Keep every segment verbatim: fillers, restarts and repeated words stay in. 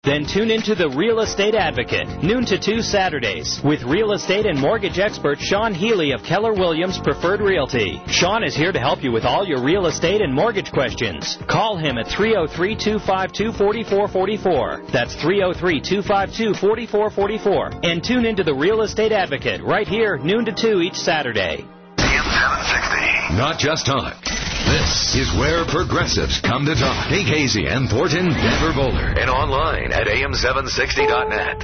Then tune into The Real Estate Advocate, noon to two Saturdays, with real estate and mortgage expert Sean Healy of Keller Williams Preferred Realty. Sean is here to help you with all your real estate and mortgage questions. Call him at three oh three, two five two, four four four four. That's three oh three, two five two, four four four four. And tune into The Real Estate Advocate right here, noon to two each Saturday. A M seven sixty. Not just talk. This is where progressives come to talk. Hey, Casey and Thornton, Denver Boulder, and online at A M seven sixty dot net.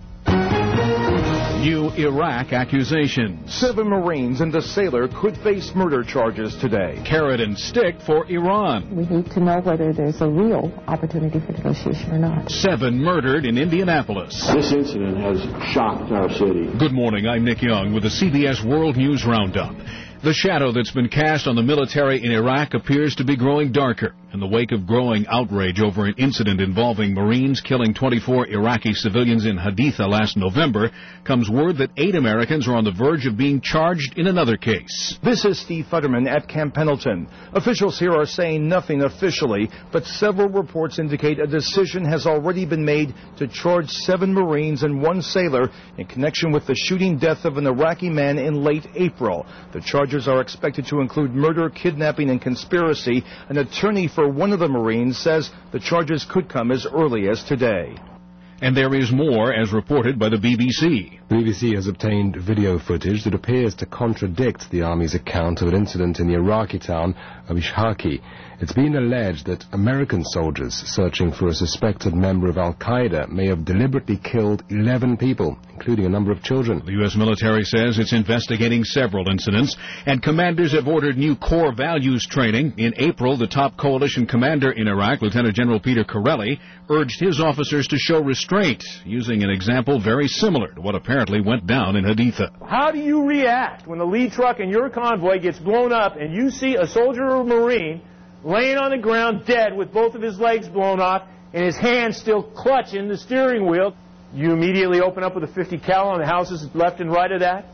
New Iraq accusations. Seven Marines and a sailor could face murder charges today. Carrot and stick for Iran. We need to know whether there's a real opportunity for negotiation or not. Seven murdered in Indianapolis. This incident has shocked our city. Good morning, I'm Nick Young with the C B S World News Roundup. The shadow that's been cast on the military in Iraq appears to be growing darker. In the wake of growing outrage over an incident involving Marines killing twenty-four Iraqi civilians in Haditha last November, comes word that eight Americans are on the verge of being charged in another case. This is Steve Futterman at Camp Pendleton. Officials here are saying nothing officially, but several reports indicate a decision has already been made to charge seven Marines and one sailor in connection with the shooting death of an Iraqi man in late April. The charges are expected to include murder, kidnapping, and conspiracy. An attorney for one of the Marines says the charges could come as early as today. And there is more, as reported by the B B C. The B B C has obtained video footage that appears to contradict the Army's account of an incident in the Iraqi town of Ishaqi. It's been alleged that American soldiers searching for a suspected member of al-Qaeda may have deliberately killed eleven people, including a number of children. The U S military says it's investigating several incidents, and commanders have ordered new core values training. In April, the top coalition commander in Iraq, Lieutenant General Peter Corelli, urged his officers to show restraint, using an example very similar to what apparently went down in Haditha. How do you react when the lead truck in your convoy gets blown up and you see a soldier or Marine laying on the ground dead with both of his legs blown off and his hands still clutching the steering wheel? You immediately open up with a fifty cal on the houses left and right of that?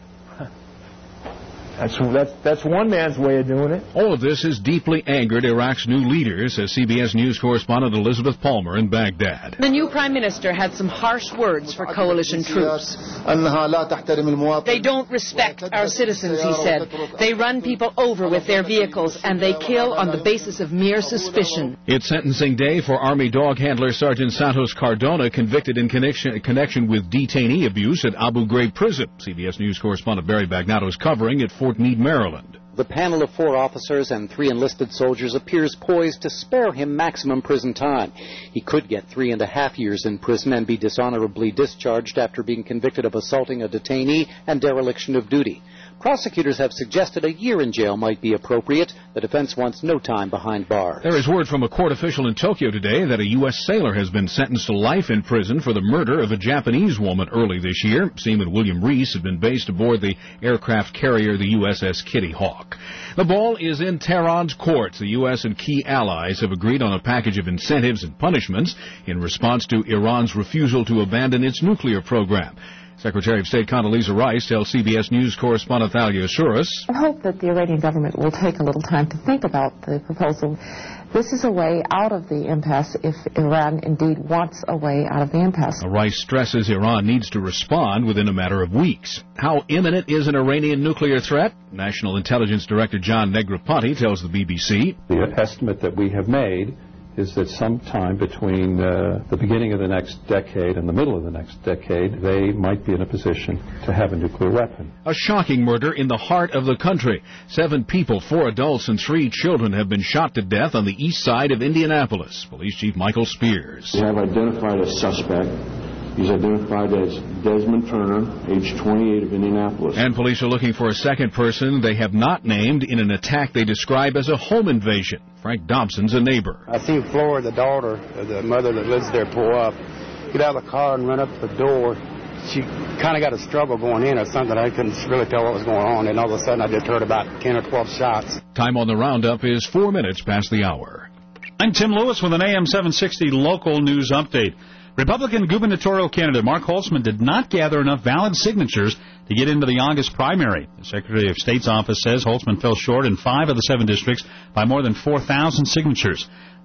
That's, that's, that's one man's way of doing it. All of this has deeply angered Iraq's new leader, says C B S News correspondent Elizabeth Palmer in Baghdad. The new prime minister had some harsh words for coalition troops. They don't respect our citizens, he said. They run people over with their vehicles, and they kill on the basis of mere suspicion. It's sentencing day for Army dog handler Sergeant Santos Cardona, convicted in connection, connection with detainee abuse at Abu Ghraib prison. C B S News correspondent Barry Bagnatto is covering at Fort Meade, Maryland. The panel of four officers and three enlisted soldiers appears poised to spare him maximum prison time. He could get three and a half years in prison and be dishonorably discharged after being convicted of assaulting a detainee and dereliction of duty. Prosecutors have suggested a year in jail might be appropriate. The defense wants no time behind bars. There is word from a court official in Tokyo today that a U S sailor has been sentenced to life in prison for the murder of a Japanese woman early this year. Seaman William Reese had been based aboard the aircraft carrier, the U S S Kitty Hawk. The ball is in Tehran's courts. The U S and key allies have agreed on a package of incentives and punishments in response to Iran's refusal to abandon its nuclear program. Secretary of State Condoleezza Rice tells C B S News correspondent Thalia Souris. I hope that the Iranian government will take a little time to think about the proposal. This is a way out of the impasse if Iran indeed wants a way out of the impasse. Rice stresses Iran needs to respond within a matter of weeks. How imminent is an Iranian nuclear threat? National Intelligence Director John Negroponte tells the B B C. The estimate that we have made is that sometime between uh, the beginning of the next decade and the middle of the next decade, they might be in a position to have a nuclear weapon. A shocking murder in the heart of the country. Seven people, four adults and three children, have been shot to death on the east side of Indianapolis. Police Chief Michael Spears. We have identified a suspect. He's identified as Desmond Turner, age twenty-eight, of Indianapolis. And police are looking for a second person they have not named in an attack they describe as a home invasion. Frank Dobson's a neighbor. I seen Flora, the daughter, the mother that lives there, pull up, get out of the car and run up the door. She kind of got a struggle going in or something. I couldn't really tell what was going on. And all of a sudden I just heard about ten or twelve shots. Time on the roundup is four minutes past the hour. I'm Tim Lewis with an A M seven sixty local news update. Republican gubernatorial candidate Mark Holtzman did not gather enough valid signatures to get into the August primary. The Secretary of State's office says Holtzman fell short in five of the seven districts by more than four thousand signatures.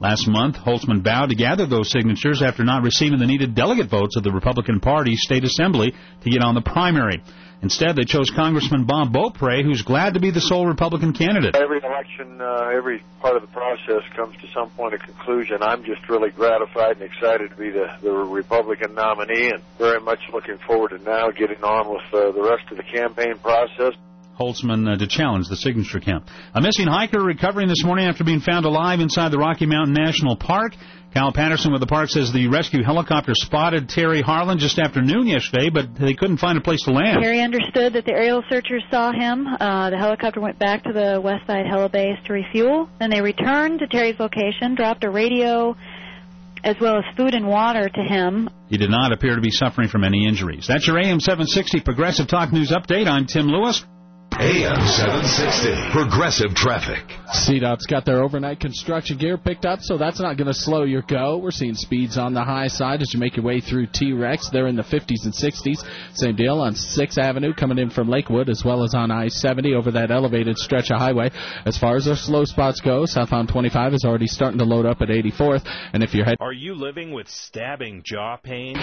Last month, Holtzman vowed to gather those signatures after not receiving the needed delegate votes of the Republican Party State Assembly to get on the primary. Instead, they chose Congressman Bob Beaupre, who's glad to be the sole Republican candidate. Every election, uh, every part of the process comes to some point of conclusion. I'm just really gratified and excited to be the, the Republican nominee, and very much looking forward to now getting on with uh, the rest of the campaign process. Holtzman uh, to challenge the signature count. A missing hiker recovering this morning after being found alive inside the Rocky Mountain National Park. Kyle Patterson with the park says the rescue helicopter spotted Terry Harlan just after noon yesterday, but they couldn't find a place to land. Terry understood that the aerial searchers saw him. Uh, the helicopter went back to the west side helibase to refuel. Then they returned to Terry's location, dropped a radio as well as food and water to him. He did not appear to be suffering from any injuries. That's your A M seven sixty Progressive Talk News Update. I'm Tim Lewis. A M seven sixty, Progressive Traffic. C DOT's got their overnight construction gear picked up, so that's not going to slow your go. We're seeing speeds on the high side as you make your way through T-Rex. They're in the fifties and sixties. Same deal on sixth Avenue coming in from Lakewood, as well as on I seventy over that elevated stretch of highway. As far as our slow spots go, southbound twenty-five is already starting to load up at eighty-fourth. And if you're heading... Are you living with stabbing jaw pain?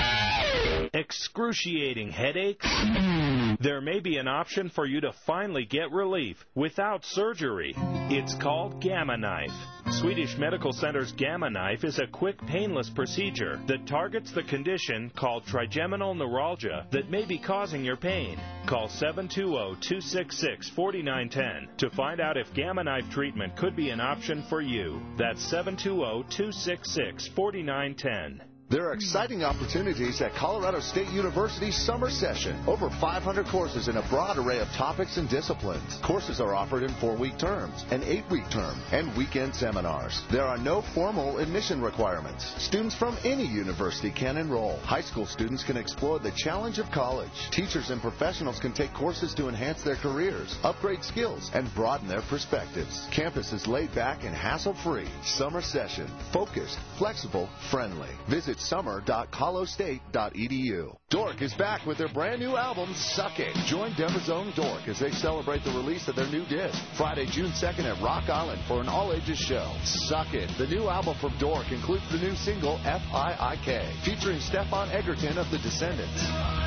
Excruciating headaches? There may be an option for you to finally get relief without surgery. It's called Gamma Knife. Swedish Medical Center's Gamma Knife is a quick, painless procedure that targets the condition called trigeminal neuralgia that may be causing your pain. Call seven two zero, two six six, four nine one zero to find out if Gamma Knife treatment could be an option for you. That's seven two zero, two six six, four nine one zero. There are exciting opportunities at Colorado State University's summer session. Over five hundred courses in a broad array of topics and disciplines. Courses are offered in four-week terms, an eight-week term, and weekend seminars. There are no formal admission requirements. Students from any university can enroll. High school students can explore the challenge of college. Teachers and professionals can take courses to enhance their careers, upgrade skills, and broaden their perspectives. Campus is laid back and hassle-free. Summer session. Focused, flexible, friendly. Visit summer dot colo state dot e d u. Dork is back with their brand new album, Suck It. Join Denver's own Dork as they celebrate the release of their new disc, Friday, June second at Rock Island for an all-ages show. Suck It, the new album from Dork, includes the new single, F I I K, featuring Stefan Egerton of The Descendants.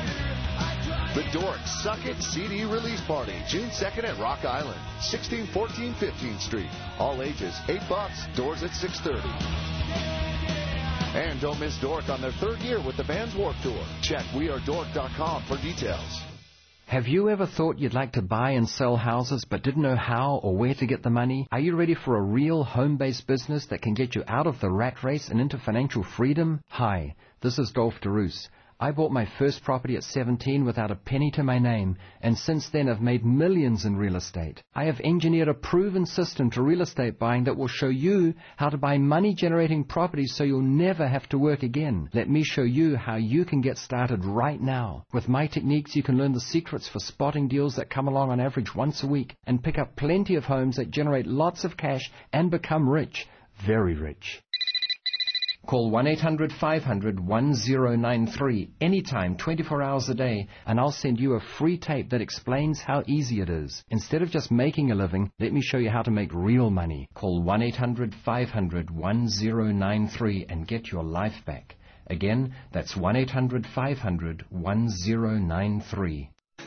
The Dork Suck It C D release party, June second at Rock Island, sixteen fourteen fifteenth Street. All ages, eight bucks, doors at six thirty. And don't miss Dork on their third year with the band's Warped Tour. Check we are dork dot com for details. Have you ever thought you'd like to buy and sell houses but didn't know how or where to get the money? Are you ready for a real home-based business that can get you out of the rat race and into financial freedom? Hi, this is Dolph DeRoos. I bought my first property at seventeen without a penny to my name, and since then I've made millions in real estate. I have engineered a proven system to real estate buying that will show you how to buy money-generating properties so you'll never have to work again. Let me show you how you can get started right now. With my techniques, you can learn the secrets for spotting deals that come along on average once a week and pick up plenty of homes that generate lots of cash and become rich, very rich. Call one eight hundred, five hundred, one zero nine three anytime, twenty-four hours a day, and I'll send you a free tape that explains how easy it is. Instead of just making a living, let me show you how to make real money. Call one eight hundred, five hundred, one zero nine three and get your life back. Again, that's one eight hundred, five hundred, one zero nine three.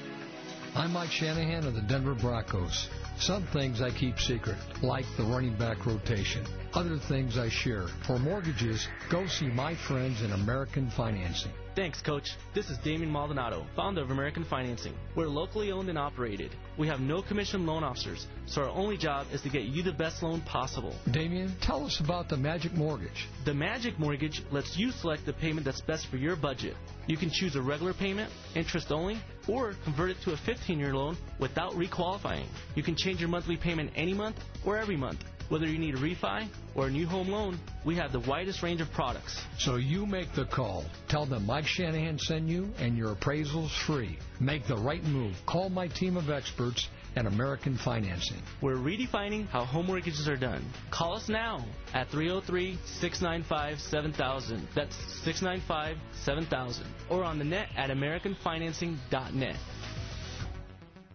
I'm Mike Shanahan of the Denver Broncos. Some things I keep secret, like the running back rotation. Other things I share. For mortgages, go see my friends in American Financing. Thanks, Coach. This is Damien Maldonado, founder of American Financing. We're locally owned and operated. We have no commission loan officers, so our only job is to get you the best loan possible. Damien, tell us about the Magic Mortgage. The Magic Mortgage lets you select the payment that's best for your budget. You can choose a regular payment, interest only, or convert it to a fifteen-year loan without requalifying. You can change your monthly payment any month or every month. Whether you need a refi or a new home loan, we have the widest range of products. So you make the call. Tell them Mike Shanahan sent you, and your appraisal's free. Make the right move. Call my team of experts at American Financing. We're redefining how home mortgages are done. Call us now at three oh three, six nine five, seven thousand. That's six nine five, seven thousand. Or on the net at american financing dot net.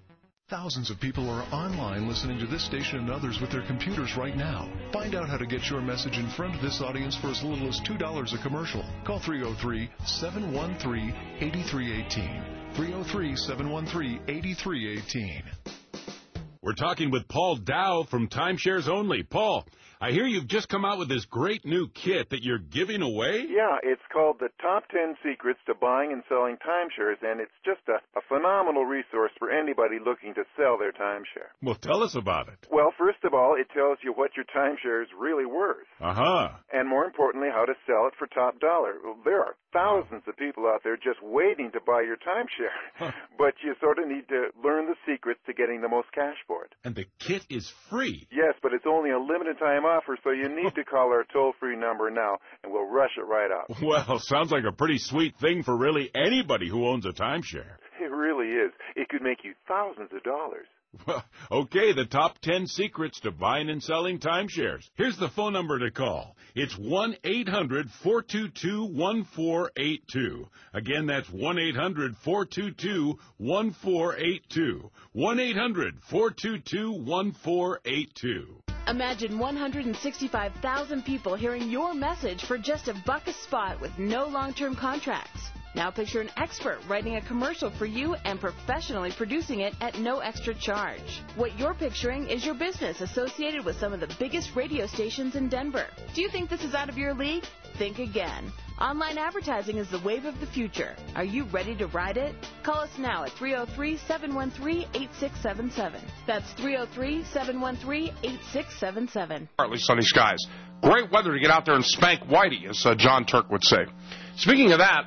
Thousands of people are online listening to this station and others with their computers right now. Find out how to get your message in front of this audience for as little as two dollars a commercial. Call three oh three, seven one three, eight three one eight. three oh three, seven one three, eight three one eight. We're talking with Paul Dow from Timeshares Only. Paul, I hear you've just come out with this great new kit that you're giving away? Yeah, it's called the Top ten Secrets to Buying and Selling Timeshares, and it's just a, a phenomenal resource for anybody looking to sell their timeshare. Well, tell us about it. Well, first of all, it tells you what your timeshare is really worth. Uh-huh. And more importantly, how to sell it for top dollar. Well, there are thousands of people out there just waiting to buy your timeshare, huh. But you sort of need to learn the secrets to getting the most cash for it. And the kit is free. Yes, but it's only a limited time offer, so you need to call our toll-free number now, and we'll rush it right out. Well, sounds like a pretty sweet thing for really anybody who owns a timeshare. It really is. It could make you thousands of dollars. Well, okay, the top ten secrets to buying and selling timeshares. Here's the phone number to call. It's one eight hundred, four two two, one four eight two. Again, that's one eight hundred, four two two, one four eight two. one eight hundred, four two two, one four eight two. Imagine one hundred sixty-five thousand people hearing your message for just a buck a spot with no long-term contracts. Now picture an expert writing a commercial for you and professionally producing it at no extra charge. What you're picturing is your business associated with some of the biggest radio stations in Denver. Do you think this is out of your league? Think again. Online advertising is the wave of the future. Are you ready to ride it? Call us now at three oh three, seven one three, eight six seven seven. That's three oh three, seven one three, eight six seven seven. Partly sunny skies. Great weather to get out there and spank Whitey, as uh, John Turk would say. Speaking of that,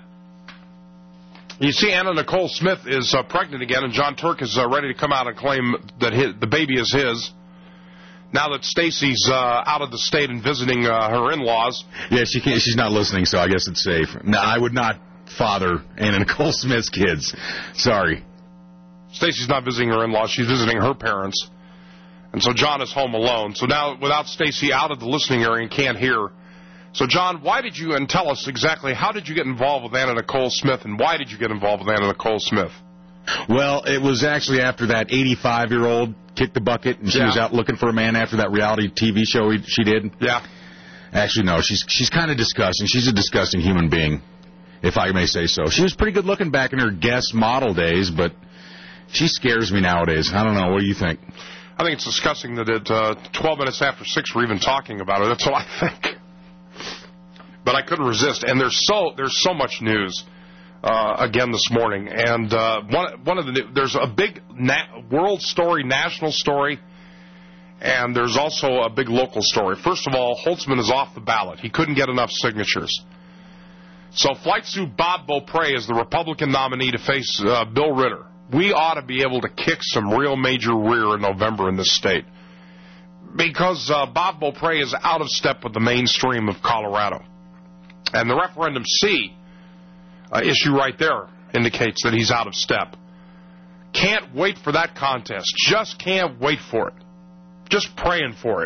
you see Anna Nicole Smith is uh, pregnant again, and John Turk is uh, ready to come out and claim that his, the baby is his. Now that Stacy's uh, out of the state and visiting uh, her in-laws. Yeah, she can't. She's not listening, so I guess it's safe. No, I would not father Anna Nicole Smith's kids. Sorry. Stacy's not visiting her in-laws. She's visiting her parents. And so John is home alone. So now, without Stacy out of the listening area and can't hear. So, John, why did you, and tell us exactly, how did you get involved with Anna Nicole Smith, and why did you get involved with Anna Nicole Smith? Well, it was actually after that eighty-five-year-old kicked the bucket, and she yeah. was out looking for a man after that reality T V show she did. Yeah. Actually, no, she's she's kind of disgusting. She's a disgusting human being, if I may say so. She was pretty good looking back in her guest model days, but she scares me nowadays. I don't know. What do you think? I think it's disgusting that at uh, twelve minutes after six we're even talking about her. That's what I think. But I couldn't resist, and there's so there's so much news uh, again this morning. And uh, one one of the there's a big na- world story, national story, and there's also a big local story. First of all, Holtzman is off the ballot. He couldn't get enough signatures. So flight suit Bob Beaupre is the Republican nominee to face uh, Bill Ritter. We ought to be able to kick some real major rear in November in this state, because uh, Bob Beaupre is out of step with the mainstream of Colorado. And the referendum C uh, issue right there indicates that he's out of step. Can't wait for that contest. Just can't wait for it. Just praying for it.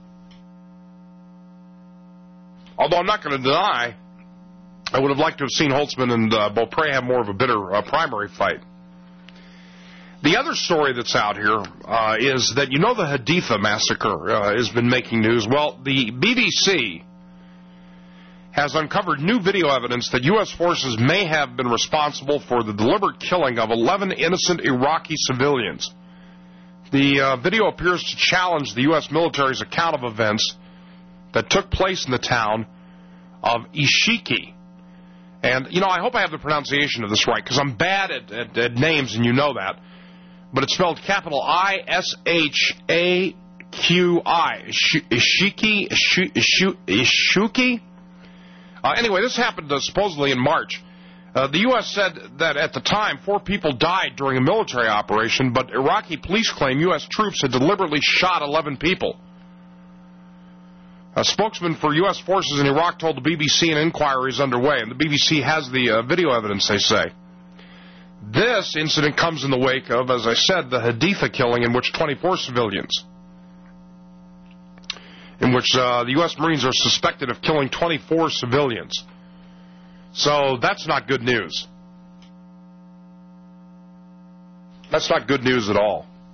Although I'm not going to deny, I would have liked to have seen Holtzman and uh, Beaupre have more of a bitter uh, primary fight. The other story that's out here uh, is that, you know, the Haditha massacre uh, has been making news. Well, the B B C has uncovered new video evidence that U S forces may have been responsible for the deliberate killing of eleven innocent Iraqi civilians. The uh, video appears to challenge the U S military's account of events that took place in the town of Ishiki. And, you know, I hope I have the pronunciation of this right, because I'm bad at, at, at names, and you know that. But it's spelled capital I S H A Q I. Ishiki? Ishuki? Uh, anyway, this happened uh, supposedly in March. Uh, the U S said that at the time, four people died during a military operation, but Iraqi police claim U S troops had deliberately shot eleven people. A spokesman for U S forces in Iraq told the B B C an inquiry is underway, and the B B C has the uh, video evidence, they say. This incident comes in the wake of, as I said, the Haditha killing, in which twenty-four civilians, in which uh, the U S Marines are suspected of killing twenty-four civilians. So that's not good news. That's not good news at all.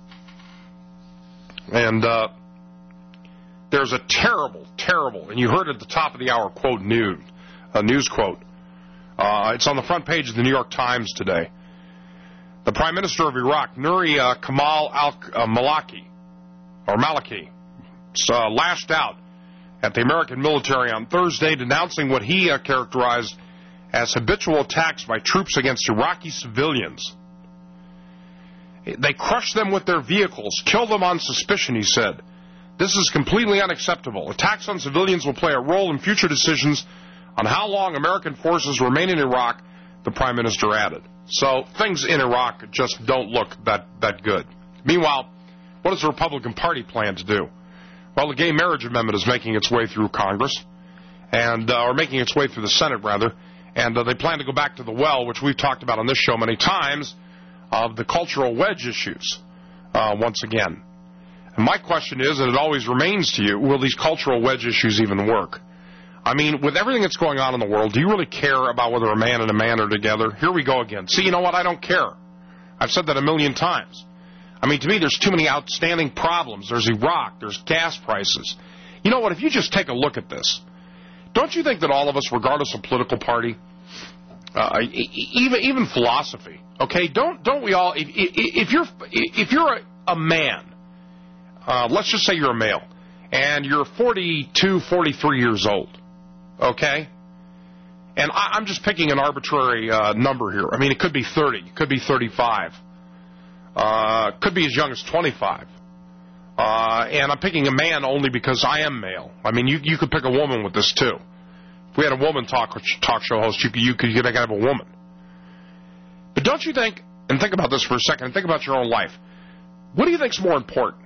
And uh, there's a terrible, terrible, and you heard at the top of the hour, quote, news, a news quote. Uh, it's on the front page of the New York Times today. The Prime Minister of Iraq, Nouri uh, Kamal al-Maliki, or Maliki, uh, lashed out at the American military on Thursday, denouncing what he uh, characterized as habitual attacks by troops against Iraqi civilians. They crush them with their vehicles, kill them on suspicion, he said. This is completely unacceptable. Attacks on civilians will play a role in future decisions on how long American forces remain in Iraq, the Prime Minister added. So things in Iraq just don't look that, that good. Meanwhile, what does the Republican Party plan to do? Well, the gay marriage amendment is making its way through Congress, and uh, or making its way through the Senate, rather, and uh, they plan to go back to the well, which we've talked about on this show many times, of the cultural wedge issues uh, once again. And my question is, and it always remains to you, will these cultural wedge issues even work? I mean, with everything that's going on in the world, do you really care about whether a man and a man are together? Here we go again. See, you know what? I don't care. I've said that a million times. I mean, to me, there's too many outstanding problems. There's Iraq. There's gas prices. You know what? If you just take a look at this, don't you think that all of us, regardless of political party, uh, even even philosophy, okay, don't don't we all? If, if you're if you're a, a man, uh, let's just say you're a male, and you're forty-two, forty-three years old, okay, and I, I'm just picking an arbitrary uh, number here. I mean, it could be thirty, it could be thirty-five. Uh, could be as young as twenty-five. Uh, and I'm picking a man only because I am male. I mean, you you could pick a woman with this, too. If we had a woman talk talk show host, you could, you could, you could have a woman. But don't you think, and think about this for a second, and think about your own life. What do you think is more important?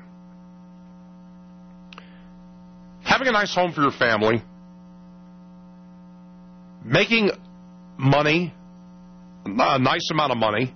Having a nice home for your family, making money, a nice amount of money.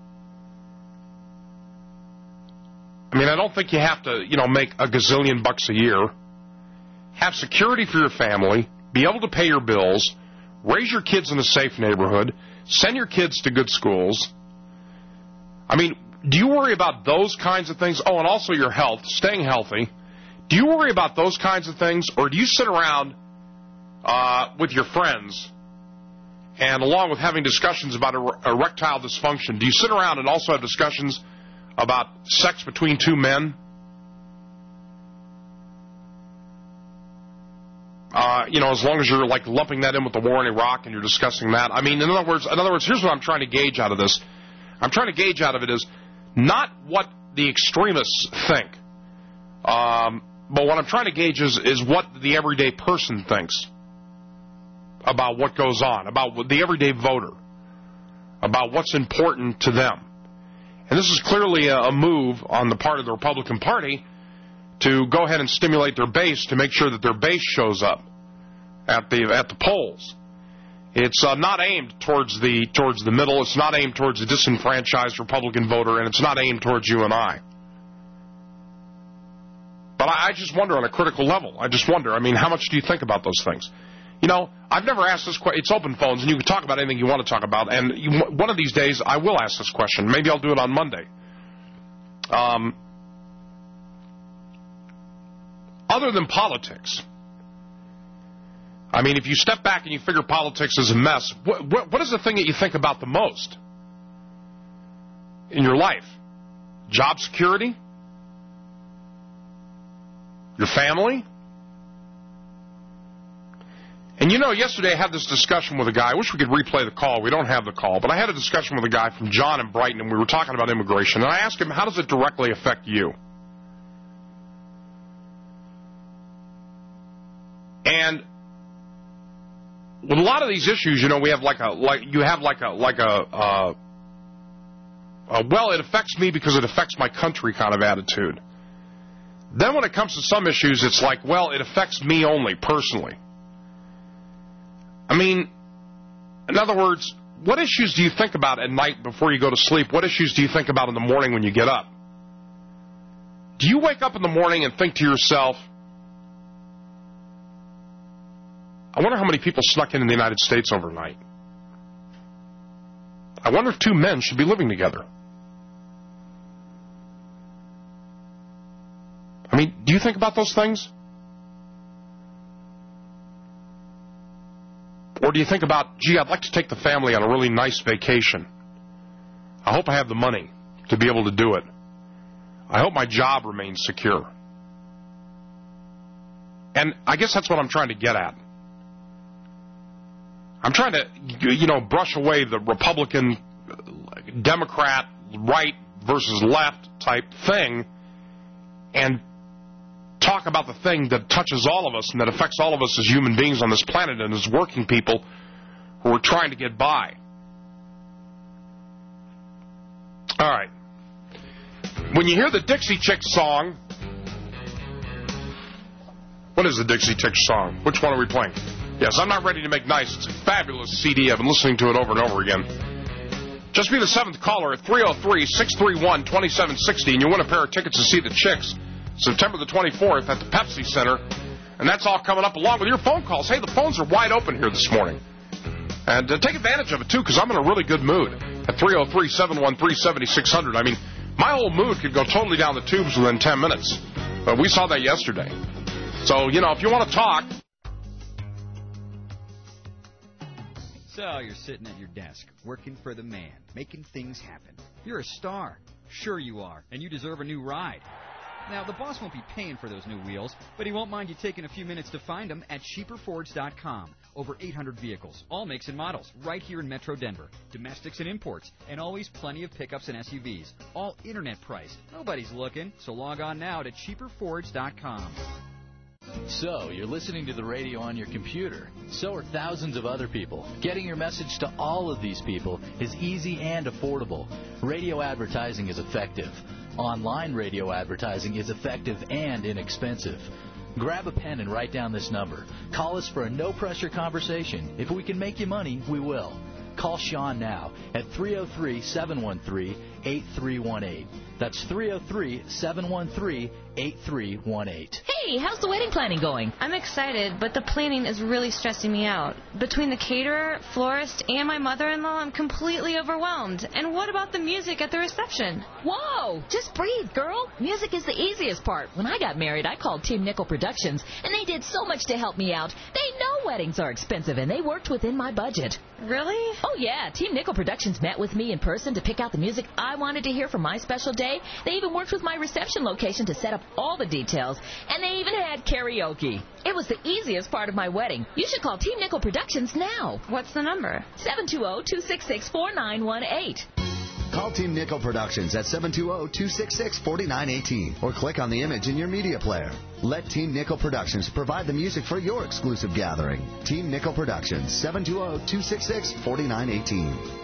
I mean, I don't think you have to, you know, make a gazillion bucks a year, have security for your family, be able to pay your bills, raise your kids in a safe neighborhood, send your kids to good schools. I mean, do you worry about those kinds of things? Oh, and also your health, staying healthy. Do you worry about those kinds of things, or do you sit around uh, with your friends, and along with having discussions about er- erectile dysfunction, do you sit around and also have discussions about sex between two men? Uh, you know, as long as you're like lumping that in with the war in Iraq and you're discussing that. I mean, in other words, in other words, here's what I'm trying to gauge out of this. I'm trying to gauge out of it is not what the extremists think, um, but what I'm trying to gauge is, is what the everyday person thinks about what goes on, about the everyday voter, about what's important to them. And this is clearly a move on the part of the Republican Party to go ahead and stimulate their base to make sure that their base shows up at the at the polls. It's uh, not aimed towards the towards the middle. It's not aimed towards the disenfranchised Republican voter, and it's not aimed towards you and I. But I, I just wonder on a critical level. I just wonder. I mean, how much do you think about those things? You know, I've never asked this question. It's open phones, and you can talk about anything you want to talk about. And you, one of these days, I will ask this question. Maybe I'll do it on Monday. Um, other than politics, I mean, if you step back and you figure politics is a mess, what, what, what is the thing that you think about the most in your life? Job security? Your family? And you know, yesterday I had this discussion with a guy. I wish we could replay the call. We don't have the call. But I had a discussion with a guy from John in Brighton, and we were talking about immigration. And I asked him, how does it directly affect you? And with a lot of these issues, you know, we have like a, like, you have like a, like a, uh, a, well, it affects me because it affects my country kind of attitude. Then when it comes to some issues, it's like, well, it affects me only, personally. I mean, in other words, what issues do you think about at night before you go to sleep? What issues do you think about in the morning when you get up? Do you wake up in the morning and think to yourself, I wonder how many people snuck in in the United States overnight? I wonder if two men should be living together. you think about those things? Or do you think about, gee, I'd like to take the family on a really nice vacation. I hope I have the money to be able to do it. I hope my job remains secure. And I guess that's what I'm trying to get at. I'm trying to, you know, brush away the Republican, Democrat, right versus left type thing and talk about the thing that touches all of us and that affects all of us as human beings on this planet and as working people who are trying to get by. All right. When you hear the Dixie Chicks song, what is the Dixie Chicks song? Which one are we playing? Yes, I'm Not Ready to Make Nice. It's a fabulous C D. I've been listening to it over and over again. Just be the seventh caller at three oh three, six three one, two seven six oh, and you'll win a pair of tickets to see the Chicks September the twenty-fourth at the Pepsi Center. And that's all coming up along with your phone calls. Hey, the phones are wide open here this morning. And uh, take advantage of it, too, because I'm in a really good mood at three oh three, seven one three, seven six zero zero. I mean, my whole mood could go totally down the tubes within ten minutes. But we saw that yesterday. So, you know, if you want to talk. So you're sitting at your desk, working for the man, making things happen. You're a star. Sure you are, and you deserve a new ride. Now, the boss won't be paying for those new wheels, but he won't mind you taking a few minutes to find them at cheaper fords dot com. Over eight hundred vehicles, all makes and models, right here in Metro Denver. Domestics and imports, and always plenty of pickups and S U Vs. All internet priced. Nobody's looking, so log on now to cheaper fords dot com. So, you're listening to the radio on your computer. So are thousands of other people. Getting your message to all of these people is easy and affordable. Radio advertising is effective. Online radio advertising is effective and inexpensive. Grab a pen and write down this number. Call us for a no-pressure conversation. If we can make you money, we will. Call Sean now at three oh three, seven one three, eight three one eight. That's three oh three, seven one three, eight three one eight. Hey, how's the wedding planning going? I'm excited, but the planning is really stressing me out. Between the caterer, florist, and my mother-in-law, I'm completely overwhelmed. And what about the music at the reception? Whoa! Just breathe, girl. Music is the easiest part. When I got married, I called Team Nickel Productions, and they did so much to help me out. They know weddings are expensive, and they worked within my budget. Really? Oh, yeah. Team Nickel Productions met with me in person to pick out the music I wanted to hear for my special day. They even worked with my reception location to set up all the details, and they even had karaoke. It was the easiest part of my wedding. You should call Team Nickel Productions now. What's the number? seven two zero, two six six, four nine one eight. Call Team Nickel Productions at seven two zero, two six six, four nine one eight or click on the image in your media player. Let Team Nickel Productions provide the music for your exclusive gathering. Team Nickel Productions, seven two zero, two six six, four nine one eight.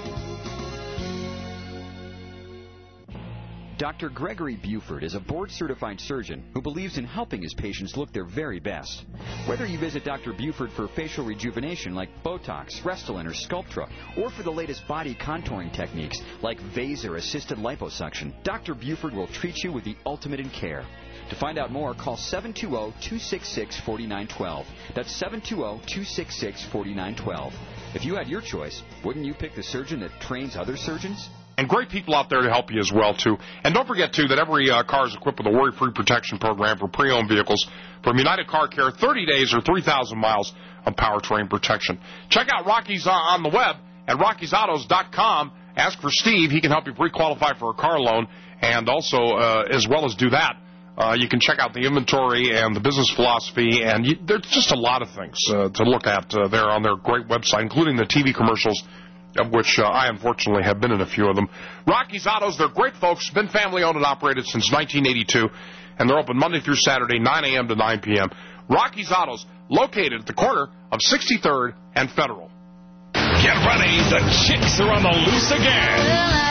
Doctor Gregory Buford is a board-certified surgeon who believes in helping his patients look their very best. Whether you visit Doctor Buford for facial rejuvenation like Botox, Restylane, or Sculptra, or for the latest body contouring techniques like Vaser-assisted liposuction, Doctor Buford will treat you with the ultimate in care. To find out more, call seven two zero, two six six, four nine one two. That's seven two zero, two six six, four nine one two. If you had your choice, wouldn't you pick the surgeon that trains other surgeons? And great people out there to help you as well, too. And don't forget, too, that every uh, car is equipped with a worry-free protection program for pre-owned vehicles from United Car Care, thirty days or three thousand miles of powertrain protection. Check out Rocky's uh, on the web at rockies autos dot com. Ask for Steve. He can help you pre-qualify for a car loan. And also, uh, as well as do that, uh, you can check out the inventory and the business philosophy. And you, there's just a lot of things uh, to look at uh, there on their great website, including the T V commercials, of which uh, I, unfortunately, have been in a few of them. Rocky's Autos, they're great folks, been family-owned and operated since nineteen eighty-two, and they're open Monday through Saturday, nine a.m. to nine p.m. Rocky's Autos, located at the corner of sixty-third and Federal. Get ready, the Chicks are on the loose again.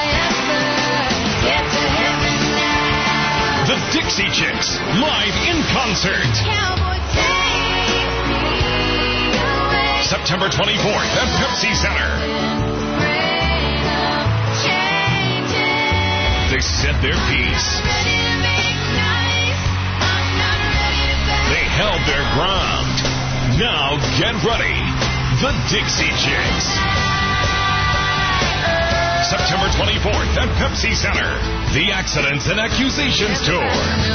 The Dixie Chicks, live in concert. September twenty-fourth at Pepsi Center. They said their piece. They held their ground. Now get ready. The Dixie Chicks. September twenty-fourth at Pepsi Center. The Accidents and Accusations Tour.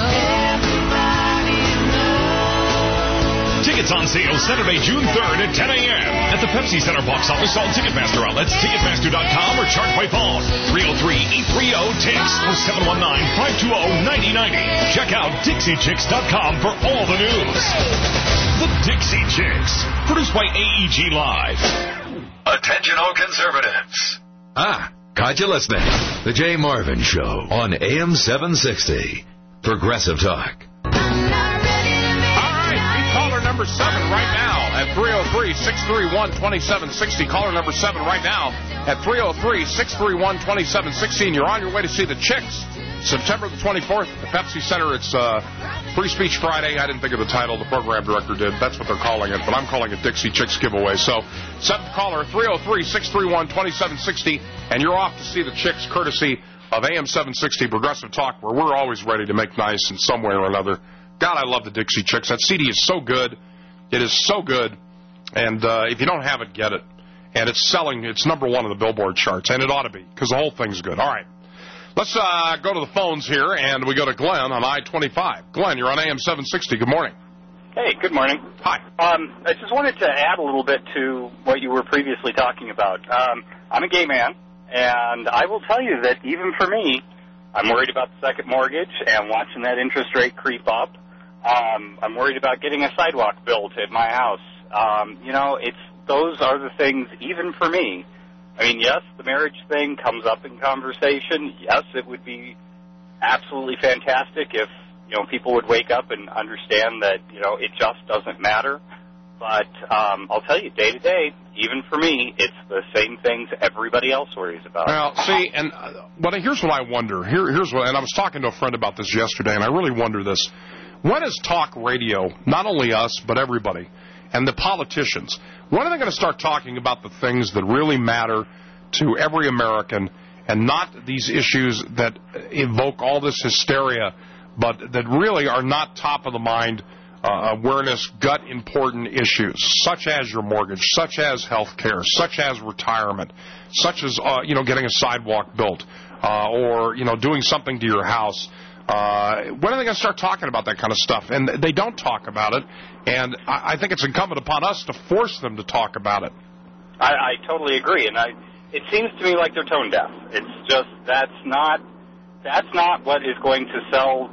Tickets on sale Saturday, June third at ten a.m. at the Pepsi Center box office, all Ticketmaster outlets, Ticketmaster dot com, or charge by phone. three oh three, eight three oh, T I X or seven one nine, five two oh, nine oh nine oh. Check out Dixie Chicks dot com for all the news. The Dixie Chicks, produced by A E G Live. Attention all conservatives. Ah, caught you listening. The Jay Marvin Show on A M seven sixty. Progressive Talk. Number seven right now at three oh three, six three one, two seven six oh. Caller number seven right now at three oh three, six three one, two seven six oh. And you're on your way to see the Chicks September the twenty-fourth at the Pepsi Center. It's uh, Free Speech Friday. I didn't think of the title. The program director did. That's what they're calling it. But I'm calling it Dixie Chicks Giveaway. So seventh caller, three oh three, six three one, two seven six oh. And you're off to see the Chicks courtesy of A M seven sixty Progressive Talk, where we're always ready to make nice in some way or another. God, I love the Dixie Chicks. That C D is so good. It is so good. And uh, if you don't have it, get it. And it's selling. It's number one on the Billboard charts. And it ought to be, because the whole thing's good. All right. Let's uh, go to the phones here, and we go to Glenn on I twenty-five. Glenn, you're on A M seven sixty. Good morning. Hey, good morning. Hi. Um, I just wanted to add a little bit to what you were previously talking about. Um, I'm a gay man, and I will tell you that even for me, I'm worried about the second mortgage and watching that interest rate creep up. Um, I'm worried about getting a sidewalk built at my house. Um, you know, it's those are the things, even for me. I mean, yes, the marriage thing comes up in conversation. Yes, it would be absolutely fantastic if, you know, people would wake up and understand that, you know, it just doesn't matter. But um, I'll tell you, day to day, even for me, it's the same things everybody else worries about. Well, see, and uh, but here's what I wonder. Here, here's what, and I was talking to a friend about this yesterday, and I really wonder this. When is talk radio, not only us, but everybody, and the politicians, when are they going to start talking about the things that really matter to every American and not these issues that evoke all this hysteria, but that really are not top of the mind uh, awareness, gut important issues, such as your mortgage, such as health care, such as retirement, such as, uh, you know, getting a sidewalk built, uh, or, you know, doing something to your house. Uh, when are they going to start talking about that kind of stuff? And they don't talk about it, and I, I think it's incumbent upon us to force them to talk about it. I, I totally agree, and I, it seems to me like they're tone deaf. It's just that's not that's not what is going to sell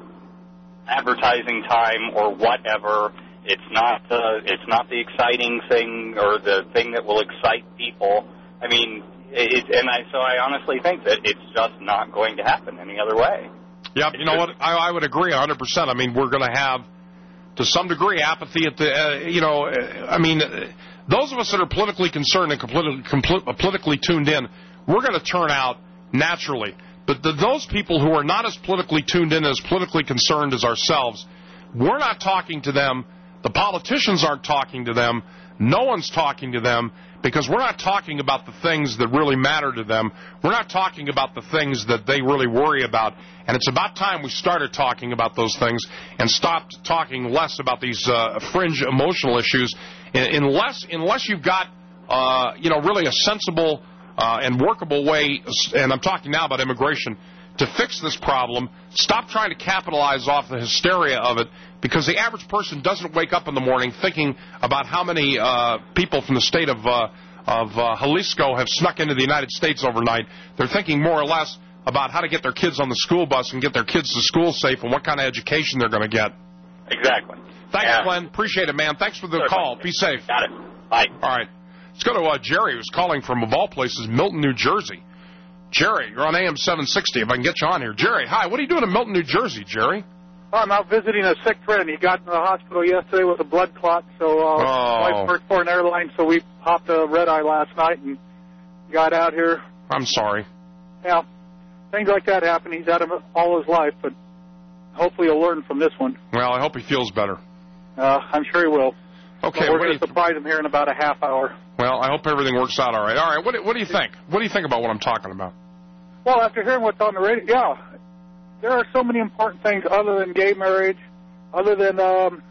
advertising time or whatever. It's not the it's not the exciting thing or the thing that will excite people. I mean, it, and I so I honestly think that it's just not going to happen any other way. Yeah, you know what? I, I would agree one hundred percent. I mean, we're going to have, to some degree, apathy at the, uh, you know, uh, I mean, uh, those of us that are politically concerned and compl- compl- politically tuned in, we're going to turn out naturally. But the, those people who are not as politically tuned in, as politically concerned as ourselves, we're not talking to them. The politicians aren't talking to them. No one's talking to them. Because we're not talking about the things that really matter to them. We're not talking about the things that they really worry about. And it's about time we started talking about those things and stopped talking less about these uh, fringe emotional issues. Unless, unless you've got, uh, you know, really a sensible uh, and workable way, and I'm talking now about immigration, to fix this problem, stop trying to capitalize off the hysteria of it, because the average person doesn't wake up in the morning thinking about how many uh, people from the state of, uh, of uh, Jalisco have snuck into the United States overnight. They're thinking more or less about how to get their kids on the school bus and get their kids to school safe and what kind of education they're going to get. Exactly. Thanks, yeah. Glenn. Appreciate it, man. Thanks for the sure, call. Be safe. Got it. Bye. All right. Let's go to uh, Jerry, who's calling from, of all places, Milton, New Jersey. Jerry, you're on A M seven sixty, if I can get you on here. Jerry, hi, what are you doing in Milton, New Jersey, Jerry? I'm out visiting a sick friend. He got in the hospital yesterday with a blood clot, so uh, oh. my wife worked for an airline, so we hopped a red-eye last night and got out here. I'm sorry. Yeah, things like that happen. He's had them all his life, but hopefully he'll learn from this one. Well, I hope he feels better. Uh, I'm sure he will. Okay, so we're going to to surprise him here in about a half hour. Well, I hope everything works out all right. All right, what do, what do you think? What do you think about what I'm talking about? Well, after hearing what's on the radio, yeah, there are so many important things other than gay marriage, other than um,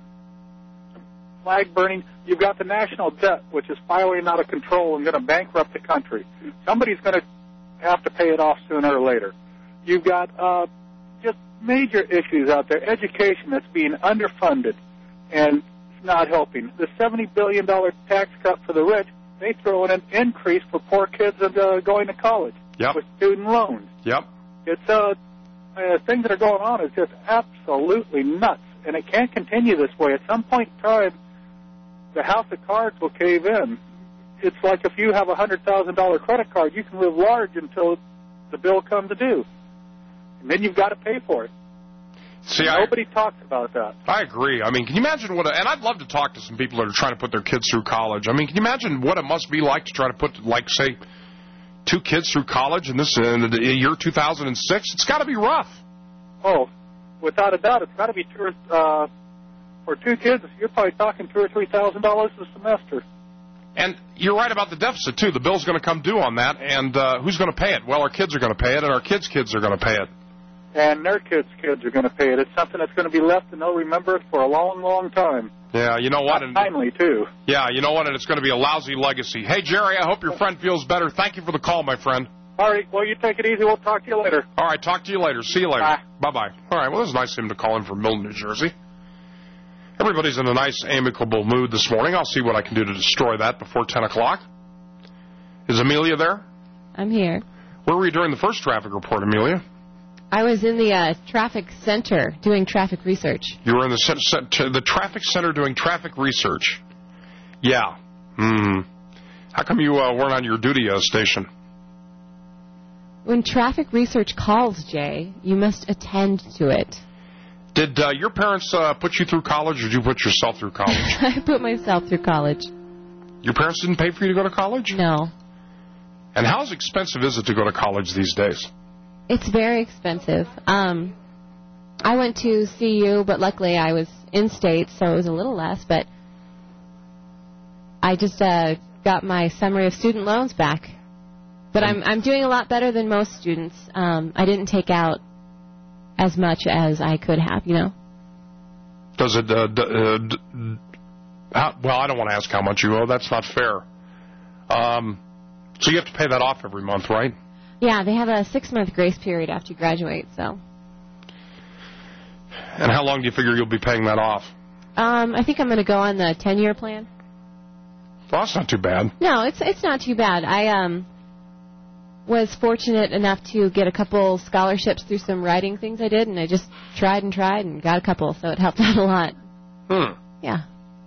flag burning. You've got the national debt, which is spiraling out of control and going to bankrupt the country. Somebody's going to have to pay it off sooner or later. You've got uh, just major issues out there. Education that's being underfunded and it's not helping. The seventy billion dollars tax cut for the rich, they throw in an increase for poor kids and, uh, going to college yep. with student loans. Yep. It's uh, uh, things that are going on is just absolutely nuts, and it can't continue this way. At some point in time, the house of cards will cave in. It's like if you have a one hundred thousand dollars credit card, you can live large until the bill comes due. And then you've got to pay for it. See, Nobody I, talks about that. I agree. I mean, can you imagine what, a, and I'd love to talk to some people that are trying to put their kids through college. I mean, can you imagine what it must be like to try to put, like, say, two kids through college in this in the year two thousand six? It's got to be rough. Oh, without a doubt, it's got to be two, uh, for two kids, you're probably talking two or three thousand dollars a semester. And you're right about the deficit, too. The bill's going to come due on that, and uh, who's going to pay it? Well, our kids are going to pay it, and our kids' kids are going to pay it. And their kids' kids are going to pay it. It's something that's going to be left, and they'll remember it for a long, long time. Yeah, you know what? Not timely, too. Yeah, you know what? And it's going to be a lousy legacy. Hey, Jerry, I hope your friend feels better. Thank you for the call, my friend. All right, well, you take it easy. We'll talk to you later. All right, talk to you later. See you later. Bye. Bye-bye. All right, well, this is nice of him to call in from Milton, New Jersey. Everybody's in a nice, amicable mood this morning. I'll see what I can do to destroy that before ten o'clock. Is Amelia there? I'm here. Where were you during the first traffic report, Amelia? I was in the uh, traffic center doing traffic research. You were in the, cent- cent- the traffic center doing traffic research. Yeah. Hmm. How come you uh, weren't on your duty uh, station? When traffic research calls, Jay, you must attend to it. Did uh, your parents uh, put you through college, or did you put yourself through college? I put myself through college. Your parents didn't pay for you to go to college? No. And how expensive is it to go to college these days? It's very expensive. Um, I went to C U, but luckily I was in-state, so it was a little less. But I just uh, got my summary of student loans back. But I'm I'm doing a lot better than most students. Um, I didn't take out as much as I could have, you know. Does it, uh, d- uh, d- how, well, I don't want to ask how much you owe. That's not fair. Um, so you have to pay that off every month, right? Yeah, they have a six-month grace period after you graduate, so. And how long do you figure you'll be paying that off? Um, I think I'm going to go on the ten-year plan. Well, that's not too bad. No, it's it's not too bad. I um was fortunate enough to get a couple scholarships through some writing things I did, and I just tried and tried and got a couple, so it helped out a lot. Hmm. Yeah.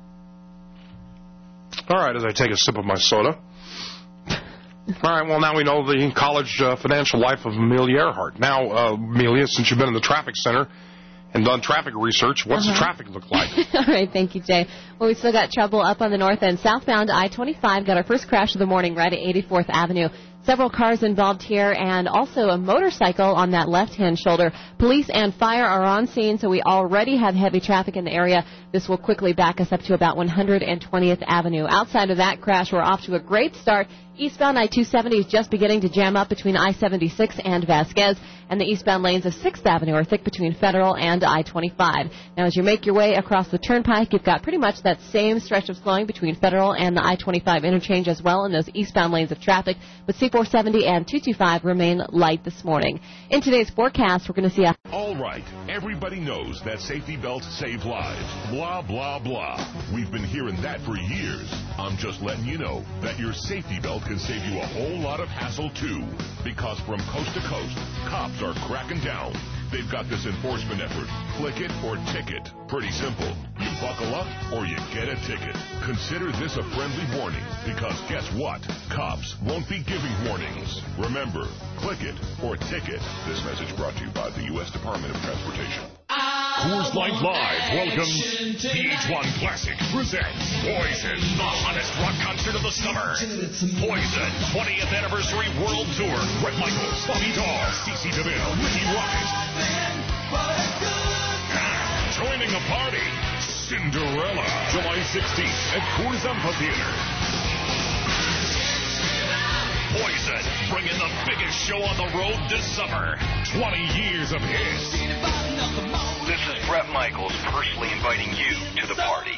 All right, as I take a sip of my soda. All right, well, now we know the college uh, financial life of Amelia Earhart. Now, uh, Amelia, since you've been in the traffic center and done traffic research, what's uh-huh. the traffic look like? All right, thank you, Jay. Well, we still got trouble up on the north end. Southbound I twenty-five got our first crash of the morning right at eighty-fourth Avenue. Several cars involved here, and also a motorcycle on that left-hand shoulder. Police and fire are on scene, so we already have heavy traffic in the area. This will quickly back us up to about one hundred twentieth Avenue. Outside of that crash, we're off to a great start. Eastbound I two seventy is just beginning to jam up between I seventy-six and Vasquez, and the eastbound lanes of sixth Avenue are thick between Federal and I twenty-five. Now, as you make your way across the turnpike, you've got pretty much that same stretch of slowing between Federal and the I twenty-five interchange as well in those eastbound lanes of traffic, but C four seventy and two twenty-five remain light this morning. In today's forecast, we're going to see a... All right, everybody knows that safety belts save lives. Blah, blah, blah. We've been hearing that for years. I'm just letting you know that your safety belt can save you a whole lot of hassle, too. Because from coast to coast, cops are cracking down. They've got this enforcement effort. Click it or ticket. Pretty simple. You buckle up or you get a ticket. Consider this a friendly warning, because guess what? Cops won't be giving warnings. Remember, click it or ticket. This message brought to you by the U S Department of Transportation. Coors Light Live welcomes P H one Classic presents Poison, the hottest rock concert of the summer. Poison, twentieth Anniversary World Tour. Bret Michaels, Bobby Dall, CeCe DeVille, Ricky Rocket. And joining the party, Cinderella, July sixteenth at Coors Amphitheater. Poison, bringing the biggest show on the road this summer. twenty years of hits. This is Bret Michaels personally inviting you to the party.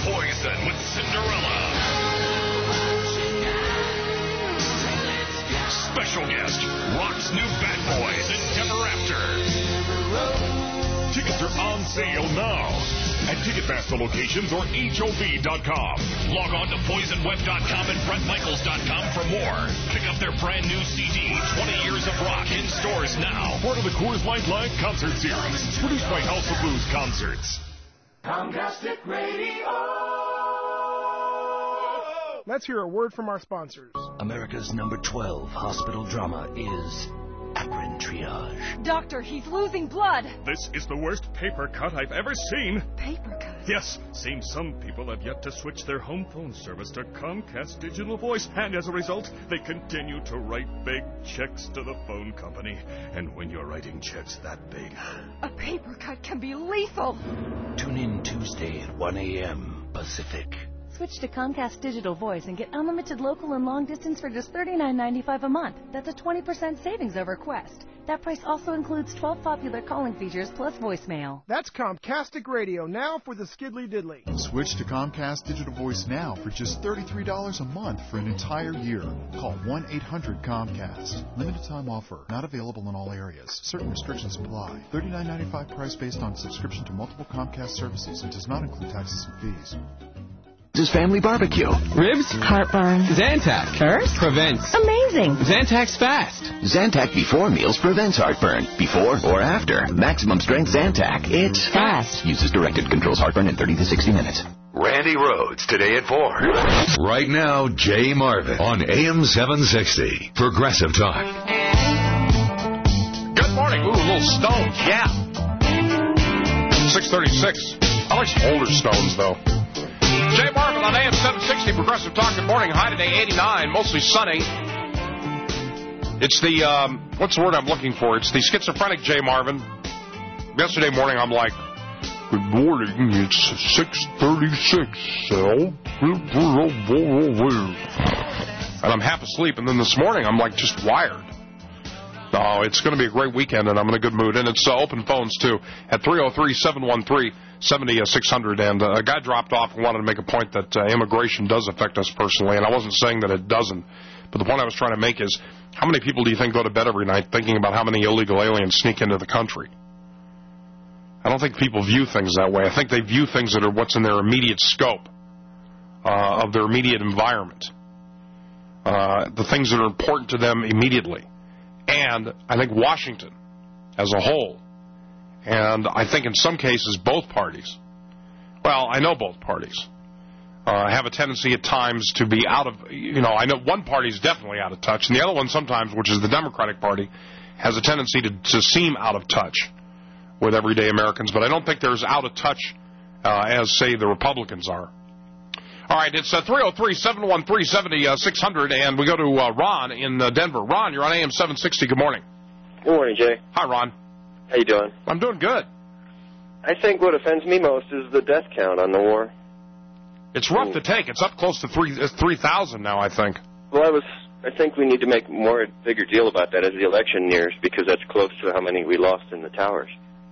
Poison with Cinderella. special guest, Rock's new Bad Boys and Ever After. Tickets are on sale now at Ticketmaster locations or H O V dot com. Log on to poison web dot com and Bret Michaels dot com for more. Pick up their brand new C D, twenty years of Rock, in stores now. Part of the Coors Light Live Concert Series, produced by House of Blues Concerts. Comcast Radio. Let's hear a word from our sponsors. America's number twelve hospital drama is Akron Triage. Doctor, he's losing blood. This is the worst paper cut I've ever seen. Paper cut? Yes, seems some people have yet to switch their home phone service to Comcast Digital Voice, and as a result, they continue to write big checks to the phone company. And when you're writing checks that big... A paper cut can be lethal. Tune in Tuesday at one a.m. Pacific. Switch to Comcast Digital Voice and get unlimited local and long distance for just thirty-nine ninety-five a month. That's a twenty percent savings over Quest. That price also includes twelve popular calling features plus voicemail. That's Comcastic Radio now for the Skiddly Diddly. Switch to Comcast Digital Voice now for just thirty-three dollars a month for an entire year. Call one eight hundred Comcast. Limited time offer. Not available in all areas. Certain restrictions apply. thirty-nine ninety-five price based on subscription to multiple Comcast services and does not include taxes and fees. This is Family Barbecue. Ribs? Heartburn. Zantac. Curse? Prevents. Amazing. Zantac's fast. Zantac before meals prevents heartburn. Before or after. Maximum strength Zantac. It's fast. Uses directed, controls heartburn in thirty to sixty minutes. Randy Rhodes today at four. Right now, Jay Marvin on A M seven sixty. Progressive Talk. Good morning. Ooh, a little stones. Yeah. six thirty-six. I like some older stones, though. Jay Marvin on A M seven sixty, Progressive Talk. Good morning. High today, eighty-nine, mostly sunny. It's the, um, what's the word I'm looking for? It's the schizophrenic Jay Marvin. Yesterday morning, I'm like, good morning, it's six thirty-six, so... And I'm half asleep, and then this morning, I'm like just wired. No, it's going to be a great weekend, and I'm in a good mood. And it's uh, open phones, too, at three oh three, seven one three, seven oh six hundred. And uh, a guy dropped off and wanted to make a point that uh, immigration does affect us personally, and I wasn't saying that it doesn't. But the point I was trying to make is, how many people do you think go to bed every night thinking about how many illegal aliens sneak into the country? I don't think people view things that way. I think they view things that are what's in their immediate scope uh, of their immediate environment, uh, the things that are important to them immediately. And I think Washington as a whole, and I think in some cases both parties, well, I know both parties, uh, have a tendency at times to be out of, you know, I know one party is definitely out of touch, and the other one sometimes, which is the Democratic Party, has a tendency to, to seem out of touch with everyday Americans, but I don't think they're as out of touch uh, as, say, the Republicans are. All right, it's uh, three oh three, seven one three, seven oh six hundred, and we go to uh, Ron in uh, Denver. Ron, you're on A M seven sixty. Good morning. Good morning, Jay. Hi, Ron. How you doing? I'm doing good. I think what offends me most is the death count on the war. It's rough to take. It's up close to three uh, three thousand now, I think. Well, I was. I think we need to make more bigger deal about that as the election nears, because that's close to how many we lost in the towers.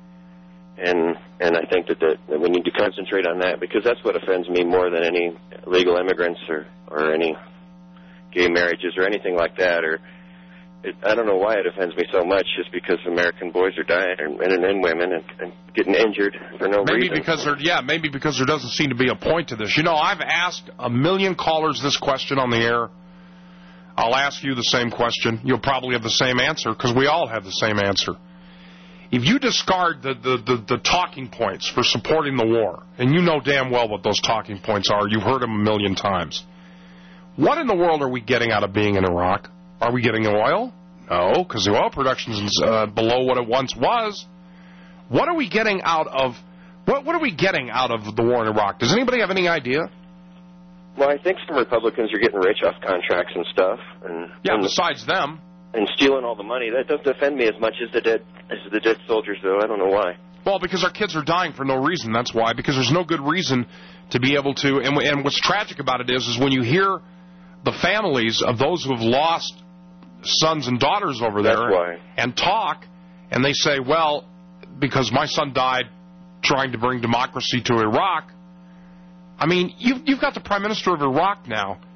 And and I think that, that, that we need to concentrate on that, because that's what offends me more than any illegal immigrants or, or any gay marriages or anything like that. Or it, I don't know why it offends me so much, just because American boys are dying and, and, and women and, and getting injured for no maybe reason. Because there, yeah, maybe because there doesn't seem to be a point to this. You know, I've asked a million callers this question on the air. I'll ask you the same question. You'll probably have the same answer, because we all have the same answer. If you discard the, the, the, the talking points for supporting the war, and you know damn well what those talking points are, you've heard them a million times, what in the world are we getting out of being in Iraq? Are we getting oil? No, because the oil production is uh, below what it once was. What are we getting out of what, what are we getting out of the war in Iraq? Does anybody have any idea? Well, I think some Republicans are getting rich off contracts and stuff. And, yeah, and besides them. And stealing all the money. That doesn't offend me as much as the dead as the dead soldiers, though. I don't know why. Well, because our kids are dying for no reason. That's why. Because there's no good reason to be able to. And, and what's tragic about it is, is when you hear the families of those who have lost sons and daughters over there That's why. and talk, and they say, well, because my son died trying to bring democracy to Iraq. I mean, you've, you've got the Prime Minister of Iraq now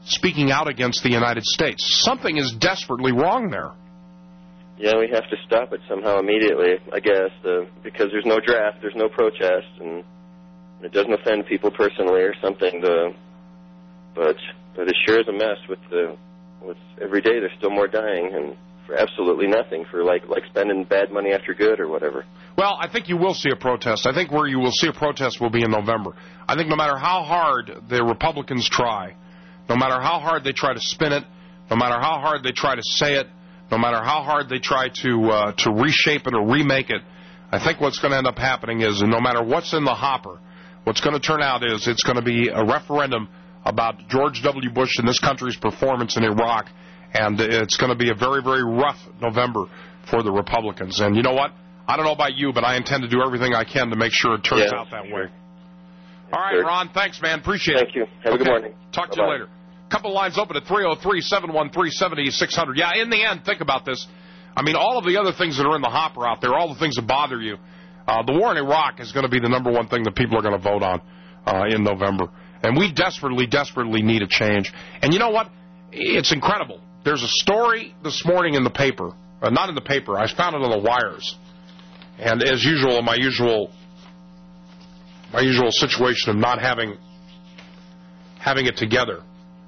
speaking out against the United States. Something is desperately wrong there. Yeah, we have to stop it somehow immediately, I guess, uh, because there's no draft, there's no protest, and it doesn't offend people personally or something. To, but but it sure is a mess with the with every day there's still more dying, and for absolutely nothing, for like like spending bad money after good or whatever. Well, I think you will see a protest. I think where you will see a protest will be in November. I think no matter how hard the Republicans try, no matter how hard they try to spin it, no matter how hard they try to say it, no matter how hard they try to uh, to reshape it or remake it, I think what's going to end up happening is, no matter what's in the hopper, what's going to turn out is it's going to be a referendum about George W. Bush and this country's performance in Iraq, and it's going to be a very, very rough November for the Republicans. And you know what? I don't know about you, but I intend to do everything I can to make sure it turns yeah, out that sure. way. All right, Ron, thanks, man. Appreciate Thank it. Thank you. Have okay. a good morning. Talk Bye-bye. to you later. Couple lines open at three oh three, seven one three, seven six zero zero. Yeah, in the end, think about this. I mean, all of the other things that are in the hopper out there, all the things that bother you, uh, the war in Iraq is going to be the number one thing that people are going to vote on uh, in November. And we desperately, desperately need a change. And you know what? It's incredible. There's a story this morning in the paper. Uh, not in the paper. I found it on the wires. And as usual, my usual my usual situation of not having having it together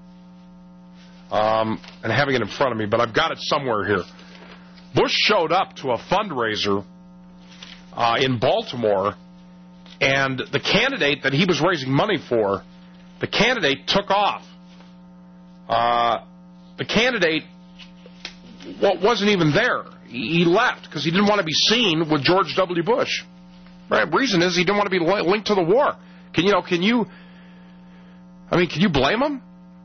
um, and having it in front of me, but I've got it somewhere here. Bush showed up to a fundraiser uh, in Baltimore, and the candidate that he was raising money for, the candidate took off. Uh, the candidate wasn't even there. He left because he didn't want to be seen with George W. Bush. Right? Reason is he didn't want to be linked to the war. Can you know? Can you? I mean, can you blame him?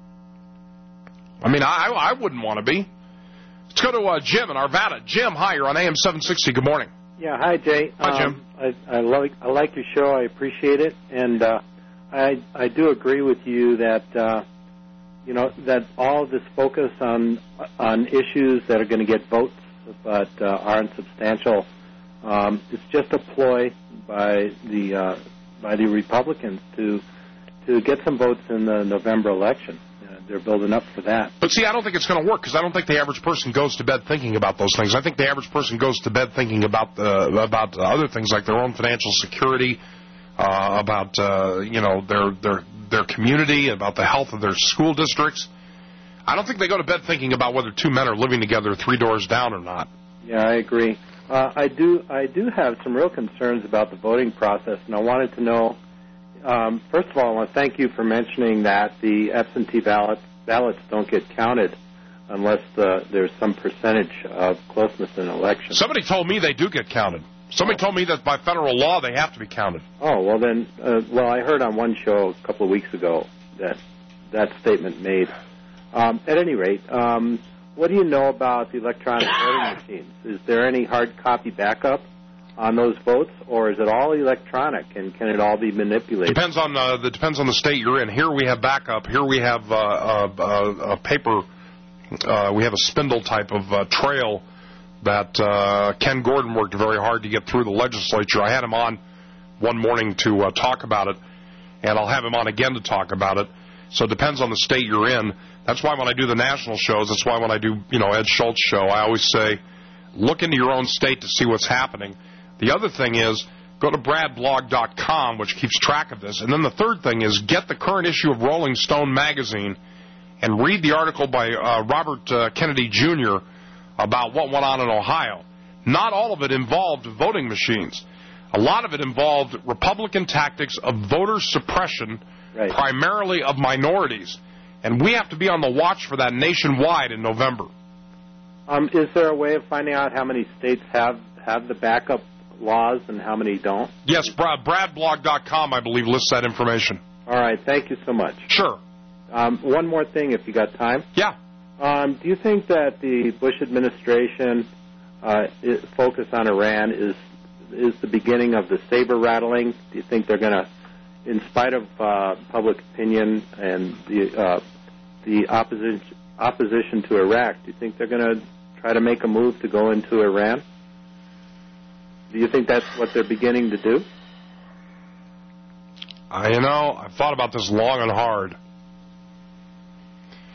I mean, I I wouldn't want to be. Let's go to uh, Jim in Arvada. Jim, hi. You're on A M seven sixty. Good morning. Yeah, hi, Jay. Hi, Jim. Um, I, I like I like your show. I appreciate it, and uh, I I do agree with you that uh, you know that all of this focus on on issues that are going to get votes but uh, aren't substantial. Um, it's just a ploy by the uh, by the Republicans to to get some votes in the November election. Uh, they're building up for that. But see, I don't think it's going to work because I don't think the average person goes to bed thinking about those things. I think the average person goes to bed thinking about the about other things like their own financial security, uh, about uh, you know their their their community, about the health of their school districts. I don't think they go to bed thinking about whether two men are living together three doors down or not. Yeah, I agree. Uh, I do. I do have some real concerns about the voting process, and I wanted to know. Um, first of all, I want to thank you for mentioning that the absentee ballot, ballots don't get counted unless the, there's some percentage of closeness in an election. Somebody told me they do get counted. Somebody told me that by federal law they have to be counted. Oh well, then. Uh, well, I heard on one show a couple of weeks ago that that statement made. Um, at any rate. Um, What do you know about the electronic voting machines? Is there any hard copy backup on those votes, or is it all electronic, and can it all be manipulated? Depends on uh, the depends on the state you're in. Here we have backup. Here we have uh, a, a, a paper. Uh, we have a spindle type of uh, trail that uh, Ken Gordon worked very hard to get through the legislature. I had him on one morning to uh, talk about it, and I'll have him on again to talk about it. So it depends on the state you're in. That's why when I do the national shows, that's why when I do, you know, Ed Schultz show, I always say, look into your own state to see what's happening. The other thing is, go to brad blog dot com, which keeps track of this. And then the third thing is, get the current issue of Rolling Stone magazine and read the article by uh, Robert uh, Kennedy Junior about what went on in Ohio. Not all of it involved voting machines. A lot of it involved Republican tactics of voter suppression, right, primarily of minorities. And we have to be on the watch for that nationwide in November. Um, is there a way of finding out how many states have, have the backup laws and how many don't? Yes, brad blog dot com, I believe, lists that information. All right, thank you so much. Sure. Um, one more thing, if you got time. Yeah. Um, do you think that the Bush administration uh, focus on Iran is is the beginning of the saber rattling? Do you think they're going to, in spite of uh, public opinion and the uh, the opposition opposition to Iraq, do you think they're going to try to make a move to go into Iran? Do you think that's what they're beginning to do? Uh, you know, I've thought about this long and hard.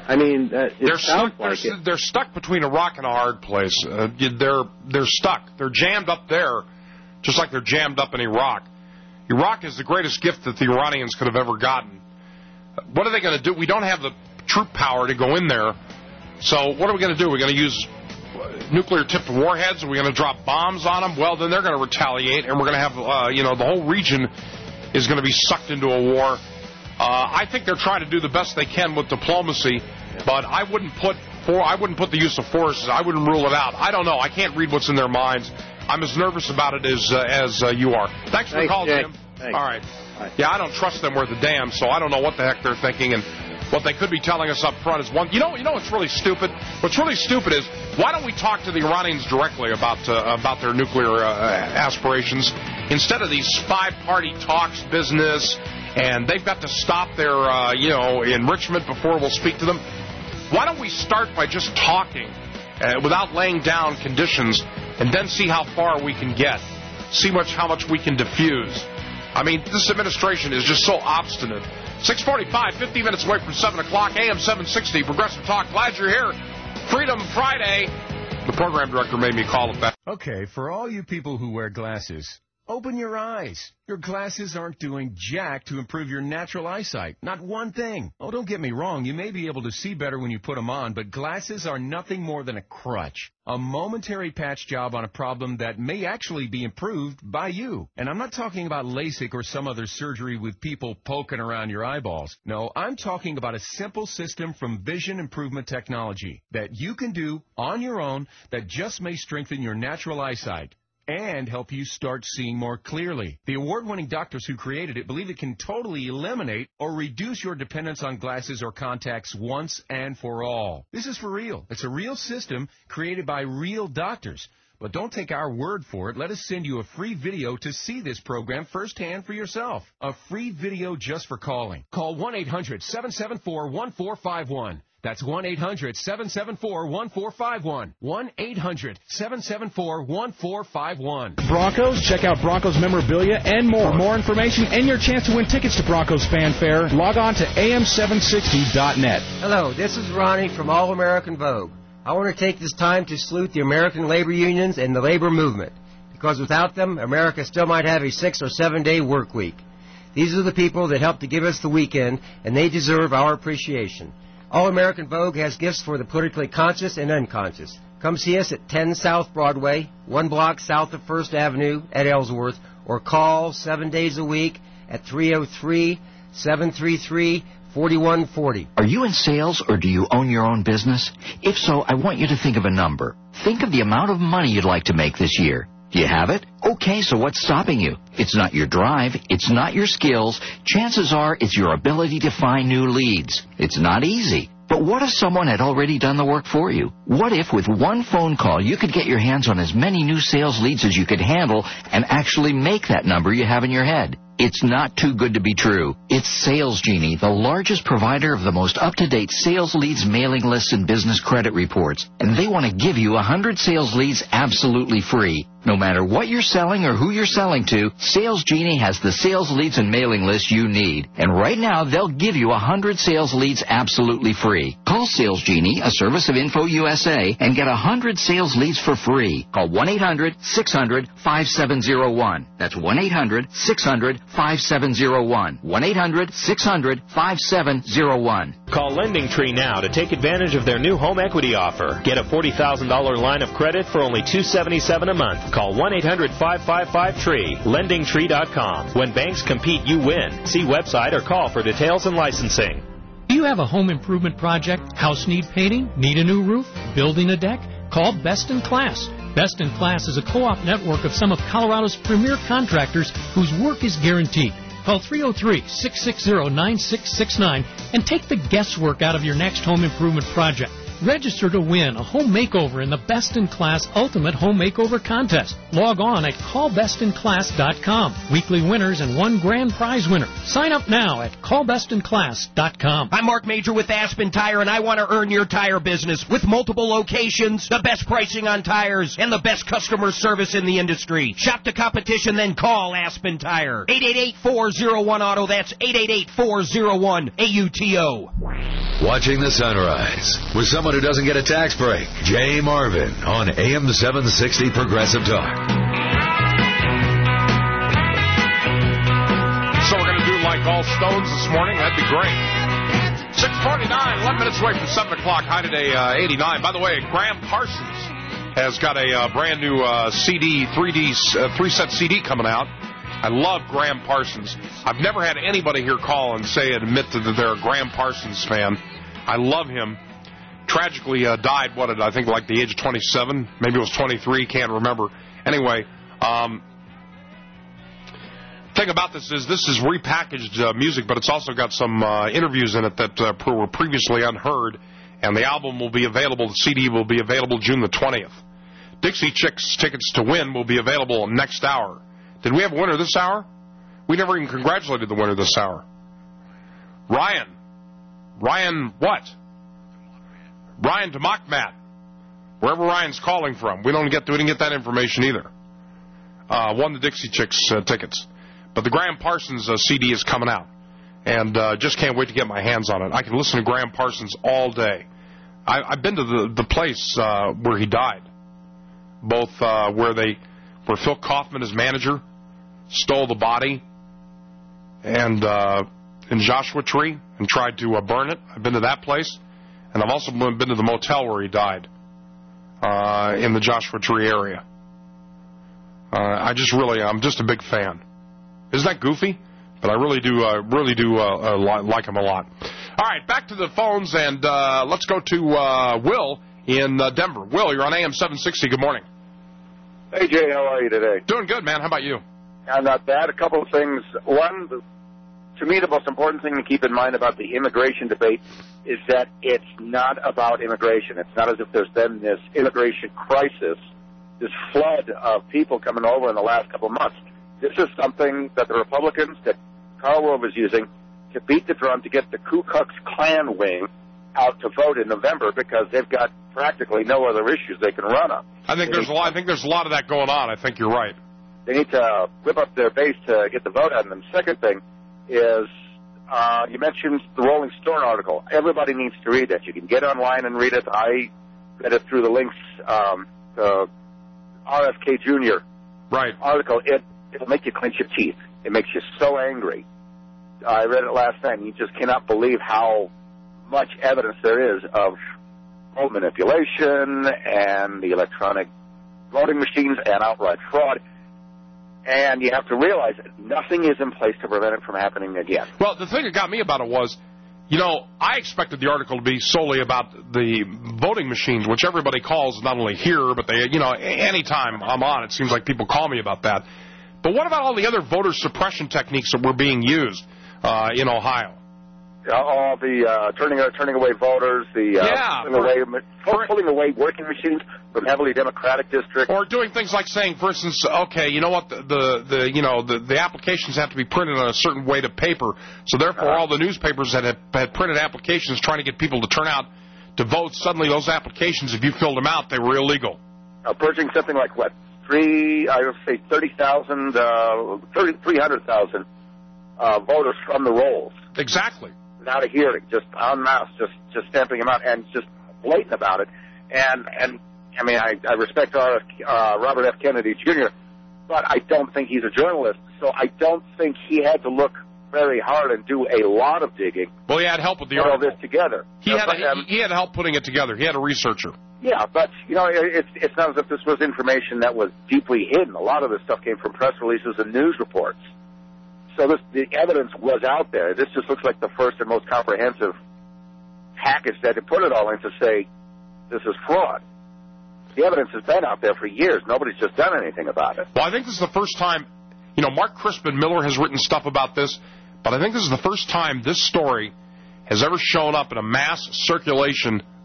I mean, uh, it they're sounds stuck, like they're, it. They're stuck between a rock and a hard place. Uh, they're they're stuck. They're jammed up there, just like they're jammed up in Iraq. Iraq is the greatest gift that the Iranians could have ever gotten. What are they going to do? We don't have the troop power to go in there. So what are we going to do? We're going to use nuclear-tipped warheads? Are we going to drop bombs on them? Well, then they're going to retaliate, and we're going to have, uh, you know, the whole region is going to be sucked into a war. Uh, I think they're trying to do the best they can with diplomacy, but I wouldn't put for I wouldn't put the use of force. I wouldn't rule it out. I don't know. I can't read what's in their minds. I'm as nervous about it as uh, as uh, you are. Thanks for the Thanks, call, Jake. Jim. Thanks. All right. Bye. Yeah, I don't trust them worth a damn, so I don't know what the heck they're thinking, and what they could be telling us up front is one. You know, you know what's really stupid? What's really stupid is why don't we talk to the Iranians directly about uh, about their nuclear uh, aspirations instead of these five-party talks business, and they've got to stop their uh, you know enrichment before we'll speak to them. Why don't we start by just talking uh, without laying down conditions, and then see how far we can get, see much how much we can diffuse. I mean, this administration is just so obstinate. six forty-five, fifty minutes away from seven o'clock, A M seven sixty, Progressive Talk. Glad you're here. Freedom Friday. The program director made me call it that. Okay, for all you people who wear glasses, open your eyes. Your glasses aren't doing jack to improve your natural eyesight. Not one thing. Oh, don't get me wrong. You may be able to see better when you put them on, but glasses are nothing more than a crutch. A momentary patch job on a problem that may actually be improved by you. And I'm not talking about LASIK or some other surgery with people poking around your eyeballs. No, I'm talking about a simple system from Vision Improvement Technology that you can do on your own that just may strengthen your natural eyesight and help you start seeing more clearly. The award-winning doctors who created it believe it can totally eliminate or reduce your dependence on glasses or contacts once and for all. This is for real. It's a real system created by real doctors. But don't take our word for it. Let us send you a free video to see this program firsthand for yourself. A free video just for calling. Call one eight hundred, seven seven four, one four five one. That's one eight hundred, seven seven four, one four five one. one eight hundred, seven seven four, one four five one. Broncos, check out Broncos memorabilia and more. For more information and your chance to win tickets to Broncos Fanfare, log on to A M seven sixty dot net. Hello, this is Ronnie from All American Vogue. I want to take this time to salute the American labor unions and the labor movement, because without them, America still might have a six- or seven-day work week. These are the people that help to give us the weekend, and they deserve our appreciation. All American Vogue has gifts for the politically conscious and unconscious. Come see us at ten South Broadway, one block south of First Avenue at Ellsworth, or call seven days a week at three oh three, seven three three, four one four oh. Are you in sales or do you own your own business? If so, I want you to think of a number. Think of the amount of money you'd like to make this year. Do you have it? Okay, so what's stopping you? It's not your drive. It's not your skills. Chances are it's your ability to find new leads. It's not easy. But what if someone had already done the work for you? What if with one phone call you could get your hands on as many new sales leads as you could handle and actually make that number you have in your head? It's not too good to be true. It's Sales Genie, the largest provider of the most up-to-date sales leads mailing lists and business credit reports. And they want to give you one hundred sales leads absolutely free. No matter what you're selling or who you're selling to, Sales Genie has the sales leads and mailing list you need. And right now, they'll give you one hundred sales leads absolutely free. Call Sales Genie, a service of Info U S A, and get one hundred sales leads for free. Call one eight hundred, six hundred, five seven zero one. That's one eight hundred, six hundred, five seven zero one. one eight hundred, six hundred, five seven zero one. Call LendingTree now to take advantage of their new home equity offer. Get a forty thousand dollars line of credit for only two hundred seventy-seven dollars a month. Call one eight hundred, five five five, T R E E. lending tree dot com. When banks compete, you win. See website or call for details and licensing. Do you have a home improvement project? House need painting? Need a new roof? Building a deck? Call Best in Class. Best in Class is a co-op network of some of Colorado's premier contractors whose work is guaranteed. Call three oh three, six six zero, nine six six nine and take the guesswork out of your next home improvement project. Register to win a home makeover in the Best in Class Ultimate Home Makeover Contest. Log on at call best in class dot com. Weekly winners and one grand prize winner. Sign up now at call best in class dot com. I'm Mark Major with Aspen Tire, and I want to earn your tire business with multiple locations, the best pricing on tires, and the best customer service in the industry. Shop the competition, then call Aspen Tire. eight eight eight, four oh one, auto. That's eight eight eight, four oh one, A U T O. Watching the sunrise with someone who doesn't get a tax break. Jay Marvin on A M seven sixty Progressive Talk. So we're going to do like all Stones this morning. That'd be great. six forty-nine, eleven minutes away from seven o'clock. High today, uh, eighty-nine. By the way, Graham Parsons has got a uh, brand new uh, C D, three D, uh, three-set C D coming out. I love Graham Parsons. I've never had anybody here call and say and admit that they're a Graham Parsons fan. I love him. Tragically uh, died, what, at I think like the age of twenty-seven? Maybe it was twenty-three, can't remember. Anyway, um, thing about this is this is repackaged uh, music, but it's also got some uh, interviews in it that uh, were previously unheard, and the album will be available, the C D will be available June the twentieth. Dixie Chicks tickets to win will be available next hour. Did we have a winner this hour? We never even congratulated the winner this hour. Ryan. Ryan what? Ryan Demakmat. Wherever Ryan's calling from. We don't get we didn't get that information either. Uh, won the Dixie Chicks uh, tickets. But the Graham Parsons uh, C D is coming out. And uh, just can't wait to get my hands on it. I can listen to Graham Parsons all day. I, I've been to the, the place uh, where he died. Both uh, where they where Phil Kaufman, his manager, stole the body and uh, in Joshua Tree and tried to uh, burn it. I've been to that place. And I've also been to the motel where he died uh, in the Joshua Tree area. Uh, I just really, I'm just a big fan. Isn't that goofy? But I really do, uh, really do uh, uh, li- like him a lot. All right, back to the phones, and uh, let's go to uh, Will in uh, Denver. Will, you're on A M seven sixty. Good morning. Hey, Jay, how are you today? Doing good, man. How about you? I'm not bad. A couple of things. One, the, to me, the most important thing to keep in mind about the immigration debate is that it's not about immigration. It's not as if there's been this immigration crisis, this flood of people coming over in the last couple of months. This is something that the Republicans, that Karl Rove is using to beat the drum to get the Ku Klux Klan wing out to vote in November because they've got practically no other issues they can run on. I think there's a lot. I think there's a lot of that going on. I think you're right. They need to whip up their base to get the vote out of them. Second thing is uh, you mentioned the Rolling Stone article. Everybody needs to read that. You can get online and read it. I read it through the links. Um, the R F K Junior right. article. It it'll make you clench your teeth. It makes you so angry. I read it last night, and you just cannot believe how much evidence there is of vote manipulation and the electronic voting machines and outright fraud. And you have to realize that nothing is in place to prevent it from happening again. Well, the thing that got me about it was, you know, I expected the article to be solely about the voting machines, which everybody calls not only here, but they, you know, anytime I'm on, it seems like people call me about that. But what about all the other voter suppression techniques that were being used uh, in Ohio? All the uh, turning turning away voters, the uh, yeah, pulling, away, for, pulling away working machines from heavily Democratic districts, or doing things like saying, for instance, okay, you know what, the the, the you know the, the applications have to be printed on a certain weight of paper, so therefore uh, all the newspapers that had, had printed applications trying to get people to turn out to vote, suddenly those applications, if you filled them out, they were illegal. Uh, purging something like what three, I would say thirty thousand, uh, thirty three hundred thousand uh, voters from the rolls. Exactly. Without a hearing, just en masse, just just stamping them out, and just blatant about it. And and I mean, I, I respect R F, uh, Robert F. Kennedy Junior, but I don't think he's a journalist, so I don't think he had to look very hard and do a lot of digging. Well, he had help with the put article. all this together. He had, a, he, he had help putting it together. He had a researcher. Yeah, but you know, it's it's not as if this was information that was deeply hidden. A lot of this stuff came from press releases and news reports. So this, the evidence was out there. This just looks like the first and most comprehensive package that to put it all in to say this is fraud. The evidence has been out there for years. Nobody's just done anything about it. Well, I think this is the first time, you know, Mark Crispin Miller has written stuff about this, but I think this is the first time this story has ever shown up in a mass circulation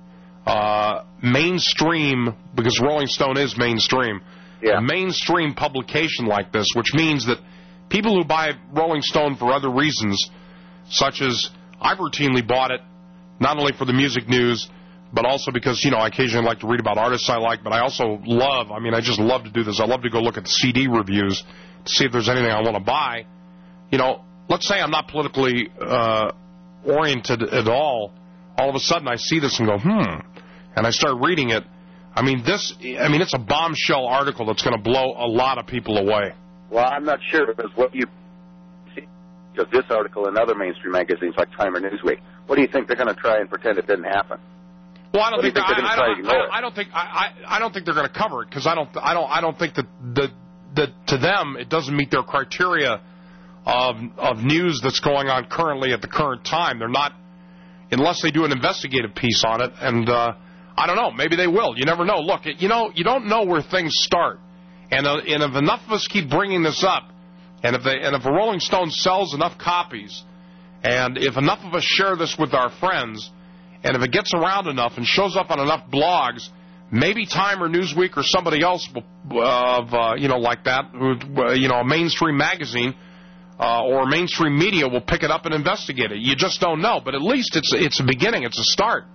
uh, mainstream, because Rolling Stone is mainstream, yeah. a mainstream publication like this, which means that people who buy Rolling Stone for other reasons, such as I've routinely bought it, not only for the music news, but also because, you know, I occasionally like to read about artists I like, but I also love, I mean, I just love to do this. I love to go look at the C D reviews to see if there's anything I want to buy. You know, let's say I'm not politically uh, oriented at all. All of a sudden I see this and go, hmm, and I start reading it. I mean, this, I mean, it's a bombshell article that's going to blow a lot of people away. Well, I'm not sure, because what you see of this article in other mainstream magazines like Time or Newsweek, what do you think they're going to try and pretend it didn't happen? Well, I don't think, think I, they're I, try don't, to ignore I, I don't think I, I, I don't think they're going to cover it, because I don't I don't I don't think that that that to them it doesn't meet their criteria of of news that's going on currently at the current time. They're not, unless they do an investigative piece on it, and uh, I don't know, maybe they will. You never know. Look, it, you know, you don't know where things start, and uh, and if enough of us keep bringing this up, and if they and if a Rolling Stone sells enough copies, and if enough of us share this with our friends, and if it gets around enough and shows up on enough blogs, maybe Time or Newsweek or somebody else, will, uh, uh, you know, like that, uh, you know, a mainstream magazine uh, or mainstream media will pick it up and investigate it. You just don't know, but at least it's it's a beginning, it's a start.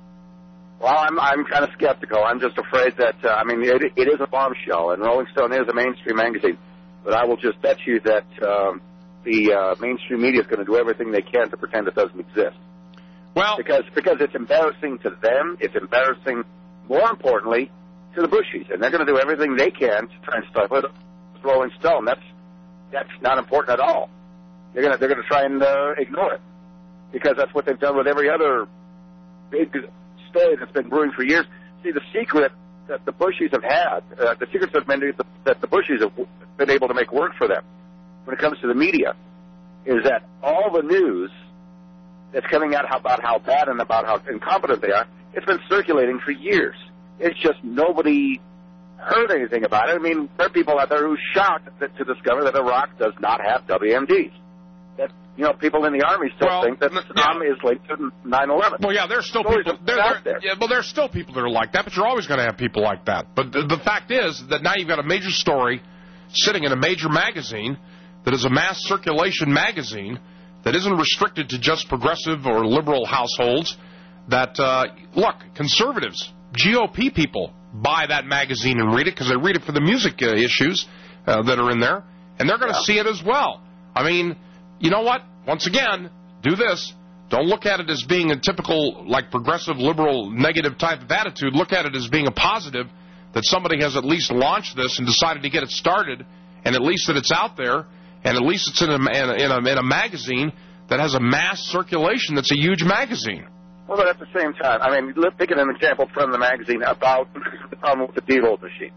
Well, I'm I'm kind of skeptical. I'm just afraid that uh, I mean it, it is a bombshell, and Rolling Stone is a mainstream magazine, but I will just bet you that um, the uh, mainstream media is going to do everything they can to pretend it doesn't exist. Well, because because it's embarrassing to them, it's embarrassing, more importantly, to the Bushies, and they're going to do everything they can to try and stifle it. Rolling Stone, that's that's not important at all. They're going to they're going to try and uh, ignore it, because that's what they've done with every other big story that's been brewing for years. See, the secret that the Bushies have had, uh, the secret that, many, that the Bushies have been able to make work for them when it comes to the media, is that all the news that's coming out about how bad and about how incompetent they are, it's been circulating for years. It's just nobody heard anything about it. I mean, there are people out there who are shocked that, to discover that Iraq does not have W M Ds. That, you know, people in the Army still well, think that Saddam yeah. is linked to nine eleven. Well, yeah, there's still Stories people. There, out there, there. Yeah, well, there's still people that are like that, but you're always going to have people like that. But the, the fact is that now you've got a major story sitting in a major magazine that is a mass circulation magazine that isn't restricted to just progressive or liberal households, that, uh, look, conservatives, G O P people buy that magazine and read it because they read it for the music uh, issues uh, that are in there, and they're going to yeah. see it as well. I mean, you know what? Once again, do this. Don't look at it as being a typical, like, progressive, liberal, negative type of attitude. Look at it as being a positive, that somebody has at least launched this and decided to get it started, and at least that it's out there, and at least it's in a, in a, in a, in a magazine that has a mass circulation that's a huge magazine. Well, but at the same time, I mean, let's pick an example from the magazine about the problem with the deal machines.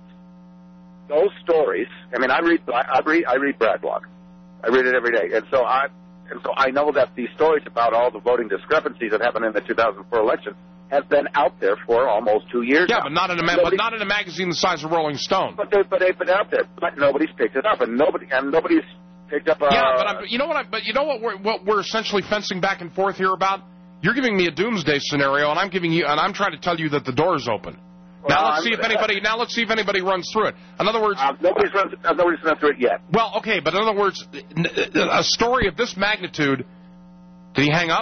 Those stories, I mean, I read, I read, I read Bradblog. I read it every day, and so I, and so I know that these stories about all the voting discrepancies that happened in the two thousand four election have been out there for almost two years. Yeah, now. but not in a ma- but not in a magazine the size of Rolling Stone. But they, but they've been out there, but nobody's picked it up, and nobody, and nobody's picked up. Uh, yeah, but I'm, you know what? I, but you know what? We're, what we're essentially fencing back and forth here about. You're giving me a doomsday scenario, and I'm giving you, and I'm trying to tell you that the door is open. Well, now let's I'm, see if anybody. Now let's see if anybody runs through it. In other words, uh, nobody's run. Uh, nobody's run through it yet. Well, okay, but in other words, a story of this magnitude. Did he hang up?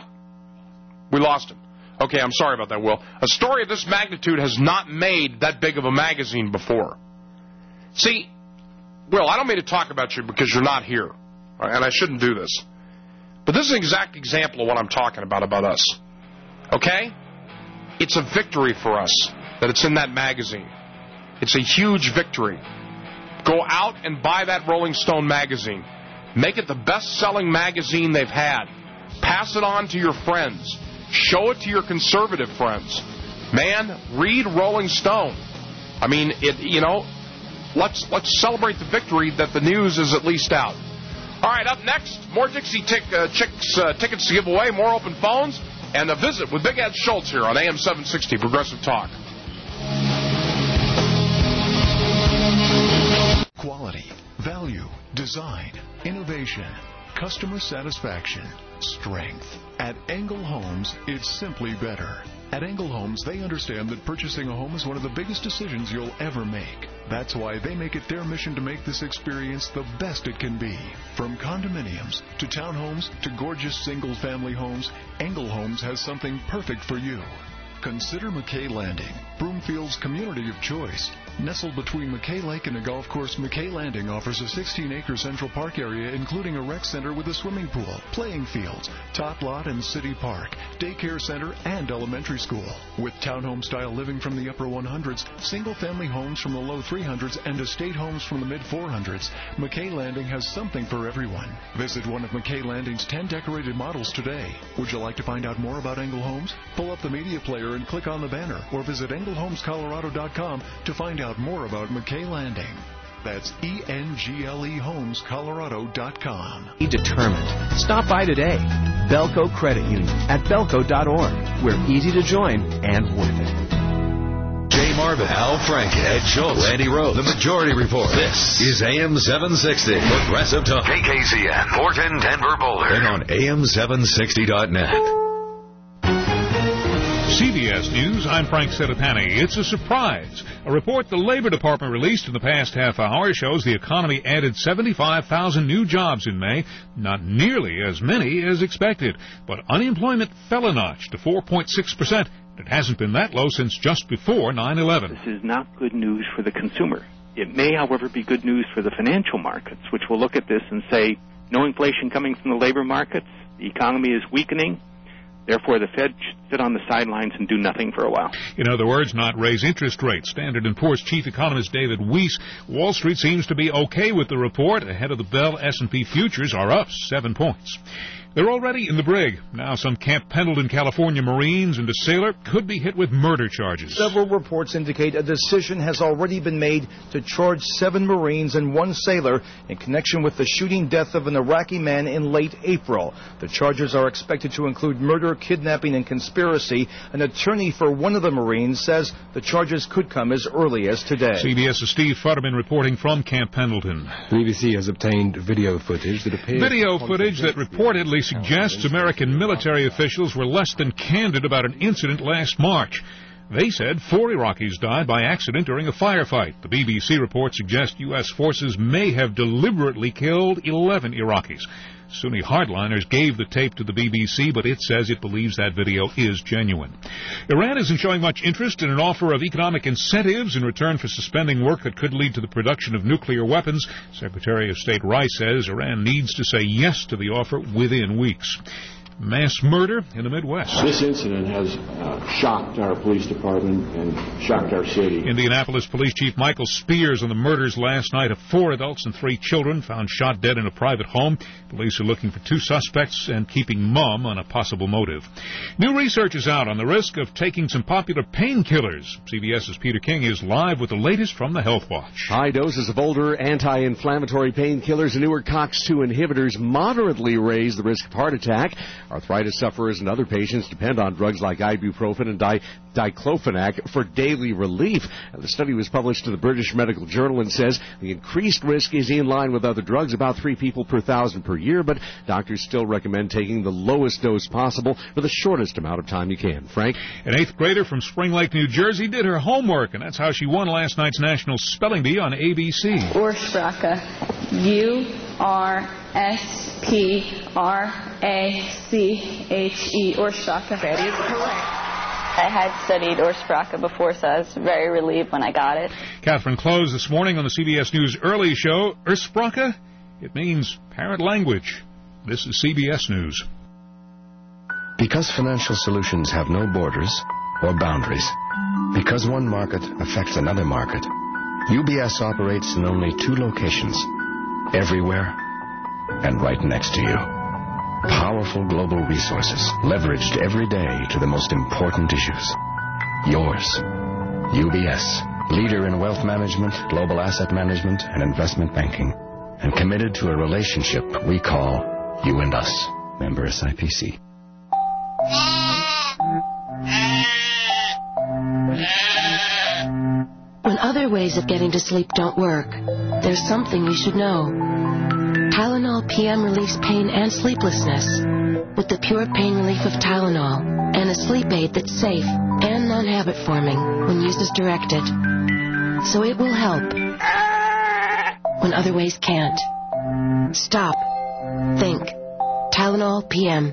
We lost him. Okay, I'm sorry about that, Will. A story of this magnitude has not made that big of a magazine before. See, Will, I don't mean to talk about you because you're not here, and I shouldn't do this. But this is an exact example of what I'm talking about, about us. Okay? It's a victory for us that it's in that magazine. It's a huge victory. Go out and buy that Rolling Stone magazine. Make it the best-selling magazine they've had. Pass it on to your friends. Show it to your conservative friends. Man, read Rolling Stone. I mean, it. You know, let's let's celebrate the victory that the news is at least out. All right, up next, more Dixie tick, uh, Chicks uh, tickets to give away, more open phones, and a visit with Big Ed Schultz here on A M seven sixty Progressive Talk. Quality, value, design, innovation, customer satisfaction, strength. At Engel Homes, it's simply better. At Engel Homes, they understand that purchasing a home is one of the biggest decisions you'll ever make. That's why they make it their mission to make this experience the best it can be. From condominiums to townhomes to gorgeous single-family homes, Engel Homes has something perfect for you. Consider McKay Landing, Broomfield's community of choice. Nestled between McKay Lake and a golf course, McKay Landing offers a sixteen-acre Central Park area, including a rec center with a swimming pool, playing fields, tot lot and city park, daycare center, and elementary school. With townhome-style living from the upper hundreds, single-family homes from the low three hundreds, and estate homes from the mid four hundreds, McKay Landing has something for everyone. Visit one of McKay Landing's ten decorated models today. Would you like to find out more about Engel Homes? Pull up the media player and click on the banner, or visit engel homes colorado dot com to find out more about McKay Landing. That's E N G L E homes colorado dot com. Be determined. Stop by today. Belco Credit Union at belco dot org. We're easy to join and worth it. Jay Marvin, Al Franken, Ed Schultz, Randy Rhodes, The Majority Report. This is A M seven sixty, Progressive Talk. K K Z N, Thornton, Denver, Boulder, and on A M seven sixty dot net. C B S News, I'm Frank Sedapani. It's a surprise. A report the Labor Department released in the past half hour shows the economy added seventy-five thousand new jobs in May, not nearly as many as expected. But unemployment fell a notch to four point six percent. It hasn't been that low since just before nine eleven. This is not good news for the consumer. It may, however, be good news for the financial markets, which will look at this and say, no inflation coming from the labor markets, the economy is weakening, therefore, the Fed should sit on the sidelines and do nothing for a while. In other words, not raise interest rates. Standard and Poor's chief economist David Weiss. Wall Street seems to be okay with the report. Ahead of the bell, S and P futures are up seven points. They're already in the brig. Now some Camp Pendleton, California Marines and a sailor could be hit with murder charges. Several reports indicate a decision has already been made to charge seven Marines and one sailor in connection with the shooting death of an Iraqi man in late April. The charges are expected to include murder, kidnapping, and conspiracy. An attorney for one of the Marines says the charges could come as early as today. CBS's Steve Futterman reporting from Camp Pendleton. The B B C has obtained video footage that appears... Video footage that reportedly suggests American military officials were less than candid about an incident last March. They said four Iraqis died by accident during a firefight. The B B C report suggests U S forces may have deliberately killed eleven Iraqis. Sunni hardliners gave the tape to the B B C, but it says it believes that video is genuine. Iran isn't showing much interest in an offer of economic incentives in return for suspending work that could lead to the production of nuclear weapons. Secretary of State Rice says Iran needs to say yes to the offer within weeks. Mass murder in the Midwest. This incident has uh, shocked our police department and shocked our city. Indianapolis Police Chief Michael Spears on the murders last night of four adults and three children found shot dead in a private home. Police are looking for two suspects and keeping mum on a possible motive. New research is out on the risk of taking some popular painkillers. CBS's Peter King is live with the latest from the Health Watch. High doses of older anti-inflammatory painkillers and newer COX two inhibitors moderately raise the risk of heart attack. Arthritis sufferers and other patients depend on drugs like ibuprofen and di- diclofenac for daily relief. And the study was published in the British Medical Journal and says the increased risk is in line with other drugs, about three people per thousand per year, but doctors still recommend taking the lowest dose possible for the shortest amount of time you can. Frank? An eighth grader from Spring Lake, New Jersey did her homework, and that's how she won last night's National Spelling Bee on A B C. Ursprache. U R S P R A C H E. Ursprache. That is correct. I had studied Ursprache before, so I was very relieved when I got it. Catherine Close this morning on the C B S News Early Show. Ursprache? It means parent language. This is C B S News. Because financial solutions have no borders or boundaries, because one market affects another market, U B S operates in only two locations, everywhere and right next to you. Powerful global resources leveraged every day to the most important issues. Yours, U B S, leader in wealth management, global asset management, and investment banking, and committed to a relationship we call you and us. Member S I P C. When other ways of getting to sleep don't work, there's something you should know. Tylenol P M relieves pain and sleeplessness. with the pure pain relief of Tylenol and a sleep aid that's safe and non-habit forming when used as directed. So it will help when other ways can't. Stop. Think. Tylenol P M.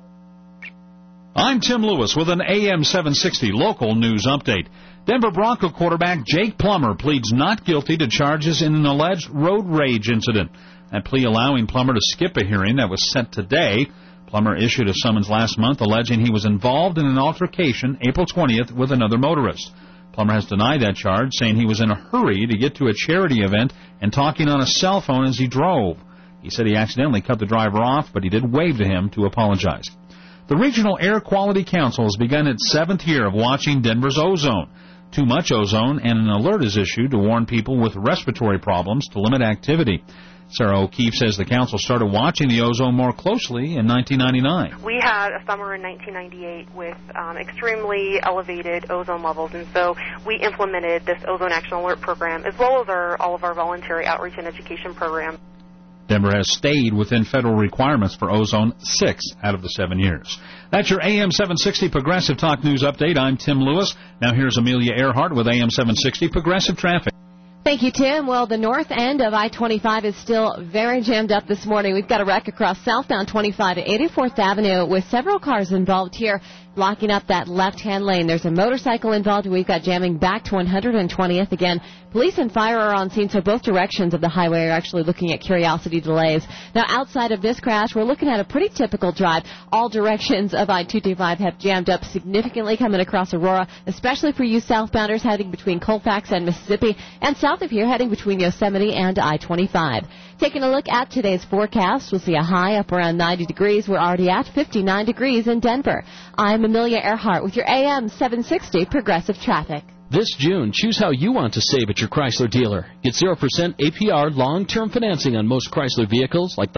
I'm Tim Lewis with an A M seven sixty local news update. Denver Bronco quarterback Jake Plummer pleads not guilty to charges in an alleged road rage incident. That plea allowing Plummer to skip a hearing that was set today. Plummer issued a summons last month alleging he was involved in an altercation April twentieth with another motorist. Plummer has denied that charge, saying he was in a hurry to get to a charity event and talking on a cell phone as he drove. He said he accidentally cut the driver off, but he did wave to him to apologize. The Regional Air Quality Council has begun its seventh year of watching Denver's ozone. Too much ozone, and an alert is issued to warn people with respiratory problems to limit activity. Sarah O'Keefe says the council started watching the ozone more closely in nineteen ninety-nine. We had a summer in nineteen ninety-eight with um, extremely elevated ozone levels, and so we implemented this Ozone Action Alert program, as well as our, all of our voluntary outreach and education programs. Denver has stayed within federal requirements for ozone six out of the seven years. That's your A M seven sixty Progressive Talk News Update. I'm Tim Lewis. Now here's Amelia Earhart with A M seven sixty Progressive Traffic. Thank you, Tim. Well, the north end of I twenty-five is still very jammed up this morning. We've got a wreck across southbound twenty-five to eighty-fourth Avenue with several cars involved here, blocking up that left-hand lane. There's a motorcycle involved. We've got jamming back to one hundred twentieth. Again, police and fire are on scene, so both directions of the highway are actually looking at curiosity delays. Now, outside of this crash, we're looking at a pretty typical drive. All directions of I twenty-five have jammed up significantly coming across Aurora, especially for you southbounders heading between Colfax and Mississippi, and south of here heading between Yosemite and I twenty-five. Taking a look at today's forecast, we'll see a high up around ninety degrees. We're already at fifty-nine degrees in Denver. I'm Amelia Earhart with your A M seven sixty Progressive Traffic. This June, choose how you want to save at your Chrysler dealer. Get zero percent A P R long-term financing on most Chrysler vehicles like the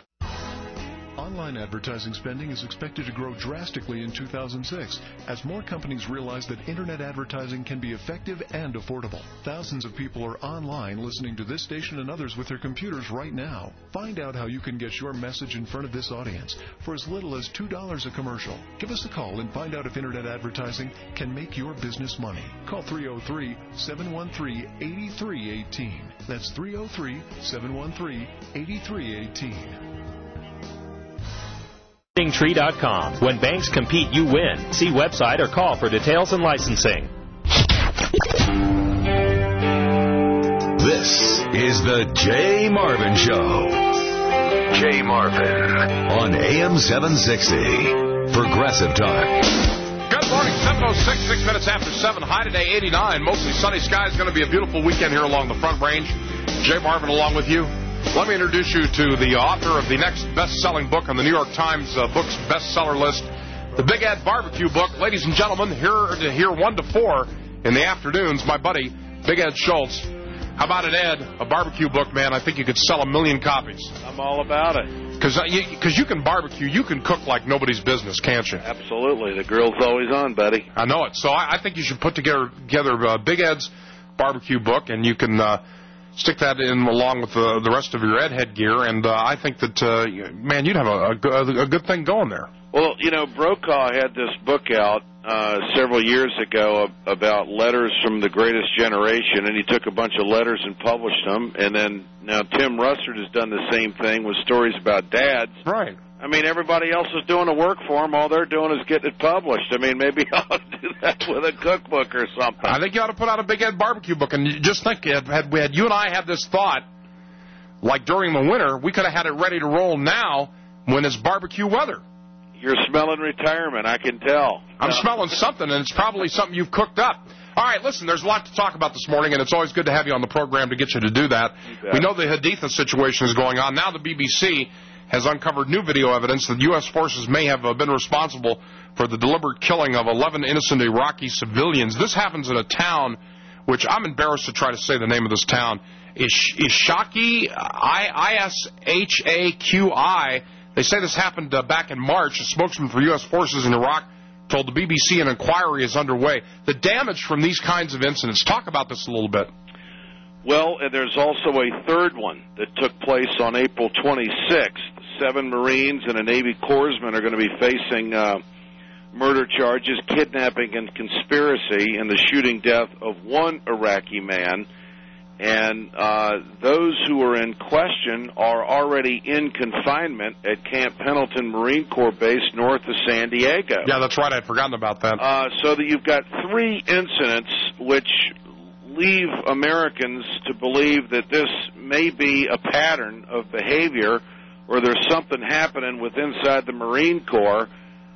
Online advertising spending is expected to grow drastically in two thousand six as more companies realize that internet advertising can be effective and affordable. Thousands of people are online listening to this station and others with their computers right now. Find out how you can get your message in front of this audience for as little as two dollars a commercial. Give us a call and find out if internet advertising can make your business money. Call three oh three, seven one three, eight three one eight. That's three oh three, seven one three, eight three one eight. lending tree dot com. When banks compete, you win. See website or call for details and licensing. This is the Jay Marvin Show. Jay Marvin on A M seven sixty. Progressive Talk. Good morning, seven oh six, six minutes after seven. High today, eighty-nine. Mostly sunny skies. Going to be a beautiful weekend here along the Front Range. Jay Marvin along with you. Let me introduce you to the author of the next best-selling book on the New York Times uh, books bestseller list, the Big Ed Barbecue book. Ladies and gentlemen, here to hear one to four in the afternoons, my buddy, Big Ed Schultz. How about it, Ed? A barbecue book, man. I think you could sell a million copies. I'm all about it. Because uh, you, you can barbecue, you can cook like nobody's business, can't you? Absolutely. The grill's always on, buddy. I know it. So I, I think you should put together, together uh, Big Ed's barbecue book, and you can... Uh, Stick that in along with the, the rest of your Ed headgear, and uh, I think that, uh, man, you'd have a, a, a good thing going there. Well, you know, Brokaw had this book out uh, several years ago about letters from the greatest generation, and he took a bunch of letters and published them. And then now Tim Russert has done the same thing with stories about dads. Right. I mean, everybody else is doing the work for them. All they're doing is getting it published. I mean, maybe I'll do that with a cookbook or something. I think you ought to put out a Big Ed barbecue book. And you just think, had, had, had you and I had this thought, like during the winter, we could have had it ready to roll now when it's barbecue weather. You're smelling retirement, I can tell. I'm no. smelling something, and it's probably something you've cooked up. All right, listen, there's a lot to talk about this morning, and it's always good to have you on the program to get you to do that. We know the Haditha situation is going on. Now the B B C has uncovered new video evidence that U S forces may have been responsible for the deliberate killing of eleven innocent Iraqi civilians. This happens in a town, which I'm embarrassed to try to say the name of this town, Ish- Ishaqi, I S H A Q I. They say this happened uh, back in March. A spokesman for U S forces in Iraq told the B B C an inquiry is underway. The damage from these kinds of incidents, talk about this a little bit. Well, and there's also a third one that took place on April twenty-sixth. seven Marines and a Navy corpsman are going to be facing uh, murder charges, kidnapping, and conspiracy in the shooting death of one Iraqi man. And uh, those who are in question are already in confinement at Camp Pendleton Marine Corps Base north of San Diego. Yeah, that's right. I'd forgotten about that. Uh, so that you've got three incidents which leave Americans to believe that this may be a pattern of behavior or there's something happening with inside the Marine Corps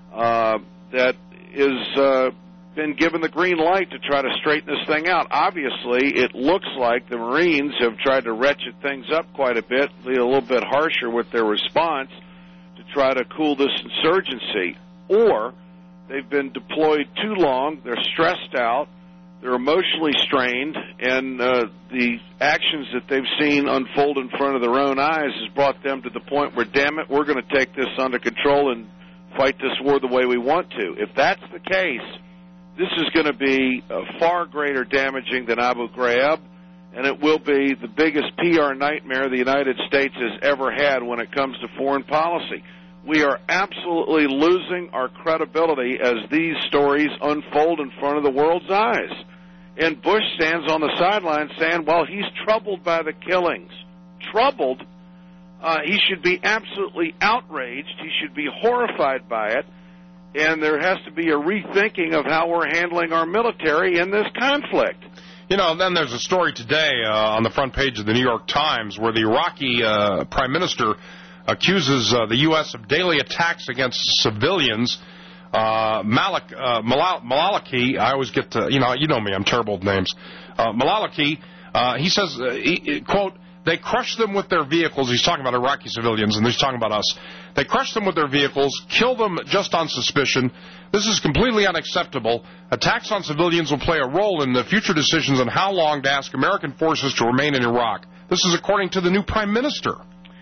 uh, that is uh, been given the green light to try to straighten this thing out. Obviously, it looks like the Marines have tried to ratchet things up quite a bit, be a little bit harsher with their response to try to cool this insurgency. Or they've been deployed too long, they're stressed out, they're emotionally strained, and uh, the actions that they've seen unfold in front of their own eyes has brought them to the point where, damn it, we're going to take this under control and fight this war the way we want to. If that's the case, this is going to be uh, far greater damaging than Abu Ghraib, and it will be the biggest P R nightmare the United States has ever had when it comes to foreign policy. We are absolutely losing our credibility as these stories unfold in front of the world's eyes. And Bush stands on the sidelines saying, well, he's troubled by the killings. Troubled? Uh, he should be absolutely outraged. He should be horrified by it. And there has to be a rethinking of how we're handling our military in this conflict. You know, then there's a story today uh, on the front page of the New York Times where the Iraqi uh, prime minister accuses uh, the U S of daily attacks against civilians. Uh, Malik, uh, Malal- Malalaki, I always get to, you know, you know me, I'm terrible with names. Uh, Malalaki, uh, he says, uh, he, quote, they crush them with their vehicles. He's talking about Iraqi civilians, and he's talking about us. They crush them with their vehicles, kill them just on suspicion. This is completely unacceptable. Attacks on civilians will play a role in the future decisions on how long to ask American forces to remain in Iraq. This is according to the new prime minister.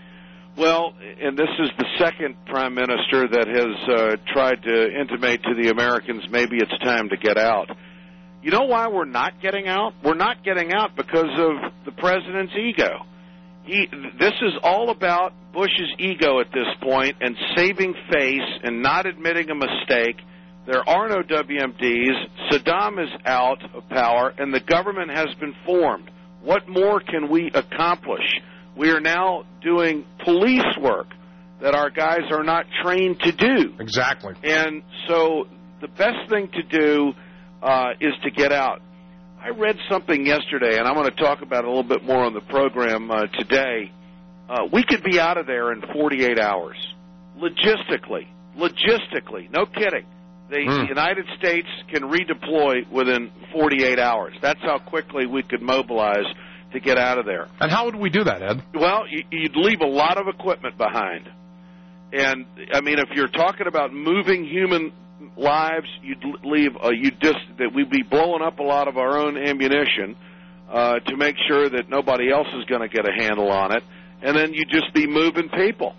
Well, and this is the second prime minister that has uh, tried to intimate to the Americans maybe it's time to get out. You know why we're not getting out? We're not getting out because of the president's ego. He, this is all about Bush's ego at this point and saving face and not admitting a mistake. There are no W M Ds. Saddam is out of power, and the government has been formed. What more can we accomplish? We are now doing police work that our guys are not trained to do. Exactly. And so the best thing to do uh, is to get out. I read something yesterday, and I'm going to talk about it a little bit more on the program uh, today. Uh, we could be out of there in forty-eight hours. Logistically. Logistically. No kidding. The mm. United States can redeploy within forty-eight hours. That's how quickly we could mobilize to get out of there. And how would we do that, Ed? Well, you'd leave a lot of equipment behind. And, I mean, if you're talking about moving human lives, you'd leave, uh, you'd just, that we'd be blowing up a lot of our own ammunition uh, to make sure that nobody else is going to get a handle on it. And then you'd just be moving people.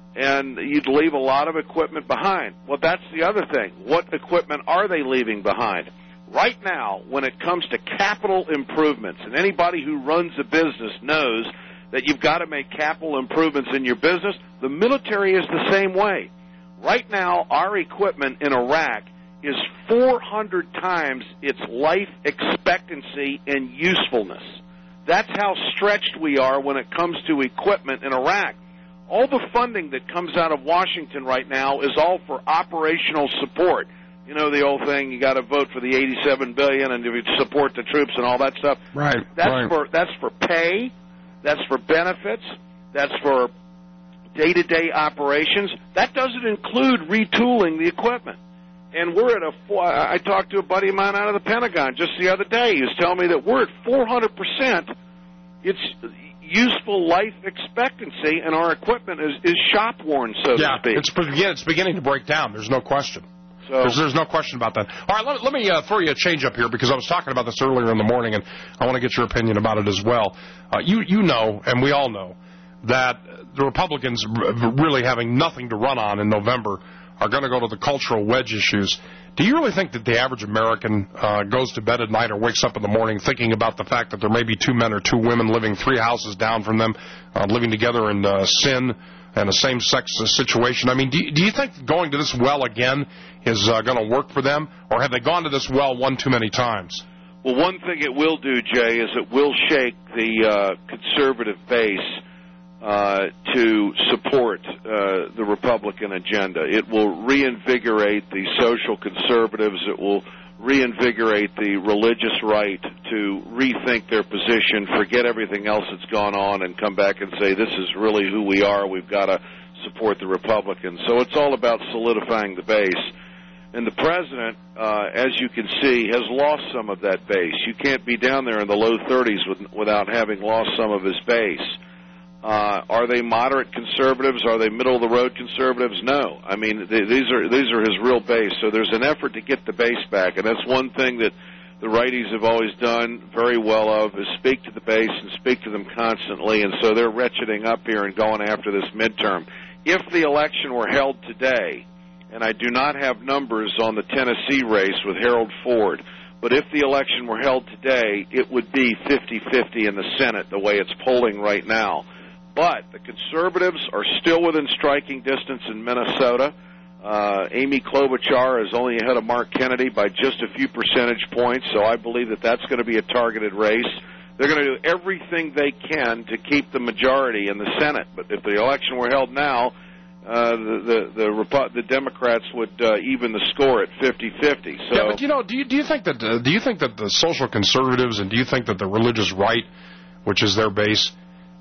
And you'd leave a lot of equipment behind. Well, that's the other thing. What equipment are they leaving behind? Right now, when it comes to capital improvements, and anybody who runs a business knows that you've got to make capital improvements in your business, the military is the same way. Right now, our equipment in Iraq is four hundred times its life expectancy and usefulness. That's how stretched we are when it comes to equipment in Iraq. All the funding that comes out of Washington right now is all for operational support. You know the old thing, you got to vote for the eighty-seven billion dollars and you support the troops and all that stuff. Right. That's right. for that's for pay, that's for benefits, that's for day-to-day operations. That doesn't include retooling the equipment. And we're at a, I talked to a buddy of mine out of the Pentagon just the other day. He was telling me that we're at four hundred percent. It's useful life expectancy, and our equipment is, is shop-worn, so yeah, to speak. It's, yeah, it's beginning to break down. There's no question. So, there's, there's no question about that. All right, let, let me uh, throw you a change up here because I was talking about this earlier in the morning, and I want to get your opinion about it as well. Uh, you, you know, and we all know, that the Republicans really having nothing to run on in November are going to go to the cultural wedge issues. Do you really think that the average American uh, goes to bed at night or wakes up in the morning thinking about the fact that there may be two men or two women living three houses down from them, uh, living together in uh, sin and a same-sex situation. I mean, do you, do you think going to this well again is uh, going to work for them, or have they gone to this well one too many times? Well, one thing it will do, Jay, is it will shake the uh, conservative base uh, to support uh, the Republican agenda. It will reinvigorate the social conservatives. It will reinvigorate the religious right to rethink their position, forget everything else that's gone on, and come back and say, this is really who we are. We've got to support the Republicans. So it's all about solidifying the base. And the president, uh, as you can see, has lost some of that base. You can't be down there in the low thirties with, without having lost some of his base. Uh, are they moderate conservatives? Are they middle-of-the-road conservatives? No. I mean, th- these are these are his real base. So there's an effort to get the base back, and that's one thing that the righties have always done very well of, is speak to the base and speak to them constantly, and so they're retcheting up here and going after this midterm. If the election were held today, and I do not have numbers on the Tennessee race with Harold Ford, but if the election were held today, it would be fifty-fifty in the Senate, the way it's polling right now. But the conservatives are still within striking distance in Minnesota. Uh, Amy Klobuchar is only ahead of Mark Kennedy by just a few percentage points, so I believe that that's going to be a targeted race. They're going to do everything they can to keep the majority in the Senate. But if the election were held now, uh, the the the, Repu- the Democrats would uh, even the score at fifty-fifty. So, yeah, but you know, do you do you think that uh, do you think that the social conservatives and do you think that the religious right, which is their base,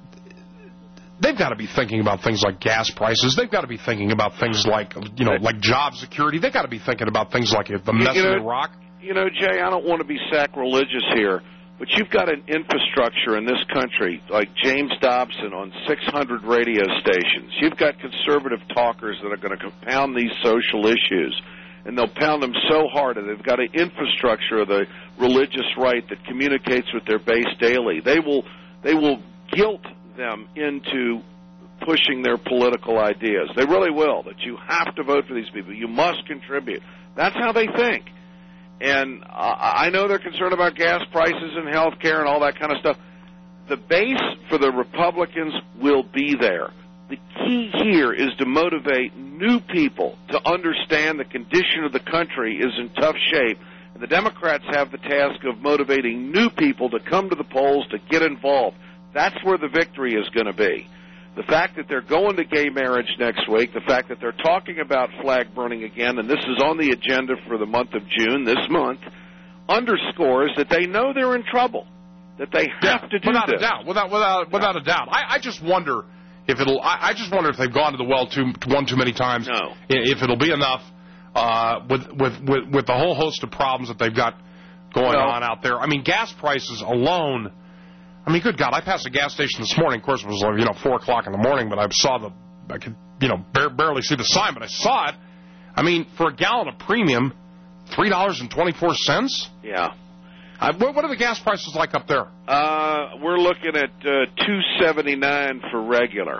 they've got to be thinking about things like gas prices. They've got to be thinking about things like, you know, like job security. They've got to be thinking about things like the mess you know, in Iraq. You know, Jay, I don't want to be sacrilegious here, but you've got an infrastructure in this country like James Dobson on six hundred radio stations. You've got conservative talkers that are going to pound these social issues, and they'll pound them so hard, and they've got an infrastructure of the religious right that communicates with their base daily. They will, they will guilt them into pushing their political ideas. They really will, that you have to vote for these people. You must contribute. That's how they think. And uh, I know they're concerned about gas prices and health care and all that kind of stuff. The base for the Republicans will be there. The key here is to motivate new people to understand the condition of the country is in tough shape. And the Democrats have the task of motivating new people to come to the polls, to get involved. That's where the victory is going to be. The fact that they're going to gay marriage next week, the fact that they're talking about flag burning again, and this is on the agenda for the month of June, this month, underscores that they know they're in trouble, that they have yeah, to do without this. a doubt, without without without a doubt. I, I just wonder if it'll. I, I just wonder if they've gone to the well too one too many times. No. If it'll be enough uh, with with with with the whole host of problems that they've got going well, on out there. I mean, gas prices alone. I mean, good God, I passed a gas station this morning. Of course, it was, you know, four o'clock in the morning, but I saw the, I could, you know, bar- barely see the sign, but I saw it. I mean, for a gallon of premium, three dollars and twenty-four cents? Yeah. Uh, what, what are the gas prices like up there? Uh, we're looking at uh, two seventy-nine for regular,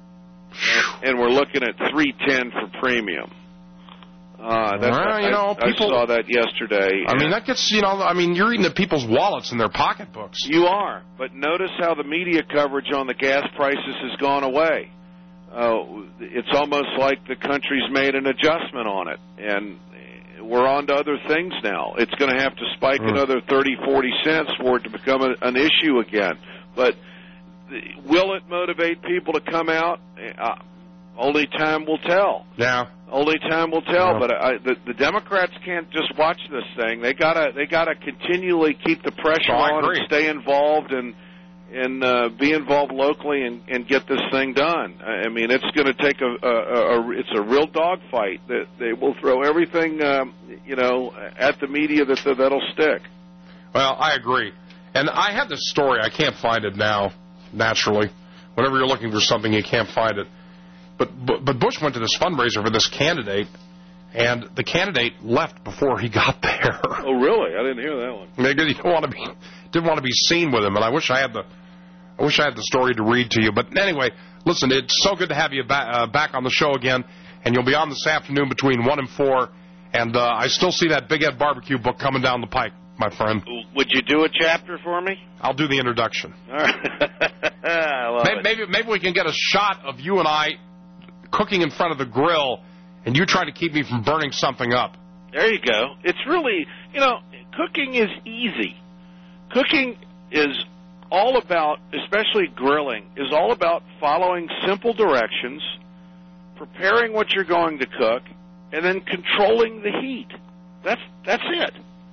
and, and we're looking at three ten for premium. Uh, that's, well, you know, I, people, I saw that yesterday. I mean, that gets, you know, I mean, you're eating at people's wallets and their pocketbooks. You are, but notice how the media coverage on the gas prices has gone away. Uh, it's almost like the country's made an adjustment on it, and we're on to other things now. It's going to have to spike mm. another thirty, forty cents for it to become a, an issue again. But will it motivate people to come out? Uh, only time will tell. Yeah. Only time will tell. Yeah. But I, the, the Democrats can't just watch this thing. They gotta they gotta continually keep the pressure oh, on and stay involved and and uh, be involved locally and, and get this thing done. I mean, it's going to take a, a, a, a it's a real dogfight. That they will throw everything um, you know at the media that that'll stick. Well, I agree. And I had this story. I can't find it now. Naturally, whenever you're looking for something, you can't find it. But, but but Bush went to this fundraiser for this candidate, and the candidate left before he got there. Oh, really? I didn't hear that one. Maybe you don't want to be didn't want to be seen with him, and I wish I had the I wish I had the story to read to you. But anyway, listen, it's so good to have you back uh, back on the show again, and you'll be on this afternoon between one and four. And uh, I still see that Big Ed Barbecue book coming down the pike, my friend. Would you do a chapter for me? I'll do the introduction. All right. I love maybe, it. maybe maybe we can get a shot of you and I cooking in front of the grill, and you try to keep me from burning something up. There you go. It's really, you know, cooking is easy. Cooking is all about, especially grilling, is all about following simple directions, preparing what you're going to cook, and then controlling the heat. That's that's it.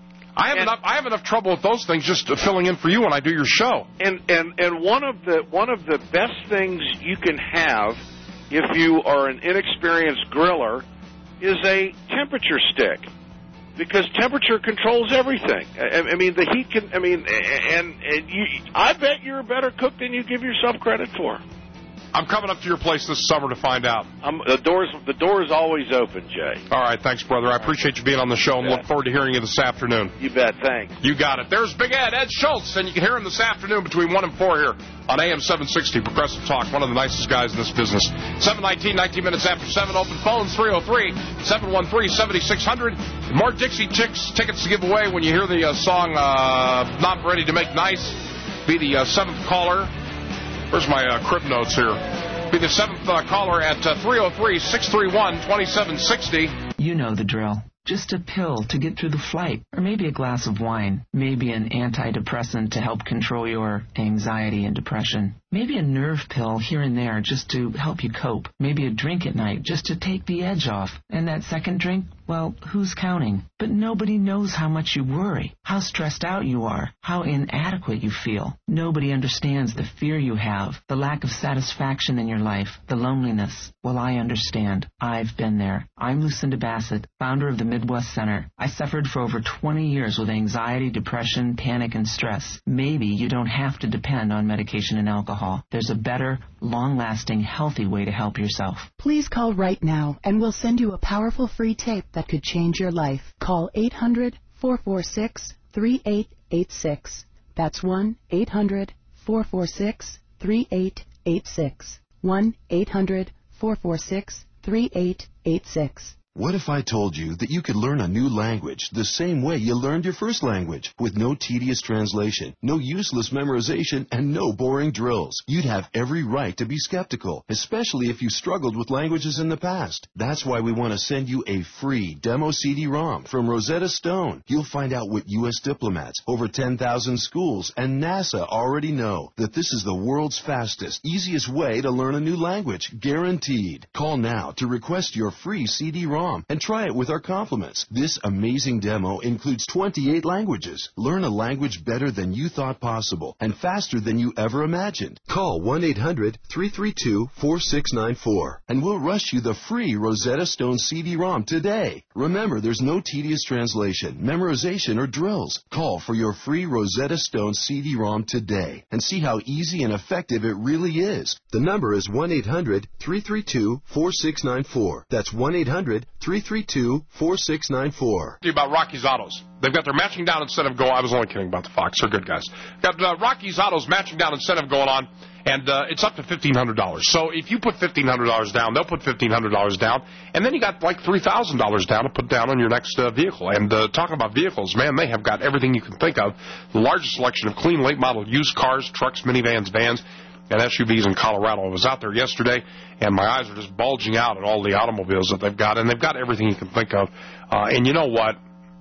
I have and, enough. I have enough trouble with those things just filling in for you when I do your show. And and and one of the one of the best things you can have if you are an inexperienced griller is a temperature stick, because temperature controls everything. I, I mean, the heat can. I mean, and and you. I bet you're a better cook than you give yourself credit for. I'm coming up to your place this summer to find out. Um, the door's the door is always open, Jay. All right, thanks, brother. I appreciate you being on the show and look forward to hearing you this afternoon. You bet, thanks. You got it. There's Big Ed, Ed Schultz, and you can hear him this afternoon between one and four here on A M seven sixty, Progressive Talk, one of the nicest guys in this business. seven nineteen, nineteen minutes after seven, open phones, three oh three, seven one three, seven six zero zero. More Dixie Chicks tickets to give away when you hear the uh, song uh, Not Ready to Make Nice. Be the uh, seventh caller. Where's my uh, crib notes here? Be the seventh uh, caller at uh, three oh three, six three one, two seven six zero. You know the drill. Just a pill to get through the flight, or maybe a glass of wine, maybe an antidepressant to help control your anxiety and depression, maybe a nerve pill here and there just to help you cope, maybe a drink at night just to take the edge off, and that second drink, well, who's counting? But nobody knows how much you worry, how stressed out you are, how inadequate you feel. Nobody understands the fear you have, the lack of satisfaction in your life, the loneliness. Well, I understand. I've been there. I'm Lucinda Bassett, founder of the Midwest Center. I suffered for over twenty years with anxiety, depression, panic, and stress. Maybe you don't have to depend on medication and alcohol. There's a better, long-lasting, healthy way to help yourself. Please call right now, and we'll send you a powerful free tape that could change your life. Call eight hundred, four four six, three eight eight six. That's one eight hundred, four four six, three eight eight six. one eight hundred, four four six, three eight eight six. What if I told you that you could learn a new language the same way you learned your first language, with no tedious translation, no useless memorization, and no boring drills? You'd have every right to be skeptical, especially if you struggled with languages in the past. That's why we want to send you a free demo C D ROM from Rosetta Stone. You'll find out what U S diplomats, over ten thousand schools, and NASA already know, that this is the world's fastest, easiest way to learn a new language, guaranteed. Call now to request your free C D ROM. And try it with our compliments. This amazing demo includes twenty-eight languages. Learn a language better than you thought possible and faster than you ever imagined. Call one eight hundred, three three two, four six nine four and we'll rush you the free Rosetta Stone C D ROM today. Remember, there's no tedious translation, memorization, or drills. Call for your free Rosetta Stone C D ROM today and see how easy and effective it really is. The number is one eight hundred, three three two, four six nine four. That's one eight hundred, three three two, four six nine four. About Rocky's Autos. They've got their matching down incentive going. I was only kidding about the Fox. They're good guys. Got uh, Rocky's Autos matching down incentive going on, and uh, it's up to fifteen hundred dollars. So if you put fifteen hundred dollars down, they'll put fifteen hundred dollars down, and then you got like three thousand dollars down to put down on your next uh, vehicle. And uh, talking about vehicles, man, they have got everything you can think of. The largest selection of clean, late-model used cars, trucks, minivans, vans, and S U Vs in Colorado. I was out there yesterday, and my eyes are just bulging out at all the automobiles that they've got, and they've got everything you can think of. Uh, and you know what?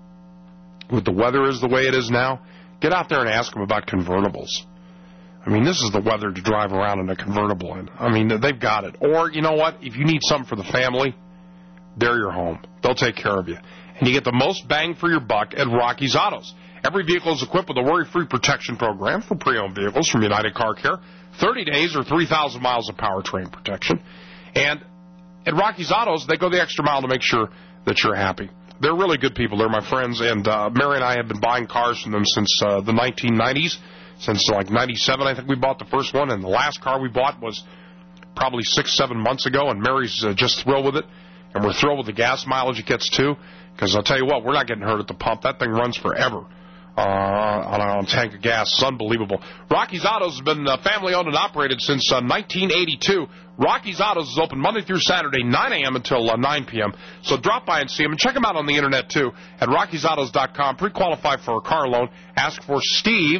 With the weather is the way it is now, get out there and ask them about convertibles. I mean, this is the weather to drive around in a convertible in. I mean, they've got it. Or, you know what? If you need something for the family, they're your home. They'll take care of you. And you get the most bang for your buck at Rocky's Autos. Every vehicle is equipped with a worry-free protection program for pre-owned vehicles from United Car Care. thirty days or three thousand miles of powertrain protection. And at Rocky's Autos, they go the extra mile to make sure that you're happy. They're really good people. They're my friends. And uh, Mary and I have been buying cars from them since uh, the nineteen nineties. Since like ninety-seven, I think we bought the first one. And the last car we bought was probably six, seven months ago. And Mary's uh, just thrilled with it. And we're thrilled with the gas mileage it gets, too. Because I'll tell you what, we're not getting hurt at the pump. That thing runs forever. Uh, on, a, on a tank of gas. It's unbelievable. Rocky's Autos has been uh, family-owned and operated since uh, nineteen eighty-two. Rocky's Autos is open Monday through Saturday, nine a.m. until uh, nine p.m. So drop by and see them. And check them out on the Internet, too, at Rocky's Autos dot com. Pre-qualify for a car loan. Ask for Steve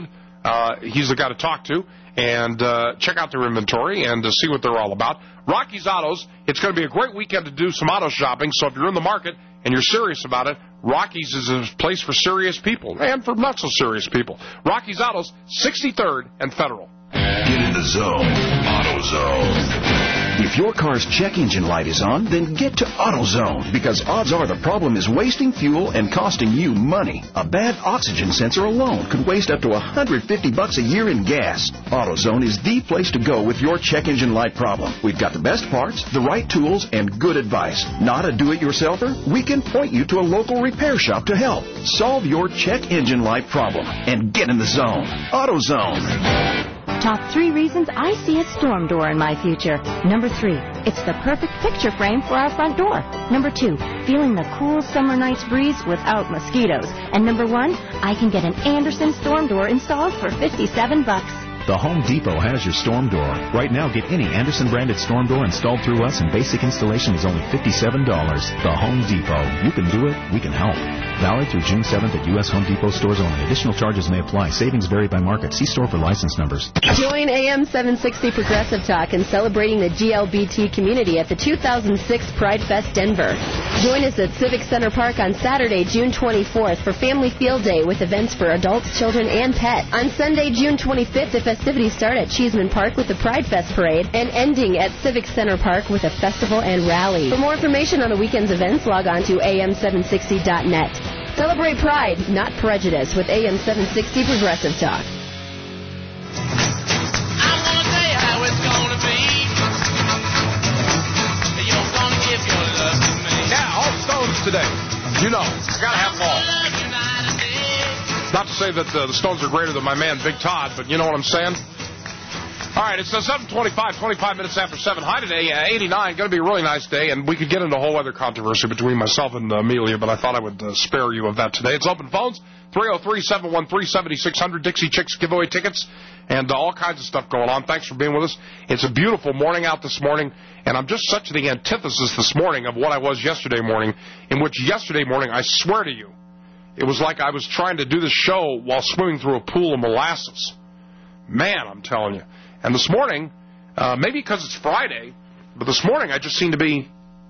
uh, he's the guy to talk to and uh, check out their inventory and uh, see what they're all about. Rocky's Autos, it's going to be a great weekend to do some auto shopping, so if you're in the market and you're serious about it, Rocky's is a place for serious people and for not so serious people. Rocky's Autos, sixty-third and Federal. Get in the zone. AutoZone. If your car's check engine light is on, then get to AutoZone, because odds are the problem is wasting fuel and costing you money. A bad oxygen sensor alone could waste up to one hundred fifty bucks a year in gas. AutoZone is the place to go with your check engine light problem. We've got the best parts, the right tools, and good advice. Not a do-it-yourselfer? We can point you to a local repair shop to help. Solve your check engine light problem and get in the zone. AutoZone. Top three reasons I see a storm door in my future. Number three, it's the perfect picture frame for our front door. Number two, feeling the cool summer night's breeze without mosquitoes. And number one, I can get an Anderson storm door installed for fifty-seven bucks. The Home Depot has your storm door. Right now, get any Anderson-branded storm door installed through us, and basic installation is only fifty-seven dollars. The Home Depot. You can do it. We can help. Valid through June seventh at U S Home Depot stores only. Additional charges may apply. Savings vary by market. See store for license numbers. Join A M seven sixty Progressive Talk in celebrating the G L B T community at the two thousand six Pride Fest Denver. Join us at Civic Center Park on Saturday, June twenty-fourth for Family Field Day with events for adults, children, and pets. On Sunday, June twenty-fifth, the festivities start at Cheeseman Park with the Pride Fest Parade and ending at Civic Center Park with a festival and rally. For more information on the weekend's events, log on to A M seven sixty dot net. Celebrate pride, not prejudice, with A M seven sixty Progressive Talk. Yeah, all Stones today. You know, I gotta have them all. Not to say that uh, the Stones are greater than my man Big Todd, but you know what I'm saying? All right, it's uh, seven twenty-five, twenty-five minutes after seven. Hi today, uh, eighty-nine. Going to be a really nice day, and we could get into a whole other controversy between myself and uh, Amelia, but I thought I would uh, spare you of that today. It's open phones, three oh three, seven one three, seven six zero zero, Dixie Chicks giveaway tickets, and uh, all kinds of stuff going on. Thanks for being with us. It's a beautiful morning out this morning, and I'm just such the antithesis this morning of what I was yesterday morning, in which yesterday morning, I swear to you, it was like I was trying to do the show while swimming through a pool of molasses. Man, I'm telling you. And this morning, uh, maybe because it's Friday, but this morning I just seem to be,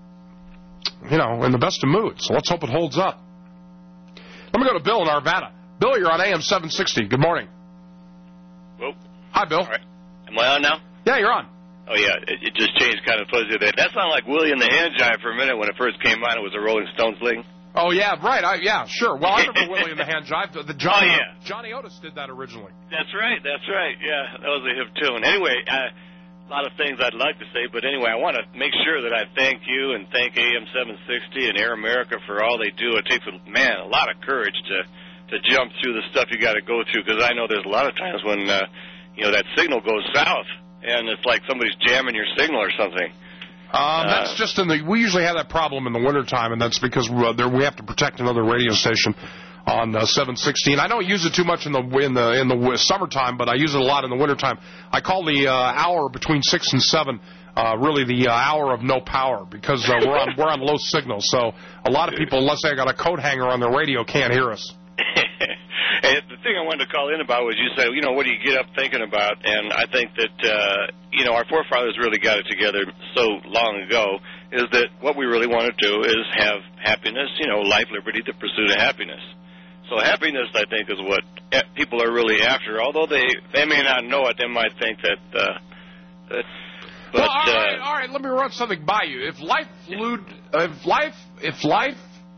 you know, in the best of moods. So let's hope it holds up. Let me go to Bill in Arvada. Bill, you're on A M seven sixty. Good morning. Whoop. Hi, Bill. All right. Am I on now? Yeah, you're on. Oh, yeah. It, it just changed kind of fuzzy there. That sounded like Willie and the Hand Jive for a minute when it first came on. It was a Rolling Stones thing. Oh, yeah, right. I, yeah, sure. Well, I remember Willie and the Hand Jive. The, the Johnny, oh, yeah. Johnny Otis did that originally. That's right. That's right. Yeah, that was a hip tune. Anyway, uh, a lot of things I'd like to say, but anyway, I want to make sure that I thank you and thank A M seven sixty and Air America for all they do. It takes, a, man, a lot of courage to, to jump through the stuff you got to go through, because I know there's a lot of times when, uh, you know, that signal goes south, and it's like somebody's jamming your signal or something. Um, that's just in the. We usually have that problem in the wintertime, and that's because uh, there, we have to protect another radio station on uh, seven sixty. And I don't use it too much in the in the in the summertime, but I use it a lot in the wintertime. I call the uh, hour between six and seven uh, really the uh, hour of no power, because uh, we're on we're on low signal. So a lot of people, unless they got a coat hanger on their radio, can't hear us. Hey, the thing I wanted to call in about was you said, you know, what do you get up thinking about? And I think that, uh, you know, our forefathers really got it together so long ago, is that what we really want to do is have happiness, you know, life, liberty, the pursuit of happiness. So happiness, I think, is what people are really after. Although they, they may not know it, they might think that... Uh, that but, well, all right, uh, all right, let me run something by you. If life, if life, if life,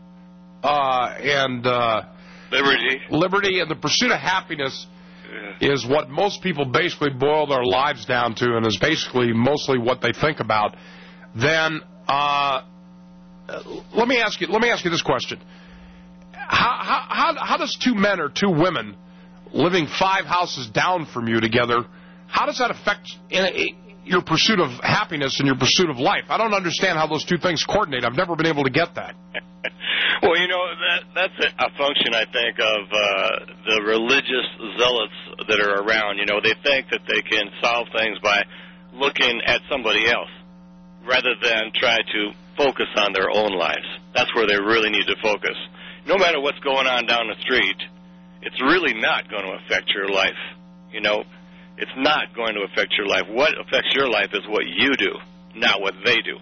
uh, and... Uh, Liberty. Liberty and the pursuit of happiness yeah. is what most people basically boil their lives down to, and is basically mostly what they think about. Then uh, let me ask you. Let me ask you this question: How how how, how does two men or two women living five houses down from you together? How does that affect your pursuit of happiness and your pursuit of life? I don't understand how those two things coordinate. I've never been able to get that. Well, you know, that that's a function, I think, of uh, the religious zealots that are around. You know, they think that they can solve things by looking at somebody else rather than try to focus on their own lives. That's where they really need to focus. No matter what's going on down the street, it's really not going to affect your life. You know, it's not going to affect your life. What affects your life is what you do, not what they do.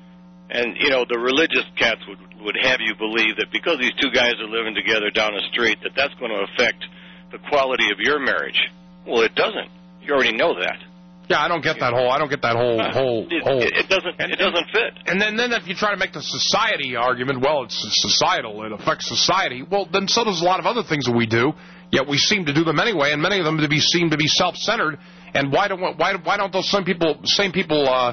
And, you know, the religious cats would, would have you believe that because these two guys are living together down the street, that that's going to affect the quality of your marriage. Well, it doesn't. You already know that. Yeah, I don't get that whole. I don't get that whole Uh, whole it, whole. It, it doesn't. And, it doesn't fit. And then, then if you try to make the society argument, well, it's societal. It affects society. Well, then so does a lot of other things that we do. Yet we seem to do them anyway, and many of them to be seem to be self-centered. And why don't why why don't those same people same people uh,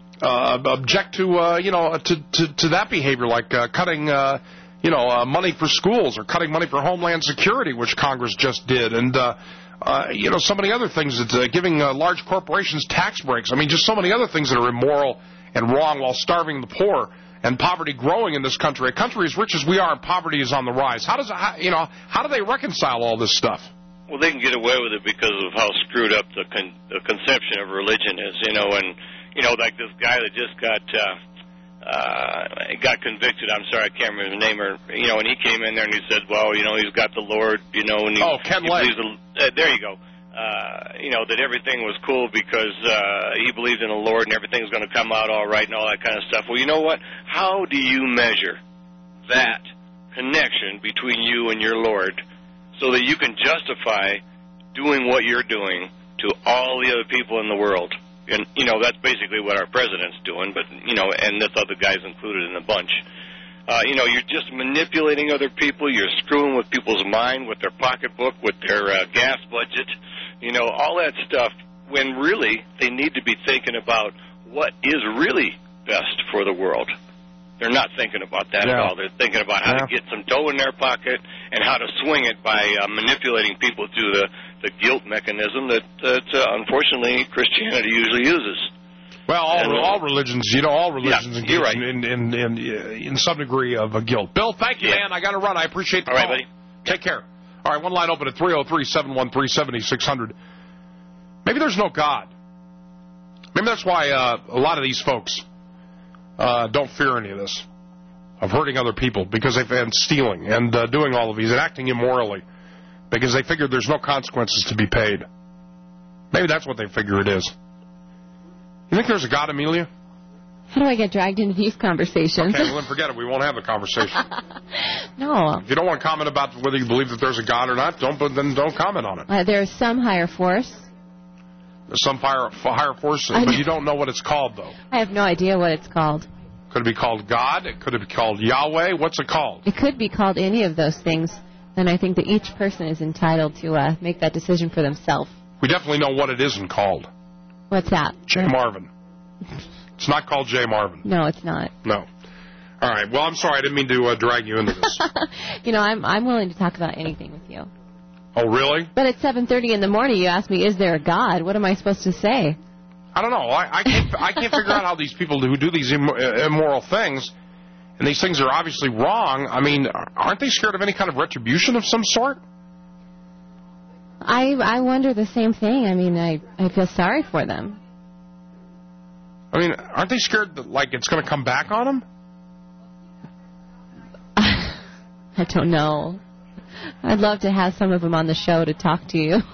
uh, object to uh, you know to, to to that behavior, like uh, cutting uh, you know uh, money for schools or cutting money for Homeland Security, which Congress just did, and uh, uh, you know so many other things that uh, giving uh, large corporations tax breaks. I mean, just so many other things that are immoral and wrong while starving the poor. And poverty growing in this country. A country as rich as we are, and poverty is on the rise. How does how, you know? How do they reconcile all this stuff? Well, they can get away with it because of how screwed up the, con- the conception of religion is. You know, and you know, like this guy that just got uh, uh, got convicted. I'm sorry, I can't remember his name. Or you know, and he came in there and he said, "Well, you know, he's got the Lord." You know, and he, oh, Ken he Lay. believes the, uh, there you go. Uh, you know, that everything was cool because uh, he believed in the Lord and everything's going to come out all right and all that kind of stuff. Well, you know what? How do you measure that connection between you and your Lord so that you can justify doing what you're doing to all the other people in the world? And, you know, that's basically what our president's doing, but, you know, and this other guy's included in the bunch. Uh, you know, you're just manipulating other people. You're screwing with people's mind, with their pocketbook, with their uh, gas budget. You know, all that stuff, when really they need to be thinking about what is really best for the world. They're not thinking about that yeah. at all. They're thinking about how yeah. to get some dough in their pocket and how to swing it by uh, manipulating people through the, the guilt mechanism that, that uh, unfortunately, Christianity usually uses. Well, all, and, all religions, you know, all religions yeah, engage you're right. in, in, in, in some degree of a guilt. Bill, thank you, yeah. man. I got to run. I appreciate the all call. Right, buddy. Take care. All right, one line open at three oh three, seven one three, seven six zero zero. Maybe there's no God. Maybe that's why uh, a lot of these folks uh, don't fear any of this, of hurting other people, because they've been stealing and uh, doing all of these and acting immorally, because they figure there's no consequences to be paid. Maybe that's what they figure it is. You think there's a God, Amelia? How do I get dragged into these conversations? Okay, well, then forget it. We won't have a conversation. No. If you don't want to comment about whether you believe that there's a God or not, don't. Then don't comment on it. Uh, there's some higher force. There's some higher, higher force, but you don't know what it's called, though. I have no idea what it's called. Could it be called God? It could it be called Yahweh? What's it called? It could be called any of those things, and I think that each person is entitled to uh, make that decision for themselves. We definitely know what it isn't called. What's that? J. Marvin. It's not called J. Marvin. No, it's not. No. All right. Well, I'm sorry. I didn't mean to uh, drag you into this. You know, I'm I'm willing to talk about anything with you. Oh, really? But at seven thirty in the morning, you ask me, is there a God? What am I supposed to say? I don't know. I, I can't I can't figure out how these people who do these Im- immoral things, and these things are obviously wrong, I mean, aren't they scared of any kind of retribution of some sort? I I wonder the same thing. I mean, I, I feel sorry for them. I mean, aren't they scared that, like, it's going to come back on them? I don't know. I'd love to have some of them on the show to talk to you.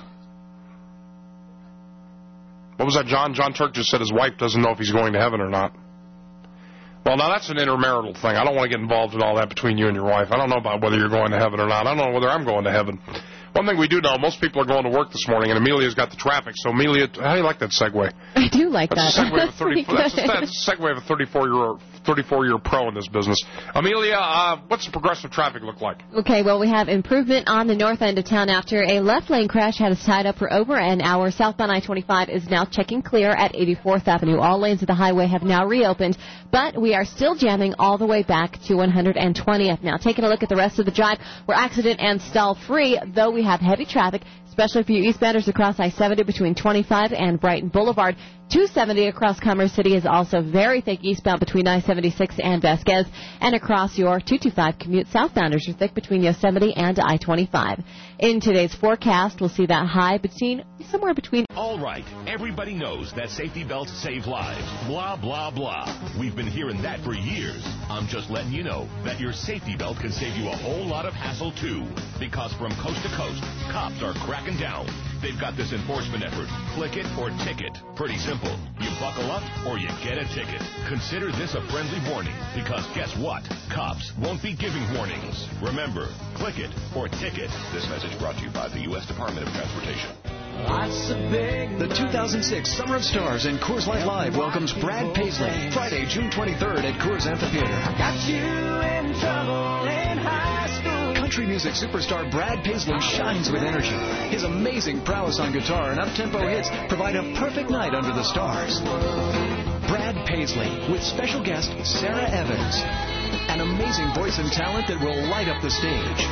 What was that, John? John Turk just said his wife doesn't know if he's going to heaven or not. Well, now that's an intermarital thing. I don't want to get involved in all that between you and your wife. I don't know about whether you're going to heaven or not. I don't know whether I'm going to heaven. One thing we do know, most people are going to work this morning, and Amelia's got the traffic. So, Amelia, how do you like that segue? I do like that's that. A segue of a thirty, that's, a, that's a segue of a thirty-four-year thirty-four-year pro in this business. Amelia, uh, what's the progressive traffic look like? Okay, well, we have improvement on the north end of town after a left lane crash had us tied up for over an hour. Southbound I twenty-five is now checking clear at eighty-fourth Avenue. All lanes of the highway have now reopened, but we are still jamming all the way back to one hundred twentieth. Now, taking a look at the rest of the drive, we're accident and stall-free, though we have heavy traffic, especially for you eastbounders across I seventy between twenty-five and Brighton Boulevard. two seventy across Commerce City is also very thick eastbound between I seventy-six and Vasquez. And across your two twenty-five commute southbounders are thick between Yosemite and I twenty-five. In today's forecast, we'll see that high between somewhere between... All right, everybody knows that safety belts save lives. Blah, blah, blah. We've been hearing that for years. I'm just letting you know that your safety belt can save you a whole lot of hassle, too. Because from coast to coast, cops are cracking down. They've got this enforcement effort. Click it or ticket. Pretty simple. You buckle up or you get a ticket. Consider this a friendly warning, because guess what? Cops won't be giving warnings. Remember, click it or ticket. This message brought to you by the U S Department of Transportation. The two thousand six Summer of Stars and Coors Light Live welcomes Brad Paisley Friday, June twenty-third at Coors Amphitheater. Got you in trouble in high school. Country music superstar Brad Paisley shines with energy. His amazing prowess on guitar and up-tempo hits provide a perfect night under the stars. Brad Paisley with special guest Sarah Evans. An amazing voice and talent that will light up the stage.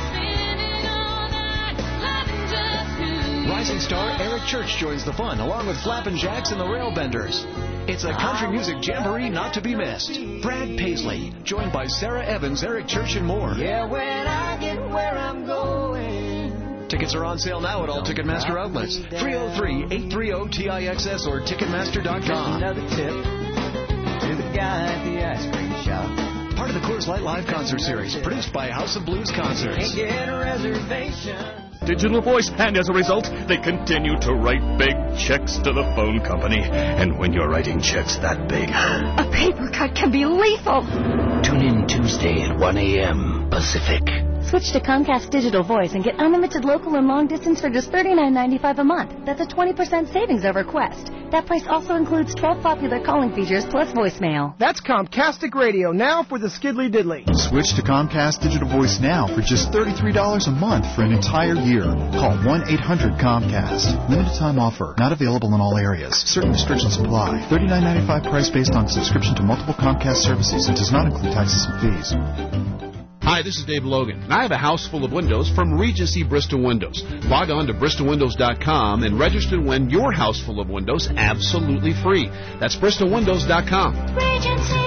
Rising star Eric Church joins the fun, along with Flappin' Jacks and the Railbenders. It's a country music jamboree not to be missed. Brad Paisley, joined by Sarah Evans, Eric Church, and more. Yeah, when I get where I'm going. Tickets are on sale now at all Ticketmaster outlets. three oh three, eight three oh, T I X S or Ticketmaster dot com. Another tip to the guy at the ice cream shop. Part of the Coors Light Live concert series, produced by House of Blues Concerts. Can't get a reservation. Digital voice, and as a result, they continue to write big checks to the phone company. And when you're writing checks that big, a paper cut can be lethal. Tune in Tuesday at one a.m. Pacific. Switch to Comcast Digital Voice and get unlimited local and long distance for just thirty-nine ninety-five a month. That's a twenty percent savings over Quest. That price also includes twelve popular calling features plus voicemail. That's Comcastic Radio now for the Skiddly Diddly. Switch to Comcast Digital Voice now for just thirty-three dollars a month for an entire year. Call one eight hundred Comcast. Limited time offer. Not available in all areas. Certain restrictions apply. thirty-nine ninety-five price based on subscription to multiple Comcast services and does not include taxes and fees. Hi, this is Dave Logan, and I have a house full of windows from Regency Bristol Windows. Log on to Bristol Windows dot com and register to win your house full of windows absolutely free. That's Bristol Windows dot com. Regency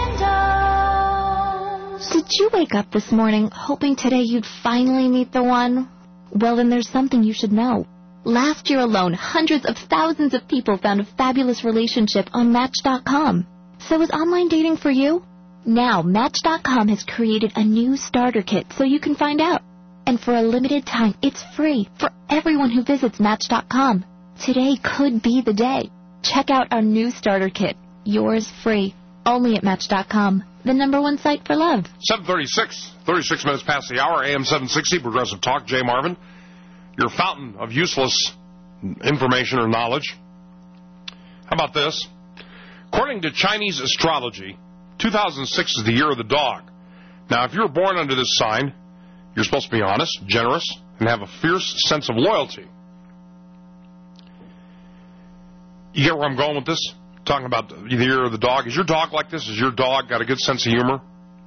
Windows. Did you wake up this morning hoping today you'd finally meet the one? Well, then there's something you should know. Last year alone, hundreds of thousands of people found a fabulous relationship on Match dot com. So is online dating for you? Now, Match dot com has created a new starter kit so you can find out. And for a limited time, it's free for everyone who visits Match dot com. Today could be the day. Check out our new starter kit. Yours free. Only at Match dot com, the number one site for love. seven thirty-six, thirty-six minutes past the hour, A M seven sixty, Progressive Talk. Jay Marvin, your fountain of useless information or knowledge. How about this? According to Chinese astrology, two thousand six is the year of the dog. Now, if you were born under this sign, you're supposed to be honest, generous, and have a fierce sense of loyalty. You get where I'm going with this? Talking about the year of the dog. Is your dog like this? Is your dog got a good sense of humor?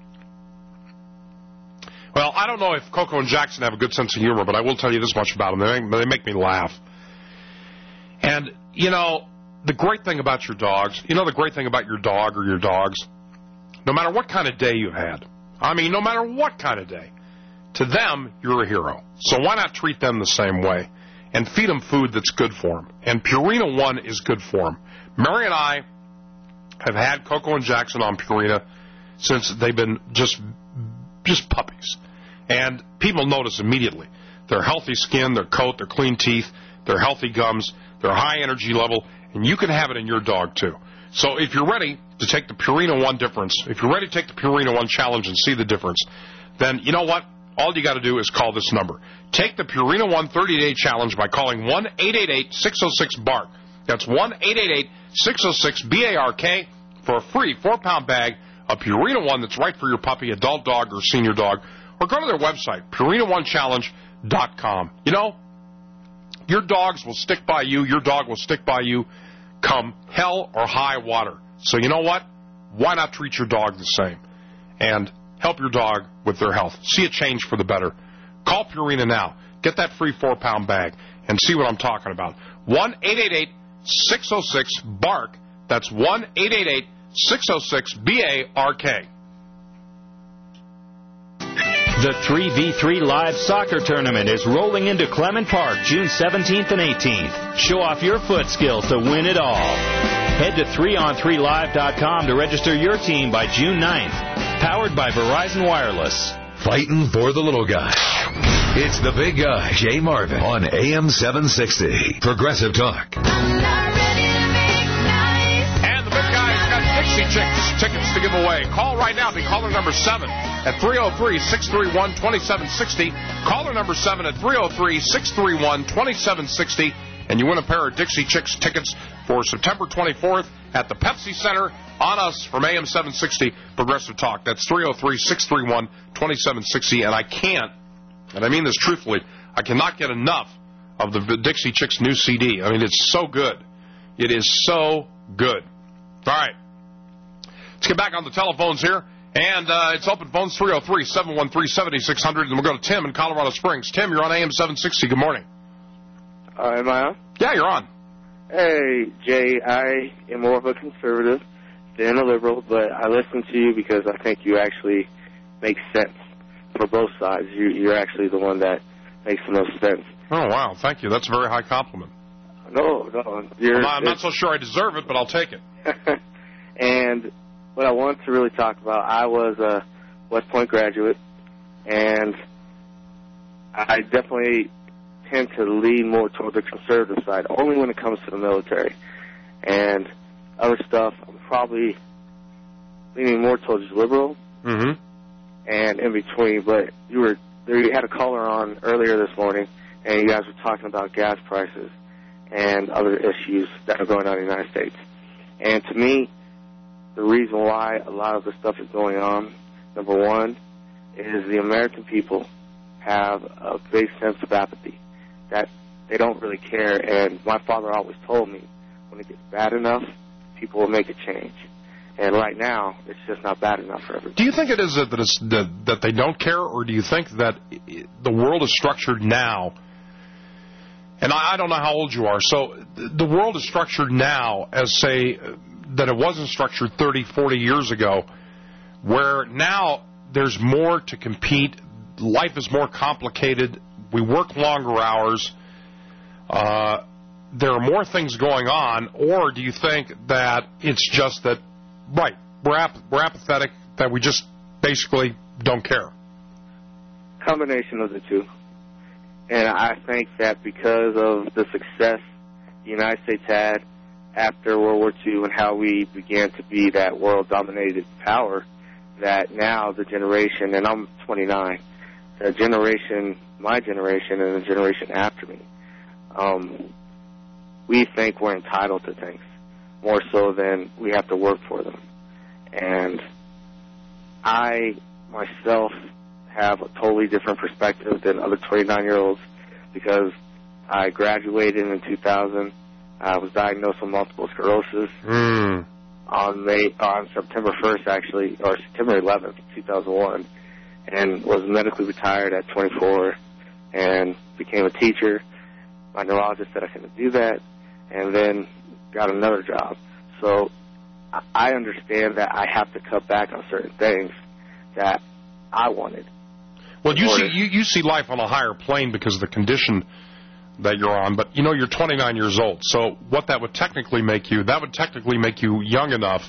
Well, I don't know if Coco and Jackson have a good sense of humor, but I will tell you this much about them. They make, they make me laugh. And, you know, the great thing about your dogs, you know the great thing about your dog or your dogs? No matter what kind of day you've had, I mean, no matter what kind of day, to them, you're a hero. So why not treat them the same way and feed them food that's good for them? And Purina One is good for them. Mary and I have had Coco and Jackson on Purina since they've been just just puppies. And people notice immediately. Their healthy skin, their coat, their clean teeth, their healthy gums, their high energy level, and you can have it in your dog too. So if you're ready to take the Purina One difference, if you're ready to take the Purina One challenge and see the difference, then you know what? All you got to do is call this number. Take the Purina One thirty-day challenge by calling one eight eight eight, six oh six, B A R K. That's one eight eight eight, six oh six, B A R K for a free four-pound bag of Purina One that's right for your puppy, adult dog, or senior dog. Or go to their website, Purina One Challenge dot com. You know, your dogs will stick by you. Your dog will stick by you come hell or high water. So you know what? Why not treat your dog the same and help your dog with their health? See a change for the better. Call Purina now. Get that free four-pound bag and see what I'm talking about. one eight eight eight, six oh six, B A R K. That's one eight eight eight, six oh six, B A R K. The three v three Live Soccer Tournament is rolling into Clement Park June seventeenth and eighteenth. Show off your foot skills to win it all. Head to three on three live dot com to register your team by June ninth. Powered by Verizon Wireless. Fighting for the little guy. It's the big guy, Jay Marvin, on A M seven sixty. Progressive Talk. And the big guy's got Dixie Chicks tickets to give away. Call right now. Be caller number seven at three oh three, six three one, two seven six oh. Caller number seven at three oh three, six three one, two seven six oh. And you win a pair of Dixie Chicks tickets for September twenty-fourth at the Pepsi Center on us from A M seven sixty Progressive Talk. That's three oh three, six three one, two seven six oh. And I can't, and I mean this truthfully, I cannot get enough of the Dixie Chicks new C D. I mean, it's so good. It is so good. All right. Let's get back on the telephones here. And uh, it's open phones, three oh three, seven one three, seven six zero zero. And we'll go to Tim in Colorado Springs. Tim, you're on A M seven sixty. Good morning. Uh, am I on? Yeah, you're on. Hey, Jay, I am more of a conservative than a liberal, but I listen to you because I think you actually make sense for both sides. You, you're actually the one that makes the most sense. Oh, wow. Thank you. That's a very high compliment. No, no. You're, I'm, not, I'm not so sure I deserve it, but I'll take it. And what I wanted to really talk about, I was a West Point graduate, and I definitely tend to lean more toward the conservative side, only when it comes to the military. And other stuff, I'm probably leaning more towards liberal mm-hmm. and in between. But you were there, you had a caller on earlier this morning, and you guys were talking about gas prices and other issues that are going on in the United States. And to me, the reason why a lot of the stuff is going on, number one, is the American people have a big sense of apathy, that they don't really care. And my father always told me, when it gets bad enough, people will make a change. And right now, it's just not bad enough for everybody. Do you think it is that, it's, that, that they don't care, or do you think that the world is structured now, and I, I don't know how old you are, so the world is structured now as, say, that it wasn't structured thirty, forty years ago, where now there's more to compete, life is more complicated, we work longer hours, uh, there are more things going on, or do you think that it's just that, right, we're, ap- we're apathetic, that we just basically don't care? Combination of the two. And I think that because of the success the United States had after World War Two and how we began to be that world-dominated power, that now the generation, and I'm twenty-nine, the generation, my generation and the generation after me, um, we think we're entitled to things more so than we have to work for them. And I, myself, have a totally different perspective than other twenty-nine-year-olds because I graduated in two thousand. I was diagnosed with multiple sclerosis mm. on May, on September first, actually, or September eleventh, two thousand one, and was medically retired at twenty-four and became a teacher. My neurologist said I couldn't do that, and then got another job. So I understand that I have to cut back on certain things that I wanted. Well, you see, you, you see life on a higher plane because of the condition that you're on, but, you know, you're twenty-nine years old, so what that would technically make you, that would technically make you young enough.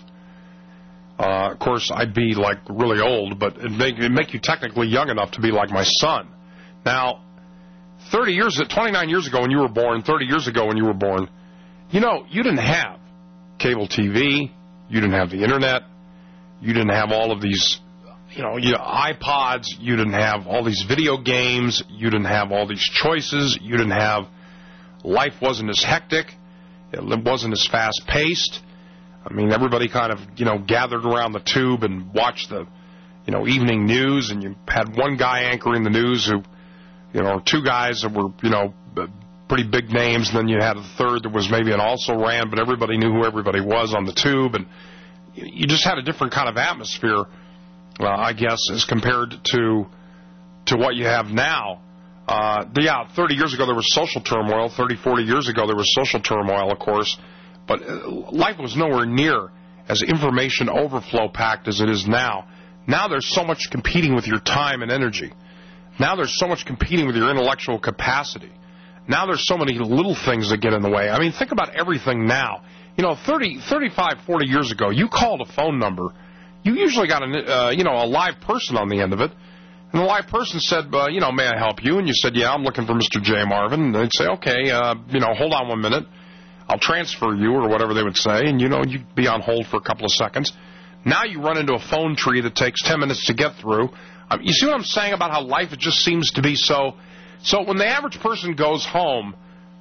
Uh, of course, I'd be, like, really old, but it'd make, it'd make you technically young enough to be like my son. Now, thirty years, twenty-nine years ago when you were born, thirty years ago when you were born, you know, you didn't have cable T V, you didn't have the Internet, you didn't have all of these, you know, you know, iPods, you didn't have all these video games, you didn't have all these choices, you didn't have, life wasn't as hectic, it wasn't as fast-paced. I mean, everybody kind of, you know, gathered around the tube and watched the, you know, evening news, and you had one guy anchoring the news who, you know, two guys that were, you know, pretty big names, and then you had a third that was maybe an also-ran, but everybody knew who everybody was on the tube, and you just had a different kind of atmosphere, uh, I guess, as compared to to what you have now. Uh, yeah, thirty years ago there was social turmoil, thirty, forty years ago there was social turmoil, of course, but life was nowhere near as information overflow packed as it is now. Now there's so much competing with your time and energy. Now there's so much competing with your intellectual capacity. Now there's so many little things that get in the way. I mean, think about everything now. You know, thirty, thirty-five, forty years ago, you called a phone number. You usually got a, uh, you know, a live person on the end of it. And the live person said, uh, you know, may I help you? And you said, yeah, I'm looking for Mister J. Marvin. And they'd say, okay, uh, you know, hold on one minute. I'll transfer you, or whatever they would say. And, you know, you'd be on hold for a couple of seconds. Now you run into a phone tree that takes ten minutes to get through. Um, you see what I'm saying about how life it just seems to be so... So when the average person goes home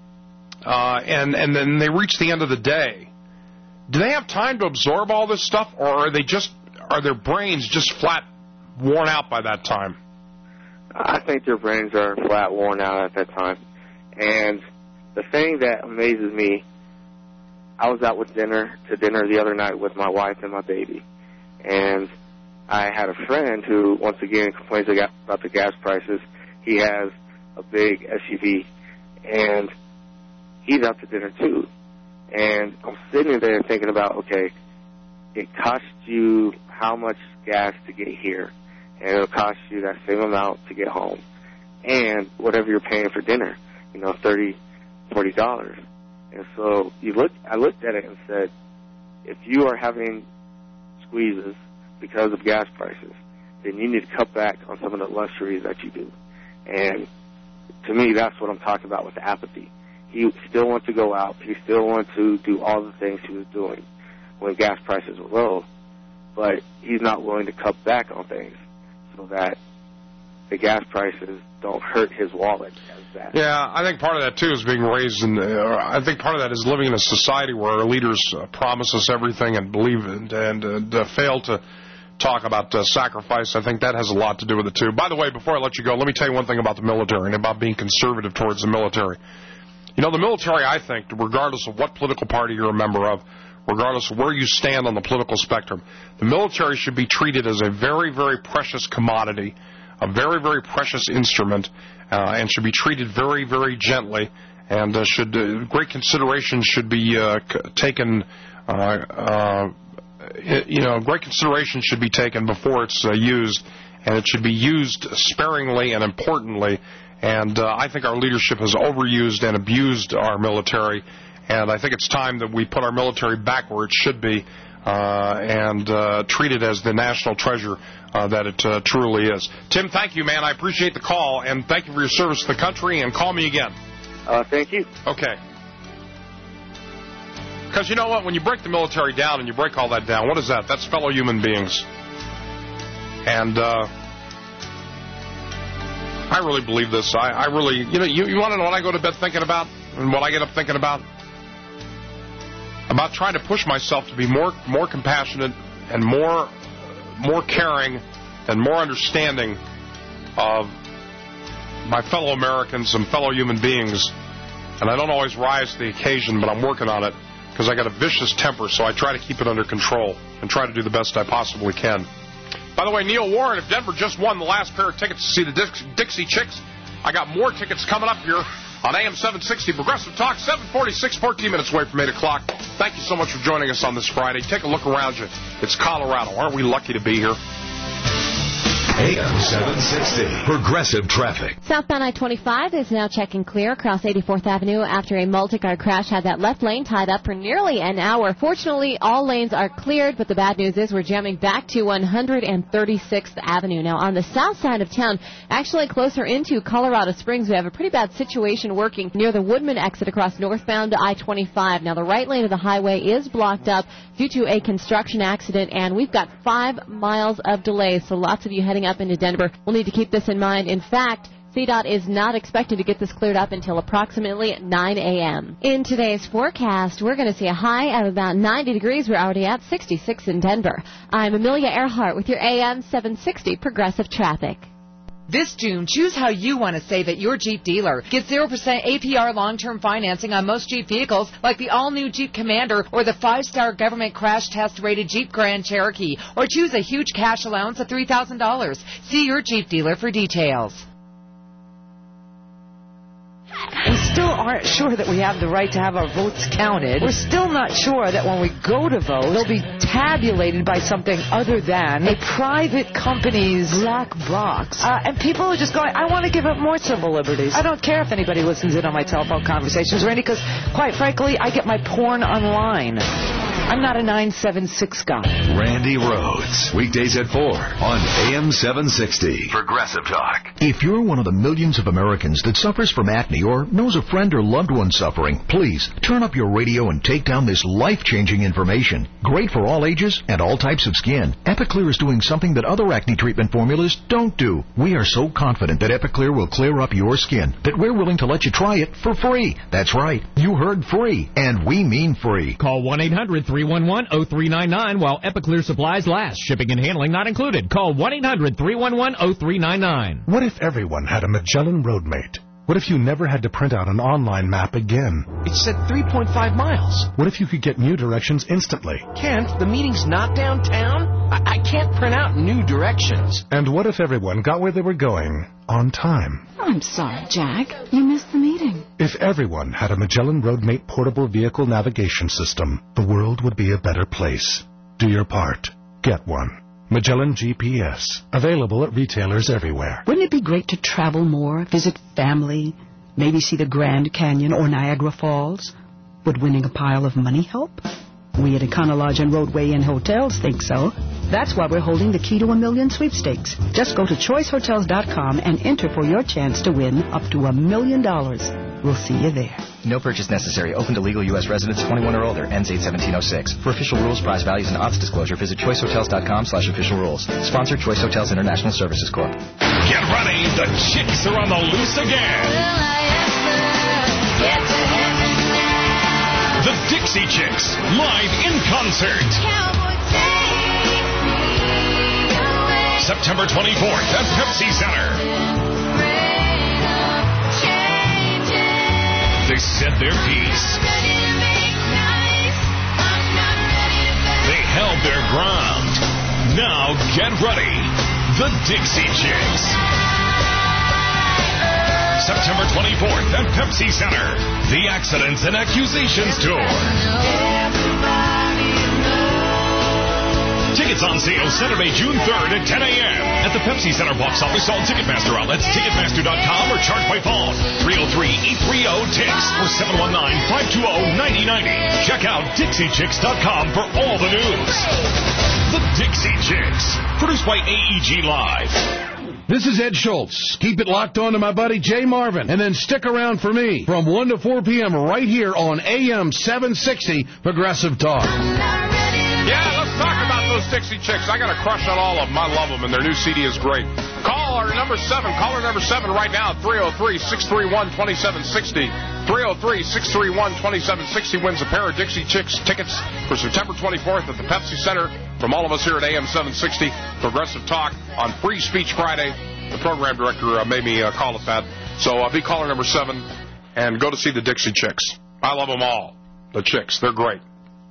uh, and, and then they reach the end of the day, do they have time to absorb all this stuff, or are they just are their brains just flat worn out by that time? I think their brains are flat worn out at that time. And the thing that amazes me, I was out with dinner to dinner the other night with my wife and my baby. And I had a friend who, once again, complains about the gas prices. He has a big S U V, and he's out to dinner too. And I'm sitting there thinking about, okay, it costs you how much gas to get here, and it'll cost you that same amount to get home, and whatever you're paying for dinner, you know, thirty, forty dollars. And so you look, I looked at it and said, if you are having squeezes because of gas prices, then you need to cut back on some of the luxuries that you do. And to me, that's what I'm talking about with apathy. He still wants to go out. He still wants to do all the things he was doing when gas prices were low, but he's not willing to cut back on things so that the gas prices don't hurt his wallet as bad. Yeah, I think part of that, too, is being raised in, uh, I think part of that is living in a society where our leaders uh, promise us everything and believe it and, and uh, fail to talk about uh, sacrifice. I think that has a lot to do with it, too. By the way, before I let you go, let me tell you one thing about the military and about being conservative towards the military. You know, the military, I think, regardless of what political party you're a member of, regardless of where you stand on the political spectrum, the military should be treated as a very, very precious commodity, a very, very precious instrument, uh, and should be treated very, very gently, and uh, should uh, great consideration should be uh, c- taken uh, uh, you know, great consideration should be taken before it's uh, used, and it should be used sparingly and importantly. And uh, I think our leadership has overused and abused our military, and I think it's time that we put our military back where it should be uh, and uh, treat it as the national treasure uh, that it uh, truly is. Tim, thank you, man. I appreciate the call, and thank you for your service to the country, and call me again. Uh, thank you. Okay. Because you know what? When you break the military down and you break all that down, what is that? That's fellow human beings. And uh, I really believe this. I, I really, you know, you, you want to know what I go to bed thinking about and what I get up thinking about? About trying to push myself to be more more compassionate and more more caring and more understanding of my fellow Americans and fellow human beings. And I don't always rise to the occasion, but I'm working on it. Because I got a vicious temper, so I try to keep it under control and try to do the best I possibly can. By the way, Neil Warren, if Denver just won the last pair of tickets to see the Dix- Dixie Chicks, I got more tickets coming up here on A M seven sixty Progressive Talk, seven forty-six, fourteen minutes away from eight o'clock. Thank you so much for joining us on this Friday. Take a look around you. It's Colorado. Aren't we lucky to be here? A M seven sixty, Progressive Traffic. Southbound I twenty-five is now checking clear across eighty-fourth Avenue after a multi-car crash had that left lane tied up for nearly an hour. Fortunately, all lanes are cleared, but the bad news is we're jamming back to one hundred thirty-sixth Avenue. Now, on the south side of town, actually closer into Colorado Springs, we have a pretty bad situation working near the Woodman exit across northbound I twenty-five. Now, the right lane of the highway is blocked up due to a construction accident, and we've got five miles of delays, so lots of you heading up into Denver will need to keep this in mind. In fact, C DOT is not expected to get this cleared up until approximately nine a.m. In today's forecast, we're going to see a high of about ninety degrees. We're already at sixty-six in Denver. I'm Amelia Earhart with your A M seven sixty Progressive Traffic. This June, choose how you want to save at your Jeep dealer. Get zero percent A P R long-term financing on most Jeep vehicles like the all-new Jeep Commander or the five-star government crash test-rated Jeep Grand Cherokee. Or choose a huge cash allowance of three thousand dollars. See your Jeep dealer for details. We still aren't sure that we have the right to have our votes counted. We're still not sure that when we go to vote, they'll be tabulated by something other than a private company's black box. Uh, and people are just going, I want to give up more civil liberties. I don't care if anybody listens in on my telephone conversations or any, because, quite frankly, I get my porn online. I'm not a nine seven six guy. Randy Rhodes, weekdays at four on A M seven sixty. Progressive Talk. If you're one of the millions of Americans that suffers from acne or knows a friend or loved one suffering, please turn up your radio and take down this life-changing information. Great for all ages and all types of skin. Epiclear is doing something that other acne treatment formulas don't do. We are so confident that Epiclear will clear up your skin that we're willing to let you try it for free. That's right. You heard free, and we mean free. Call one eight hundred three one one oh three nine nine while Epiclear supplies last. Shipping and handling not included. Call one eight hundred three one one oh three nine nine. What if everyone had a Magellan Roadmate? What if you never had to print out an online map again? It said three point five miles. What if you could get new directions instantly? Kent, the meeting's not downtown. I, I can't print out new directions. And what if everyone got where they were going on time? I'm sorry, Jack. You missed the meeting. If everyone had a Magellan Roadmate portable vehicle navigation system, the world would be a better place. Do your part. Get one. Magellan G P S. Available at retailers everywhere. Wouldn't it be great to travel more, visit family, maybe see the Grand Canyon or Niagara Falls? Would winning a pile of money help? We at Econo Lodge and Roadway Inn Hotels think so. That's why we're holding the Key to a Million sweepstakes. Just go to choice hotels dot com and enter for your chance to win up to a million dollars. We'll see you there. No purchase necessary. Open to legal U S residents twenty-one or older. Ends eight seventeen oh six. For official rules, price values, and odds disclosure, visit choice hotels dot com slash official rules. Sponsor Choice Hotels International Services Corp. Get ready. The chicks are on the loose again. The Dixie Chicks, live in concert. September twenty-fourth at Pepsi Center. They said their piece. They held their ground. Now get ready. The Dixie Chicks. September twenty-fourth at Pepsi Center. The Accidents and Accusations Tour. Tickets on sale Saturday, June third at ten a.m. at the Pepsi Center box office, all Ticketmaster outlets, Ticketmaster dot com, or charge by phone. three oh three, eight three oh, T I X or seven one nine, five two oh, nine oh nine oh. Check out Dixie Chicks dot com for all the news. The Dixie Chicks, produced by A E G Live. This is Ed Schultz. Keep it locked on to my buddy Jay Marvin, and then stick around for me from one to four p.m. right here on A M seven sixty Progressive Talk. Yeah, let's talk about those Dixie Chicks. I got a crush on all of them. I love them, and their new C D is great. Call our number seven. Caller number seven right now at three oh three, six three one, two seven six oh. three oh three, six three one, two seven six oh wins a pair of Dixie Chicks tickets for September twenty-fourth at the Pepsi Center. From all of us here at A M seven sixty, Progressive Talk on Free Speech Friday. The program director uh, made me uh, call it that. So uh, be caller number seven and go to see the Dixie Chicks. I love them all. The Chicks. They're great.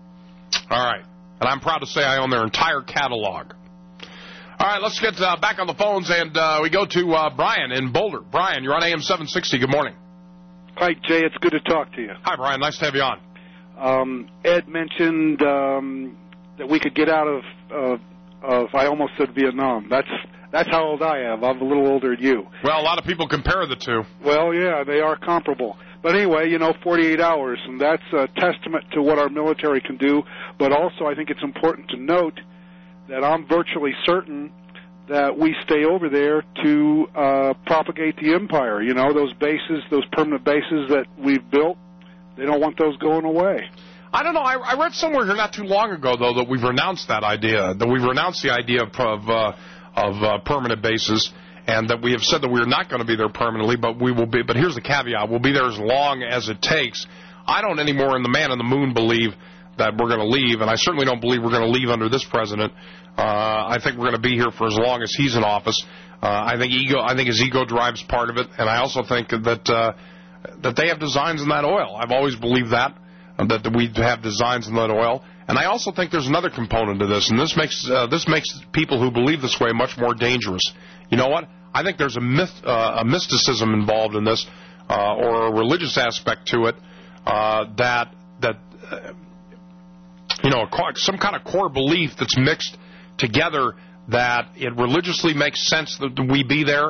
All right. And I'm proud to say I own their entire catalog. All right, let's get uh, back on the phones, and uh, we go to uh, Brian in Boulder. Brian, you're on A M seven sixty. Good morning. Hi, Jay. It's good to talk to you. Hi, Brian. Nice to have you on. Um, Ed mentioned um, that we could get out of, of, of, I almost said Vietnam. That's that's how old I am. I'm a little older than you. Well, a lot of people compare the two. Well, yeah, they are comparable. But anyway, you know, forty-eight hours, and that's a testament to what our military can do. But also, I think it's important to note that I'm virtually certain that we stay over there to uh, propagate the empire. You know, those bases, those permanent bases that we've built, they don't want those going away. I don't know. I, I read somewhere here not too long ago, though, that we've renounced that idea, that we've renounced the idea of, of, uh, of uh, permanent bases, and that we have said that we're not going to be there permanently, but we will be. But here's the caveat. We'll be there as long as it takes. I don't anymore in the man on the moon believe that we're going to leave, and I certainly don't believe we're going to leave under this president. Uh, I think we're going to be here for as long as he's in office. Uh, I think ego. I think his ego drives part of it, and I also think that uh, that they have designs in that oil. I've always believed that, that we have designs in that oil. And I also think there's another component to this, and this makes uh, this makes people who believe this way much more dangerous. You know what? I think there's a myth, uh, a mysticism involved in this, uh, or a religious aspect to it, uh, that that uh, you know, some kind of core belief that's mixed together that it religiously makes sense that we be there,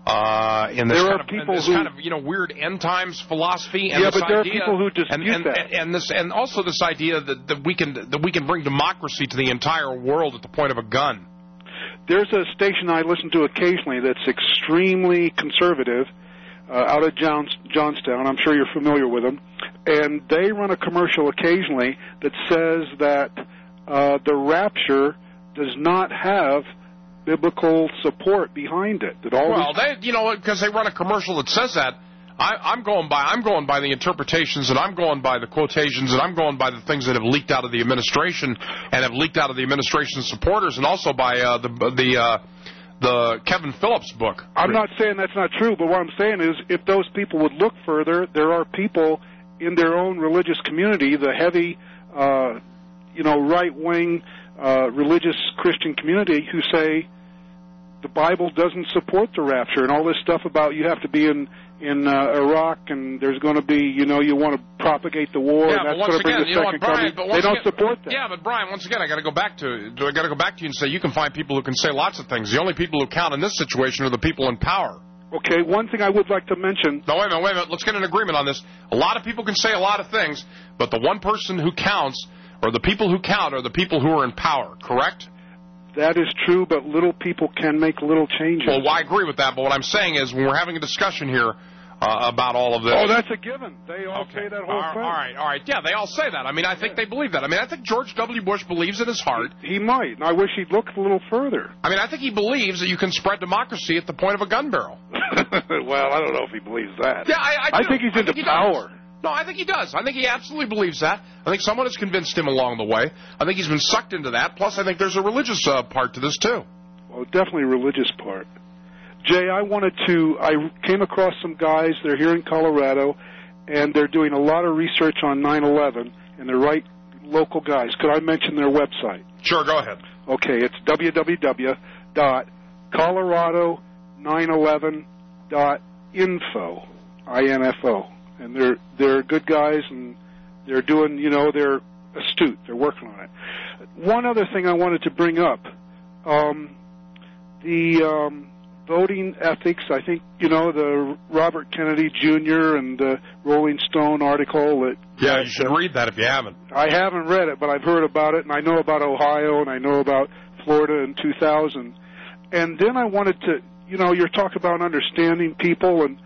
uh, in this there kind are of people this who, kind of you know weird end times philosophy. And yeah, this but there idea, are people who dispute and, and, that, and, and this and also this idea that, that we can that we can bring democracy to the entire world at the point of a gun. There's a station I listen to occasionally that's extremely conservative, uh, out of Johns- Johnstown. I'm sure you're familiar with them, and they run a commercial occasionally that says that uh, the rapture does not have biblical support behind it. That all well, they, you know, because they run a commercial that says that. I, I'm going by I'm going by the interpretations, and I'm going by the quotations, and I'm going by the things that have leaked out of the administration and have leaked out of the administration's supporters, and also by uh, the the uh, the Kevin Phillips book. I'm not saying that's not true, but what I'm saying is if those people would look further, there are people in their own religious community, the heavy, uh, you know, right-wing uh, religious Christian community, who say the Bible doesn't support the rapture, and all this stuff about you have to be in in uh, Iraq, and there's going to be, you know, you want to propagate the war, yeah, and that's but once going to bring again, the you know second what, Brian, coming. but They once don't again, support that. Yeah, but Brian, once again, I got to go back to I got to go back to you and say you can find people who can say lots of things. The only people who count in this situation are the people in power. Okay, one thing I would like to mention. No, wait a minute, wait a minute. Let's get an agreement on this. A lot of people can say a lot of things, but the one person who counts, or the people who count, are the people who are in power, correct? That is true, but little people can make little changes. Well, I agree with that, but what I'm saying is when we're having a discussion here uh, about all of this. Oh, that's a given. They all okay. say that whole all, thing. All right, all right. Yeah, they all say that. I mean, I think they believe that. I mean, I think George W. Bush believes in his heart. He, he might, and I wish he'd looked a little further. I mean, I think he believes that you can spread democracy at the point of a gun barrel. Well, I don't know if he believes that. Yeah, I, I, I think he's I into think he power. Does. No, I think he does. I think he absolutely believes that. I think someone has convinced him along the way. I think he's been sucked into that. Plus, I think there's a religious uh, part to this, too. Well, definitely a religious part. Jay, I wanted to, I came across some guys, they're here in Colorado, and they're doing a lot of research on nine eleven, and they're right local guys. Could I mention their website? Sure, go ahead. Okay, it's w w w dot colorado nine eleven dot info, I N F O. And they're they're good guys, and they're doing, you know, they're astute. They're working on it. One other thing I wanted to bring up, um, the um, voting ethics. I think, you know, the Robert Kennedy Junior and the Rolling Stone article. That, yeah, that, you should uh, read that if you haven't. I haven't read it, but I've heard about it, and I know about Ohio, and I know about Florida in two thousand. And then I wanted to, you know, you're talking about understanding people, and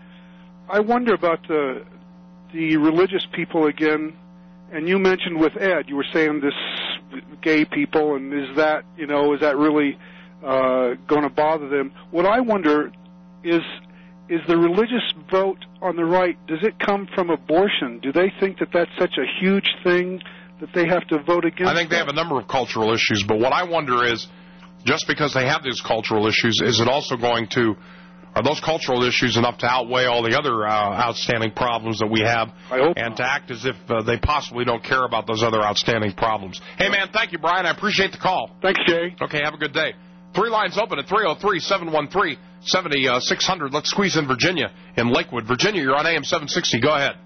I wonder about the the religious people again. And you mentioned with Ed, you were saying this gay people, and is that, you know, is that really uh, going to bother them? What I wonder is, is the religious vote on the right, does it come from abortion? Do they think that that's such a huge thing that they have to vote against? I think they have a number of cultural issues, but what I wonder is, just because they have these cultural issues, is it also going to, are those cultural issues enough to outweigh all the other uh, outstanding problems that we have, and to act as if uh, they possibly don't care about those other outstanding problems? Hey, man, thank you, Brian. I appreciate the call. Thanks, Jay. Okay, have a good day. Three lines open at three oh three, seven one three, seven six hundred. Let's squeeze in Virginia in Lakewood. Virginia, you're on A M seven sixty. Go ahead.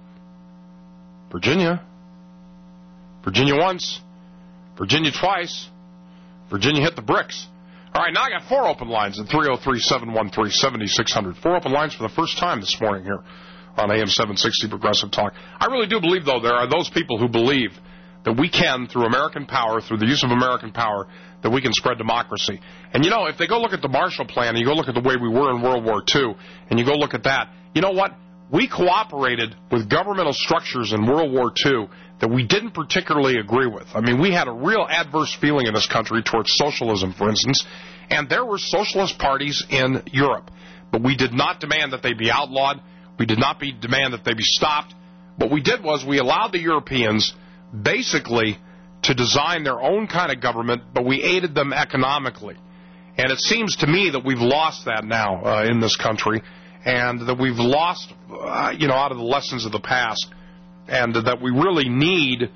Virginia. Virginia once. Virginia twice. Virginia hit the bricks. All right, now I got four open lines at three oh three, seven one three, seven six hundred. Four open lines for the first time this morning here on A M seven sixty Progressive Talk. I really do believe, though, there are those people who believe that we can, through American power, through the use of American power, that we can spread democracy. And, you know, if they go look at the Marshall Plan and you go look at the way we were in World War Two, and you go look at that, you know what? We cooperated with governmental structures in World War Two that we didn't particularly agree with. I mean, we had a real adverse feeling in this country towards socialism, for instance, and there were socialist parties in Europe. But we did not demand that they be outlawed. We did not be, demand that they be stopped. What we did was we allowed the Europeans basically to design their own kind of government, but we aided them economically. And it seems to me that we've lost that now uh, in this country, and that we've lost, uh, you know, out of the lessons of the past, and that we really need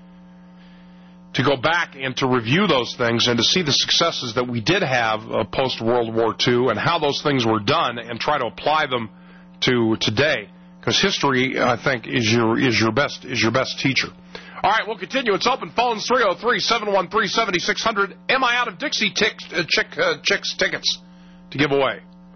to go back and to review those things and to see the successes that we did have uh, post-World War Two and how those things were done and try to apply them to today. Because history, I think, is your is your best is your best teacher. All right, we'll continue. It's open phones, three oh three, seven one three, seven six hundred. Am I out of Dixie tick, uh, chick, uh, Chicks tickets to give away?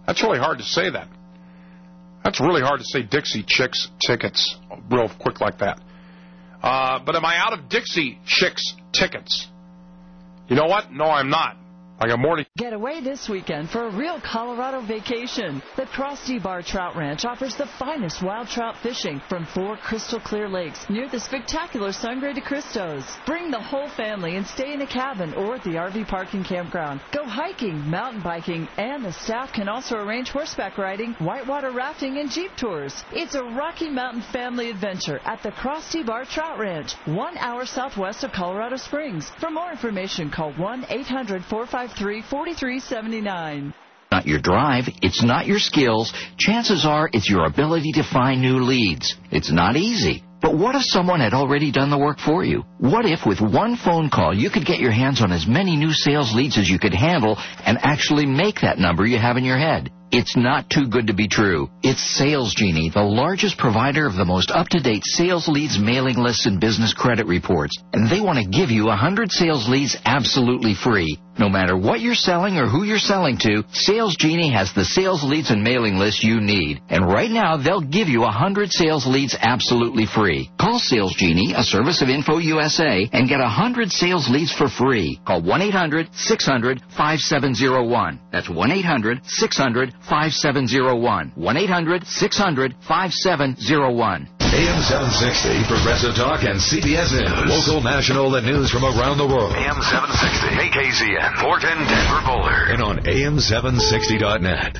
That's really hard to say that. That's really hard to say Dixie Chicks tickets real quick like that. Uh, but am I out of Dixie Chicks tickets? You know what? No, I'm not. I got more to... Get away this weekend for a real Colorado vacation. The Krusty Bar Trout Ranch offers the finest wild trout fishing from four crystal clear lakes near the spectacular Sangre de Cristos. Bring the whole family and stay in a cabin or at the R V park and campground. Go hiking, mountain biking, and the staff can also arrange horseback riding, whitewater rafting, and jeep tours. It's a Rocky Mountain family adventure at the Krusty Bar Trout Ranch, one hour southwest of Colorado Springs. For more information, call one eight hundred four five three four three seven nine. Not your drive, it's not your skills. Chances are it's your ability to find new leads. It's not easy. But what if someone had already done the work for you? What if with one phone call you could get your hands on as many new sales leads as you could handle and actually make that number you have in your head? It's not too good to be true. It's Sales Genie, the largest provider of the most up-to-date sales leads, mailing lists, and business credit reports. And they want to give you one hundred sales leads absolutely free. No matter what you're selling or who you're selling to, Sales Genie has the sales leads and mailing lists you need. And right now, they'll give you one hundred sales leads absolutely free. Call Sales Genie, a service of Info U S A, and get one hundred sales leads for free. Call one eight hundred six hundred five seven zero one. That's one eight hundred six hundred five seven zero one. one eight hundred six hundred five seven zero one. A M seven sixty, Progressive Talk and C B S News. Local, national, and news from around the world. A M seven sixty, A K Z N, Thornton, Denver, Boulder. And on A M seven sixty dot net.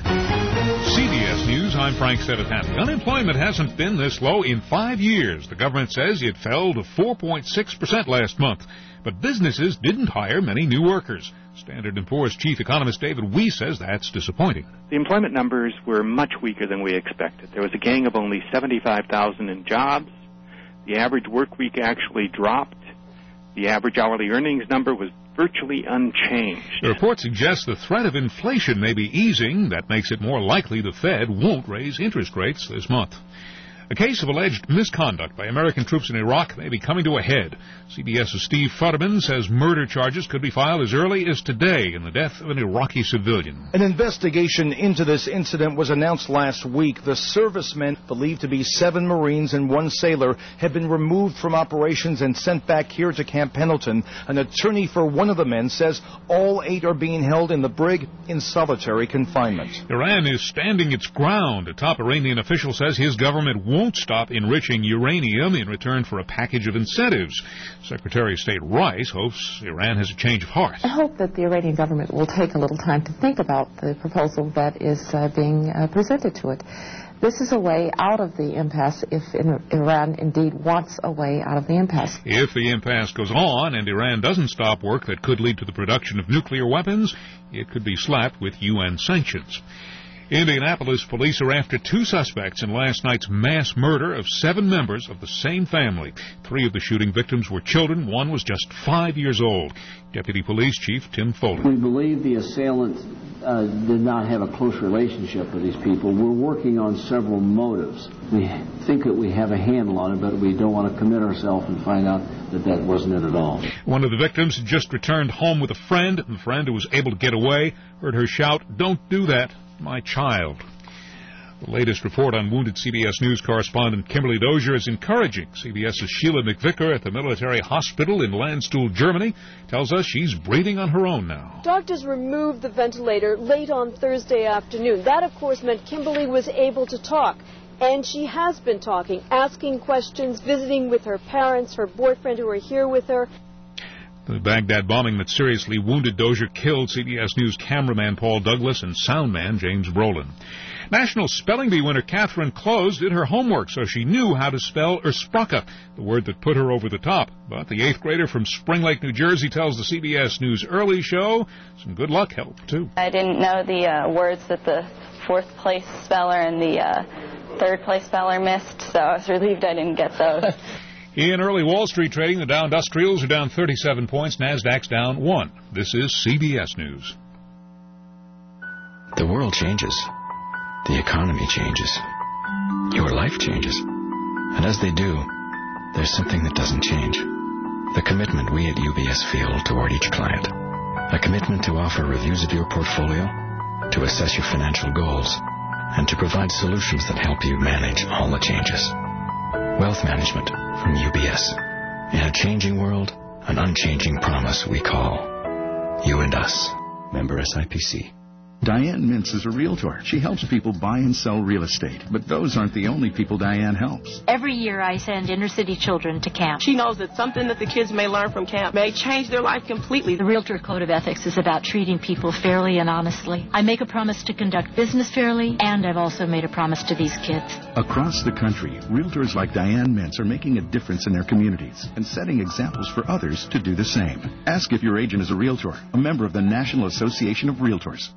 C B S News, I'm Frank Seditani. Unemployment hasn't been this low in five years. The government says it fell to four point six percent last month. But businesses didn't hire many new workers. Standard and Poor's chief economist David Wee says that's disappointing. The employment numbers were much weaker than we expected. There was a gain of only seventy-five thousand in jobs. The average work week actually dropped. The average hourly earnings number was virtually unchanged. The report suggests the threat of inflation may be easing. That makes it more likely the Fed won't raise interest rates this month. A case of alleged misconduct by American troops in Iraq may be coming to a head. CBS's Steve Futterman says murder charges could be filed as early as today in the death of an Iraqi civilian. An investigation into this incident was announced last week. The servicemen, believed to be seven Marines and one sailor, have been removed from operations and sent back here to Camp Pendleton. An attorney for one of the men says all eight are being held in the brig in solitary confinement. Iran is standing its ground. A top Iranian official says his government won't won't stop enriching uranium in return for a package of incentives. Secretary of State Rice hopes Iran has a change of heart. I hope that the Iranian government will take a little time to think about the proposal that is uh, being uh, presented to it. This is a way out of the impasse if Iran indeed wants a way out of the impasse. If the impasse goes on and Iran doesn't stop work that could lead to the production of nuclear weapons, it could be slapped with U N sanctions. Indianapolis police are after two suspects in last night's mass murder of seven members of the same family. Three of the shooting victims were children. One was just five years old. Deputy Police Chief Tim Foley. We believe the assailant uh, did not have a close relationship with these people. We're working on several motives. We think that we have a handle on it, but we don't want to commit ourselves and find out that that wasn't it at all. One of the victims had just returned home with a friend. The friend who was able to get away heard her shout, "Don't do that, my child." The latest report on wounded C B S News correspondent Kimberly Dozier is encouraging. CBS's Sheila McVicker at the military hospital in Landstuhl, Germany, tells us she's breathing on her own now. Doctors removed the ventilator late on Thursday afternoon. That, of course, meant Kimberly was able to talk. And she has been talking, asking questions, visiting with her parents, her boyfriend who are here with her. The Baghdad bombing that seriously wounded Dozier killed C B S News cameraman Paul Douglas and soundman James Brolin. National Spelling Bee winner Catherine Close did her homework so she knew how to spell Erspraka, the word that put her over the top. But the eighth grader from Spring Lake, New Jersey, tells the C B S News Early Show some good luck helped, too. I didn't know the uh, words that the fourth place speller and the uh, third place speller missed, so I was relieved I didn't get those. In early Wall Street trading, the Dow Industrials are down thirty-seven points, NASDAQ's down one. This is C B S News. The world changes. The economy changes. Your life changes. And as they do, there's something that doesn't change. The commitment we at U B S feel toward each client. A commitment to offer reviews of your portfolio to assess your financial goals, and to provide solutions that help you manage all the changes. Wealth Management from U B S. In a changing world, an unchanging promise we call You and Us. Member S I P C. Diane Mintz is a realtor. She helps people buy and sell real estate. But those aren't the only people Diane helps. Every year I send inner-city children to camp. She knows that something that the kids may learn from camp may change their life completely. The Realtor Code of Ethics is about treating people fairly and honestly. I make a promise to conduct business fairly, and I've also made a promise to these kids. Across the country, realtors like Diane Mintz are making a difference in their communities and setting examples for others to do the same. Ask if your agent is a realtor, a member of the National Association of Realtors.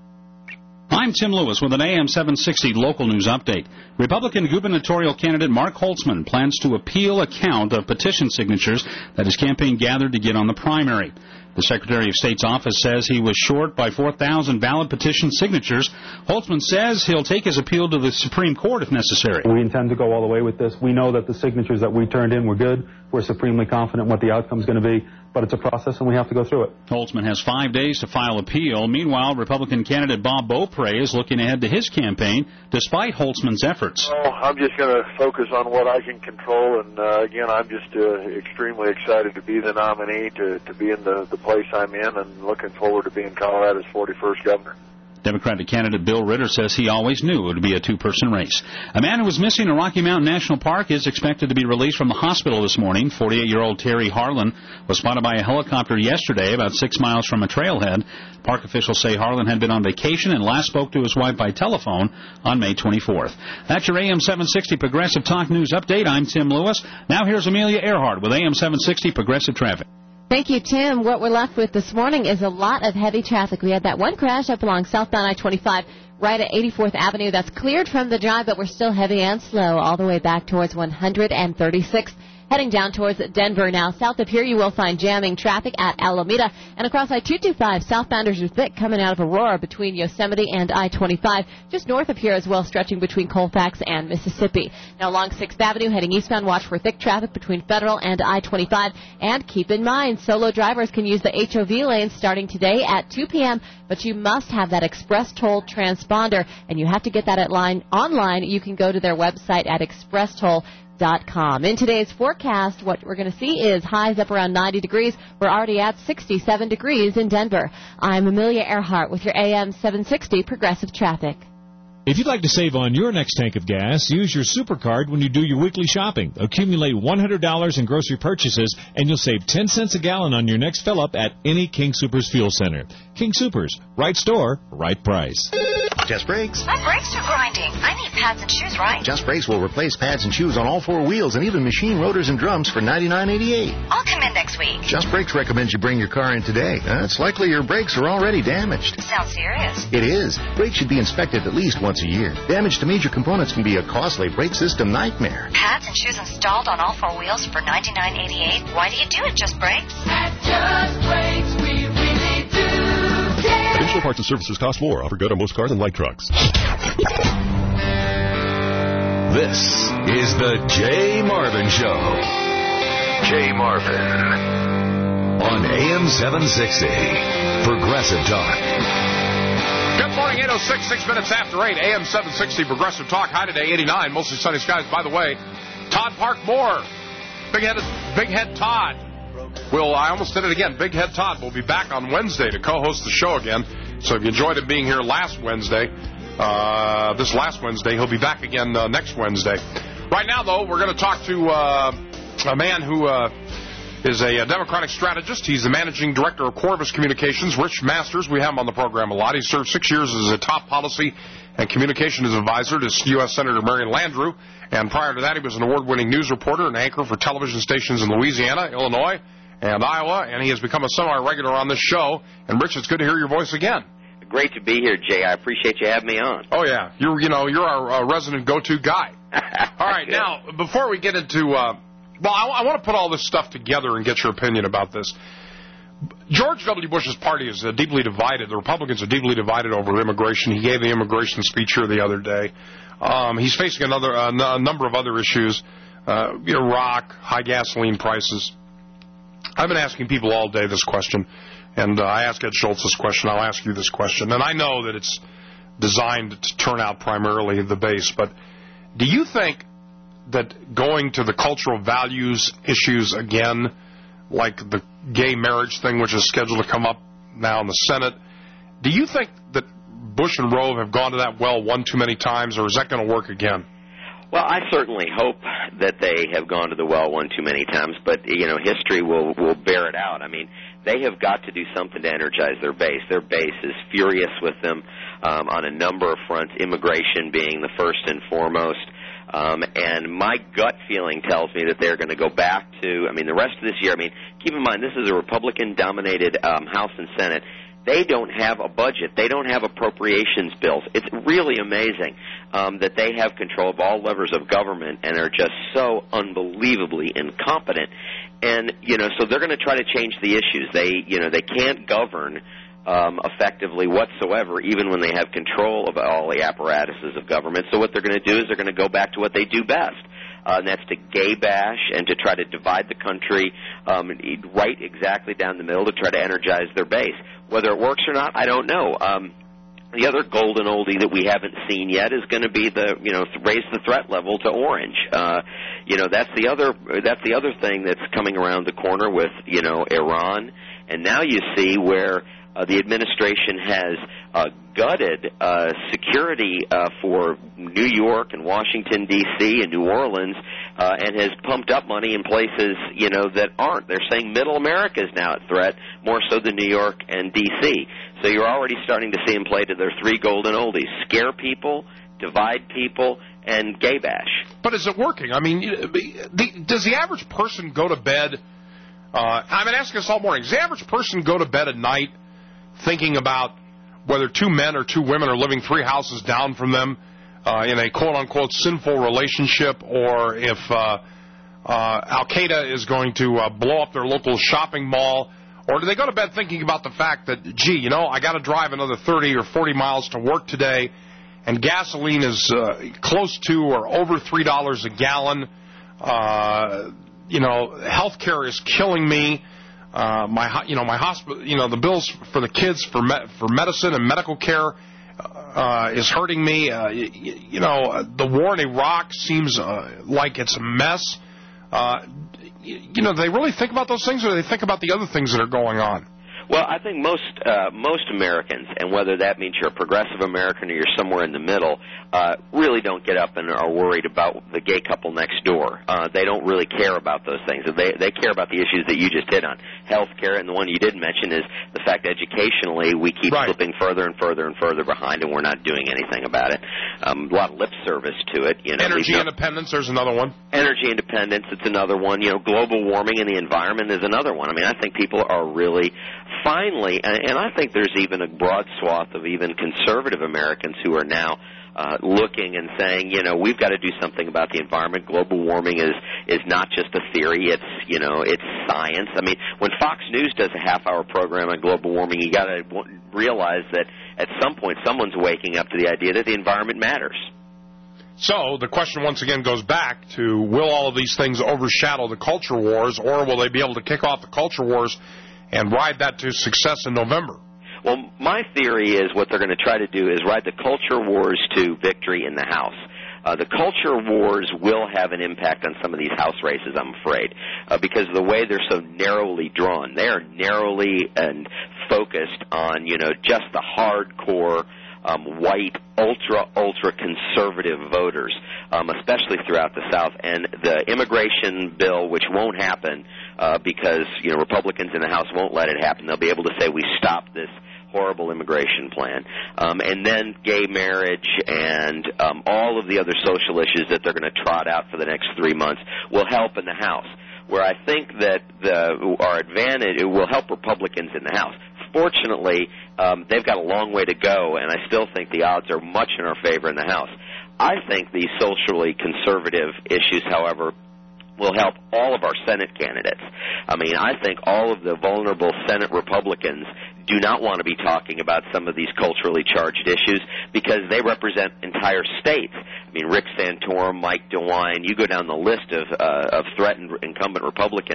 I'm Tim Lewis with an A M seven sixty local news update. Republican gubernatorial candidate Mark Holtzman plans to appeal a count of petition signatures that his campaign gathered to get on the primary. The Secretary of State's office says he was short by four thousand valid petition signatures. Holtzman says he'll take his appeal to the Supreme Court if necessary. We intend to go all the way with this. We know that the signatures that we turned in were good. We're supremely confident what the outcome's going to be. But it's a process, and we have to go through it. Holtzman has five days to file appeal. Meanwhile, Republican candidate Bob Beaupre is looking ahead to his campaign, despite Holtzman's efforts. Oh, I'm just going to focus on what I can control, and uh, again, I'm just uh, extremely excited to be the nominee, to, to be in the, the place I'm in, and looking forward to being Colorado's forty-first governor. Democratic candidate Bill Ritter says he always knew it would be a two-person race. A man who was missing in Rocky Mountain National Park is expected to be released from the hospital this morning. forty-eight-year-old Terry Harlan was spotted by a helicopter yesterday about six miles from a trailhead. Park officials say Harlan had been on vacation and last spoke to his wife by telephone on May twenty-fourth. That's your A M seven sixty Progressive Talk News Update. I'm Tim Lewis. Now here's Amelia Earhart with A M seven sixty Progressive Traffic. Thank you, Tim. What we're left with this morning is a lot of heavy traffic. We had that one crash up along southbound I twenty-five right at eighty-fourth Avenue. That's cleared from the drive, but we're still heavy and slow all the way back towards one thirty-sixth. Heading down towards Denver now. South of here, you will find jamming traffic at Alameda. And across I two twenty-five, southbounders are thick coming out of Aurora between Yosemite and I twenty-five. Just north of here as well, stretching between Colfax and Mississippi. Now along sixth Avenue, heading eastbound, watch for thick traffic between Federal and I twenty-five. And keep in mind, solo drivers can use the H O V lanes starting today at two p.m., but you must have that express toll transponder, and you have to get that at line online. You can go to their website at express toll dot com. In today's forecast, what we're going to see is highs up around ninety degrees. We're already at sixty-seven degrees in Denver. I'm Amelia Earhart with your A M seven sixty Progressive Traffic. If you'd like to save on your next tank of gas, use your SuperCard when you do your weekly shopping. Accumulate one hundred dollars in grocery purchases, and you'll save ten cents a gallon on your next fill-up at any King Soopers fuel center. King Soopers, right store, right price. Just Brakes. My brakes are grinding. I need pads and shoes, right? Just Brakes will replace pads and shoes on all four wheels and even machine rotors and drums for ninety-nine eighty-eight. I'll come in next week. Just Brakes recommends you bring your car in today. Uh, it's likely your brakes are already damaged. Sounds serious. It is. Brakes should be inspected at least once a year. Damage to major components can be a costly brake system nightmare. Pads and shoes installed on all four wheels for ninety-nine eighty-eight. Why do you do it, Just Brakes? At Just Brakes, we really do. Additional parts and services cost more. Offer good on most cars and light trucks. This is the Jay Marvin Show. Jay Marvin on A M seven sixty Progressive Talk. Good morning, eight oh six, six minutes after eight, A M seven sixty Progressive Talk. High today, eighty-nine, mostly sunny skies. By the way, Todd Parkmore, Big Head, Big Head Todd. Will I almost did it again. Big Head Todd will be back on Wednesday to co-host the show again. So if you enjoyed him being here last Wednesday, uh, this last Wednesday, he'll be back again uh, next Wednesday. Right now, though, we're going to talk to uh, a man who uh, is a, a Democratic strategist. He's the managing director of Corvus Communications, Rich Masters. We have him on the program a lot. He served six years as a top policy and communications advisor to U S Senator Marion Landrieu. And prior to that, he was an award-winning news reporter and anchor for television stations in Louisiana, Illinois, and Iowa. And he has become a semi-regular on this show. And, Rich, it's good to hear your voice again. Great to be here, Jay. I appreciate you having me on. Oh, yeah. You're, you know, you're our uh, resident go-to guy. All right, now, before we get into, uh, well, I, I want to put all this stuff together and get your opinion about this. George W. Bush's party is uh, deeply divided. The Republicans are deeply divided over immigration. He gave the immigration speech here the other day. Um, he's facing another uh, n- a number of other issues, uh, Iraq, high gasoline prices. I've been asking people all day this question. And uh, I asked Ed Schultz this question. I'll ask you this question. And I know that it's designed to turn out primarily the base. But do you think that going to the cultural values issues again, like the gay marriage thing, which is scheduled to come up now in the Senate, do you think that Bush and Rove have gone to that well one too many times, or is that going to work again? Well, I certainly hope that they have gone to the well one too many times, but, you know, history will, will bear it out. I mean, they have got to do something to energize their base. Their base is furious with them um, on a number of fronts, immigration being the first and foremost. Um, and my gut feeling tells me that they're going to go back to, I mean, the rest of this year. I mean, keep in mind, this is a Republican-dominated um, House and Senate. They don't have a budget. They don't have appropriations bills. It's really amazing um, that they have control of all levers of government and are just so unbelievably incompetent. And, you know, so they're going to try to change the issues. They, you know, they can't govern um, effectively whatsoever, even when they have control of all the apparatuses of government. So what they're going to do is they're going to go back to what they do best. Uh, and that's to gay bash and to try to divide the country um, right exactly down the middle to try to energize their base. Whether it works or not, I don't know. Um, the other golden oldie that we haven't seen yet is going to be the, you know, raise the threat level to orange. Uh, you know, that's the other that's the other thing that's coming around the corner with, you know, Iran. And now you see where Uh, the administration has uh, gutted uh, security uh, for New York and Washington, D C and New Orleans uh, and has pumped up money in places, you know, that aren't. They're saying middle America is now at threat, more so than New York and D C. So you're already starting to see them play to their three golden oldies: scare people, divide people, and gay bash. But is it working? I mean, the, does the average person go to bed, uh, I've been asking this all morning, does the average person go to bed at night thinking about whether two men or two women are living three houses down from them uh, in a quote-unquote sinful relationship, or if uh, uh, Al-Qaeda is going to uh, blow up their local shopping mall? Or do they go to bed thinking about the fact that, gee, you know, I got to drive another thirty or forty miles to work today, and gasoline is uh, close to or over three dollars a gallon. Uh, you know, health care is killing me. Uh, my, you know, my hospital, you know, the bills for the kids for me, for medicine and medical care uh, is hurting me. Uh, you, you know, the war in Iraq seems uh, like it's a mess. Uh, you, you know, do they really think about those things, or do they think about the other things that are going on? Well, I think most uh, most Americans, and whether that means you're a progressive American or you're somewhere in the middle, uh, really don't get up and are worried about the gay couple next door. Uh, they don't really care about those things. They they care about the issues that you just hit on. Health care, and the one you didn't mention is the fact educationally we keep right. slipping further and further and further behind, and we're not doing anything about it. Um, a lot of lip service to it. You know, energy independence, there's another one. Energy independence, it's another one. You know, global warming and the environment is another one. I mean, I think people are really finally, and I think there's even a broad swath of even conservative Americans who are now uh, looking and saying, you know, we've got to do something about the environment. Global warming is is not just a theory; it's you know, it's science. I mean, when Fox News does a half-hour program on global warming, you got to w- realize that at some point someone's waking up to the idea that the environment matters. So the question once again goes back to: will all of these things overshadow the culture wars, or will they be able to kick off the culture wars and ride that to success in November? Well, my theory is what they're going to try to do is ride the culture wars to victory in the House. Uh, the culture wars will have an impact on some of these House races, I'm afraid, uh, because of the way they're so narrowly drawn. They are narrowly and focused on, you know, just the hardcore Um, white, ultra, ultra conservative voters, um, especially throughout the South. And the immigration bill, which won't happen uh, because, you know, Republicans in the House won't let it happen. They'll be able to say, we stopped this horrible immigration plan. Um, and then gay marriage and um, all of the other social issues that they're going to trot out for the next three months will help in the House. Where I think that the, our advantage, it will help Republicans in the House. Fortunately, um, they've got a long way to go, and I still think the odds are much in our favor in the House. I think these socially conservative issues, however, will help all of our Senate candidates. I mean, I think all of the vulnerable Senate Republicans do not want to be talking about some of these culturally charged issues because they represent entire states. I mean, Rick Santorum, Mike DeWine, you go down the list of, uh, of threatened incumbent Republicans,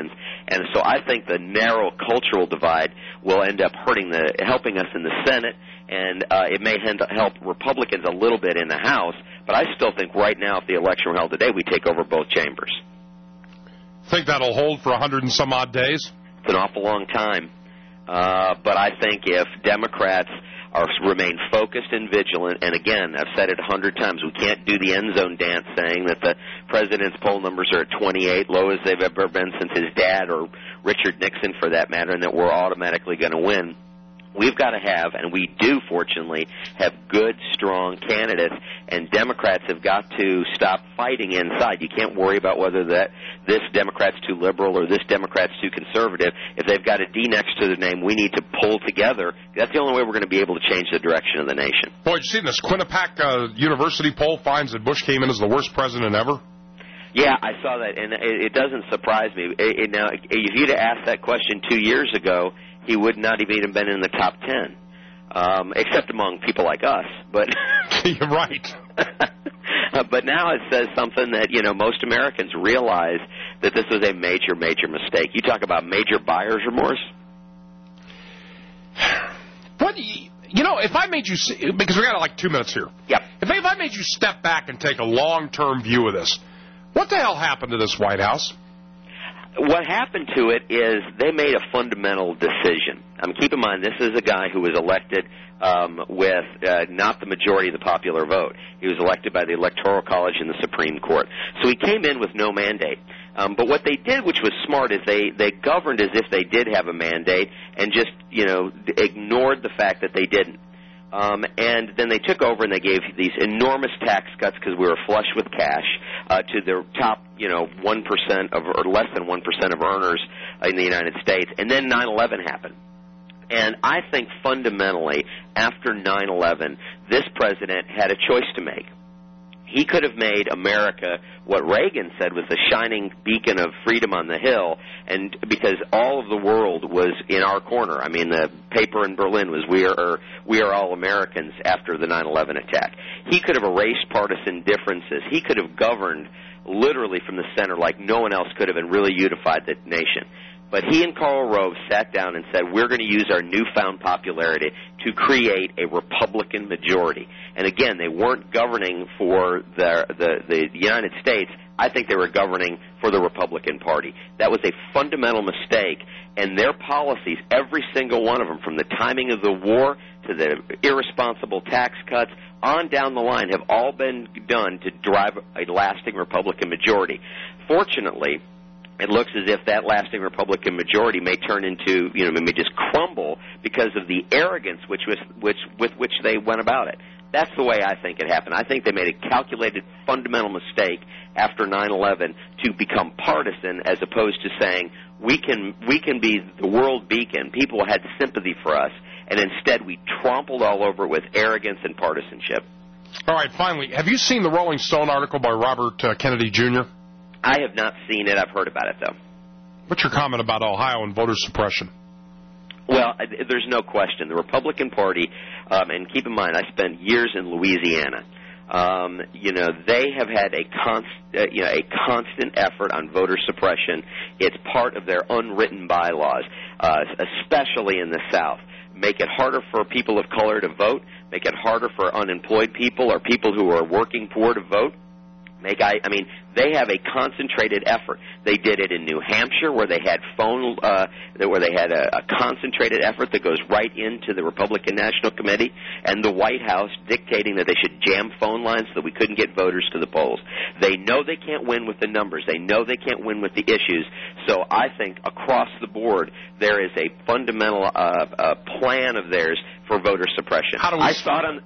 And so I think the narrow cultural divide will end up hurting the, helping us in the Senate, and uh, it may help Republicans a little bit in the House, but I still think right now, if the election were held today, we take over both chambers. Think that'll hold for a hundred and some odd days? It's an awful long time. Uh, but I think if Democrats are remain focused and vigilant, and again, I've said it a hundred times, we can't do the end zone dance saying that the president's poll numbers are at twenty-eight, low as they've ever been since his dad or Richard Nixon for that matter, and that we're automatically going to win. We've got to have, and we do, fortunately, have good, strong candidates, and Democrats have got to stop fighting inside. You can't worry about whether that this Democrat's too liberal or this Democrat's too conservative. If they've got a D next to their name, we need to pull together. That's the only way we're going to be able to change the direction of the nation. Boy, did you see this Quinnipiac uh, University poll finds that Bush came in as the worst president ever? Yeah, I saw that, and it, it doesn't surprise me. It, it, now, if you'd have asked that question two years ago, he would not have even been in the top ten, um, except among people like us. But you're right. But now it says something that, you know, most Americans realize that this was a major, major mistake. You talk about major buyer's remorse. What, you know, if I made you, because we got like two minutes here. Yep. If, if I made you step back and take a long-term view of this, what the hell happened to this White House? What happened to it is they made a fundamental decision. I mean, keep in mind, this is a guy who was elected um, with uh, not the majority of the popular vote. He was elected by the Electoral College and the Supreme Court. So he came in with no mandate. Um, but what they did, which was smart, is they, they governed as if they did have a mandate and just, you know, ignored the fact that they didn't. Um, and then they took over and they gave these enormous tax cuts because we were flush with cash uh, to the top, you know, one percent of, or less than one percent of earners in the United States. And then nine eleven happened. And I think fundamentally, after nine eleven, this president had a choice to make. He could have made America what Reagan said was the shining beacon of freedom on the hill, and because all of the world was in our corner. I mean, the paper in Berlin was "We are we are all Americans" after the nine eleven attack. He could have erased partisan differences. He could have governed literally from the center like no one else could have and really unified the nation. But he and Karl Rove sat down and said, we're going to use our newfound popularity to create a Republican majority. And again, they weren't governing for the, the, the United States. I think they were governing for the Republican Party. That was a fundamental mistake. And their policies, every single one of them, from the timing of the war to the irresponsible tax cuts, on down the line, have all been done to drive a lasting Republican majority. Fortunately, it looks as if that lasting Republican majority may turn into, you know, may just crumble because of the arrogance which was, which, with which they went about it. That's the way I think it happened. I think they made a calculated, fundamental mistake after nine eleven to become partisan as opposed to saying, we can, we can be the world beacon. People had sympathy for us, and instead we trampled all over it with arrogance and partisanship. All right, finally, have you seen the Rolling Stone article by Robert uh, Kennedy Junior? I have not seen it. I've heard about it, though. What's your comment about Ohio and voter suppression? Well, there's no question. The Republican Party, um, and keep in mind, I spent years in Louisiana. Um, you know, they have had a const, uh, you know, a constant effort on voter suppression. It's part of their unwritten bylaws, uh, especially in the South. Make it harder for people of color to vote. Make it harder for unemployed people or people who are working poor to vote. Make I, I mean, they have a concentrated effort. They did it in New Hampshire, where they had phone, uh, where they had a, a concentrated effort that goes right into the Republican National Committee, and the White House dictating that they should jam phone lines so that we couldn't get voters to the polls. They know they can't win with the numbers. They know they can't win with the issues. So I think across the board there is a fundamental uh, uh, plan of theirs for voter suppression. How do we? I saw it on.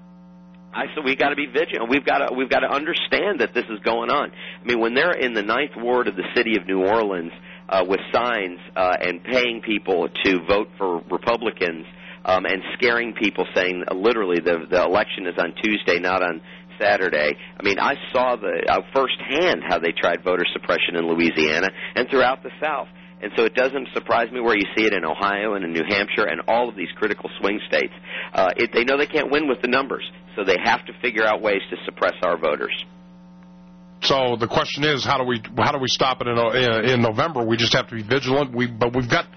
I said we got to be vigilant. We've got to we've got to understand that this is going on. I mean, when they're in the ninth ward of the city of New Orleans uh, with signs uh, and paying people to vote for Republicans um, and scaring people, saying uh, literally the the election is on Tuesday, not on Saturday. I mean, I saw the uh, firsthand how they tried voter suppression in Louisiana and throughout the South. And so it doesn't surprise me where you see it in Ohio and in New Hampshire and all of these critical swing states. Uh, it, they know they can't win with the numbers, so they have to figure out ways to suppress our voters. So the question is, how do we how do we stop it in in November? We just have to be vigilant. We but we've got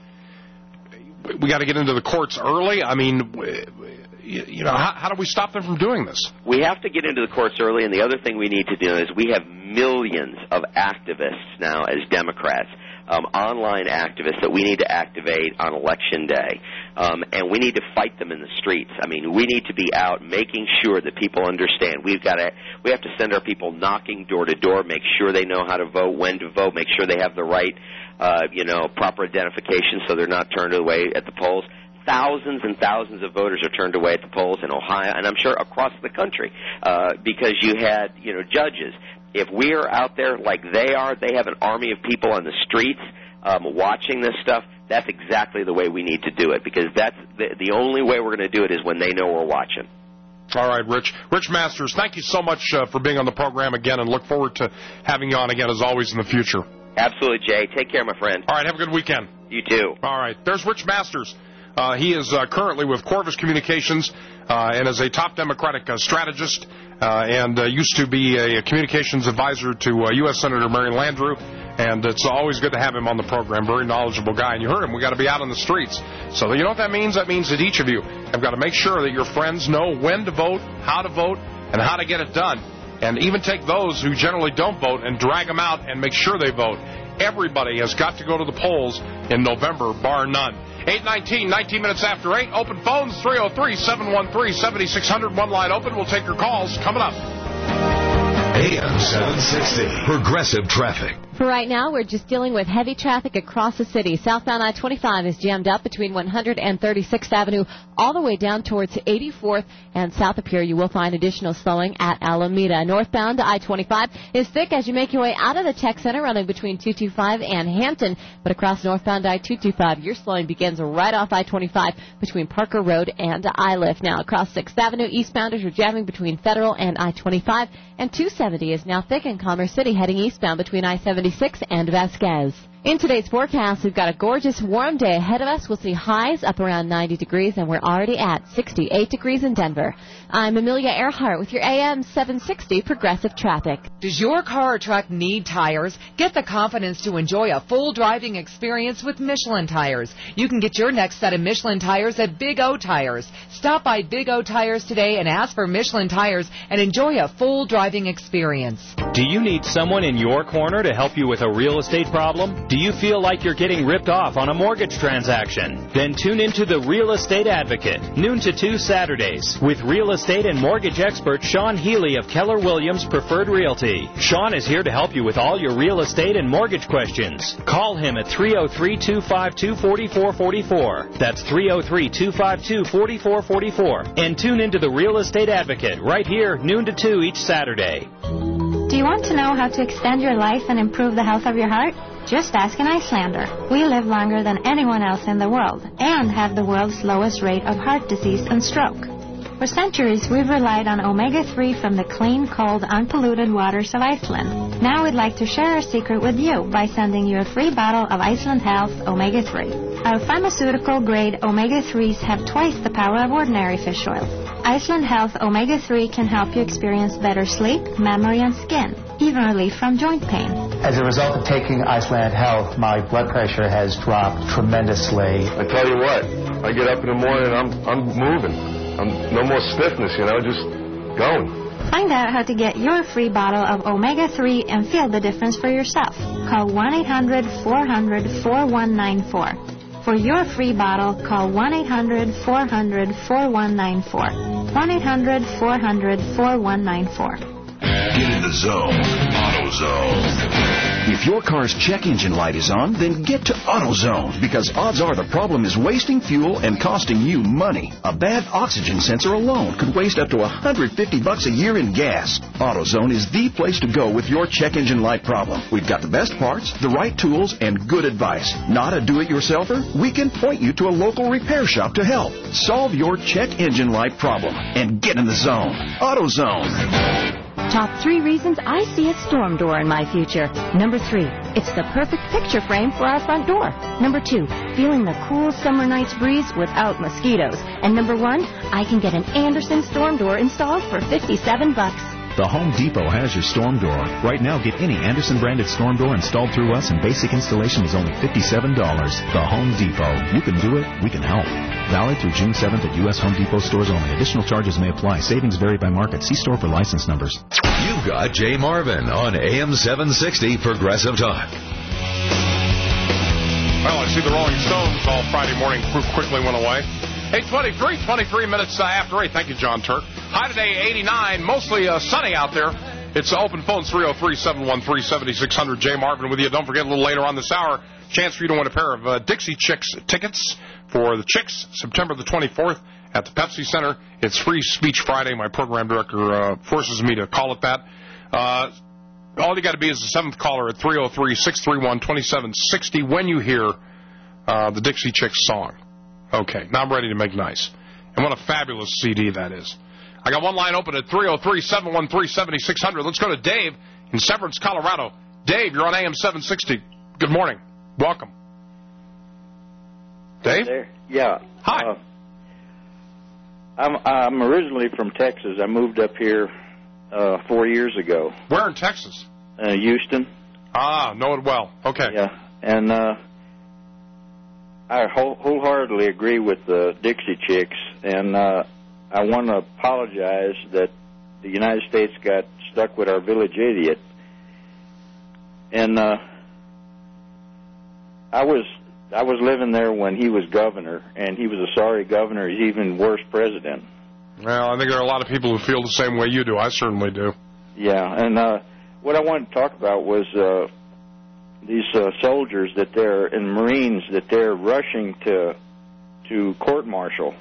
we got to get into the courts early. I mean, you know, how, how do we stop them from doing this? We have to get into the courts early, and the other thing we need to do is we have millions of activists now as Democrats. Um, online activists that we need to activate on Election Day, um, and we need to fight them in the streets. I mean, we need to be out making sure that people understand. We've got to, we have to send our people knocking door to door, make sure they know how to vote, when to vote, make sure they have the right, uh, you know, proper identification so they're not turned away at the polls. Thousands and thousands of voters are turned away at the polls in Ohio, and I'm sure across the country, uh, because you had, you know, judges. If we're out there like they are, they have an army of people on the streets um, watching this stuff. That's exactly the way we need to do it, because that's the, the only way we're going to do it is when they know we're watching. All right, Rich. Rich Masters, thank you so much uh, for being on the program again, and look forward to having you on again, as always, in the future. Absolutely, Jay. Take care, my friend. All right, have a good weekend. You too. All right, there's Rich Masters. Uh, he is uh, currently with Corvus Communications uh, and is a top Democratic uh, strategist uh, and uh, used to be a, a communications advisor to uh, U S Senator Marion Landrieu. And it's always good to have him on the program. Very knowledgeable guy. And you heard him. We got to be out on the streets. So you know what that means? That means that each of you have got to make sure that your friends know when to vote, how to vote, and how to get it done. And even take those who generally don't vote and drag them out and make sure they vote. Everybody has got to go to the polls in November, bar none. eight nineteen, nineteen minutes after eight. Open phones, three oh three, seven one three, seven six zero zero. One line open. We'll take your calls. Coming up. A M seven sixty. Progressive Traffic. For right now, we're just dealing with heavy traffic across the city. Southbound I twenty-five is jammed up between one hundred thirty-sixth Avenue all the way down towards eighty-fourth. And south of here, you will find additional slowing at Alameda. Northbound I twenty-five is thick as you make your way out of the Tech Center, running between two twenty-five and Hampton. But across northbound I two twenty-five, your slowing begins right off I twenty-five between Parker Road and I-Lift. Now, across sixth Avenue, eastbounders are jamming between Federal and I twenty-five. And two seventy is now thick in Commerce City, heading eastbound between I seventy-six and Vasquez. In today's forecast, we've got a gorgeous warm day ahead of us. We'll see highs up around ninety degrees, and we're already at sixty-eight degrees in Denver. I'm Amelia Earhart with your A M seven sixty Progressive Traffic. Does your car or truck need tires? Get the confidence to enjoy a full driving experience with Michelin tires. You can get your next set of Michelin tires at Big O Tires. Stop by Big O Tires today and ask for Michelin tires and enjoy a full driving experience. Do you need someone in your corner to help you with a real estate problem? Do you feel like you're getting ripped off on a mortgage transaction? Then tune into The Real Estate Advocate, noon to two Saturdays, with real estate and mortgage expert Sean Healy of Keller Williams Preferred Realty. Sean is here to help you with all your real estate and mortgage questions. Call him at three oh three, two five two, four four four four. That's three oh three, two five two, four four four four. And tune into The Real Estate Advocate right here, noon to two each Saturday. Do you want to know how to extend your life and improve the health of your heart? Just ask an Icelander. We live longer than anyone else in the world and have the world's lowest rate of heart disease and stroke. For centuries, we've relied on omega three from the clean, cold, unpolluted waters of Iceland. Now we'd like to share our secret with you by sending you a free bottle of Iceland Health omega three. Our pharmaceutical-grade omega threes have twice the power of ordinary fish oil. Iceland Health omega three can help you experience better sleep, memory, and skin, even relief from joint pain. As a result of taking Iceland Health, my blood pressure has dropped tremendously. I tell you what, I get up in the morning and I'm, I'm moving. I'm, no more stiffness, you know, just going. Find out how to get your free bottle of omega three and feel the difference for yourself. Call one eight hundred, four hundred, four one nine four. For your free bottle, call one eight hundred, four hundred, four one nine four. one eight hundred, four hundred, four one nine four. Get in the zone. AutoZone. If your car's check engine light is on, then get to AutoZone, because odds are the problem is wasting fuel and costing you money. A bad oxygen sensor alone could waste up to one hundred fifty bucks a year in gas. AutoZone is the place to go with your check engine light problem. We've got the best parts, the right tools, and good advice. Not a do-it-yourselfer? We can point you to a local repair shop to help. Solve your check engine light problem and get in the zone. AutoZone. Top three reasons I see a storm door in my future. Number three, it's the perfect picture frame for our front door. Number two, feeling the cool summer night's breeze without mosquitoes. And number one, I can get an Anderson storm door installed for fifty-seven bucks. The Home Depot has your storm door. Right now, get any Anderson-branded storm door installed through us, and basic installation is only fifty-seven dollars. The Home Depot. You can do it. We can help. Valid through June seventh at U S Home Depot stores only. Additional charges may apply. Savings vary by market. See store for license numbers. You've got Jay Marvin on A M seven sixty Progressive Talk. Well, I see the Rolling Stones all Friday morning quickly went away. eight twenty-three, twenty-three minutes after eight. Thank you, John Turk. High today, eighty-nine. Mostly uh, sunny out there. It's uh, open phone three oh three, seven one three, seven six zero zero. Jay Marvin with you. Don't forget, a little later on this hour, chance for you to win a pair of uh, Dixie Chicks tickets for the Chicks, September the twenty-fourth at the Pepsi Center. It's Free Speech Friday. My program director uh, forces me to call it that. Uh, all you got to be is the seventh caller at three oh three, six three one, two seven six zero when you hear uh, the Dixie Chicks song. Okay, now I'm ready to make nice. And what a fabulous C D that is. I got one line open at three oh three, seven one three, seven six zero zero. Let's go to Dave in Severance, Colorado. Dave, you're on A M seven sixty. Good morning. Welcome. Dave? There. Yeah. Hi. Uh, I'm, I'm originally from Texas. I moved up here uh, four years ago. Where in Texas? Uh, Houston. Ah, know it well. Okay. Yeah. And uh, I whole, wholeheartedly agree with the Dixie Chicks, and uh, I want to apologize that the United States got stuck with our village idiot. And uh, I was I was living there when he was governor, and he was a sorry governor. He's even worse president. Well, I think there are a lot of people who feel the same way you do. I certainly do. Yeah, and uh, what I wanted to talk about was uh, these uh, soldiers that they're and Marines that they're rushing to to court-martial.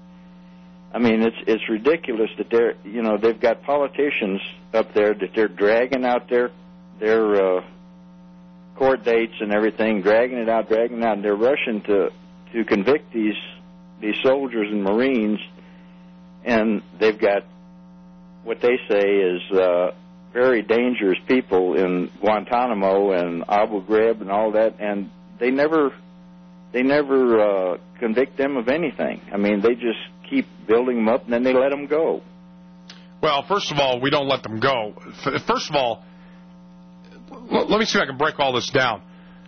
I mean, it's it's ridiculous that they're you know they've got politicians up there that they're dragging out their their uh, court dates and everything, dragging it out, dragging it out, and they're rushing to to convict these these soldiers and Marines, and they've got what they say is uh, very dangerous people in Guantanamo and Abu Ghraib and all that, and they never they never uh, convict them of anything. I mean, they just keep building them up, and then they let them go. Well, first of all, we don't let them go. First of all, let me see if I can break all this down.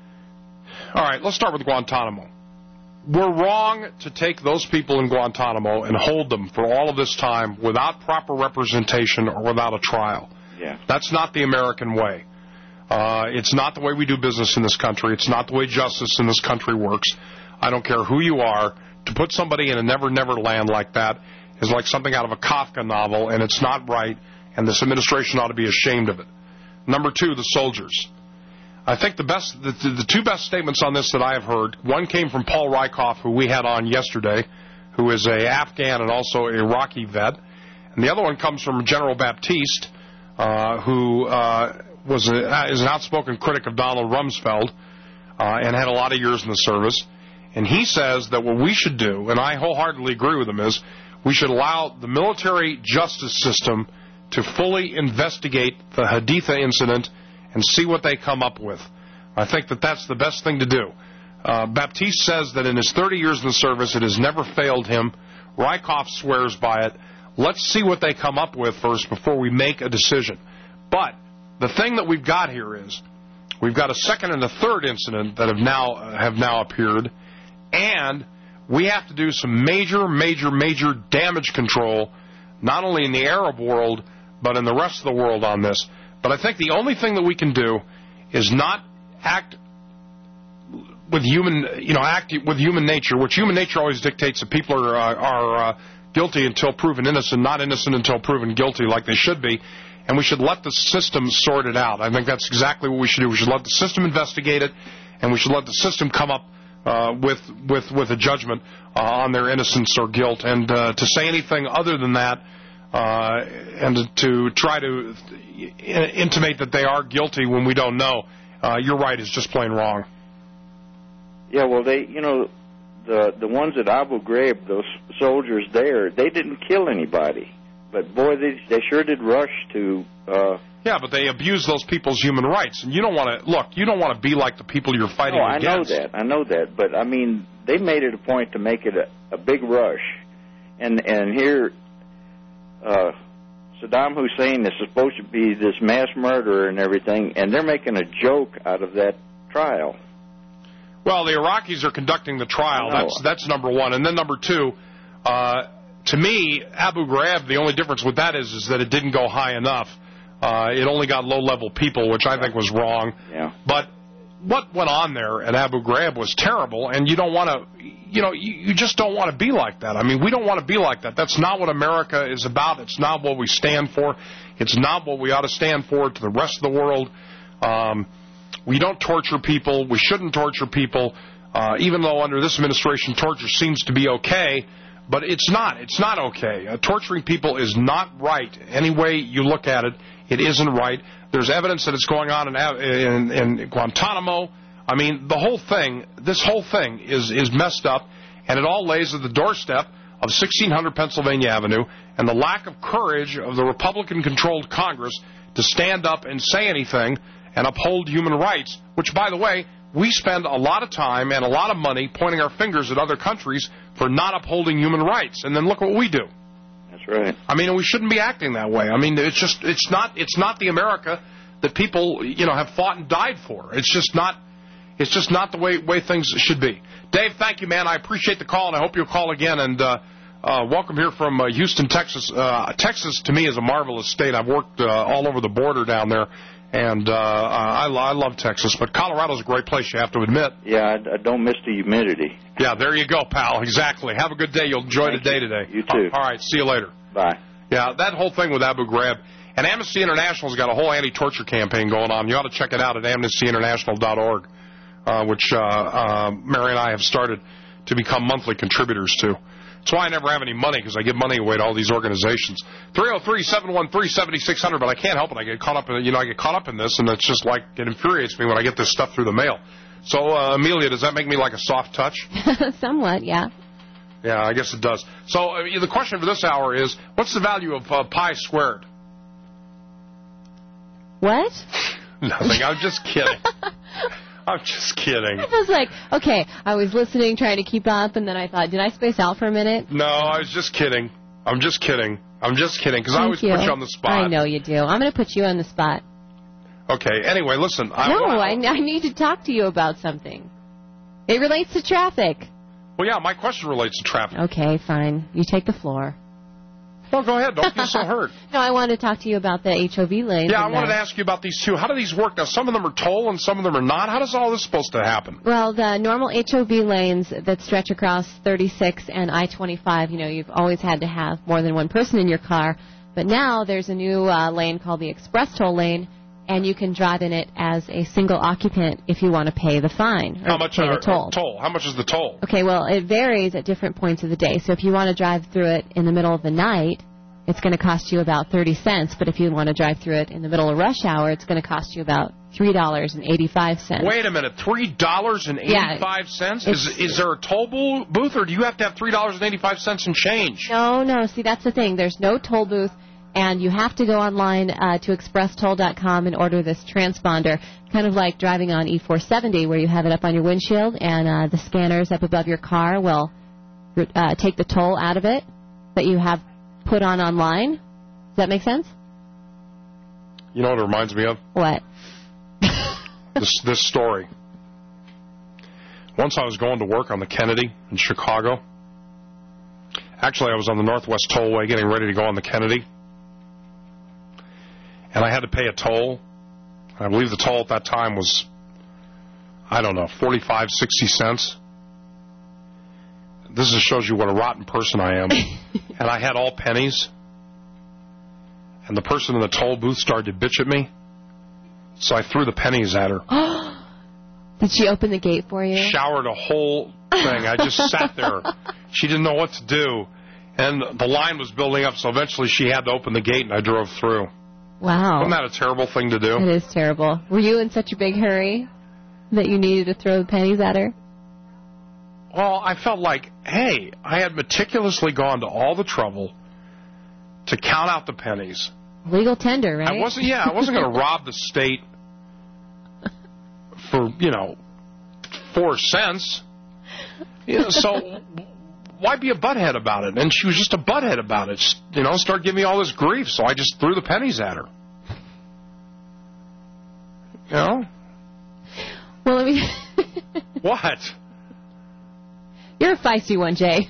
All right, let's start with Guantanamo. We're wrong to take those people in Guantanamo and hold them for all of this time without proper representation or without a trial. Yeah. That's not the American way. Uh, it's not the way we do business in this country. It's not the way justice in this country works. I don't care who you are. To put somebody in a Never Never Land like that is like something out of a Kafka novel, and it's not right, and this administration ought to be ashamed of it. Number two, the soldiers. I think the best, the, the two best statements on this that I have heard, one came from Paul Rykoff, who we had on yesterday, who is a Afghan and also a Iraqi vet, and the other one comes from General Baptiste, uh, who uh, was a, is an outspoken critic of Donald Rumsfeld uh, and had a lot of years in the service. And he says that what we should do, and I wholeheartedly agree with him, is we should allow the military justice system to fully investigate the Haditha incident and see what they come up with. I think that that's the best thing to do. Uh, Baptiste says that in his thirty years in the service, it has never failed him. Rykoff swears by it. Let's see what they come up with first before we make a decision. But the thing that we've got here is we've got a second and a third incident that have now uh, have now appeared, and we have to do some major, major, major damage control, not only in the Arab world, but in the rest of the world on this. But I think the only thing that we can do is not act with human, you know, act with human nature, which human nature always dictates that people are uh, are uh, guilty until proven innocent, not innocent until proven guilty, like they should be. And we should let the system sort it out. I think that's exactly what we should do. We should let the system investigate it, and we should let the system come up uh, with with with a judgment uh, on their innocence or guilt. And uh, to say anything other than that, uh, and to try to intimate that they are guilty when we don't know, uh, you're right, is just plain wrong. Yeah, well, they, you know, the the ones at Abu Ghraib, those soldiers there, they didn't kill anybody. But, boy, they, they sure did rush to... Uh, yeah, but they abuse those people's human rights. And you don't want to... Look, you don't want to be like the people you're fighting no, against. I know that. I know that. But, I mean, they made it a point to make it a, a big rush. And and here, uh, Saddam Hussein is supposed to be this mass murderer and everything, and they're making a joke out of that trial. Well, the Iraqis are conducting the trial. That's that's number one. And then number two, uh, to me, Abu Ghraib, the only difference with that is, is that it didn't go high enough. Uh, it only got low-level people, which I think was wrong. Yeah. But what went on there at Abu Ghraib was terrible, and you don't want to, you know, you, you just don't want to be like that. I mean, we don't want to be like that. That's not what America is about. It's not what we stand for. It's not what we ought to stand for to the rest of the world. Um, we don't torture people. We shouldn't torture people, uh, even though under this administration torture seems to be okay. But it's not. It's not okay. Uh, torturing people is not right. Any way you look at it, it isn't right. There's evidence that it's going on in, in, in Guantanamo. I mean, the whole thing, this whole thing is, is messed up, and it all lays at the doorstep of sixteen hundred Pennsylvania Avenue and the lack of courage of the Republican-controlled Congress to stand up and say anything and uphold human rights, which, by the way, we spend a lot of time and a lot of money pointing our fingers at other countries for not upholding human rights. And then look what we do. That's right. I mean, we shouldn't be acting that way. I mean, it's just, it's not, it's not the America that people, you know, have fought and died for. It's just not, it's just not the way, way things should be. Dave, thank you, man. I appreciate the call, and I hope you'll call again. And uh, uh, welcome here from uh, Houston, Texas. Uh, Texas, to me, is a marvelous state. I've worked uh, all over the border down there. And uh, I, I love Texas, but Colorado's a great place, you have to admit. Yeah, I, I don't miss the humidity. Yeah, there you go, pal. Exactly. Have a good day. You'll enjoy Thank the day you. today. You too. All right, see you later. Bye. Yeah, that whole thing with Abu Ghraib. And Amnesty International's got a whole anti-torture campaign going on. You ought to check it out at amnesty international dot org, uh, which uh, uh, Mary and I have started to become monthly contributors to. That's why I never have any money, because I give money away to all these organizations. three oh three, seven one three, seven six zero zero, but I can't help it. I get caught up in you know I get caught up in this, and it's just like it infuriates me when I get this stuff through the mail. So, uh, Amelia, does that make me like a soft touch? Somewhat, yeah. Yeah, I guess it does. So uh, the question for this hour is, what's the value of uh, pi squared? What? Nothing. I'm just kidding. I'm just kidding. I was like, okay, I was listening, trying to keep up, and then I thought, did I space out for a minute? No, I was just kidding. I'm just kidding. I'm just kidding, because I always you. put you on the spot. I know you do. I'm going to put you on the spot. Okay, anyway, listen. I no, wanna... I, I need to talk to you about something. It relates to traffic. Well, yeah, my question relates to traffic. Okay, fine. You take the floor. Well, go ahead. Don't feel so hurt. No, I wanted to talk to you about the H O V lanes. Yeah, I wanted to ask you about these two. How do these work? Now, some of them are toll and some of them are not. How does all this supposed to happen? Well, the normal H O V lanes that stretch across thirty-six and I twenty-five, you know, you've always had to have more than one person in your car. But now there's a new uh, lane called the express toll lane, and you can drive in it as a single occupant if you want to pay the fine. Or How much pay are, the toll. uh, toll? How much is the toll? Okay, well, it varies at different points of the day. So if you want to drive through it in the middle of the night, it's going to cost you about thirty cents. But if you want to drive through it in the middle of rush hour, it's going to cost you about three dollars and eighty-five cents. Wait a minute, three dollars and eighty-five cents? Yeah, is is there a toll boo- booth, or do you have to have three dollars and eighty-five cents in change? No, no. See, that's the thing. There's no toll booth, and you have to go online uh, to express toll dot com and order this transponder, kind of like driving on E four seventy, where you have it up on your windshield, and uh, the scanners up above your car will uh, take the toll out of it that you have put on online. Does that make sense? You know what it reminds me of? What? this this story. Once I was going to work on the Kennedy in Chicago. Actually, I was on the Northwest Tollway getting ready to go on the Kennedy. And I had to pay a toll. I believe the toll at that time was, I don't know, forty-five, sixty cents. This just shows you what a rotten person I am. And I had all pennies. And the person in the toll booth started to bitch at me. So I threw the pennies at her. Did she open the gate for you? Showered a whole thing. I just sat there. She didn't know what to do. And the line was building up, so eventually she had to open the gate, and I drove through. Wow. Wasn't that a terrible thing to do? It is terrible. Were you in such a big hurry that you needed to throw the pennies at her? Well, I felt like, hey, I had meticulously gone to all the trouble to count out the pennies. Legal tender, right? I wasn't, yeah, I wasn't going to rob the state for, you know, four cents. You know, so why be a butthead about it? And she was just a butthead about it. She, you know, started giving me all this grief, so I just threw the pennies at her. You know? Well, I mean... What? You're a feisty one, Jay.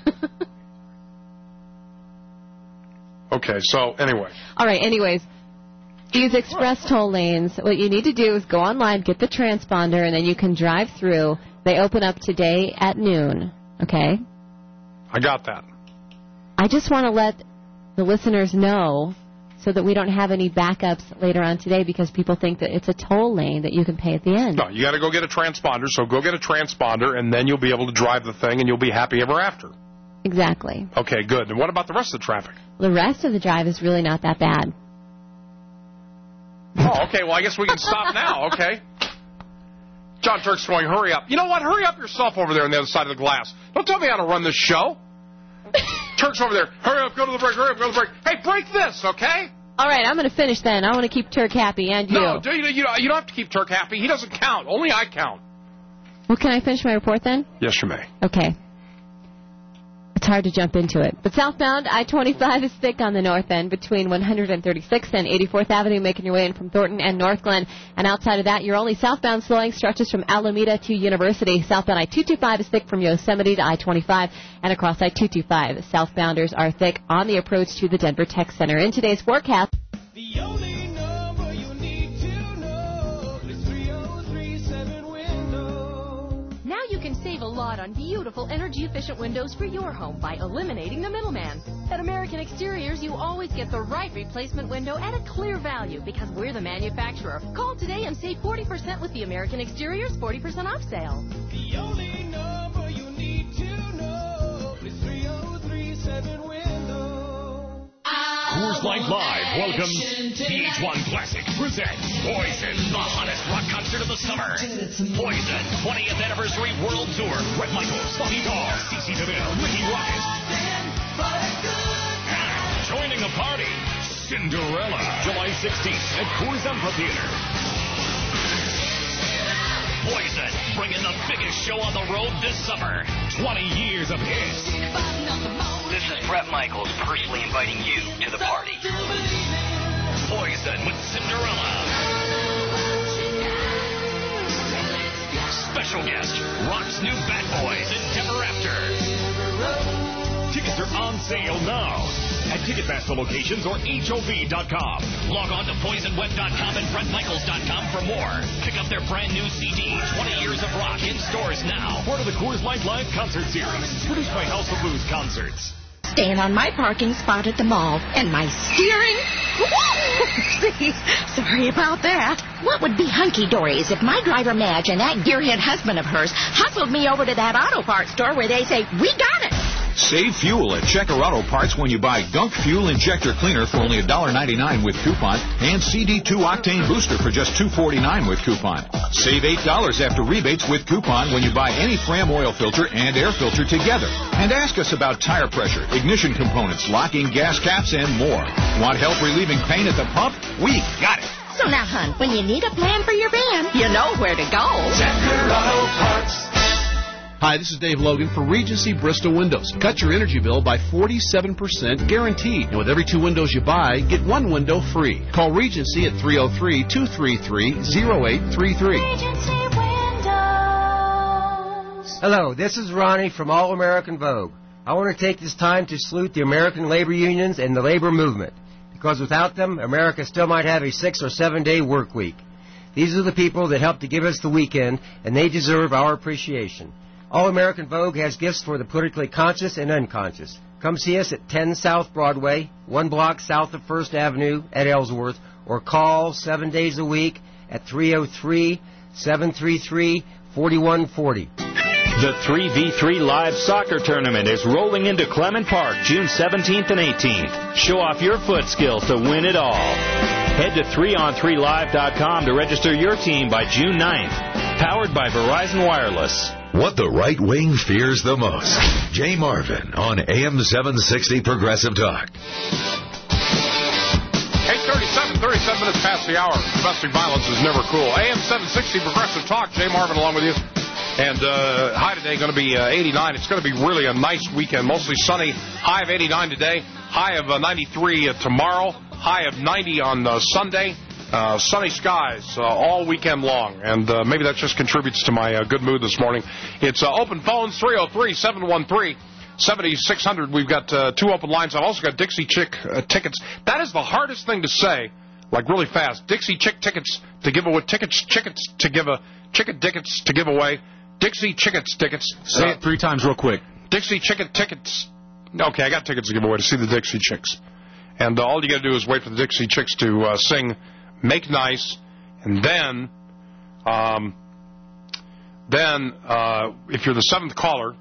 Okay, so anyway. All right, anyways. These express toll lanes, what you need to do is go online, get the transponder, and then you can drive through. They open up today at noon, okay? I got that. I just want to let the listeners know so that we don't have any backups later on today because people think that it's a toll lane that you can pay at the end. No, you got to go get a transponder, so go get a transponder, and then you'll be able to drive the thing, and you'll be happy ever after. Exactly. Okay, good. And what about the rest of the traffic? The rest of the drive is really not that bad. Oh, okay, well, I guess we can stop now, okay? John Turk's going, hurry up. You know what? Hurry up yourself over there on the other side of the glass. Don't tell me how to run this show. Turk's over there. Hurry up, go to the break, hurry up, go to the break. Hey, break this, okay? All right, I'm going to finish then. I want to keep Turk happy, and you. No, do you, you, you don't have to keep Turk happy. He doesn't count. Only I count. Well, can I finish my report then? Yes, you may. Okay. It's hard to jump into it. But southbound, I twenty-five is thick on the north end between one thirty-sixth and eighty-fourth Avenue, making your way in from Thornton and North Glen. And outside of that, your only southbound slowing stretches from Alameda to University. Southbound I two twenty-five is thick from Yosemite to I twenty-five and across I two twenty-five. Southbounders are thick on the approach to the Denver Tech Center. In today's forecast... The only number you need to know is three oh three seven window. Now you can save a lot on beautiful, energy-efficient windows for your home by eliminating the middleman. At American Exteriors, you always get the right replacement window at a clear value because we're the manufacturer. Call today and save forty percent with the American Exteriors forty percent off sale. The only number you need to know is three oh three seven window. Coors Light Live welcomes P H one Classic presents Poison, the hottest rock concert of the summer. Poison, twentieth Anniversary World Tour. Bret Michaels, Bobby Dall, C C DeVille, Ricky Rocket. And joining the party, Cinderella, July sixteenth at Coors Amphitheater. Poison, bringing the biggest show on the road this summer. twenty years of hits. This is Bret Michaels personally inviting you to the party. Poison with Cinderella. Special guest, Rock's new Bad Boys and Ever After. Tickets are on sale now at Ticketmaster locations or H O V dot com. Log on to poison web dot com and Bret Michaels dot com for more. Pick up their brand new C D, twenty years of Rock, in stores now. Part of the Coors Light Live concert series, produced by House of Blues Concerts. Staying on my parking spot at the mall, and my steering... Whoopsie! Sorry about that. What would be hunky-dories if my driver Madge and that gearhead husband of hers hustled me over to that auto parts store where they say, we got it? Save fuel at Checker Auto Parts when you buy Gunk Fuel Injector Cleaner for only one dollar ninety-nine with coupon and C D two Octane Booster for just two forty-nine with coupon. Save eight dollars after rebates with coupon when you buy any Fram oil filter and air filter together. And ask us about tire pressure, ignition components, locking gas caps, and more. Want help relieving pain at the pump? We got it. So now, hon, when you need a plan for your van, you know where to go. Checker Auto Parts. Hi, this is Dave Logan for Regency Bristol Windows. Cut your energy bill by forty-seven percent guaranteed. And with every two windows you buy, get one window free. Call Regency at three oh three, two three three, oh eight three three. Regency Windows. Hello, this is Ronnie from All American Vogue. I want to take this time to salute the American labor unions and the labor movement, because without them, America still might have a six or seven day work week. These are the people that help to give us the weekend, and they deserve our appreciation. All American Vogue has gifts for the politically conscious and unconscious. Come see us at ten South Broadway, one block south of First Avenue at Ellsworth, or call seven days a week at three oh three, seven three three, four one four oh. The three v three Live Soccer Tournament is rolling into Clement Park June seventeenth and eighteenth. Show off your foot skills to win it all. Head to three on three live dot com to register your team by June ninth. Powered by Verizon Wireless. What the right wing fears the most. Jay Marvin on A M seven sixty Progressive Talk. eight thirty-seven, thirty-seven minutes past the hour. Domestic violence is never cool. A M seven sixty Progressive Talk. Jay Marvin along with you. And uh, high today going to be uh, eighty-nine. It's going to be really a nice weekend, mostly sunny. High of eighty-nine today, high of uh, ninety-three uh, tomorrow, high of ninety on uh, Sunday. Uh, sunny skies uh, all weekend long, and uh, maybe that just contributes to my uh, good mood this morning. It's uh, open phones, three oh three, seven one three, seven six zero zero. We've got uh, two open lines. I've also got Dixie Chick uh, tickets. That is the hardest thing to say, like really fast. Dixie Chick tickets to give away, tickets, tickets to give a, chicken tickets to give away. Dixie Chickets tickets. Say uh, it three times real quick. Dixie Chicken tickets. Okay, I got tickets to give away to see the Dixie Chicks. And uh, all you got to do is wait for the Dixie Chicks to uh, sing Make Nice, and then, um, then uh, if you're the seventh caller,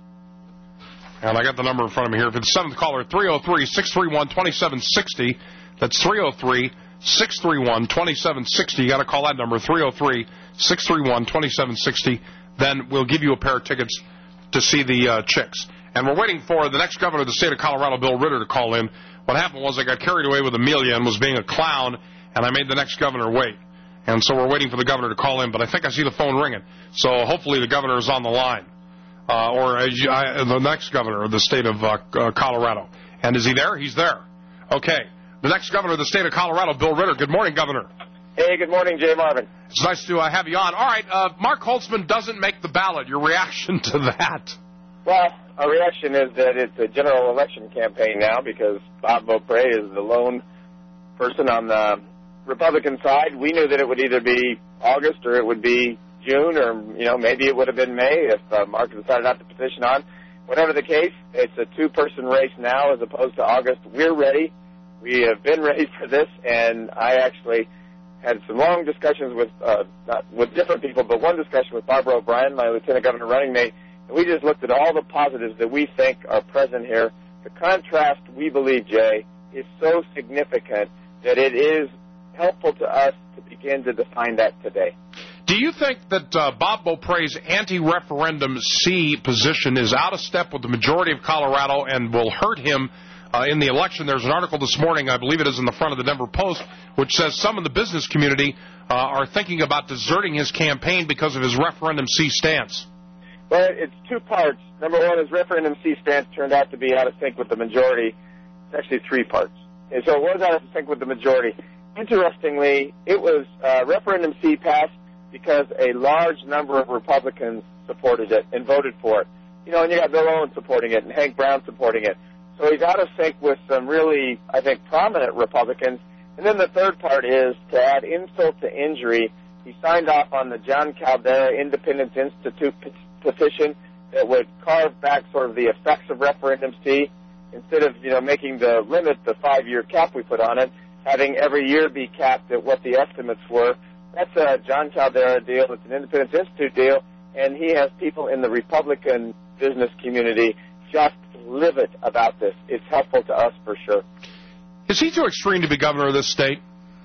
and I got the number in front of me here, if you're the seventh caller, three oh three, six three one, two seven six zero, that's three oh three, six three one, two seven six zero, you got to call that number, three oh three, six three one, two seven six zero, then we'll give you a pair of tickets to see the uh, Chicks. And we're waiting for the next governor of the state of Colorado, Bill Ritter, to call in. What happened was I got carried away with Amelia and was being a clown, and I made the next governor wait. And so we're waiting for the governor to call in, but I think I see the phone ringing. So hopefully the governor is on the line, uh, or uh, the next governor of the state of uh, uh, Colorado. And is he there? He's there. Okay. The next governor of the state of Colorado, Bill Ritter. Good morning, Governor. Hey, good morning, Jay Marvin. It's nice to uh, have you on. All right, uh, Mark Holtzman doesn't make the ballot. Your reaction to that? Well, our reaction is that it's a general election campaign now because Bob Beaupre is the lone person on the Republican side. We knew that it would either be August or it would be June, or, you know, maybe it would have been May if uh, Mark decided not to petition on. Whatever the case, it's a two-person race now as opposed to August. We're ready. We have been ready for this, and I actually had some long discussions with uh, not with different people, but one discussion with Barbara O'Brien, my lieutenant governor running mate, and we just looked at all the positives that we think are present here. The contrast, we believe, Jay, is so significant that it is helpful to us to begin to define that today. Do you think that uh, Bob Beaupre's anti-referendum C position is out of step with the majority of Colorado and will hurt him Uh, in the election? There's an article this morning, I believe it is in the front of the Denver Post, which says some in the business community uh, are thinking about deserting his campaign because of his referendum C stance. Well, it's two parts. Number one, his referendum C stance turned out to be out of sync with the majority. It's actually three parts. And so it was out of sync with the majority. Interestingly, it was uh, referendum C passed because a large number of Republicans supported it and voted for it. You know, and you got Bill Owen supporting it and Hank Brown supporting it. So he's out of sync with some really, I think, prominent Republicans. And then the third part is, to add insult to injury, he signed off on the John Caldera Independence Institute petition that would carve back sort of the effects of referendum C. Instead of, you know, making the limit the five-year cap we put on it, having every year be capped at what the estimates were. That's a John Caldera deal. It's an Independence Institute deal. And he has people in the Republican business community just livid about this. It's helpful to us for sure. Is he too extreme to be governor of this state?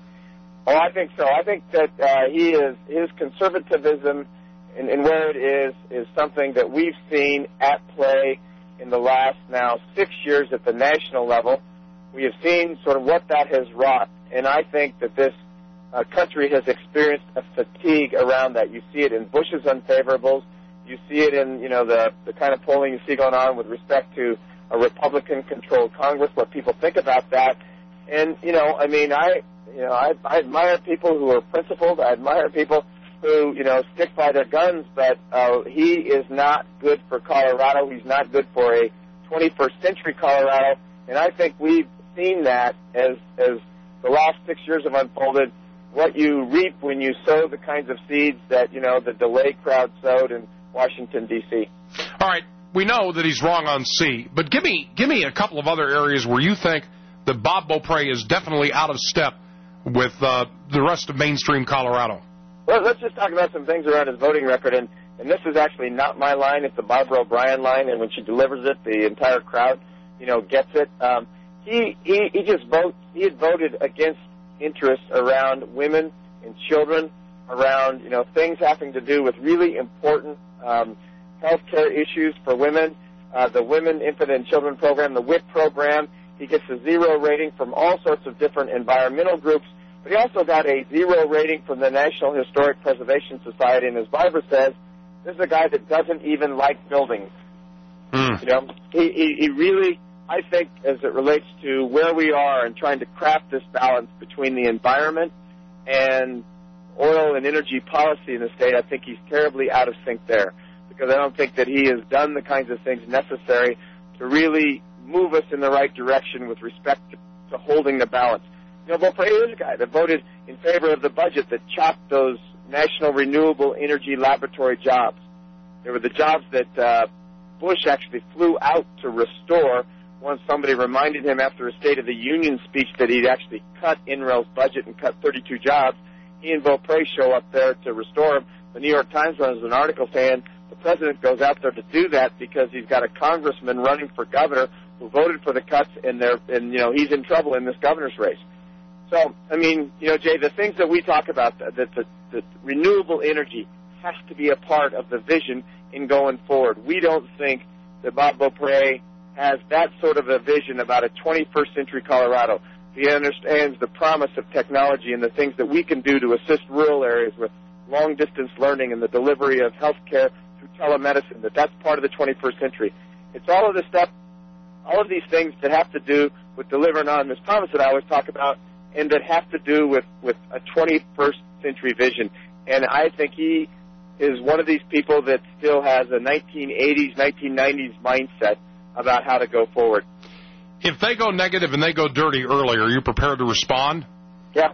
Oh, I think so. I think that uh, he is his conservatism and, and where it is is something that we've seen at play in the last now six years at the national level. We have seen sort of what that has wrought, and I think that this uh, country has experienced a fatigue around that. You see it in Bush's unfavorables. You see it in, you know, the, the kind of polling you see going on with respect to a Republican-controlled Congress, what people think about that. And, you know, I mean, I, you know, I, I admire people who are principled. I admire people who, you know, stick by their guns, but uh, he is not good for Colorado. He's not good for a twenty-first century Colorado. And I think we've seen that as, as the last six years have unfolded, what you reap when you sow the kinds of seeds that, you know, the delay crowd sowed and Washington, D C All right, we know that he's wrong on C, but give me give me a couple of other areas where you think that Bob Beaupre is definitely out of step with uh, the rest of mainstream Colorado. Well, let's just talk about some things around his voting record, and, and this is actually not my line, it's the Barbara O'Brien line, and when she delivers it, the entire crowd, you know, gets it. Um, he, he, he just vote, he had voted against interests around women and children, around, you know, things having to do with really important Um, health care issues for women, uh, the Women, Infant, and Children program, the W I P program. He gets a zero rating from all sorts of different environmental groups, but he also got a zero rating from the National Historic Preservation Society, and as Barbara says, This is a guy that doesn't even like buildings. Mm. You know, he, he, he really, I think, as it relates to where we are and trying to craft this balance between the environment and oil and energy policy in the state, I think he's terribly out of sync there, because I don't think that he has done the kinds of things necessary to really move us in the right direction with respect to, to holding the balance. You know, Beaupre is a guy that voted in favor of the budget that chopped those National Renewable Energy Laboratory jobs. They were the jobs that uh, Bush actually flew out to restore once somebody reminded him after a State of the Union speech that he'd actually cut N R E L's budget and cut thirty-two jobs. He and Beaupre show up there to restore them. The New York Times runs an article saying the president goes out there to do that because he's got a congressman running for governor who voted for the cuts, and they're, and you know, he's in trouble in this governor's race. So, I mean, you know, Jay, the things that we talk about, that the, the renewable energy has to be a part of the vision in going forward. We don't think that Bob Beaupre has that sort of a vision about a twenty-first century Colorado. He understands the promise of technology and the things that we can do to assist rural areas with long-distance learning and the delivery of health care through telemedicine, that that's part of the twenty-first century. It's all of this stuff, all of these things that have to do with delivering on this promise that I always talk about, and that have to do with, with a twenty-first century vision. And I think he is one of these people that still has a nineteen eighties, nineteen nineties mindset about how to go forward. If they go negative and they go dirty early, are you prepared to respond? Yeah.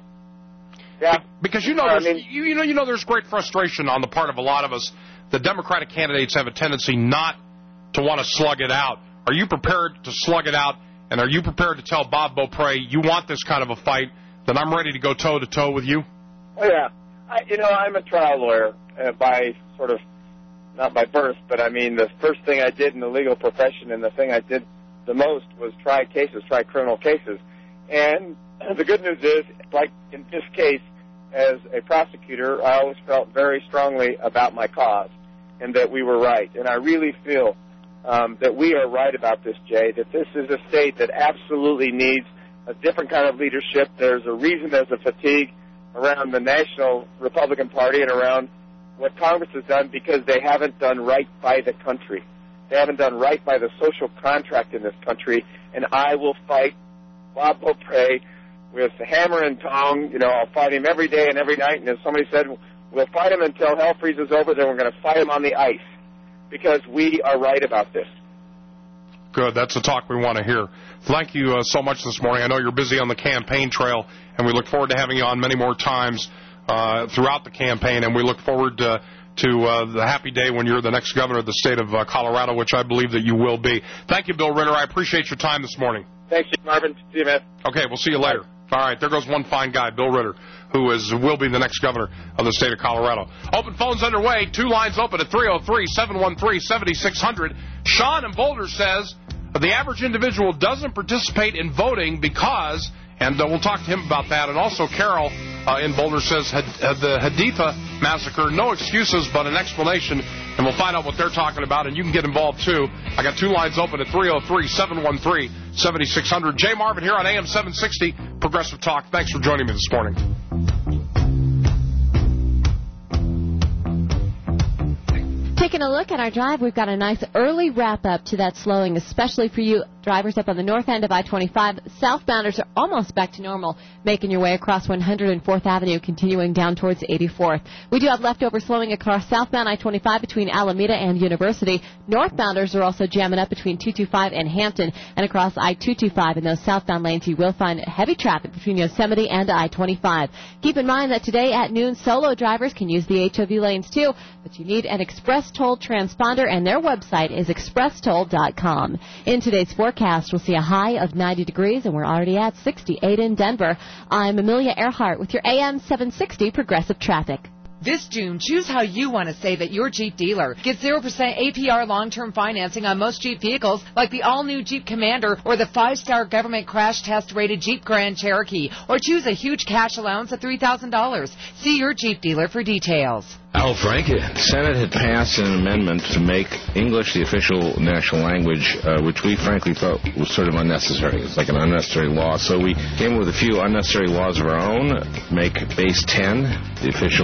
Yeah. Because you know, I there's, mean, you, you know, you know, there's great frustration on the part of a lot of us. The Democratic candidates have a tendency not to want to slug it out. Are you prepared to slug it out? And are you prepared to tell Bob Beaupre, you want this kind of a fight, then I'm ready to go toe-to-toe with you? Oh, yeah. I, you know, I'm a trial lawyer uh, by sort of, not by birth, but I mean the first thing I did in the legal profession and the thing I did the most was try cases, try criminal cases. And the good news is, like in this case, as a prosecutor, I always felt very strongly about my cause and that we were right. And I really feel Um, that we are right about this, Jay, that this is a state that absolutely needs a different kind of leadership. There's a reason there's a fatigue around the National Republican Party and around what Congress has done, because they haven't done right by the country. They haven't done right by the social contract in this country, and I will fight Bob Beaupre with hammer and tong. You know, I'll fight him every day and every night, and as somebody said, we'll fight him until hell freezes over, then we're going to fight him on the ice. Because we are right about this. Good. That's the talk we want to hear. Thank you uh, so much this morning. I know you're busy on the campaign trail, and we look forward to having you on many more times uh, throughout the campaign, and we look forward uh, to uh, the happy day when you're the next governor of the state of uh, Colorado, which I believe that you will be. Thank you, Bill Ritter. I appreciate your time this morning. Thanks, Marvin. See you, man. Okay, we'll see you later. All right, there goes one fine guy, Bill Ritter, who is will be the next governor of the state of Colorado. Open phones underway. Two lines open at three oh three, seven one three, seven six zero zero. Sean in Boulder says the average individual doesn't participate in voting because, and uh, we'll talk to him about that. And also Carol uh, in Boulder says had, had the Haditha massacre, no excuses but an explanation. And we'll find out what they're talking about, and you can get involved, too. I got two lines open at three oh three, seven one three, seven six zero zero. Jay Marvin here on A M seven sixty, Progressive Talk. Thanks for joining me this morning. Taking a look at our drive, we've got a nice early wrap-up to that slowing, especially for you drivers up on the north end of I twenty-five. Southbounders are almost back to normal, making your way across one hundred fourth Avenue, continuing down towards eighty-fourth. We do have leftover slowing across southbound I twenty-five between Alameda and University. Northbounders are also jamming up between two twenty-five and Hampton, and across I two twenty-five in those southbound lanes you will find heavy traffic between Yosemite and I twenty-five. Keep in mind that today at noon, solo drivers can use the H O V lanes too, but you need an express toll transponder, and their website is express toll dot com. In today's forecast, we'll see a high of ninety degrees, and we're already at sixty-eight in Denver. I'm Amelia Earhart with your A M seven sixty Progressive Traffic. This June, choose how you want to save at your Jeep dealer. Get zero percent A P R long-term financing on most Jeep vehicles, like the all-new Jeep Commander or the five-star government crash test-rated Jeep Grand Cherokee. Or choose a huge cash allowance of three thousand dollars. See your Jeep dealer for details. Al Franken. The Senate had passed an amendment to make English the official national language, uh, which we frankly thought was sort of unnecessary. It's like an unnecessary law. So we came up with a few unnecessary laws of our own, make base ten the official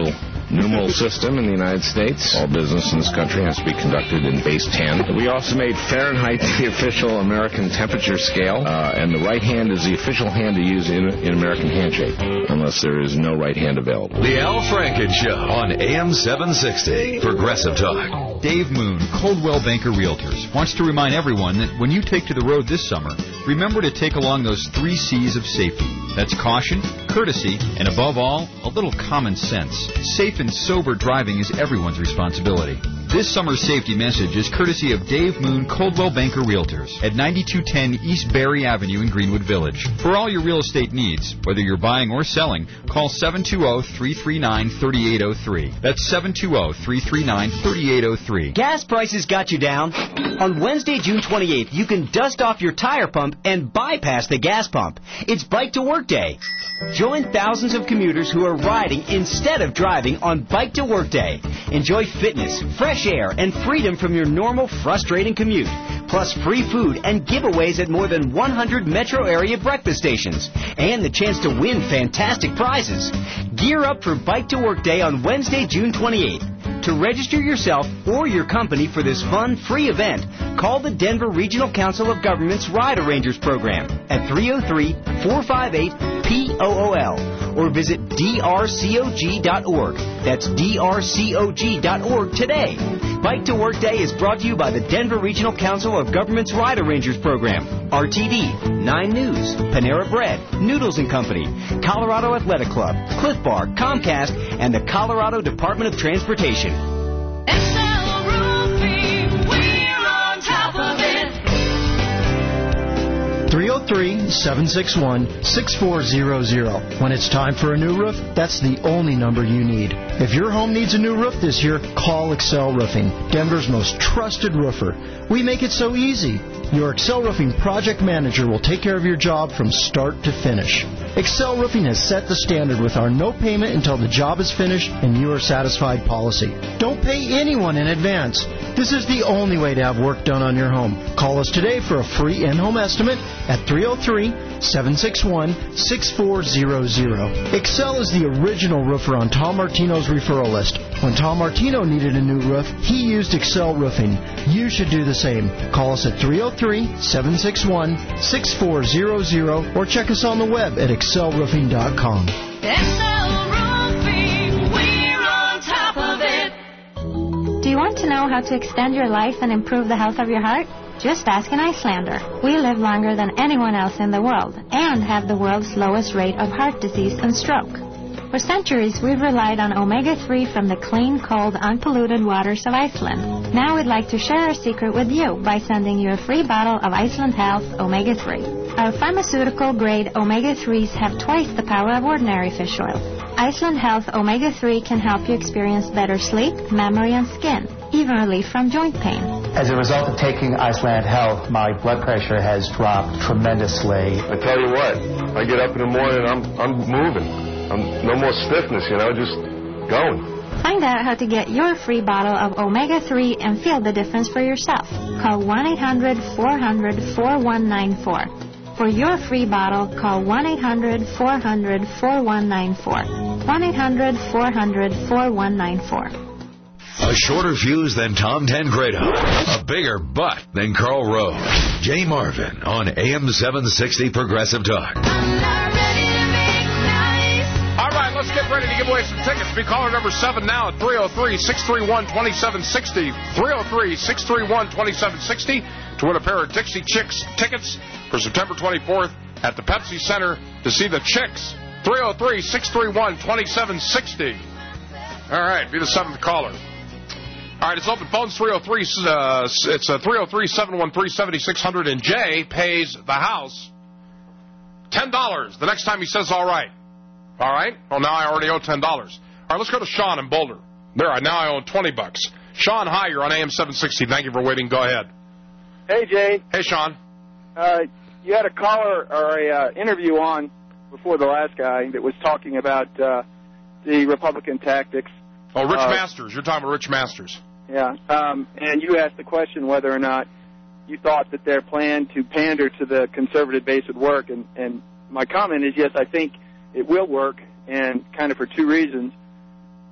numeral system in the United States. All business in this country has to be conducted in base ten. We also made Fahrenheit the official American temperature scale, uh, and the right hand is the official hand to use in, in American handshake, unless there is no right hand available. The Al Franken Show on A M seven sixty, Progressive Talk. Dave Moon, Coldwell Banker Realtors, wants to remind everyone that when you take to the road this summer, remember to take along those three C's of safety. That's caution, courtesy, and above all, a little common sense. Safe and sober driving is everyone's responsibility. This summer's safety message is courtesy of Dave Moon, Coldwell Banker Realtors at ninety-two ten East Barry Avenue in Greenwood Village. For all your real estate needs, whether you're buying or selling, call seven two zero, three three nine, three eight zero three. That's seven two zero, three three nine, three eight zero three. Gas prices got you down? On Wednesday, June twenty-eighth, you can dust off your tire pump and bypass the gas pump. It's Bike to Work Day. Join thousands of commuters who are riding instead of driving on Bike to Work Day. Enjoy fitness, fresh air, and freedom from your normal frustrating commute. Plus free food and giveaways at more than one hundred metro area breakfast stations. And the chance to win fantastic prizes. Gear up for Bike to Work Day on Wednesday, June twenty-eighth. To register yourself or your company for this fun, free event, call the Denver Regional Council of Governments Ride Arrangers Program at three oh three, four five eight, P O O L or visit D R C O G dot org. That's D R C O G dot org today. Bike to Work Day is brought to you by the Denver Regional Council of Governments Ride Arrangers Program, R T D, Nine News, Panera Bread, Noodles and Company, Colorado Athletic Club, Cliff Bar, Comcast, and the Colorado Department of Transportation. three oh three, seven six one, six four zero zero. When it's time for a new roof, that's the only number you need. If your home needs a new roof this year, call Excel Roofing, Denver's most trusted roofer. We make it so easy. Your Excel Roofing project manager will take care of your job from start to finish. Excel Roofing has set the standard with our no payment until the job is finished and you are satisfied policy. Don't pay anyone in advance. This is the only way to have work done on your home. Call us today for a free in-home estimate at three oh three, seven six one, six four zero zero. Excel is the original roofer on Tom Martino's referral list. When Tom Martino needed a new roof, he used Excel Roofing. You should do the same. Call us at three oh three, seven six one, six four zero zero or check us on the web at excel roofing dot com. Excel Roofing, we're on top of it. Do you want to know how to extend your life and improve the health of your heart? Just ask an Icelander. We live longer than anyone else in the world and have the world's lowest rate of heart disease and stroke. For centuries, we've relied on omega three from the clean, cold, unpolluted waters of Iceland. Now we'd like to share our secret with you by sending you a free bottle of Iceland Health omega three. Our pharmaceutical-grade omega threes have twice the power of ordinary fish oil. Iceland Health omega three can help you experience better sleep, memory, and skin, even relief from joint pain. As a result of taking Iceland Health, my blood pressure has dropped tremendously. I tell you what, I get up in the morning, I'm I'm moving. I'm, no more stiffness, you know, just going. Find out how to get your free bottle of omega three and feel the difference for yourself. Call one eight hundred, four hundred, four one nine four. For your free bottle, call one eight hundred, four hundred, four one nine four. one eight hundred, four hundred, four one nine four. A shorter fuse than Tom Tancredo. A bigger butt than Carl Rove. Jay Marvin on A M seven sixty Progressive Talk. All right, let's get ready to give away some tickets. Be caller number seven now at three oh three, six three one, two seven six oh. three oh three, six three one, two seven six oh to win a pair of Dixie Chicks tickets for September twenty-fourth at the Pepsi Center to see the Chicks. three oh three, six three one, two seven six oh. All right, be the seventh caller. All right, it's open phones, three oh three, uh, it's uh, three oh three, seven one three, seven six hundred, and Jay pays the house ten dollars the next time he says all right. All right? Well, now I already owe ten dollars. All right, let's go to Sean in Boulder. There, now I owe twenty bucks. Sean, hi, you're on A M seven sixty. Thank you for waiting. Go ahead. Hey, Jay. Hey, Sean. Uh, you had a caller or a uh, interview on before the last guy that was talking about uh, the Republican tactics. Oh, Rich uh, Masters. You're talking about Rich Masters. Yeah, um, and you asked the question whether or not you thought that their plan to pander to the conservative base would work, and, and my comment is yes, I think it will work, and kind of for two reasons.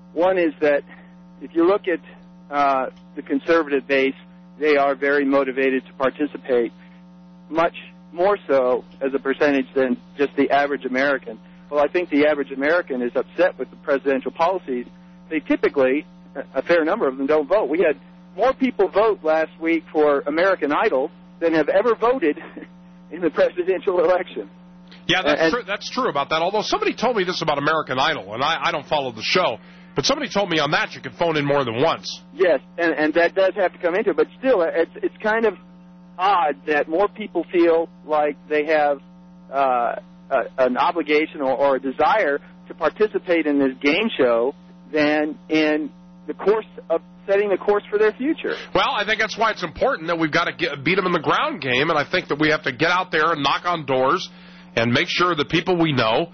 One is that if you look at uh, the conservative base, they are very motivated to participate, much more so as a percentage than just the average American. Well, I think the average American is upset with the presidential policies. They typically, a fair number of them, don't vote. We had more people vote last week for American Idol than have ever voted in the presidential election. Yeah, that's, and, true, that's true about that. Although somebody told me this about American Idol, and I, I don't follow the show, but somebody told me on that you could phone in more than once. Yes, and, and that does have to come into it. But still, it's, it's kind of odd that more people feel like they have uh, a, an obligation or, or a desire to participate in this game show than in the course of setting the course for their future. Well, I think that's why it's important that we've got to get, beat them in the ground game, and I think that we have to get out there and knock on doors and make sure that people we know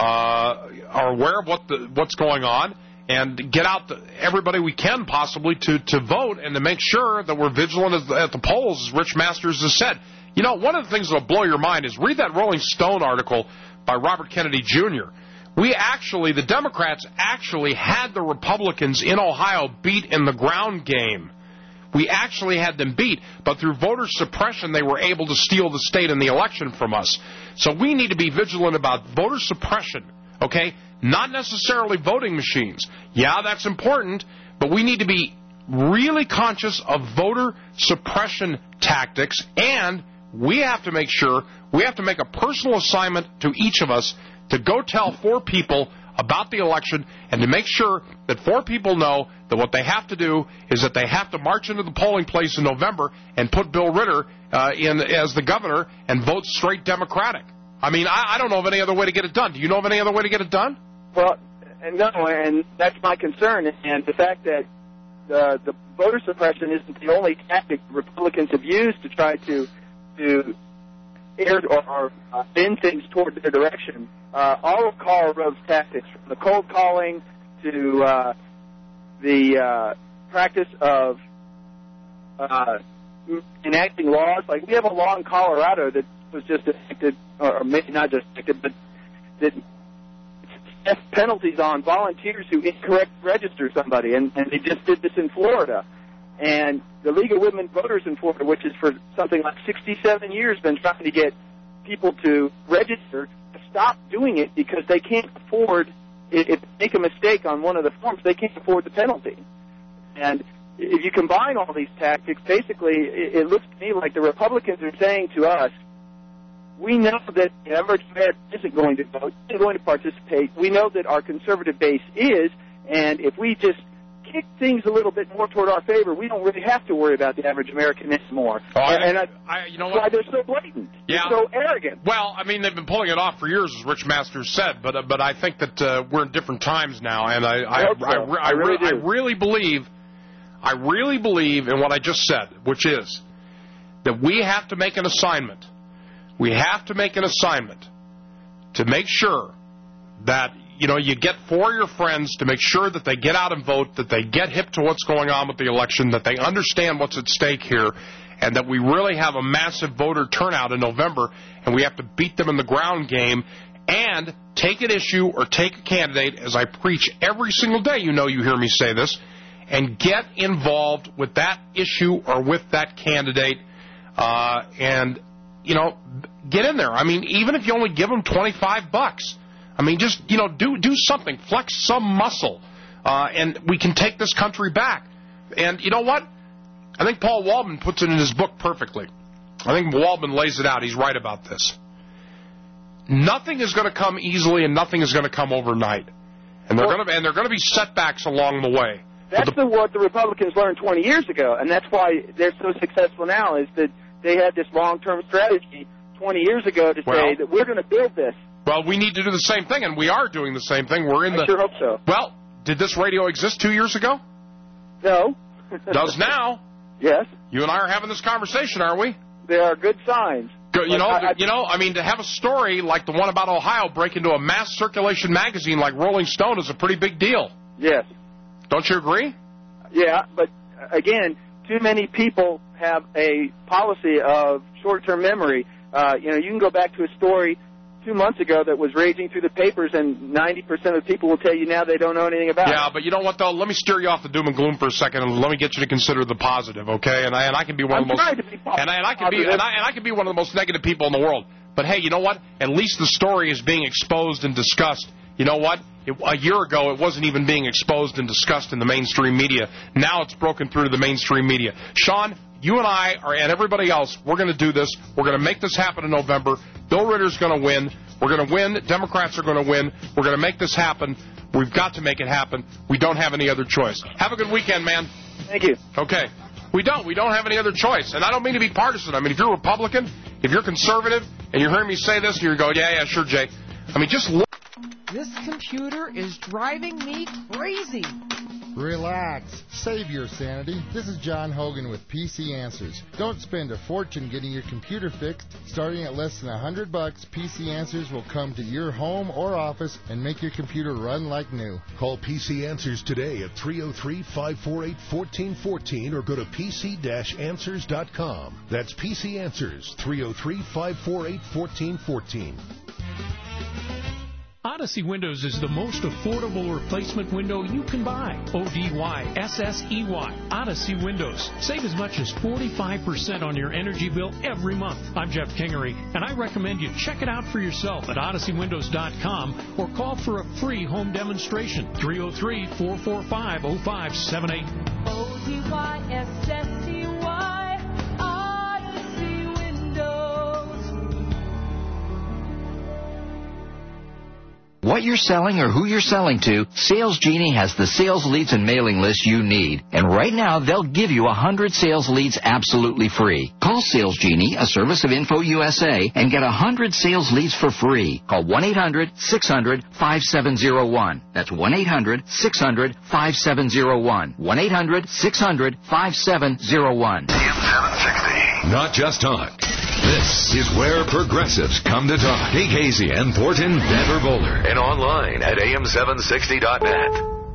uh, are aware of what the, what's going on, and get out the, everybody we can possibly to, to vote and to make sure that we're vigilant at the, at the polls, as Rich Masters has said. You know, one of the things that will blow your mind is read that Rolling Stone article by Robert Kennedy Junior We actually, the Democrats actually had the Republicans in Ohio beat in the ground game. We actually had them beat, but through voter suppression, they were able to steal the state in the election from us. So we need to be vigilant about voter suppression, okay? Not necessarily voting machines. Yeah, that's important, but we need to be really conscious of voter suppression tactics, and we have to make sure, we have to make a personal assignment to each of us to go tell four people about the election and to make sure that four people know that what they have to do is that they have to march into the polling place in November and put Bill Ritter uh, in as the governor and vote straight Democratic. I mean, I, I don't know of any other way to get it done. Do you know of any other way to get it done? Well, no, and that's my concern. And the fact that the, the voter suppression isn't the only tactic Republicans have used to try to to air or, or uh, bend things toward their direction. Uh, all of Karl Rove's tactics, from the cold calling to uh, the uh, practice of uh, enacting laws. Like, we have a law in Colorado that was just enacted, or maybe not just enacted, but that sets penalties on volunteers who incorrect register somebody, and, and they just did this in Florida. And the League of Women Voters in Florida, which is for something like sixty-seven years, been trying to get people to register, to stop doing it because they can't afford, if they make a mistake on one of the forms, they can't afford the penalty. And if you combine all these tactics, basically it, it looks to me like the Republicans are saying to us, we know that the average American isn't going to vote, isn't going to participate. We know that our conservative base is, and if we just kick things a little bit more toward our favor, we don't really have to worry about the average American anymore. Oh, and I, and I, I, you know that's why what? they're so blatant. Yeah. They're so arrogant. Well, I mean, they've been pulling it off for years, as Rich Masters said, but uh, but I think that uh, we're in different times now, and I I, I, hope so. I, I, I really I, do. I really believe, I really believe in what I just said, which is that we have to make an assignment. We have to make an assignment to make sure that, you know, you get four of your friends to make sure that they get out and vote, that they get hip to what's going on with the election, that they understand what's at stake here, and that we really have a massive voter turnout in November, and we have to beat them in the ground game, and take an issue or take a candidate, as I preach every single day, you know you hear me say this, and get involved with that issue or with that candidate, uh, and, you know, get in there. I mean, even if you only give them twenty-five bucks, I mean, just, you know, do do something. Flex some muscle, uh, and we can take this country back. And you know what? I think Paul Waldman puts it in his book perfectly. I think Waldman lays it out. He's right about this. Nothing is going to come easily, and nothing is going to come overnight. And they're going to and they're going to be setbacks along the way. That's the, what the Republicans learned twenty years ago, and that's why they're so successful now, is that they had this long-term strategy twenty years ago to well, say that we're going to build this. Well, we need to do the same thing, and we are doing the same thing. We're in I the. sure hope so. Well, did this radio exist two years ago? No. Does now. Yes. You and I are having this conversation, aren't we? There are good signs. Good, you know, I, I, you know. I mean, to have a story like the one about Ohio break into a mass circulation magazine like Rolling Stone is a pretty big deal. Yes. Don't you agree? Yeah, but again, too many people have a policy of short-term memory. Uh, you know, you can go back to a story two months ago that was raging through the papers, and ninety percent of people will tell you now they don't know anything about yeah, it. but you know what, though? Let me steer you off the doom and gloom for a second, and let me get you to consider the positive, okay? And I, and I can be one I'm of the most trying to be positive. and I, and I can be and I, and I can be one of the most negative people in the world. But hey, you know what? At least the story is being exposed and discussed. You know what? It, a year ago, it wasn't even being exposed and discussed in the mainstream media. Now it's broken through to the mainstream media. Sean, you and I, are, and everybody else, we're going to do this. We're going to make this happen in November. Bill Ritter's going to win. We're going to win. Democrats are going to win. We're going to make this happen. We've got to make it happen. We don't have any other choice. Have a good weekend, man. Thank you. Okay. We don't. We don't have any other choice. And I don't mean to be partisan. I mean, if you're Republican, if you're conservative, and you're hearing me say this, you're going, yeah, yeah, sure, Jay. I mean, just look. This computer is driving me crazy. Relax. Save your sanity. This is John Hogan with P C Answers. Don't spend a fortune getting your computer fixed. Starting at less than a hundred bucks, P C Answers will come to your home or office and make your computer run like new. Call P C Answers today at three oh three, five four eight, one four one four or go to p c dash answers dot com. That's P C Answers, three oh three, five four eight, one four one four. Odyssey Windows is the most affordable replacement window you can buy. O D Y S S E Y. Odyssey Windows. Save as much as forty-five percent on your energy bill every month. I'm Jeff Kingery, and I recommend you check it out for yourself at odyssey windows dot com or call for a free home demonstration. three oh three, four four five, oh five seven eight. O D Y S S E Y. Odyssey Windows. What you're selling or who you're selling to, Sales Genie has the sales leads and mailing list you need. And right now, they'll give you one hundred sales leads absolutely free. Call Sales Genie, a service of Info U S A, and get one hundred sales leads for free. Call one eight hundred, six hundred, five seven zero one. That's one eight hundred, six hundred, five seven zero one. one eight hundred, six hundred, five seven zero one. A M seven sixty. Not just talk. This is where progressives come to talk. Hey, Casey and Thornton, Denver Boulder, and online at A M seven sixty dot net.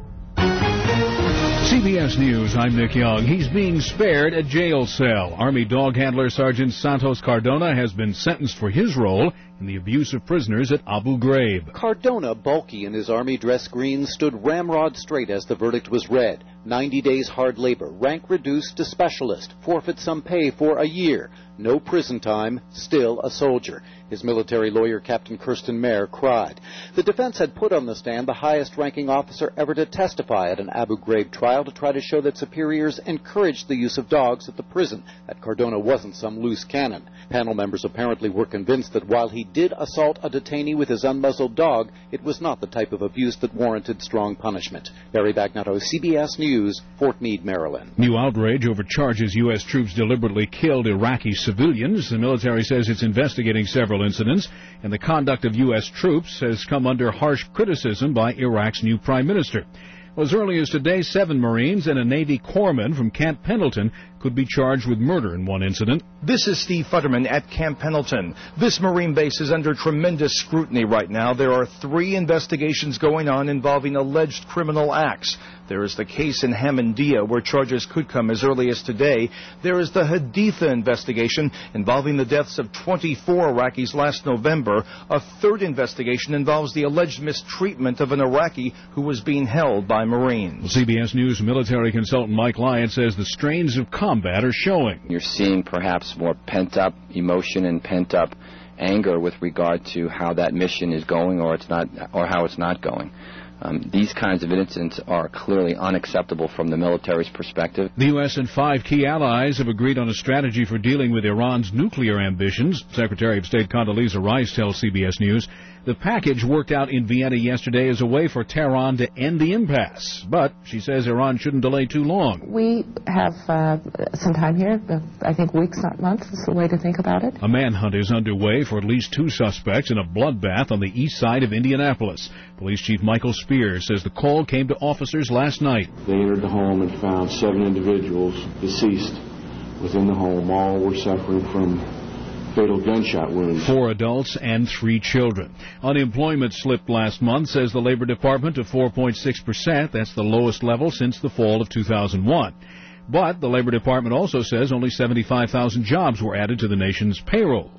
C B S News, I'm Nick Young. He's being spared a jail cell. Army dog handler Sergeant Santos Cardona has been sentenced for his role in the abuse of prisoners at Abu Ghraib. Cardona, bulky in his army dress green, stood ramrod straight as the verdict was read. ninety days hard labor, rank reduced to specialist, forfeit some pay for a year. No prison time, still a soldier. His military lawyer, Captain Kirsten Mayer, cried. The defense had put on the stand the highest-ranking officer ever to testify at an Abu Ghraib trial to try to show that superiors encouraged the use of dogs at the prison, that Cardona wasn't some loose cannon. Panel members apparently were convinced that while he did assault a detainee with his unmuzzled dog, it was not the type of abuse that warranted strong punishment. Barry Bagnato, C B S News, Fort Meade, Maryland. New outrage over charges U S troops deliberately killed Iraqi civilians. The military says it's investigating several incidents, and the conduct of U S troops has come under harsh criticism by Iraq's new prime minister. Well, as early as today, seven Marines and a Navy corpsman from Camp Pendleton could be charged with murder in one incident. This is Steve Futterman at Camp Pendleton. This Marine base is under tremendous scrutiny right now. There are three investigations going on involving alleged criminal acts. There is the case in Hamandia, where charges could come as early as today. There is the Haditha investigation involving the deaths of twenty-four Iraqis last November. A third investigation involves the alleged mistreatment of an Iraqi who was being held by Marines. C B S News military consultant Mike Lyon says the strains of combat are showing. You're seeing perhaps more pent-up emotion and pent-up anger with regard to how that mission is going or it's not, or how it's not going. Um, these kinds of incidents are clearly unacceptable from the military's perspective. The U S and five key allies have agreed on a strategy for dealing with Iran's nuclear ambitions. Secretary of State Condoleezza Rice tells C B S News the package worked out in Vienna yesterday is a way for Tehran to end the impasse. But she says Iran shouldn't delay too long. We have uh, some time here. I think weeks, not months, is the way to think about it. A manhunt is underway for at least two suspects in a bloodbath on the east side of Indianapolis. Police Chief Michael Spears says the call came to officers last night. They entered the home and found seven individuals deceased within the home. All were suffering from fatal gunshot wounds. Four adults and three children. Unemployment slipped last month, says the Labor Department, to four point six percent. That's the lowest level since the fall of two thousand one. But the Labor Department also says only seventy-five thousand jobs were added to the nation's payrolls.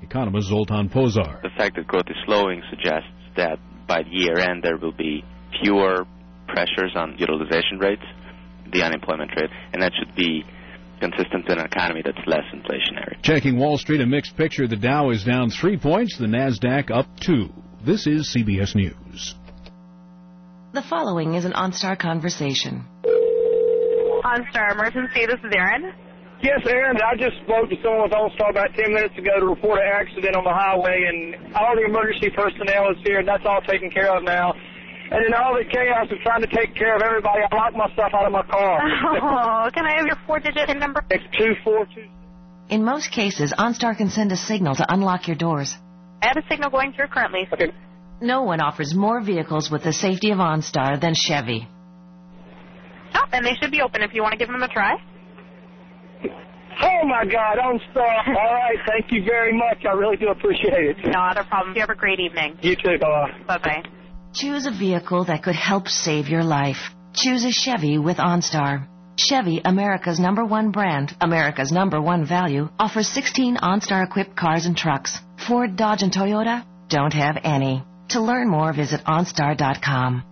Economist Zoltan Pozar. The fact that growth is slowing suggests that by the year end there will be fewer pressures on utilization rates, the unemployment rate, and that should be consistent in an economy that's less inflationary. Checking Wall Street, a mixed picture. The Dow is down three points, the NASDAQ up two. This is C B S News. The following is an OnStar conversation. OnStar emergency, this is Aaron. Yes, Aaron, I just spoke to someone with OnStar about ten minutes ago to report an accident on the highway, and all the emergency personnel is here, and that's all taken care of now. And in all the chaos of trying to take care of everybody, I locked myself out of my car. Oh, can I have your four-digit PIN number? It's two four two. In most cases, OnStar can send a signal to unlock your doors. I have a signal going through currently. Okay. No one offers more vehicles with the safety of OnStar than Chevy. Oh, and they should be open if you want to give them a try. Oh, my God, OnStar. All right, thank you very much. I really do appreciate it. Not a problem. You have a great evening. You too. Bye-bye. Bye-bye. Choose a vehicle that could help save your life. Choose a Chevy with OnStar. Chevy, America's number one brand, America's number one value, offers sixteen OnStar-equipped cars and trucks. Ford, Dodge, and Toyota don't have any. To learn more, visit OnStar dot com.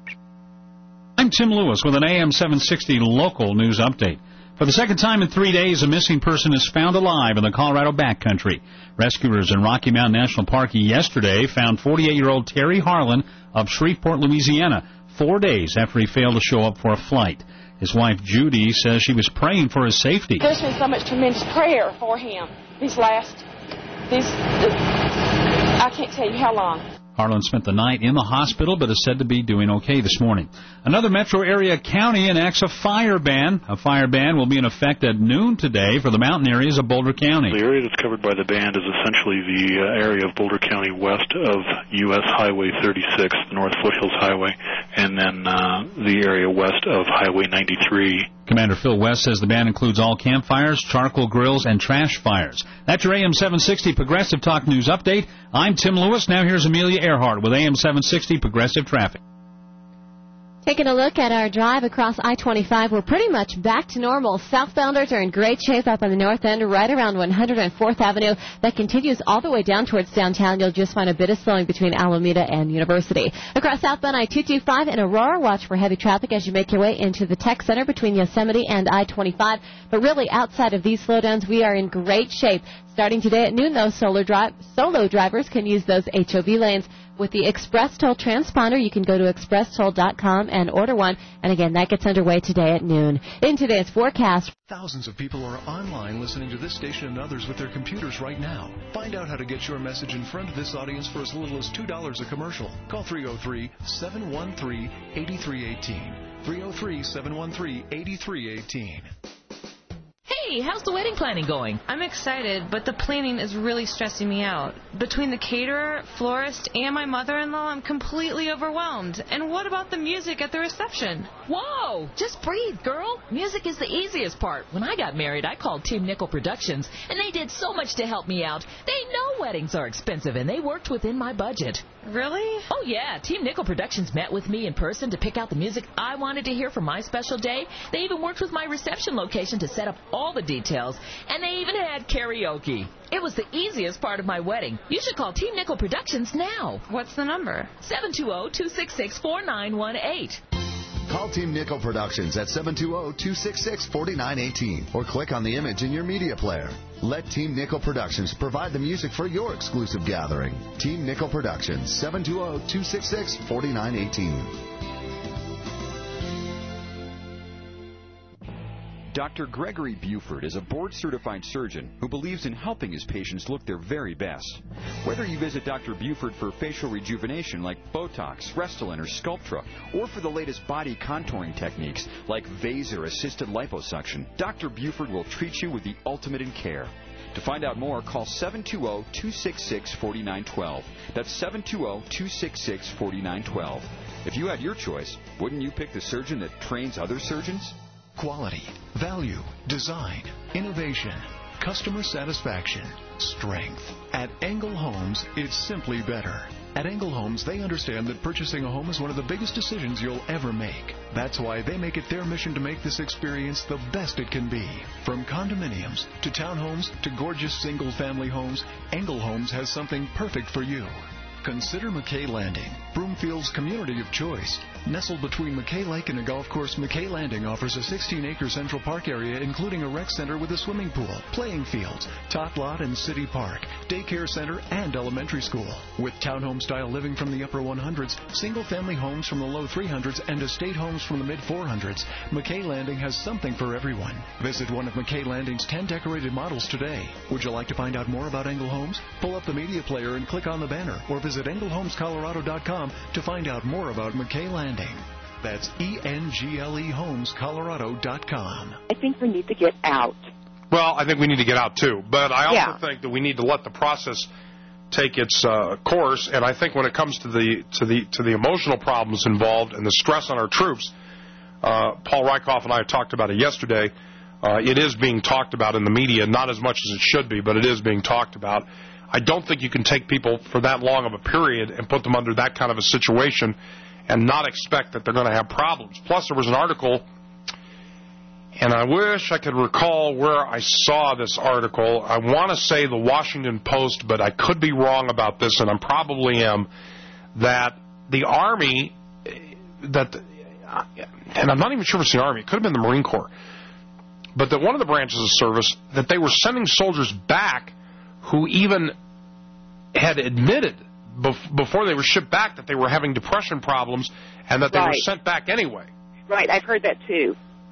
I'm Tim Lewis with an A M seven sixty local news update. For the second time in three days, a missing person is found alive in the Colorado backcountry. Rescuers in Rocky Mountain National Park yesterday found forty-eight-year-old Terry Harlan of Shreveport, Louisiana, four days after he failed to show up for a flight. His wife, Judy, says she was praying for his safety. There's been so much tremendous prayer for him these last, these, uh, I can't tell you how long. Harlan spent the night in the hospital, but is said to be doing okay this morning. Another metro area county enacts a fire ban. A fire ban will be in effect at noon today for the mountain areas of Boulder County. The area that's covered by the ban is essentially the uh, area of Boulder County west of U S Highway thirty-six, North Foothills Highway, and then uh, the area west of Highway ninety-three. Commander Phil West says the ban includes all campfires, charcoal grills, and trash fires. That's your A M seven sixty Progressive Talk News Update. I'm Tim Lewis. Now here's Amelia Earhart with A M seven sixty Progressive Traffic. Taking a look at our drive across I twenty-five, we're pretty much back to normal. Southbounders are in great shape up on the north end, right around one hundred fourth Avenue. That continues all the way down towards downtown. You'll just find a bit of slowing between Alameda and University. Across southbound I two twenty-five in Aurora, watch for heavy traffic as you make your way into the Tech Center between Yosemite and I twenty-five. But really, outside of these slowdowns, we are in great shape. Starting today at noon, though, solar dri- solo drivers can use those H O V lanes. With the Express Toll transponder, you can go to express toll dot com and order one. And again, that gets underway today at noon. In today's forecast, thousands of people are online listening to this station and others with their computers right now. Find out how to get your message in front of this audience for as little as two dollars a commercial. Call three oh three, seven one three, eight three one eight. three oh three, seven one three, eight three one eight. Hey, how's the wedding planning going? I'm excited, but the planning is really stressing me out. Between the caterer, florist, and my mother-in-law, I'm completely overwhelmed. And what about the music at the reception? Whoa! Just breathe, girl. Music is the easiest part. When I got married, I called Team Nickel Productions, and they did so much to help me out. They know weddings are expensive, and they worked within my budget. Really? Oh, yeah. Team Nickel Productions met with me in person to pick out the music I wanted to hear for my special day. They even worked with my reception location to set up all the details, and they even had karaoke. It was the easiest part of my wedding. You should call Team Nickel Productions now. What's the number? seven two zero, two six six, four nine one eight. Call Team Nickel Productions at seven two zero, two six six, four nine one eight or click on the image in your media player. Let Team Nickel Productions provide the music for your exclusive gathering. Team Nickel Productions, seven two zero, two six six, four nine one eight. Doctor Gregory Buford is a board-certified surgeon who believes in helping his patients look their very best. Whether you visit Doctor Buford for facial rejuvenation like Botox, Restylane, or Sculptra, or for the latest body contouring techniques like Vaser-assisted liposuction, Doctor Buford will treat you with the ultimate in care. To find out more, call seven two zero, two six six, four nine one two. That's seven two zero, two six six, four nine one two. If you had your choice, wouldn't you pick the surgeon that trains other surgeons? Quality, value, design, innovation. customer satisfaction, strength. At Engel Homes, it's simply better. At Engel Homes, they understand that purchasing a home is one of the biggest decisions you'll ever make. That's why they make it their mission to make this experience the best it can be. From condominiums to townhomes to gorgeous single-family homes, Engel Homes has something perfect for you. Consider McKay Landing, Broomfield's community of choice. Nestled between McKay Lake and a golf course, McKay Landing offers a sixteen-acre Central Park area, including a rec center with a swimming pool, playing fields, tot lot and city park, daycare center, and elementary school. With townhome-style living from the upper hundreds, single-family homes from the low three hundreds, and estate homes from the mid four hundreds, McKay Landing has something for everyone. Visit one of McKay Landing's ten decorated models today. Would you like to find out more about Engel Homes? Pull up the media player and click on the banner, or visit engel homes colorado dot com to find out more about McKay Landing. That's E N G L E homes colorado dot com. I think we need to get out. Well, I think we need to get out, too. But I also Yeah. think that we need to let the process take its uh, course. And I think when it comes to the to the, to the emotional problems involved and the stress on our troops, uh, Paul Rykoff and I talked about it yesterday. Uh, it is being talked about in the media, not as much as it should be, but it is being talked about. I don't think you can take people for that long of a period and put them under that kind of a situation and not expect that they're going to have problems. Plus, there was an article, and I wish I could recall where I saw this article. I want to say the Washington Post, but I could be wrong about this, and I probably am, that the Army, that, and I'm not even sure if it's the Army, it could have been the Marine Corps, but that one of the branches of service, that they were sending soldiers back who even had admitted bef- before they were shipped back that they were having depression problems and that they Right. were sent back anyway. Right, I've heard that too.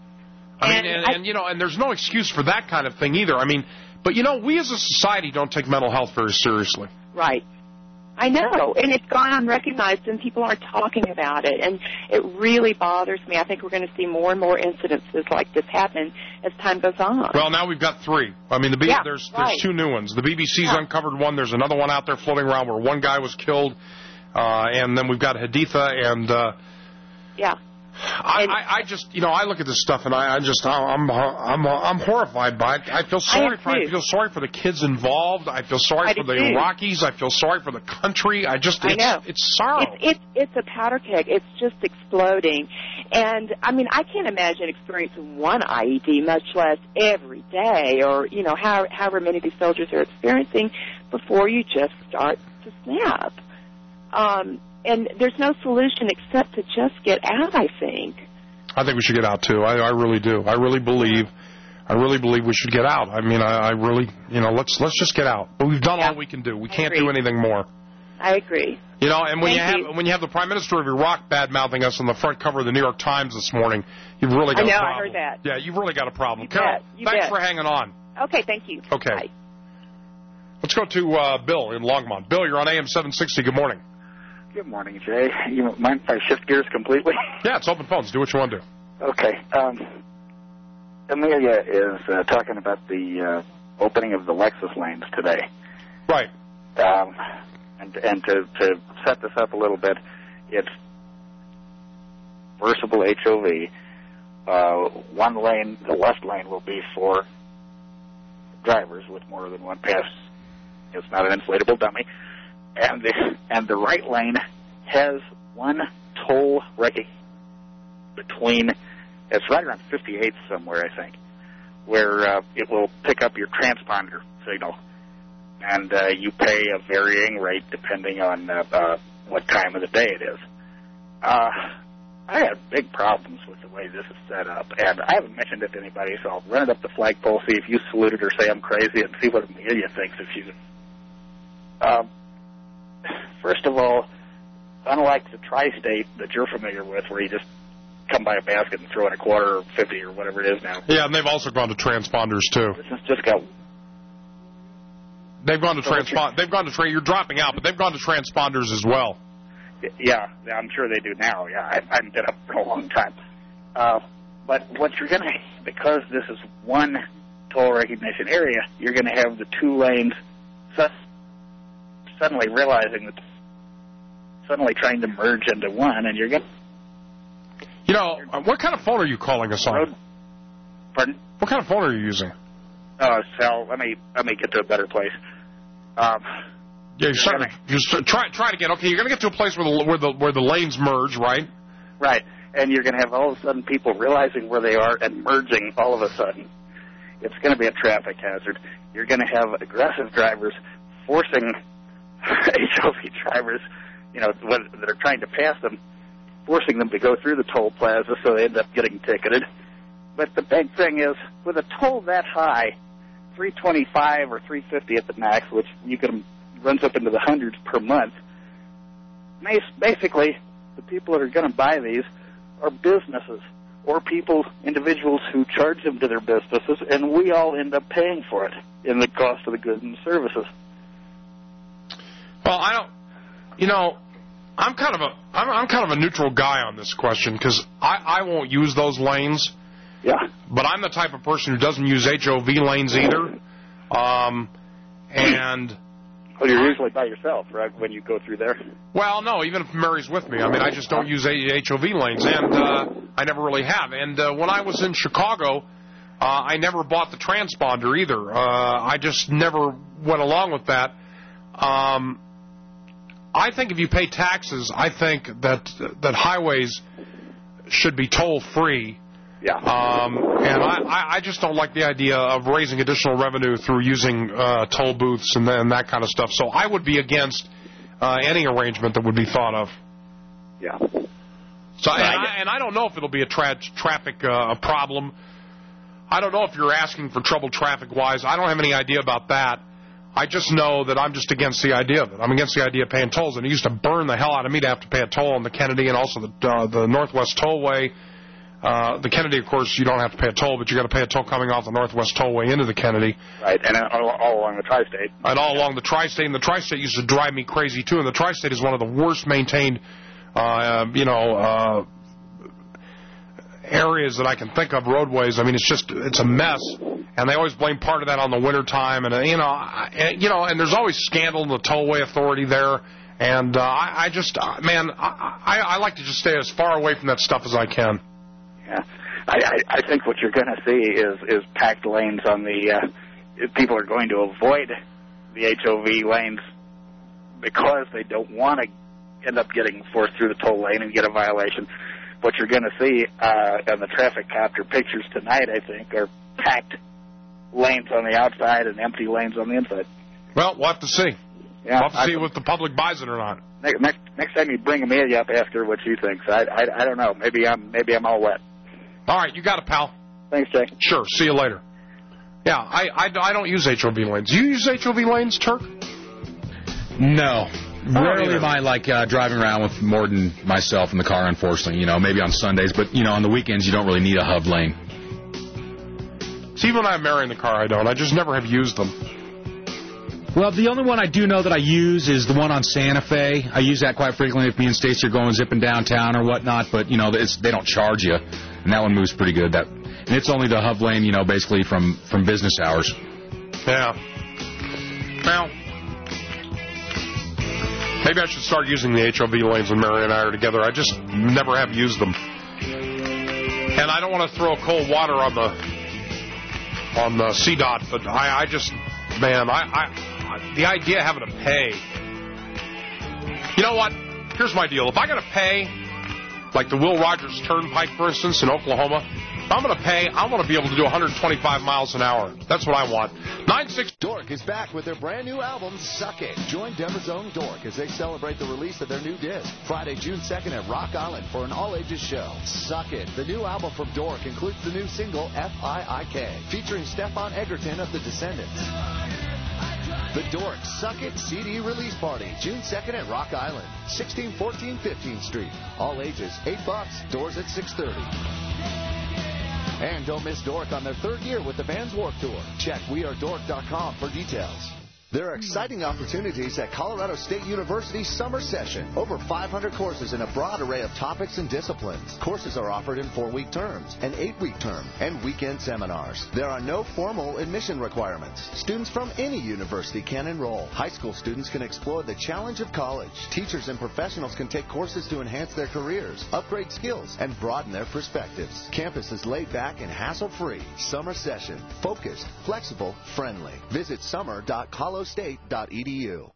I And mean, and, I- and, you know, and there's no excuse for that kind of thing either. I mean, but, you know, we as a society don't take mental health very seriously. Right. I know, and it's gone unrecognized, and people aren't talking about it, and it really bothers me. I think we're going to see more and more incidences like this happen as time goes on. Well, now we've got three. I mean, the B- Yeah, there's right. there's two new ones. The B B C's Yeah. uncovered one. There's another one out there floating around where one guy was killed, uh, and then we've got Haditha, and uh, yeah. I, I, I just, you know, I look at this stuff and I, I just, I'm, I'm, I'm horrified by it. I feel sorry I for, I too. feel sorry for the kids involved. I feel sorry I for do the too. Iraqis. I feel sorry for the country. I just, I it's, know. it's sorrow. It's, it's it's a powder keg. It's just exploding, and I mean, I can't imagine experiencing one I E D, much less every day, or you know, how, however many these soldiers are experiencing, before you just start to snap. Um, and there's no solution except to just get out, I think. I think we should get out too. I, I really do. I really believe, I really believe we should get out. I mean, I, I really, you know, let's let's just get out. But we've done Yeah. all we can do. We I can't agree. do anything more. I agree. You know, and when you Thank have you. when you have the Prime Minister of Iraq bad-mouthing us on the front cover of the New York Times this morning, you've really got I know, a I problem. heard that. Yeah, you've really got a problem. You Carol, bet. You thanks bet. for hanging on. Okay, thank you. Okay. Bye. Let's go to uh, Bill in Longmont. Bill, you're on A M seven sixty. Good morning. Good morning, Jay. You mind if I shift gears completely? Yeah, it's open phones. Do what you want to do. Okay. Um, Amelia is uh, talking about the uh, opening of the Lexus lanes today. Right. Um, and and to, to set this up a little bit, it's reversible H O V. Uh, one lane, the left lane, will be for drivers with more than one pass. It's not an inflatable dummy. And the, and the right lane has one toll recognition between, it's right around fifty-eighth somewhere, I think, where uh, it will pick up your transponder signal. And uh, you pay a varying rate depending on uh, uh, what time of the day it is. Uh, I have big problems with the way this is set up, and I haven't mentioned it to anybody, so I'll run it up the flagpole, see if you salute it or say I'm crazy, and see what Amelia thinks if you... Um, first of all, unlike the tri-state that you're familiar with, where you just come by a basket and throw in a quarter or fifty or whatever it is now. Yeah, and they've also gone to transponders too. This has just got... They've gone to So what's your- transpond. They've gone to tra- You're dropping out, but they've gone to transponders as well. Yeah, I'm sure they do now. Yeah, I, I haven't been up for a long time. Uh, but what you're going to, because this is one toll recognition area, you're going to have the two lanes su- suddenly realizing that, suddenly trying to merge into one, and you're going to... You know, uh, what kind of phone are you calling us on? Pardon? What kind of phone are you using? uh, sell. Let me let me get to a better place. Um, yeah, you're starting. You try try to get okay. You're going to get to a place where the where the where the lanes merge, right? Right, and you're going to have all of a sudden people realizing where they are and merging all of a sudden. It's going to be a traffic hazard. You're going to have aggressive drivers forcing H O V drivers, you know, that are trying to pass them, forcing them to go through the toll plaza, so they end up getting ticketed. But the big thing is, with a toll that high, three twenty-five or three fifty at the max, which you can runs up into the hundreds per month. Basically, the people that are going to buy these are businesses or people, individuals who charge them to their businesses, and we all end up paying for it in the cost of the goods and services. Well, I don't, you know, I'm kind of a I'm, I'm kind of a neutral guy on this question because I, I won't use those lanes. Yeah. But I'm the type of person who doesn't use H O V lanes either. Um, and well, you're usually by yourself, right, when you go through there? Well, no, even if Mary's with me. I mean, I just don't use H O V lanes, and uh, I never really have. And uh, when I was in Chicago, uh, I never bought the transponder either. Uh, I just never went along with that. Um, I think if you pay taxes, I think that that highways should be toll-free. Yeah. Um, and I, I just don't like the idea of raising additional revenue through using uh, toll booths and, and that kind of stuff. So I would be against uh, any arrangement that would be thought of. Yeah. So and I, and I don't know if it'll be a tra- traffic uh, problem. I don't know if you're asking for trouble traffic-wise. I don't have any idea about that. I just know that I'm just against the idea of it. I'm against the idea of paying tolls, and it used to burn the hell out of me to have to pay a toll on the Kennedy and also the uh, the Northwest Tollway. Uh, the Kennedy, of course, you don't have to pay a toll, but you got to pay a toll coming off the Northwest Tollway into the Kennedy. Right, and all, all along the Tri-State. And all along the Tri-State, and the Tri-State used to drive me crazy, too, and the Tri-State is one of the worst maintained, uh, you know, uh, areas that I can think of, roadways. I mean, it's just, it's a mess, and they always blame part of that on the wintertime, and, uh, you know, I, you know, and there's always scandal in the Tollway Authority there, and uh, I, I just, uh, man, I, I, I like to just stay as far away from that stuff as I can. Yeah, I, I, I think what you're going to see is is packed lanes on the. Uh, people are going to avoid the H O V lanes because they don't want to end up getting forced through the toll lane and get a violation. What you're going to see uh, on the traffic copter pictures tonight, I think, are packed lanes on the outside and empty lanes on the inside. Well, we'll have to see. Yeah, we'll have to I, see if the public buys it or not. Next, next, next time you bring Amelia up, ask her what she thinks. I, I, I don't know. Maybe I'm maybe I'm all wet. All right, you got it, pal. Thanks, Jake. Sure. See you later. Yeah, I, I, I don't use H O V lanes. Do you use H O V lanes, Turk? No. Rarely am I, like, uh, driving around with more than myself in the car, unfortunately. You know, maybe on Sundays. But, you know, on the weekends, you don't really need a hub lane. See, when I'm marrying the car, I don't. I just never have used them. Well, the only one I do know that I use is the one on Santa Fe. I use that quite frequently if me and Stacey are going zipping downtown or whatnot. But, you know, it's, they don't charge you. And that one moves pretty good. That, and it's only the hub lane, you know, basically from, from business hours. Yeah. Well, maybe I should start using the H O V lanes when Mary and I are together. I just never have used them. And I don't want to throw cold water on the on the C DOT, but I, I just, man, I, I the idea of having to pay. You know what? Here's my deal. If I got to pay, like the Will Rogers Turnpike, for instance, in Oklahoma, if I'm going to pay, I want to be able to do one hundred twenty-five miles an hour. That's what I want. nine six Dork is back with their brand new album, Suck It. Join Denver's own Dork as they celebrate the release of their new disc, Friday, June second at Rock Island for an all-ages show. Suck It. The new album from Dork includes the new single, F I I K, featuring Stefan Egerton of The Descendants. The Dork Suck It C D release party, June second at Rock Island, sixteen fourteen fifteenth Street. All ages, eight bucks. Doors at six thirty. And don't miss Dork on their third year with the Vans Warped Tour. Check we are dork dot com for details. There are exciting opportunities at Colorado State University's summer session. Over five hundred courses in a broad array of topics and disciplines. Courses are offered in four-week terms, an eight-week term, and weekend seminars. There are no formal admission requirements. Students from any university can enroll. High school students can explore the challenge of college. Teachers and professionals can take courses to enhance their careers, upgrade skills, and broaden their perspectives. Campus is laid back and hassle-free. Summer session. Focused, flexible, friendly. Visit summer dot colostate dot e d u.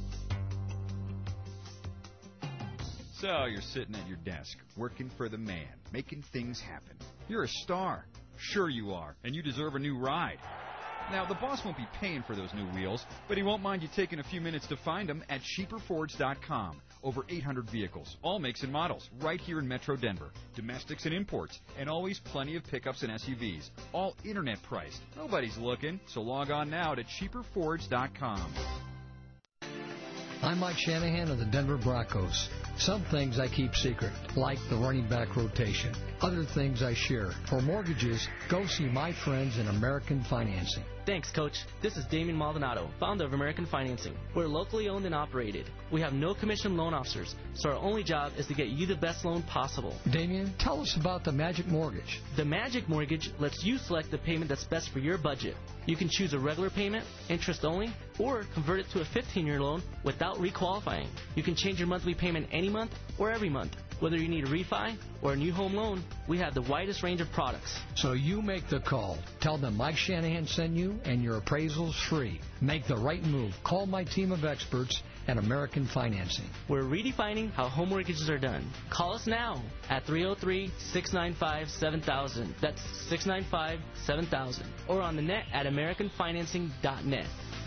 So you're sitting at your desk, working for the man, making things happen. You're a star. Sure you are, and you deserve a new ride. Now, the boss won't be paying for those new wheels, but he won't mind you taking a few minutes to find them at cheaper fords dot com. Over eight hundred vehicles, all makes and models, right here in Metro Denver. Domestics and imports, and always plenty of pickups and S U Vs. All internet priced. Nobody's looking, so log on now to cheaper fords dot com. I'm Mike Shanahan of the Denver Broncos. Some things I keep secret, like the running back rotation. Other things I share. For mortgages, go see my friends in American Financing. Thanks, Coach. This is Damien Maldonado, founder of American Financing. We're locally owned and operated. We have no commission loan officers, so our only job is to get you the best loan possible. Damien, tell us about the Magic Mortgage. The Magic Mortgage lets you select the payment that's best for your budget. You can choose a regular payment, interest only, or convert it to a fifteen-year loan without requalifying. You can change your monthly payment any month or every month. Whether you need a refi or a new home loan, we have the widest range of products. So you make the call. Tell them Mike Shanahan sent you, and your appraisal's free. Make the right move. Call my team of experts at American Financing. We're redefining how home mortgages are done. Call us now at three oh three, six nine five, seven thousand. That's six nine five, seven thousand. Or on the net at american financing dot net.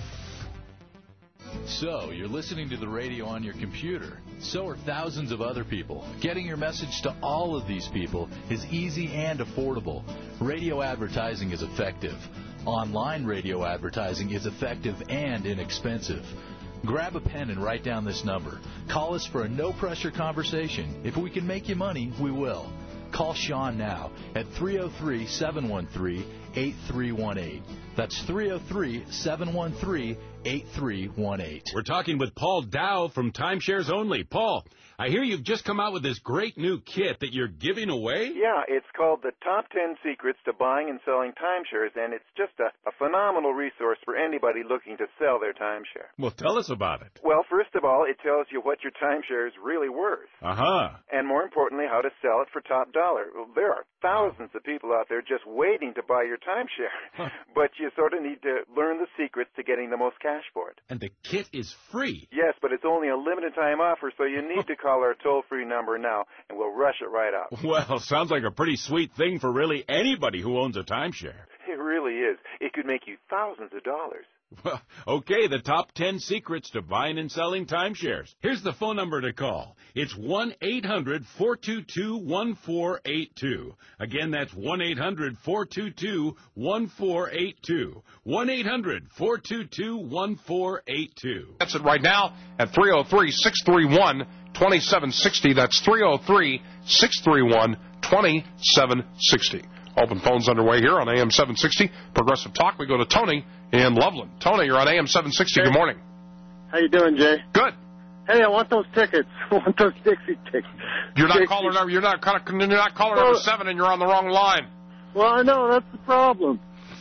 So, you're listening to the radio on your computer. So are thousands of other people. Getting your message to all of these people is easy and affordable. Radio advertising is effective. Online radio advertising is effective and inexpensive. Grab a pen and write down this number. Call us for a no-pressure conversation. If we can make you money, we will. Call Sean now at three oh three, seven one three, eight three one eight. That's three oh three, seven one three, eight three one eight. We're talking with Paul Dow from Timeshares Only. Paul, I hear you've just come out with this great new kit that you're giving away? Yeah, it's called the Top ten Secrets to Buying and Selling Timeshares, and it's just a, a phenomenal resource for anybody looking to sell their timeshare. Well, tell us about it. Well, first of all, it tells you what your timeshare is really worth. Uh-huh. And more importantly, how to sell it for top dollar. Well, there are thousands of people out there just waiting to buy your timeshare, huh. but you sort of need to learn the secrets to getting the most cash for it. And the kit is free. Yes, but it's only a limited time offer, so you need to call our toll-free number now, and we'll rush it right out. Well, sounds like a pretty sweet thing for really anybody who owns a timeshare. It really is. It could make you thousands of dollars. Well, okay, the top ten secrets to buying and selling timeshares. Here's the phone number to call. It's one eight hundred, four two two, one four eight two. Again, that's one eight hundred, four two two, one four eight two. one eight hundred, four two two, one four eight two. That's it right now at three oh three, six three one, two seven six oh. That's three oh three, six three one, two seven six oh. Open phones underway here on A M seven sixty. Progressive Talk. We go to Tony in Loveland. Tony, you're on A M seven sixty. Hey. Good morning. How you doing, Jay? Good. Hey, I want those tickets. I want those Dixie tickets. You're not Dixie. caller number. You're not you're not caller well, number seven, and you're on the wrong line. Well, I know that's the problem.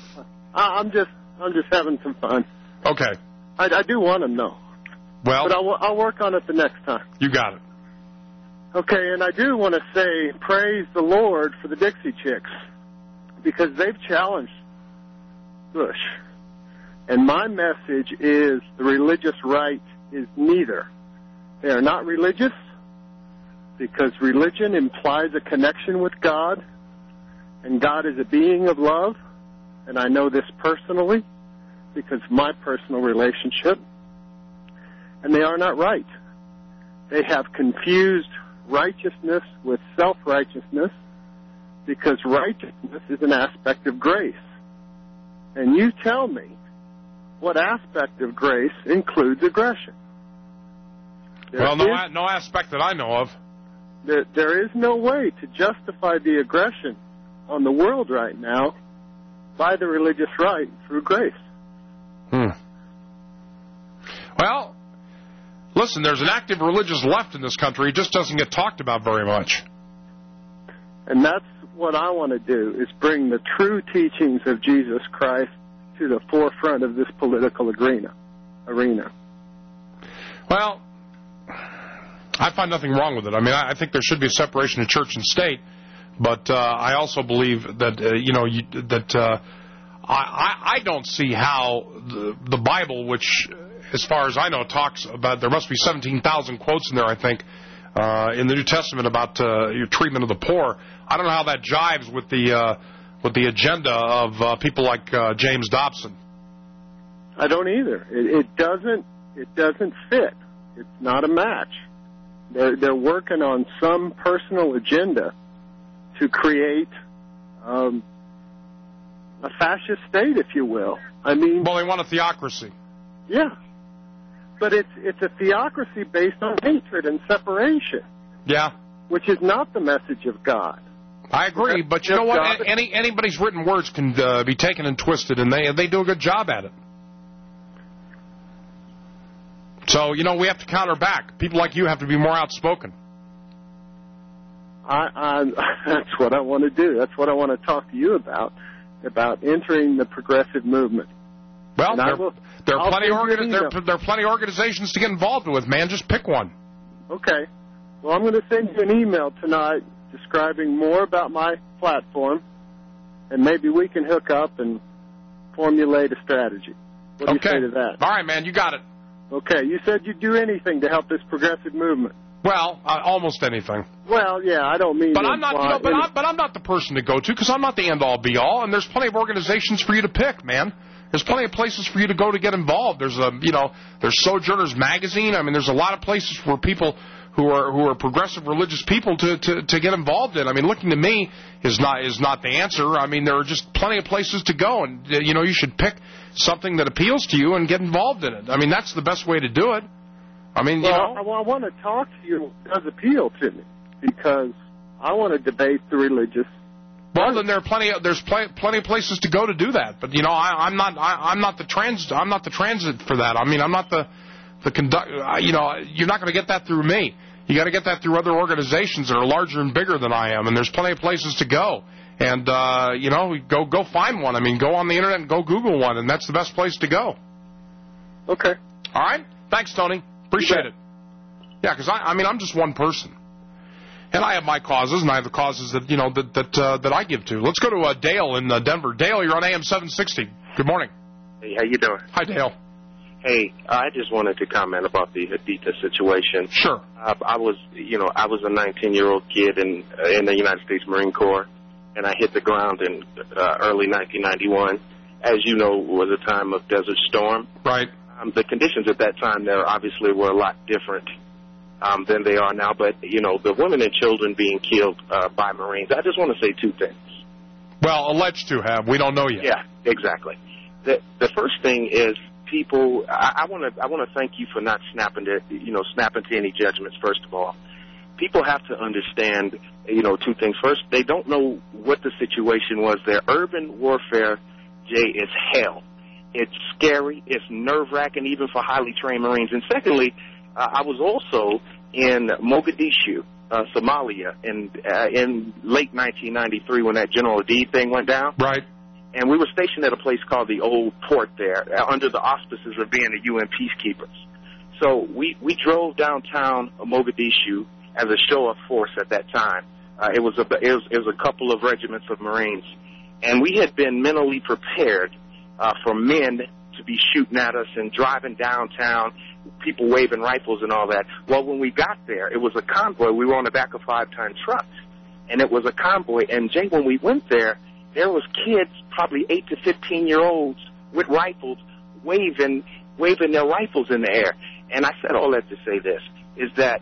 I, I'm just I'm just having some fun. Okay. I, I do want them though. Well, but I'll, I'll work on it the next time. You got it. Okay, and I do want to say praise the Lord for the Dixie Chicks, because they've challenged Bush. And my message is the religious right is neither. They are not religious, because religion implies a connection with God, and God is a being of love, and I know this personally because of my personal relationship, and they are not right. They have confused righteousness with self-righteousness, because righteousness is an aspect of grace. And you tell me what aspect of grace includes aggression. There well, no, is, no aspect that I know of. There, there is no way to justify the aggression on the world right now by the religious right through grace. Hmm. listen, there's an active religious left in this country. It just doesn't get talked about very much. And that's what I want to do, is bring the true teachings of Jesus Christ to the forefront of this political arena. arena. Well, I find nothing wrong with it. I mean, I think there should be a separation of church and state, but uh, I also believe that, uh, you know, you, that uh, I, I don't see how the, the Bible, which, as far as I know, talks about, there must be seventeen thousand quotes in there, I think, uh, in the New Testament about uh, your treatment of the poor. I don't know how that jives with the uh, with the agenda of uh, people like uh, James Dobson. I don't either. It, it doesn't. It doesn't fit. It's not a match. They're they're working on some personal agenda to create um, a fascist state, if you will. I mean, well, they want a theocracy. Yeah, but it's it's a theocracy based on hatred and separation. Yeah, which is not the message of God. I agree, but you know what? Any anybody's written words can uh, be taken and twisted, and they they do a good job at it. So, you know, we have to counter back. People like you have to be more outspoken. I, I, that's what I want to do. That's what I want to talk to you about, about entering the progressive movement. Well, there, will, there, are plenty organi- there, there are plenty of organizations to get involved with, man. Just pick one. Okay. Well, I'm going to send you an email tonight describing more about my platform, and maybe we can hook up and formulate a strategy. What do okay. you say to that? All right, man. You got it. Okay, you said you'd do anything to help this progressive movement. Well, uh, almost anything. Well, yeah, I don't mean. But I'm not. You know, but, I'm, but I'm not the person to go to because I'm not the end all be all. And there's plenty of organizations for you to pick, man. There's plenty of places for you to go to get involved. There's a, you know, there's Sojourners Magazine. I mean, there's a lot of places for people who are who are progressive religious people to, to, to get involved in. I mean, looking to me is not is not the answer. I mean, there are just plenty of places to go, and you know, you should pick something that appeals to you and get involved in it. I mean, that's the best way to do it. I mean, well, you know. I, I want to talk to you. It does appeal to me because I want to debate the religious. Well, then there are plenty. Of, there's pl- plenty of places to go to do that. But you know, I, I'm not. I, I'm not the trans. I'm not the transit for that. I mean, I'm not the the conduct. You know, you're not going to get that through me. You got to get that through other organizations that are larger and bigger than I am. And there's plenty of places to go. And, uh, you know, go go find one. I mean, go on the Internet and go Google one, and that's the best place to go. Okay. All right? Thanks, Tony. Appreciate it. Yeah, because, I, I mean, I'm just one person. And I have my causes, and I have the causes that, you know, that that, uh, that I give to. Let's go to uh, Dale in uh, Denver. Dale, you're on A M seven sixty. Good morning. Hey, how you doing? Hi, Dale. Hey, I just wanted to comment about the Haditha situation. Sure. Uh, I was, you know, I was a nineteen-year-old kid in uh, in the United States Marine Corps. And I hit the ground in uh, early nineteen ninety-one. As you know, it was a time of Desert Storm. Right. Um, the conditions at that time there obviously were a lot different um, than they are now. But, you know, the women and children being killed uh, by Marines, I just want to say two things. Well, alleged to have. We don't know yet. Yeah, exactly. The, the first thing is people, I want to I want to thank you for not snapping to, you know, snapping to any judgments, first of all. People have to understand, you know, two things. First, they don't know what the situation was there. Urban warfare, Jay, is hell. It's scary. It's nerve-wracking, even for highly trained Marines. And secondly, uh, I was also in Mogadishu, uh, Somalia, in uh, in late nineteen ninety-three when that General Adid thing went down. Right. And we were stationed at a place called the Old Port there, uh, under the auspices of being the U N peacekeepers. So we, we drove downtown Mogadishu as a show of force at that time. Uh, it was a it was, it was a couple of regiments of Marines, and we had been mentally prepared uh, for men to be shooting at us and driving downtown, people waving rifles and all that. Well, when we got there, it was a convoy. We were on the back of five-ton trucks, and it was a convoy. And Jay, when we went there, there was kids, probably eight to fifteen year olds, with rifles, waving waving their rifles in the air. And I said all that to say this: is that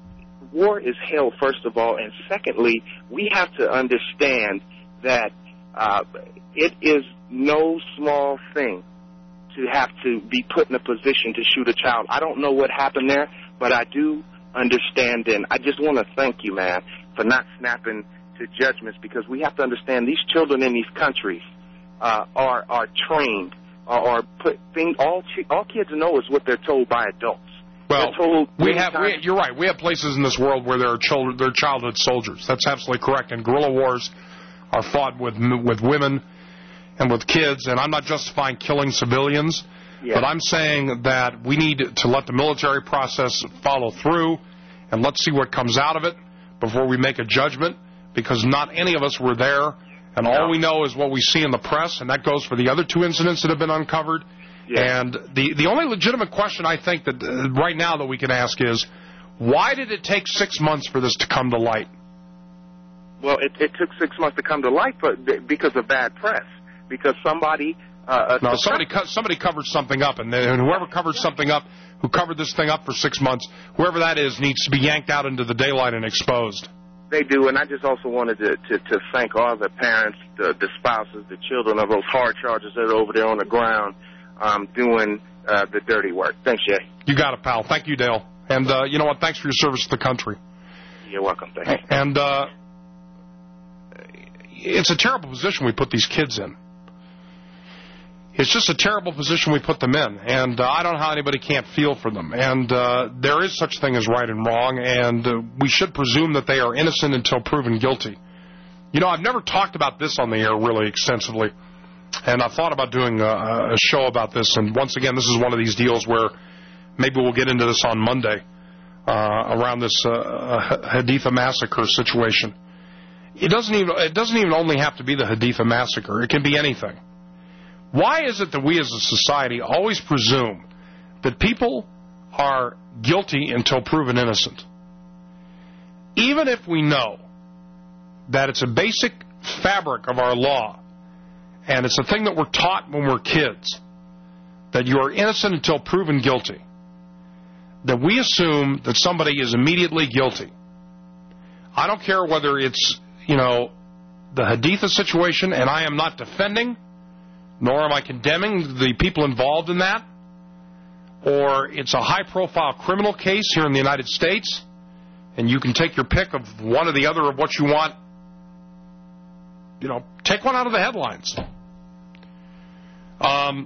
war is hell, first of all, and secondly, we have to understand that uh, it is no small thing to have to be put in a position to shoot a child. I don't know what happened there, but I do understand, and I just want to thank you, man, for not snapping to judgments, because we have to understand these children in these countries uh, are are trained, or, or put things. All all kids know is what they're told by adults. Well, told we have. We, you're right. We have places in this world where there are children, there are childhood soldiers. That's absolutely correct. And guerrilla wars are fought with with women and with kids. And I'm not justifying killing civilians, yeah. but I'm saying that we need to let the military process follow through, and let's see what comes out of it before we make a judgment. Because not any of us were there, and all we know is what we see in the press, and that goes for the other two incidents that have been uncovered. Yeah. And the, the only legitimate question I think that uh, right now that we can ask is, why did it take six months for this to come to light? Well, it, it took six months to come to light but because of bad press. Because somebody... Uh, no, somebody co- somebody covered something up, and, and whoever covered something up, who covered this thing up for six months, whoever that is needs to be yanked out into the daylight and exposed. They do, and I just also wanted to, to, to thank all the parents, the, the spouses, the children of those hard chargers that are over there on the ground um, doing uh, the dirty work. Thanks, Jay. You got it, pal. Thank you, Dale. And uh, you know what? Thanks for your service to the country. You're welcome. Thank you. And uh, it's a terrible position we put these kids in. It's just a terrible position we put them in, and uh, I don't know how anybody can't feel for them. And uh, there is such thing as right and wrong, and uh, we should presume that they are innocent until proven guilty. You know, I've never talked about this on the air really extensively, and I thought about doing a, a show about this. And once again, this is one of these deals where maybe we'll get into this on Monday uh, around this uh, Haditha massacre situation. It doesn't even it doesn't even only have to be the Haditha massacre. It can be anything. Why is it that we as a society always presume that people are guilty until proven innocent? Even if we know that it's a basic fabric of our law, and it's a thing that we're taught when we're kids, that you are innocent until proven guilty, that we assume that somebody is immediately guilty. I don't care whether it's, you know, the Haditha situation, and I am not defending nor am I condemning the people involved in that, or it's a high-profile criminal case here in the United States, and you can take your pick of one or the other of what you want. You know, take one out of the headlines. Um,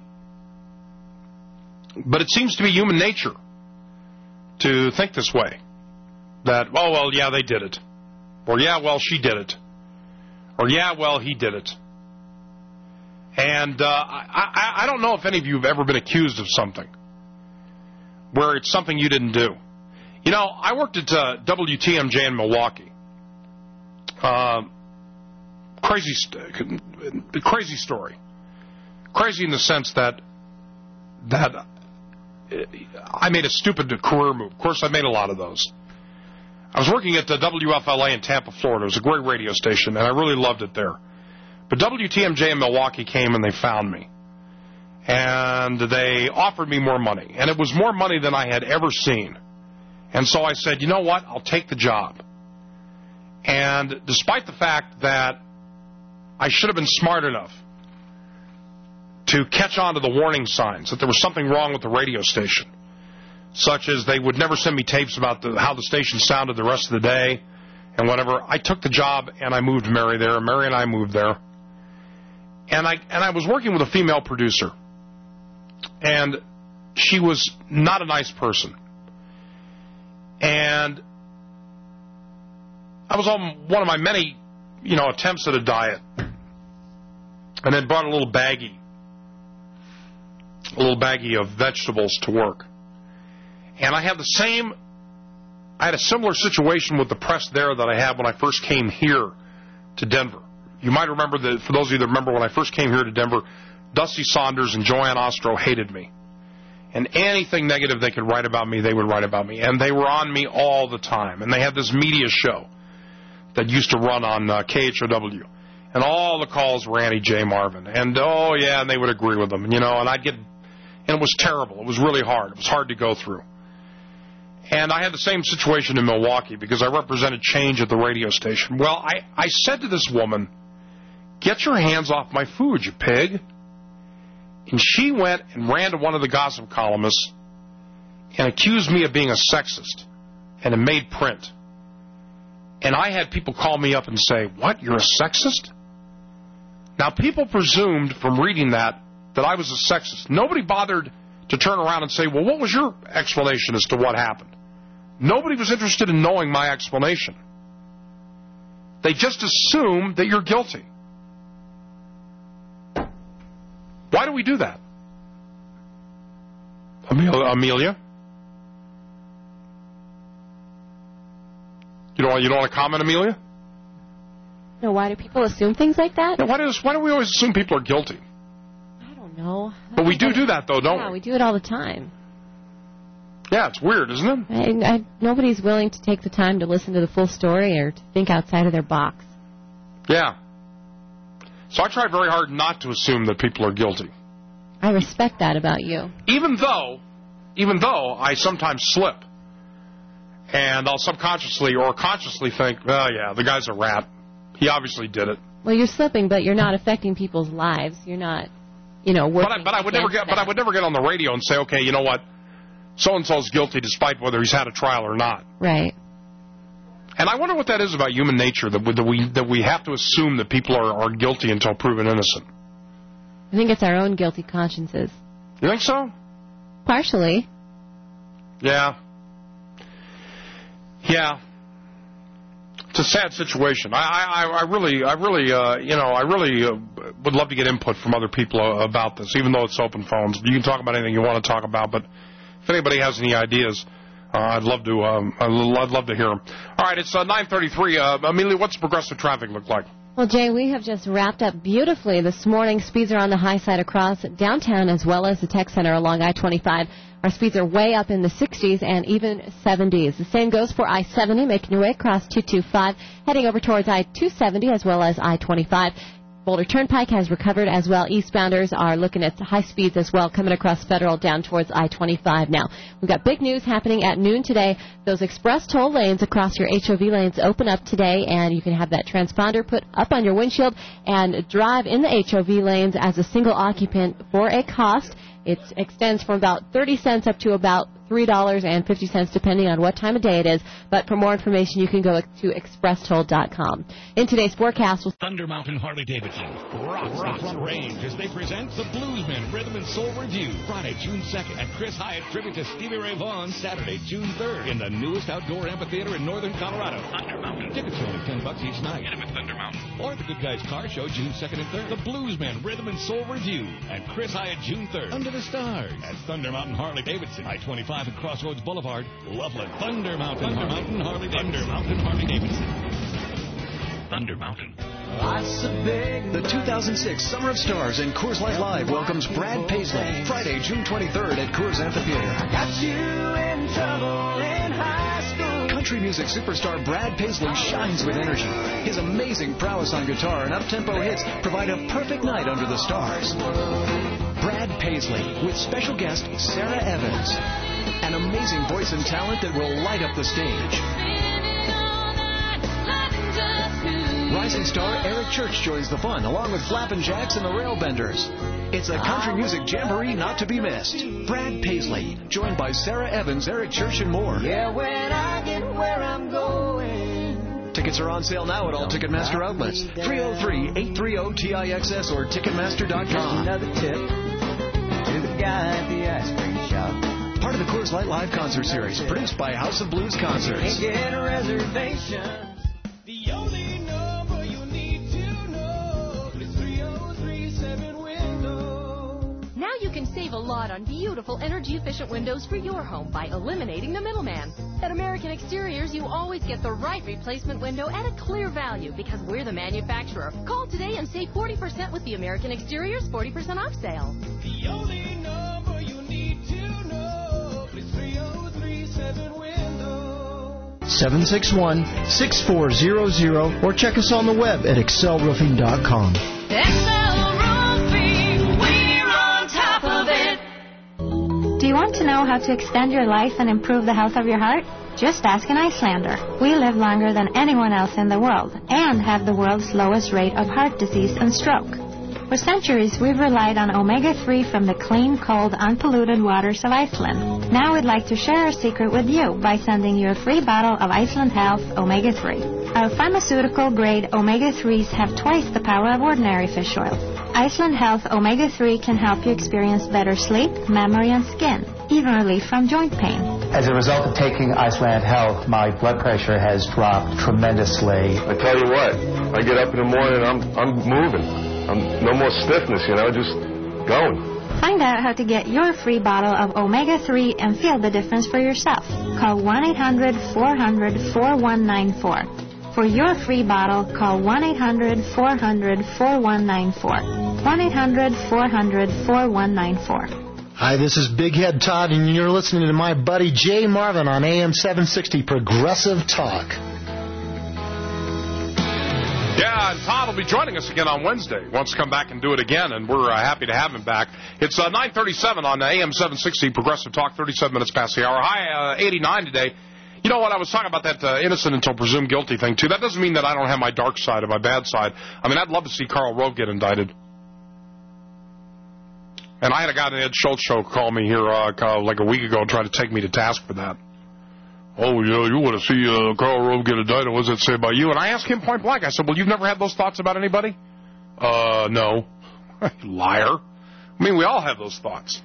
but it seems to be human nature to think this way, that, oh, well, yeah, they did it, or yeah, well, she did it, or yeah, well, he did it. And uh, I, I don't know if any of you have ever been accused of something where it's something you didn't do. You know, I worked at uh, W T M J in Milwaukee. Uh, crazy, st- crazy story. Crazy in the sense that that I made a stupid career move. Of course, I made a lot of those. I was working at the W F L A in Tampa, Florida. It was a great radio station, and I really loved it there. But W T M J in Milwaukee came and they found me. And they offered me more money. And it was more money than I had ever seen. And so I said, you know what? I'll take the job. And despite the fact that I should have been smart enough to catch on to the warning signs that there was something wrong with the radio station, such as they would never send me tapes about the, how the station sounded the rest of the day and whatever, I took the job and I moved Mary there. Mary and I moved there. And I and I was working with a female producer, and she was not a nice person. And I was on one of my many, you know, attempts at a diet, and then brought a little baggie, a little baggie of vegetables to work. And I had the same, I had a similar situation with the press there that I had when I first came here to Denver. You might remember that, for those of you that remember, when I first came here to Denver, Dusty Saunders and Joanne Ostro hated me. And anything negative they could write about me, they would write about me. And they were on me all the time. And they had this media show that used to run on uh, K H O W. And all the calls were anti-Jay Marvin. And, oh, yeah, and they would agree with them. You know, and I'd get, and it was terrible. It was really hard. It was hard to go through. And I had the same situation in Milwaukee because I represented change at the radio station. Well, I, I said to this woman, get your hands off my food, you pig. And she went and ran to one of the gossip columnists and accused me of being a sexist. And it made print. And I had people call me up and say, what, you're a sexist? Now, people presumed from reading that that I was a sexist. Nobody bothered to turn around and say, well, what was your explanation as to what happened? Nobody was interested in knowing my explanation. They just assume that you're guilty. Why do we do that? Amelia? You don't, you don't want to comment, Amelia? No, why do people assume things like that? Yeah, why, does, why do we always assume people are guilty? I don't know. But we do do that, though, don't yeah, we? we we do it all the time. Yeah, it's weird, isn't it? I, I, nobody's willing to take the time to listen to the full story or to think outside of their box. Yeah. So I try very hard not to assume that people are guilty. I respect that about you. Even though, even though I sometimes slip. And I'll subconsciously or consciously think, oh, yeah, the guy's a rat. He obviously did it. Well, you're slipping, but you're not affecting people's lives. You're not, you know, working But I, but I would never get. that. But I would never get on the radio and say, okay, you know what? So-and-so's guilty despite whether he's had a trial or not. Right. And I wonder what that is about human nature, that we, that we, that we have to assume that people are, are guilty until proven innocent. I think it's our own guilty consciences. You think so? Partially. Yeah. Yeah. It's a sad situation. I, I, I really, I really, uh, you know, I really uh, would love to get input from other people uh, about this, even though it's open phones. You can talk about anything you want to talk about, but if anybody has any ideas, uh, I'd love to. Um, I'd love to hear them. All right, it's uh, nine thirty-three. Uh, Amelia, what's progressive traffic look like? Well, Jay, we have just wrapped up beautifully this morning. Speeds are on the high side across downtown as well as the tech center along I twenty-five. Our speeds are way up in the sixties and even seventies. The same goes for I seventy, making your way across two twenty-five, heading over towards I two seventy as well as I twenty-five. Boulder Turnpike has recovered as well. Eastbounders are looking at high speeds as well, coming across Federal down towards I twenty-five now. We've got big news happening at noon today. Those express toll lanes across your H O V lanes open up today, and you can have that transponder put up on your windshield and drive in the H O V lanes as a single occupant for a cost. It extends from about thirty cents up to about three dollars and fifty cents, depending on what time of day it is. But for more information, you can go to express toll dot com. In today's forecast, we'll Thunder Mountain Harley Davidson rocks the front range as they present the Bluesman Rhythm and Soul Review Friday, June second, and Chris Hyatt tribute to Stevie Ray Vaughan Saturday, June third, in the newest outdoor amphitheater in northern Colorado. Thunder Mountain. Tickets are only ten bucks each night. Get them at Thunder Mountain. Or the Good Guys Car Show, June second and third. The Bluesman Rhythm and Soul Review and Chris Hyatt, June third. Under the stars at Thunder Mountain Harley Davidson, I twenty-five and Crossroads Boulevard, Loveland. Thunder Mountain, Thunder Mountain Harley Davidson. Thunder Mountain Harley Davidson. Thunder Mountain. The two thousand six Summer of Stars and Coors Light Live welcomes Brad Paisley Friday, June twenty-third at Coors Amphitheater. I got you in trouble in high school. Country music superstar Brad Paisley shines with energy. His amazing prowess on guitar and up-tempo hits provide a perfect night under the stars. Brad Paisley with special guest Sarah Evans. An amazing voice and talent that will light up the stage. Rising star Eric Church joins the fun, along with Flappin' Jacks and the Railbenders. It's a country music jamboree not to be missed. Brad Paisley, joined by Sarah Evans, Eric Church, and more. Yeah, when I get where I'm going. Tickets are on sale now at all Ticketmaster outlets. three oh three, eight three oh, T I X S or Ticketmaster dot com. Another tip to the guy at the ice cream shop. Part of the Coors Light Live concert series, produced by House of Blues Concerts. Get a reservation. The only number you need to know is three oh three seven window. Now you can save a lot on beautiful energy-efficient windows for your home by eliminating the middleman. At American Exteriors, you always get the right replacement window at a clear value because we're the manufacturer. Call today and save forty percent with the American Exteriors forty percent off sale. The only number you need to know is three oh three seven window. seven six one, six four zero zero or check us on the web at excel roofing dot com. Excel Roofing, we're on top of it. Do you want to know how to extend your life and improve the health of your heart? Just ask an Icelander. We live longer than anyone else in the world and have the world's lowest rate of heart disease and stroke. For centuries, we've relied on omega three from the clean, cold, unpolluted waters of Iceland. Now we'd like to share our secret with you by sending you a free bottle of Iceland Health omega three. Our pharmaceutical-grade omega threes have twice the power of ordinary fish oil. Iceland Health Omega three can help you experience better sleep, memory, and skin, even relief from joint pain. As a result of taking Iceland Health, my blood pressure has dropped tremendously. I tell you what, I get up in the morning, I'm I'm moving. I'm no more stiffness, you know, just going. Find out how to get your free bottle of Omega three and feel the difference for yourself. Call one eight hundred four hundred four one nine four. For your free bottle, call one eight hundred four hundred four one nine four. one eight hundred four hundred four one nine four. Hi, this is Big Head Todd, and you're listening to my buddy Jay Marvin on A M seven sixty Progressive Talk. Yeah, and Todd will be joining us again on Wednesday. He wants to come back and do it again, and we're uh, happy to have him back. It's uh, nine thirty-seven on A M seven sixty Progressive Talk, thirty-seven minutes past the hour. High uh, eighty-nine today. You know what, I was talking about that uh, innocent until presumed guilty thing, too. That doesn't mean that I don't have my dark side or my bad side. I mean, I'd love to see Karl Rove get indicted. And I had a guy on the Ed Schultz show call me here uh, like a week ago and try to take me to task for that. Oh, you know, you want to see uh, Karl Rove get indicted. What does that say about you? And I asked him point blank. I said, well, you've never had those thoughts about anybody? Uh, no. Liar. I mean, we all have those thoughts.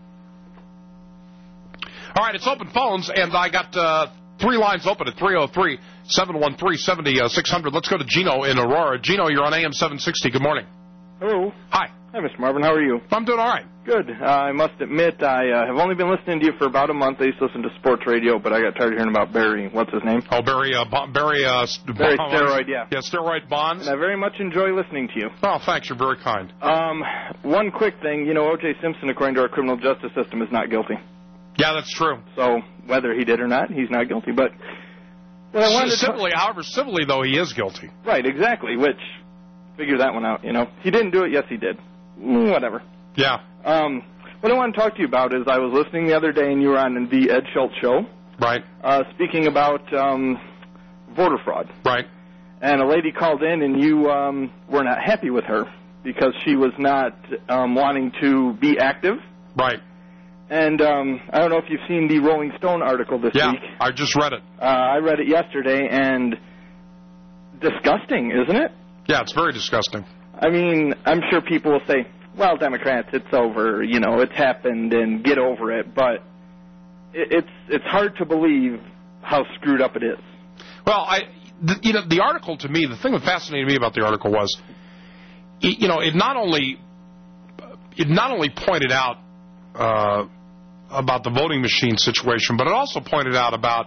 All right, it's open phones, and I got uh, three lines open at three oh three, seven one three, seven oh six hundred. Let's go to Gino in Aurora. Gino, you're on A M seven sixty. Good morning. Hello. Hi. Hi, Mister Marvin. How are you? I'm doing all right. Good. Uh, I must admit, I uh, have only been listening to you for about a month. I used to listen to sports radio, but I got tired of hearing about Barry. What's his name? Oh, Barry, uh, bon- Barry, uh, Barry Bonds. Steroid, yeah. Yeah, Steroid Bonds. And I very much enjoy listening to you. Oh, thanks. You're very kind. Um, one quick thing. You know, O J Simpson, according to our criminal justice system, is not guilty. Yeah, that's true. So whether he did or not, he's not guilty. But what I wanted to civilly, however, civilly, though, he is guilty. Right, exactly, which, figure that one out, you know. He didn't do it, yes, he did. Whatever. Yeah. Um, what I want to talk to you about is I was listening the other day, and you were on the Ed Schultz show. Right. Uh, speaking about um, voter fraud. Right. And a lady called in, and you um, were not happy with her because she was not um, wanting to be active. Right. And um, I don't know if you've seen the Rolling Stone article this yeah, week. Yeah, I just read it. Uh, I read it yesterday, and disgusting, isn't it? Yeah, it's very disgusting. I mean, I'm sure people will say, well, Democrats, it's over, you know, it's happened, and get over it. But it's it's hard to believe how screwed up it is. Well, I, the, you know, the article to me, the thing that fascinated me about the article was, it, you know, it not only it not only pointed out uh, about the voting machine situation, but it also pointed out about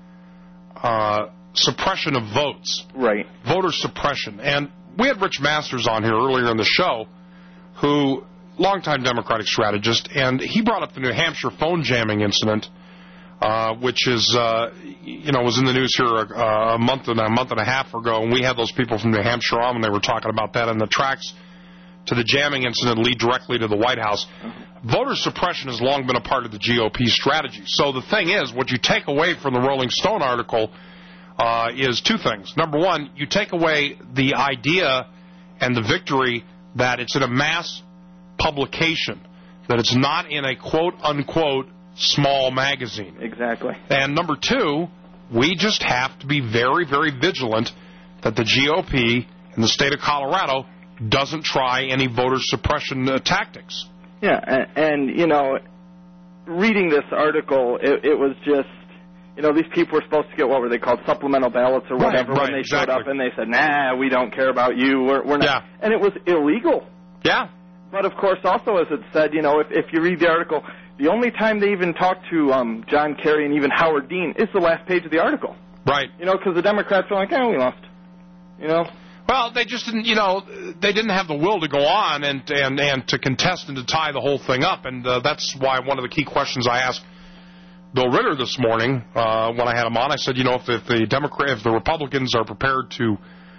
uh, suppression of votes. Right. Voter suppression. And we had Rich Masters on here earlier in the show, who, longtime Democratic strategist, and he brought up the New Hampshire phone jamming incident, uh, which is, uh, you know, was in the news here a, a month and a month and a half ago, and we had those people from New Hampshire on, and they were talking about that, and the tracks to the jamming incident lead directly to the White House. Mm-hmm. Voter suppression has long been a part of the G O P strategy. So the thing is, what you take away from the Rolling Stone article uh, is two things. Number one, you take away the idea and the victory that it's in a mass publication, that it's not in a quote-unquote small magazine. Exactly. And number two, we just have to be very, very vigilant that the G O P in the state of Colorado doesn't try any voter suppression uh, tactics. Yeah, and, and, you know, reading this article, it, it was just, you know, these people were supposed to get, what were they called, supplemental ballots or whatever, right, right, when they exactly. showed up, and they said, nah, we don't care about you, we're, we're not. Yeah. And it was illegal. Yeah. But, of course, also, as it said, you know, if, if you read the article, the only time they even talked to um, John Kerry and even Howard Dean is the last page of the article. Right. You know, because the Democrats were like, oh, we lost. You know? Well, they just didn't, you know, they didn't have the will to go on and and, and to contest and to tie the whole thing up. And uh, that's why one of the key questions I asked Bill Ritter this morning uh, when I had him on, I said, you know, if, if the Democrat, if the Republicans are prepared to,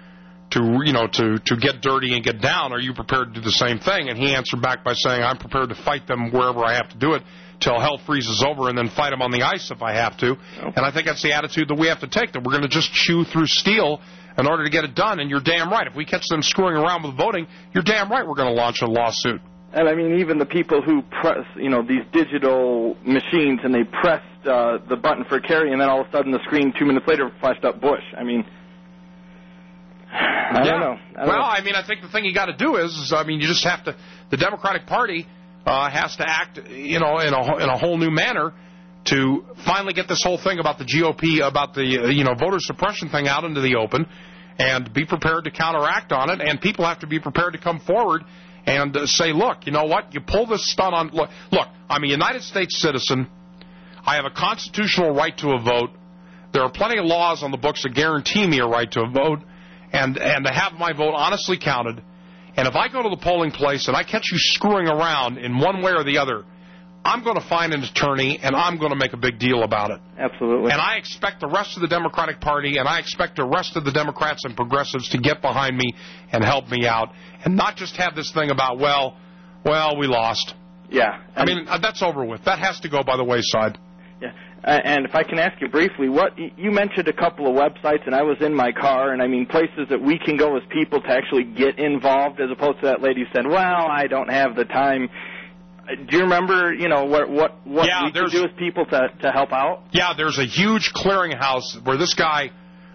to you know, to, to get dirty and get down, are you prepared to do the same thing? And he answered back by saying, I'm prepared to fight them wherever I have to do it till hell freezes over and then fight them on the ice if I have to. And I think that's the attitude that we have to take, that we're going to just chew through steel in order to get it done. And you're damn right. If we catch them screwing around with voting, you're damn right we're going to launch a lawsuit. And, I mean, even the people who press, you know, these digital machines, and they pressed uh, the button for Kerry, and then all of a sudden the screen two minutes later flashed up Bush. I mean... I yeah. don't know. I don't well, know. I mean, I think the thing you got to do is, is, I mean, you just have to. The Democratic Party uh, has to act, you know, in a in a whole new manner to finally get this whole thing about the G O P, about the uh, you know voter suppression thing out into the open, and be prepared to counteract on it. And people have to be prepared to come forward and uh, say, look, you know what? You pull this stunt on. Look, look, I'm a United States citizen. I have a constitutional right to a vote. There are plenty of laws on the books that guarantee me a right to a vote, and, and to have my vote honestly counted. And if I go to the polling place and I catch you screwing around in one way or the other, I'm going to find an attorney, and I'm going to make a big deal about it. Absolutely. And I expect the rest of the Democratic Party, and I expect the rest of the Democrats and progressives to get behind me and help me out, and not just have this thing about, well, well, we lost. Yeah. I mean, that's over with. That has to go by the wayside. Yeah. Uh, and if I can ask you briefly, what you mentioned a couple of websites, and I was in my car, and I mean places that we can go as people to actually get involved, as opposed to that lady said, well, I don't have the time. Do you remember, you know, what what, what yeah, we can do as people to, to help out? Yeah, there's a huge clearinghouse where this guy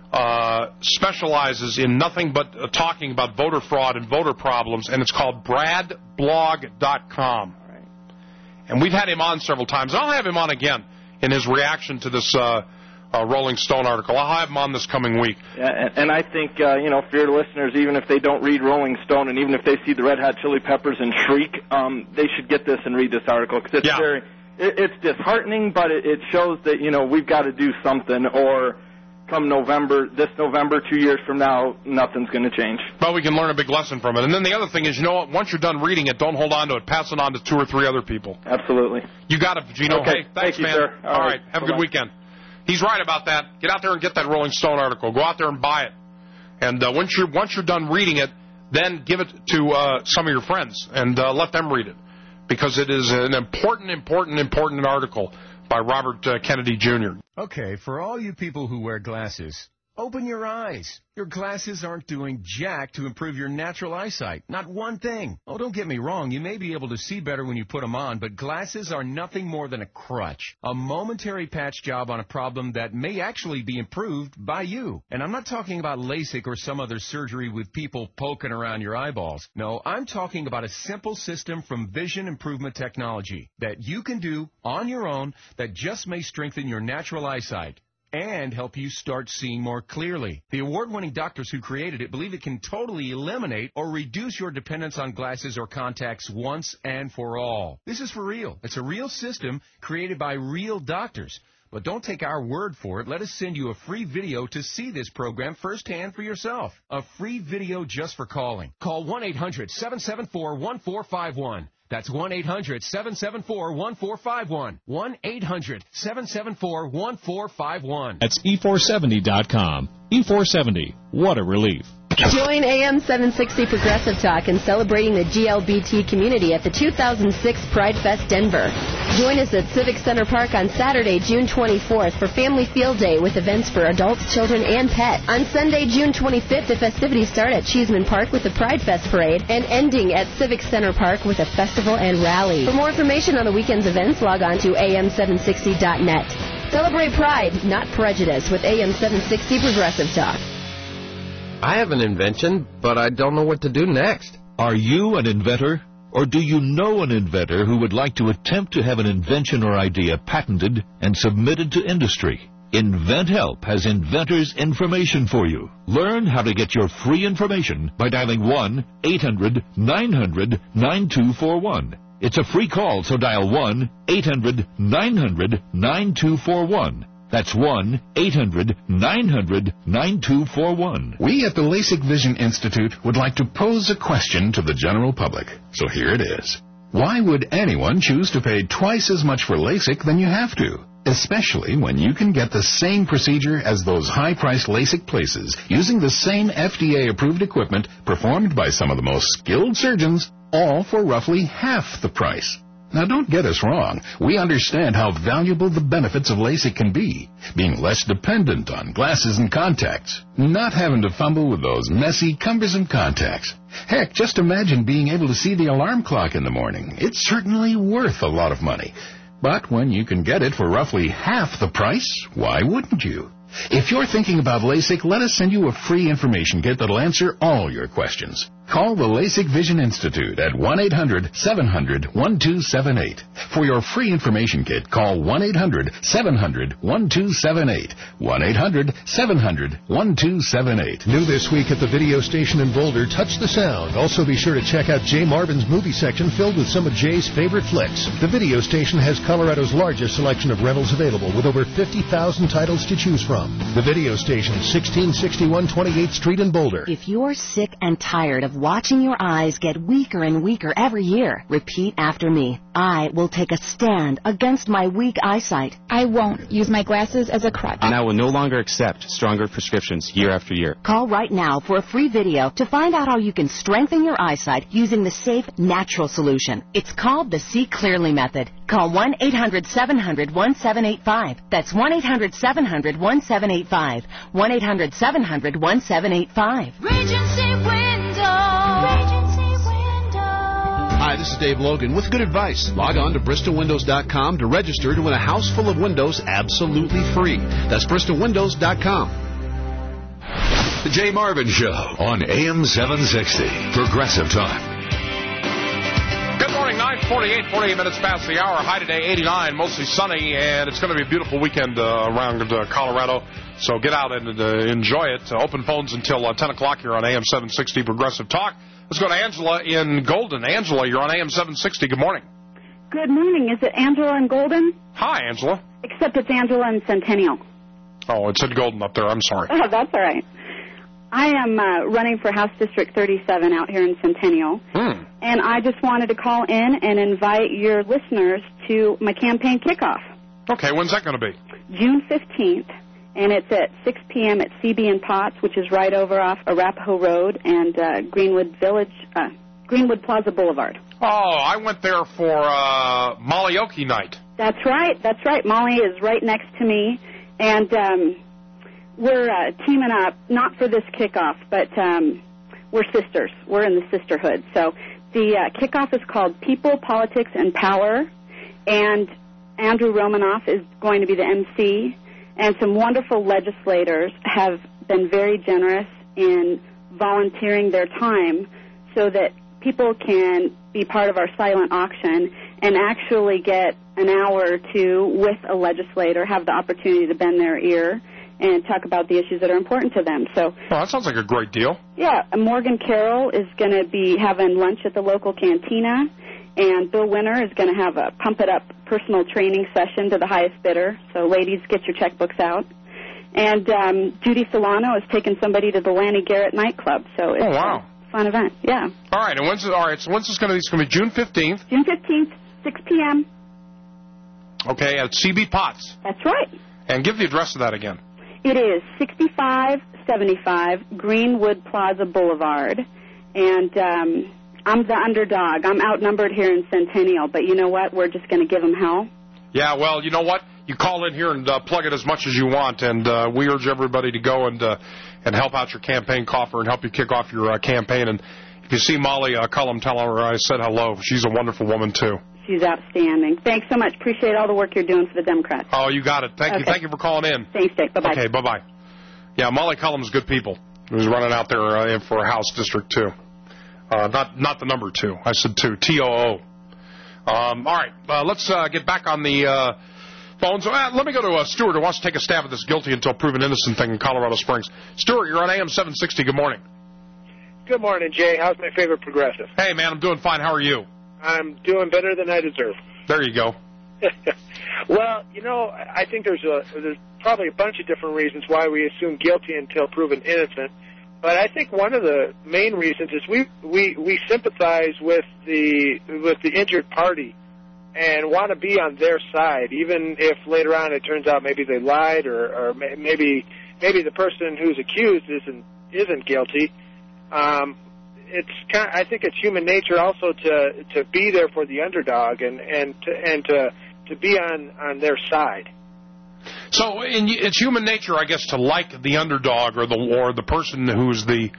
uh, specializes in nothing but uh, talking about voter fraud and voter problems, and it's called brad blog dot com. All right. And we've had him on several times. I'll have him on again in his reaction to this uh, uh, Rolling Stone article. I'll have him on this coming week. Yeah, and, and I think, uh, you know, for your listeners, even if they don't read Rolling Stone, and even if they see the Red Hot Chili Peppers and shriek, um, they should get this and read this article, because it's yeah. very, it, it's disheartening, but it, it shows that, you know, we've got to do something, or come November, this November, two years from now, nothing's going to change. But we can learn a big lesson from it. And then the other thing is, you know what, once you're done reading it, don't hold on to it. Pass it on to two or three other people. Absolutely. You got it, Gino. Okay. Hey, thanks, Thank you, man. sir. All All right. right. Have Bye-bye. a good weekend. He's right about that. Get out there and get that Rolling Stone article. Go out there and buy it. And uh, once you're once you're done reading it, then give it to uh, some of your friends and uh, let them read it, because it is an important, important, important article by Robert uh, Kennedy Junior Okay, for all you people who wear glasses, open your eyes. Your glasses aren't doing jack to improve your natural eyesight. Not one thing. Oh, don't get me wrong. You may be able to see better when you put them on, but glasses are nothing more than a crutch. A momentary patch job on a problem that may actually be improved by you. And I'm not talking about LASIK or some other surgery with people poking around your eyeballs. No, I'm talking about a simple system from Vision Improvement Technology that you can do on your own that just may strengthen your natural eyesight and help you start seeing more clearly. The award-winning doctors who created it believe it can totally eliminate or reduce your dependence on glasses or contacts once and for all. This is for real. It's a real system created by real doctors. But don't take our word for it. Let us send you a free video to see this program firsthand for yourself. A free video just for calling. Call one eight hundred seven seven four one four five one. That's one eight hundred seven seven four one four five one. one eight hundred seven seven four one four five one. That's E four seventy dot com. E four seventy. What a relief. Join A M seven sixty Progressive Talk in celebrating the G L B T community at the two thousand six Pride Fest Denver. Join us at Civic Center Park on Saturday, June twenty-fourth for Family Field Day with events for adults, children, and pets. On Sunday, June twenty-fifth, the festivities start at Cheeseman Park with the Pride Fest Parade and ending at Civic Center Park with a festival and rally. For more information on the weekend's events, log on to A M seven sixty dot net. Celebrate Pride, not prejudice, with A M seven sixty Progressive Talk. I have an invention, but I don't know what to do next. Are you an inventor? Or do you know an inventor who would like to attempt to have an invention or idea patented and submitted to industry? InventHelp has inventors' information for you. Learn how to get your free information by dialing one eight hundred nine hundred nine two four one. It's a free call, so dial one eight hundred nine hundred nine two four one. That's one eight hundred nine hundred nine two four one. We at the LASIK Vision Institute would like to pose a question to the general public. So here it is. Why would anyone choose to pay twice as much for LASIK than you have to? Especially when you can get the same procedure as those high-priced LASIK places using the same F D A-approved equipment performed by some of the most skilled surgeons, all for roughly half the price. Now, don't get us wrong. We understand how valuable the benefits of LASIK can be, being less dependent on glasses and contacts, not having to fumble with those messy, cumbersome contacts. Heck, just imagine being able to see the alarm clock in the morning. It's certainly worth a lot of money. But when you can get it for roughly half the price, why wouldn't you? If you're thinking about LASIK, let us send you a free information kit that'll answer all your questions. Call the LASIK Vision Institute at one eight hundred seven hundred one two seven eight. For your free information kit, call one eight hundred seven hundred one two seven eight. one eight hundred seven hundred one two seven eight. New this week at the video station in Boulder, Touch the Sound. Also be sure to check out Jay Marvin's movie section filled with some of Jay's favorite flicks. The video station has Colorado's largest selection of rentals available with over fifty thousand titles to choose from. The video station, sixteen sixty-one twenty-eighth Street in Boulder. If you're sick and tired of watching your eyes get weaker and weaker every year, repeat after me. I will take a stand against my weak eyesight. I won't use my glasses as a crutch. And I will no longer accept stronger prescriptions year after year. Call right now for a free video to find out how you can strengthen your eyesight using the safe, natural solution. It's called the See Clearly method. Call one eight hundred seven hundred one seven eight five. That's one eight hundred seven hundred one seven eight five. one eight hundred seven hundred one seven eight five. Regency Windows. Regency Windows. Hi, this is Dave Logan with good advice. Log on to Bristol Windows dot com to register to win a house full of windows absolutely free. That's Bristol Windows dot com. The Jay Marvin Show on A M seven sixty. Progressive Time. Good morning, nine forty-eight, forty-eight minutes past the hour. High today, eighty-nine, mostly sunny, and it's going to be a beautiful weekend uh, around uh, Colorado. So get out and uh, enjoy it. Uh, open phones until uh, ten o'clock here on A M seven sixty Progressive Talk. Let's go to Angela in Golden. Angela, you're on A M seven sixty. Good morning. Good morning. Is it Angela in Golden? Hi, Angela. Except it's Angela in Centennial. Oh, it said Golden up there. I'm sorry. Oh, that's all right. I am uh, running for House District thirty-seven out here in Centennial. Hmm. And I just wanted to call in and invite your listeners to my campaign kickoff. Okay, when's that going to be? June fifteenth. And it's at six p.m. at C B and Potts, which is right over off Arapahoe Road and uh, Greenwood Village, uh, Greenwood Plaza Boulevard. Oh, I went there for uh, Molly-oke night. That's right. That's right. Molly is right next to me. And um, we're uh, teaming up, not for this kickoff, but um, we're sisters. We're in the sisterhood. So the uh, kickoff is called People, Politics, and Power. And Andrew Romanoff is going to be the M C. And some wonderful legislators have been very generous in volunteering their time so that people can be part of our silent auction and actually get an hour or two with a legislator, have the opportunity to bend their ear and talk about the issues that are important to them. So, well, that sounds like a great deal. Yeah, Morgan Carroll is going to be having lunch at the local cantina, and Bill Winter is going to have a Pump It Up personal training session to the highest bidder. So, ladies, get your checkbooks out. And um, Judy Solano is taking somebody to the Lanny Garrett nightclub. So it's oh, wow. a fun event. Yeah. All right. And when's it, all right. So when's this going to be? It's going to be June fifteenth. June fifteenth, six p.m. Okay, at C B Potts. That's right. And give the address of that again. It is sixty-five seventy-five Greenwood Plaza Boulevard. And um, I'm the underdog. I'm outnumbered here in Centennial. But you know what? We're just going to give them hell. Yeah, well, you know what? You call in here and uh, plug it as much as you want, and uh, we urge everybody to go and uh, and help out your campaign coffer and help you kick off your uh, campaign. And if you see Molly uh, Cullum, tell her I said hello. She's a wonderful woman, too. She's outstanding. Thanks so much. Appreciate all the work you're doing for the Democrats. Oh, you got it. Thank okay. you. Thank you for calling in. Thanks, Dick. Bye-bye. Okay, bye-bye. Yeah, Molly Cullum's good people. Who's running out there uh, for House District two. Uh, not not the number two. I said two. T O O. Um, all right. Uh, let's uh, get back on the uh, phones. Uh, let me go to uh, Stuart, who wants to take a stab at this guilty until proven innocent thing in Colorado Springs. Stuart, you're on A M seven sixty. Good morning. Good morning, Jay. How's my favorite progressive? Hey, man, I'm doing fine. How are you? I'm doing better than I deserve. There you go. Well, you know, I think there's a there's probably a bunch of different reasons why we assume guilty until proven innocent. But I think one of the main reasons is we we, we sympathize with the with the injured party and want to be on their side, even if later on it turns out maybe they lied or, or maybe maybe the person who's accused isn't isn't guilty. Um, it's kind of, I think it's human nature also to to be there for the underdog and and to, and to to be on, on their side. So in, it's human nature, I guess, to like the underdog or the or the person who's the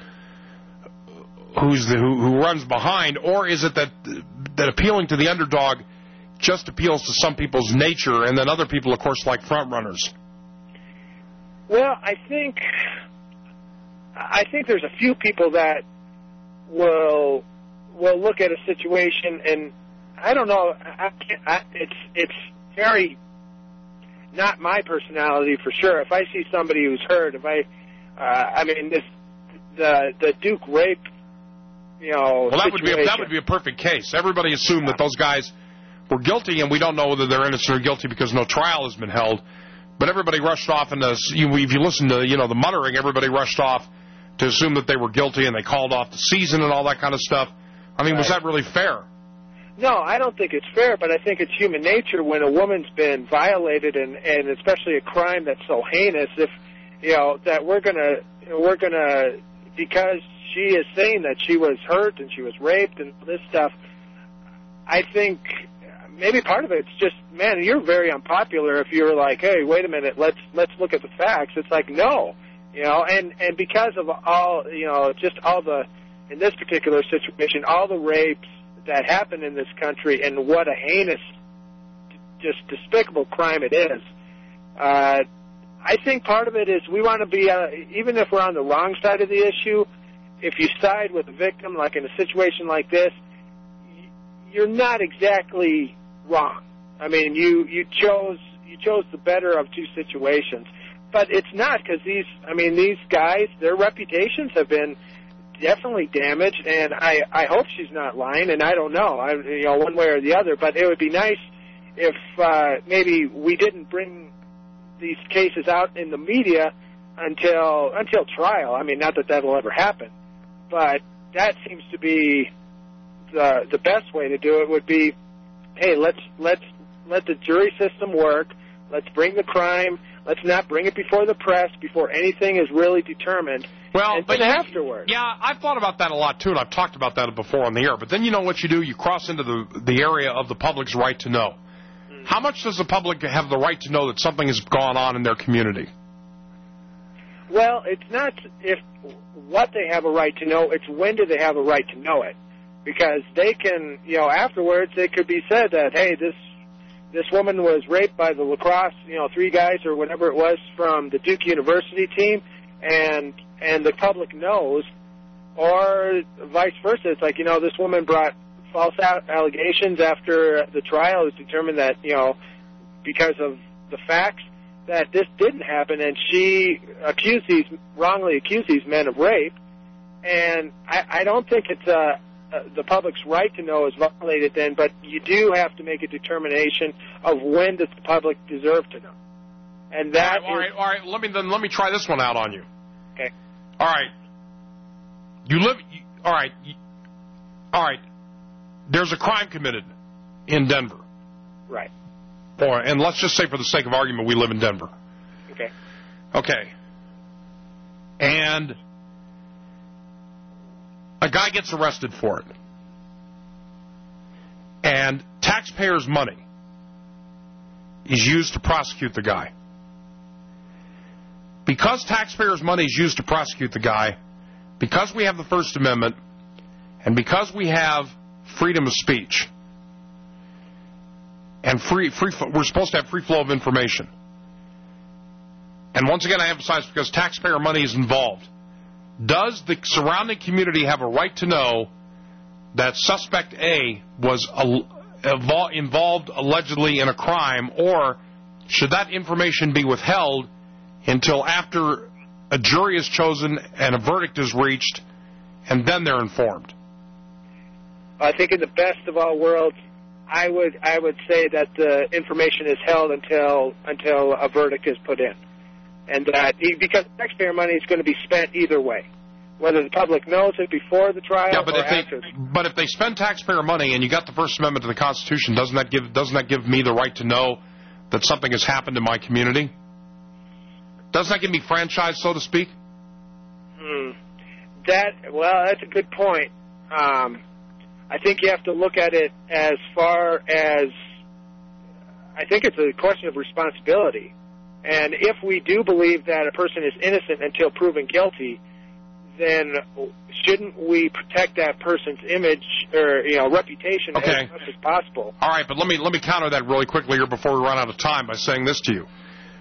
who's the who, who runs behind, or is it that that appealing to the underdog just appeals to some people's nature, and then other people, of course, like front runners? Well, I think I think there's a few people that will will look at a situation, and I don't know. I can't, I, it's it's very not my personality for sure. If I see somebody who's hurt, if I, uh, I mean, this the the Duke rape, you know, well, that situation. would be a, that would be a perfect case. Everybody assumed that those guys were guilty, and we don't know whether they're innocent or guilty because no trial has been held. But everybody rushed off, and if you listen to you know the muttering, everybody rushed off to assume that they were guilty, and they called off the season and all that kind of stuff. I mean, right. Was that really fair? No, I don't think it's fair, but I think it's human nature when a woman's been violated, and, and especially a crime that's so heinous. If you know that we're gonna we're gonna because she is saying that she was hurt and she was raped and this stuff. I think maybe part of it's just, man, you're very unpopular if you're like, hey, wait a minute, let's let's look at the facts. It's like, no, you know, and and because of all, you know, just all the, in this particular situation, all the rapes that happen in this country and what a heinous, just despicable crime it is. Uh, I think part of it is we want to be, uh, even if we're on the wrong side of the issue, if you side with the victim, like in a situation like this, you're not exactly wrong. I mean, you, you chose you chose the better of two situations, but it's not because these. I mean, these guys, their reputations have been definitely damaged, and I I hope she's not lying, and I don't know, I you know one way or the other. But it would be nice if uh, maybe we didn't bring these cases out in the media until until trial. I mean, not that that'll ever happen, but that seems to be the the best way to do it. Would be, hey, let's let's let the jury system work. Let's bring the crime. Let's not bring it before the press before anything is really determined. Well, and but then afterwards. Yeah, I've thought about that a lot too, and I've talked about that before on the air. But then you know what you do? You cross into the the area of the public's right to know. Mm-hmm. How much does the public have the right to know that something has gone on in their community? Well, it's not if what they have a right to know. It's when do they have a right to know it. Because they can, you know, afterwards it could be said that, hey, this this woman was raped by the lacrosse, you know, three guys or whatever it was from the Duke University team, and and the public knows, or vice versa. It's like, you know, this woman brought false allegations after the trial. It was determined that, you know, because of the facts, that this didn't happen, and she accused these, wrongly accused these men of rape, and I, I don't think it's a Uh, the public's right to know is violated then, but you do have to make a determination of when does the public deserve to know. And that all right, is... all right, all right. Let me then let me try this one out on you. Okay. All right. You live. You, all right. You, all right. There's a crime committed in Denver. Right. Or and let's just say, for the sake of argument, we live in Denver. Okay. Okay. And a guy gets arrested for it. And taxpayers' money is used to prosecute the guy. Because taxpayers' money is used to prosecute the guy, because we have the First Amendment, and because we have freedom of speech, and free, free, we're supposed to have free flow of information. And once again, I emphasize because taxpayer money is involved. Does the surrounding community have a right to know that suspect A was a, involved allegedly in a crime, or should that information be withheld until after a jury is chosen and a verdict is reached, and then they're informed? I think in the best of all worlds, I would I would say that the information is held until until a verdict is put in. And that, because taxpayer money is going to be spent either way, whether the public knows it before the trial yeah, but or if they, after. But if they spend taxpayer money and you got the First Amendment to the Constitution, doesn't that give doesn't that give me the right to know that something has happened in my community? Doesn't that give me franchise, so to speak? Hmm. That well, that's a good point. Um, I think you have to look at it as far as I think it's a question of responsibility. And if we do believe that a person is innocent until proven guilty, then shouldn't we protect that person's image or, you know, reputation okay. as much as possible? All right, but let me let me counter that really quickly here before we run out of time by saying this to you.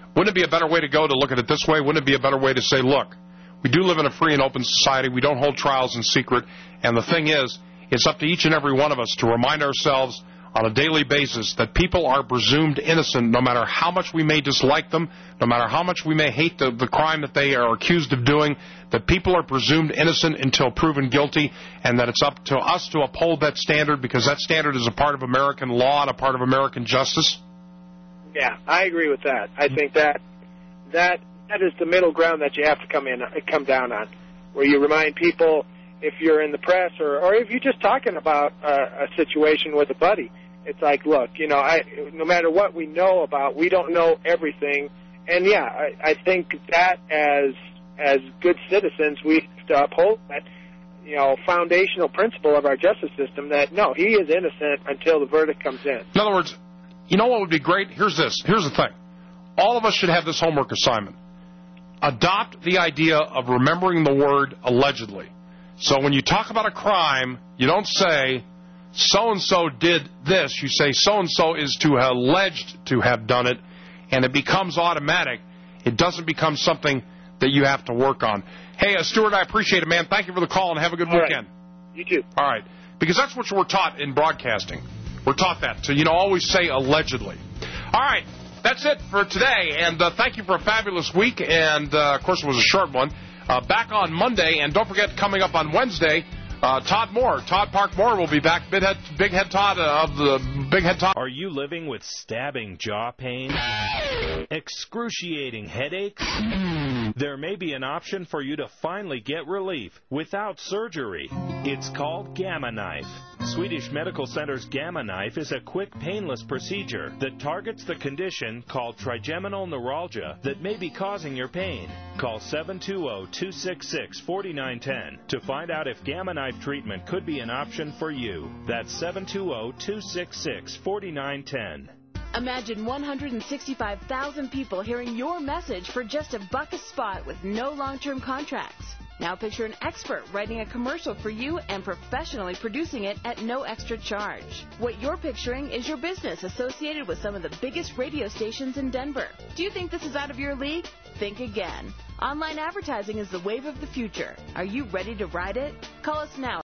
Wouldn't it be a better way to go to look at it this way? Wouldn't it be a better way to say, look, we do live in a free and open society. We don't hold trials in secret. And the thing is, it's up to each and every one of us to remind ourselves on a daily basis that people are presumed innocent no matter how much we may dislike them, no matter how much we may hate the, the crime that they are accused of doing, that people are presumed innocent until proven guilty, and that it's up to us to uphold that standard because that standard is a part of American law and a part of American justice. Yeah, I agree with that. I think that that that is the middle ground that you have to come in, come down on, where you remind people, if you're in the press or, or if you're just talking about a, a situation with a buddy, it's like, look, you know, I, no matter what we know about, we don't know everything. And, yeah, I, I think that as as good citizens, we have to uphold that, you know, foundational principle of our justice system that, no, he is innocent until the verdict comes in. In other words, you know what would be great? Here's this. Here's the thing. All of us should have this homework assignment. Adopt the idea of remembering the word allegedly. So when you talk about a crime, you don't say, so-and-so did this. You say, so-and-so is to have alleged to have done it, and it becomes automatic. It doesn't become something that you have to work on. Hey, uh, Stuart, I appreciate it, man. Thank you for the call, and have a good All weekend. Right. You too. All right. Because that's what we're taught in broadcasting. We're taught that, to, you know, always say allegedly. All right. That's it for today, and uh, thank you for a fabulous week, and, uh, of course, it was a short one. Uh, back on Monday, and don't forget, coming up on Wednesday, uh, Todd Moore, Todd Park Moore will be back, Big Head, Big Head Todd uh, of the Big Head Todd. Are you living with stabbing jaw pain? Excruciating headaches? There may be an option for you to finally get relief without surgery. It's called Gamma Knife. Swedish Medical Center's Gamma Knife is a quick, painless procedure that targets the condition called trigeminal neuralgia that may be causing your pain. Call seven two zero, two six six, four nine one zero to find out if Gamma Knife treatment could be an option for you. That's seven two zero, two six six, four nine one zero. Imagine one hundred sixty-five thousand people hearing your message for just a buck a spot with no long-term contracts. Now picture an expert writing a commercial for you and professionally producing it at no extra charge. What you're picturing is your business associated with some of the biggest radio stations in Denver. Do you think this is out of your league? Think again. Online advertising is the wave of the future. Are you ready to ride it? Call us now.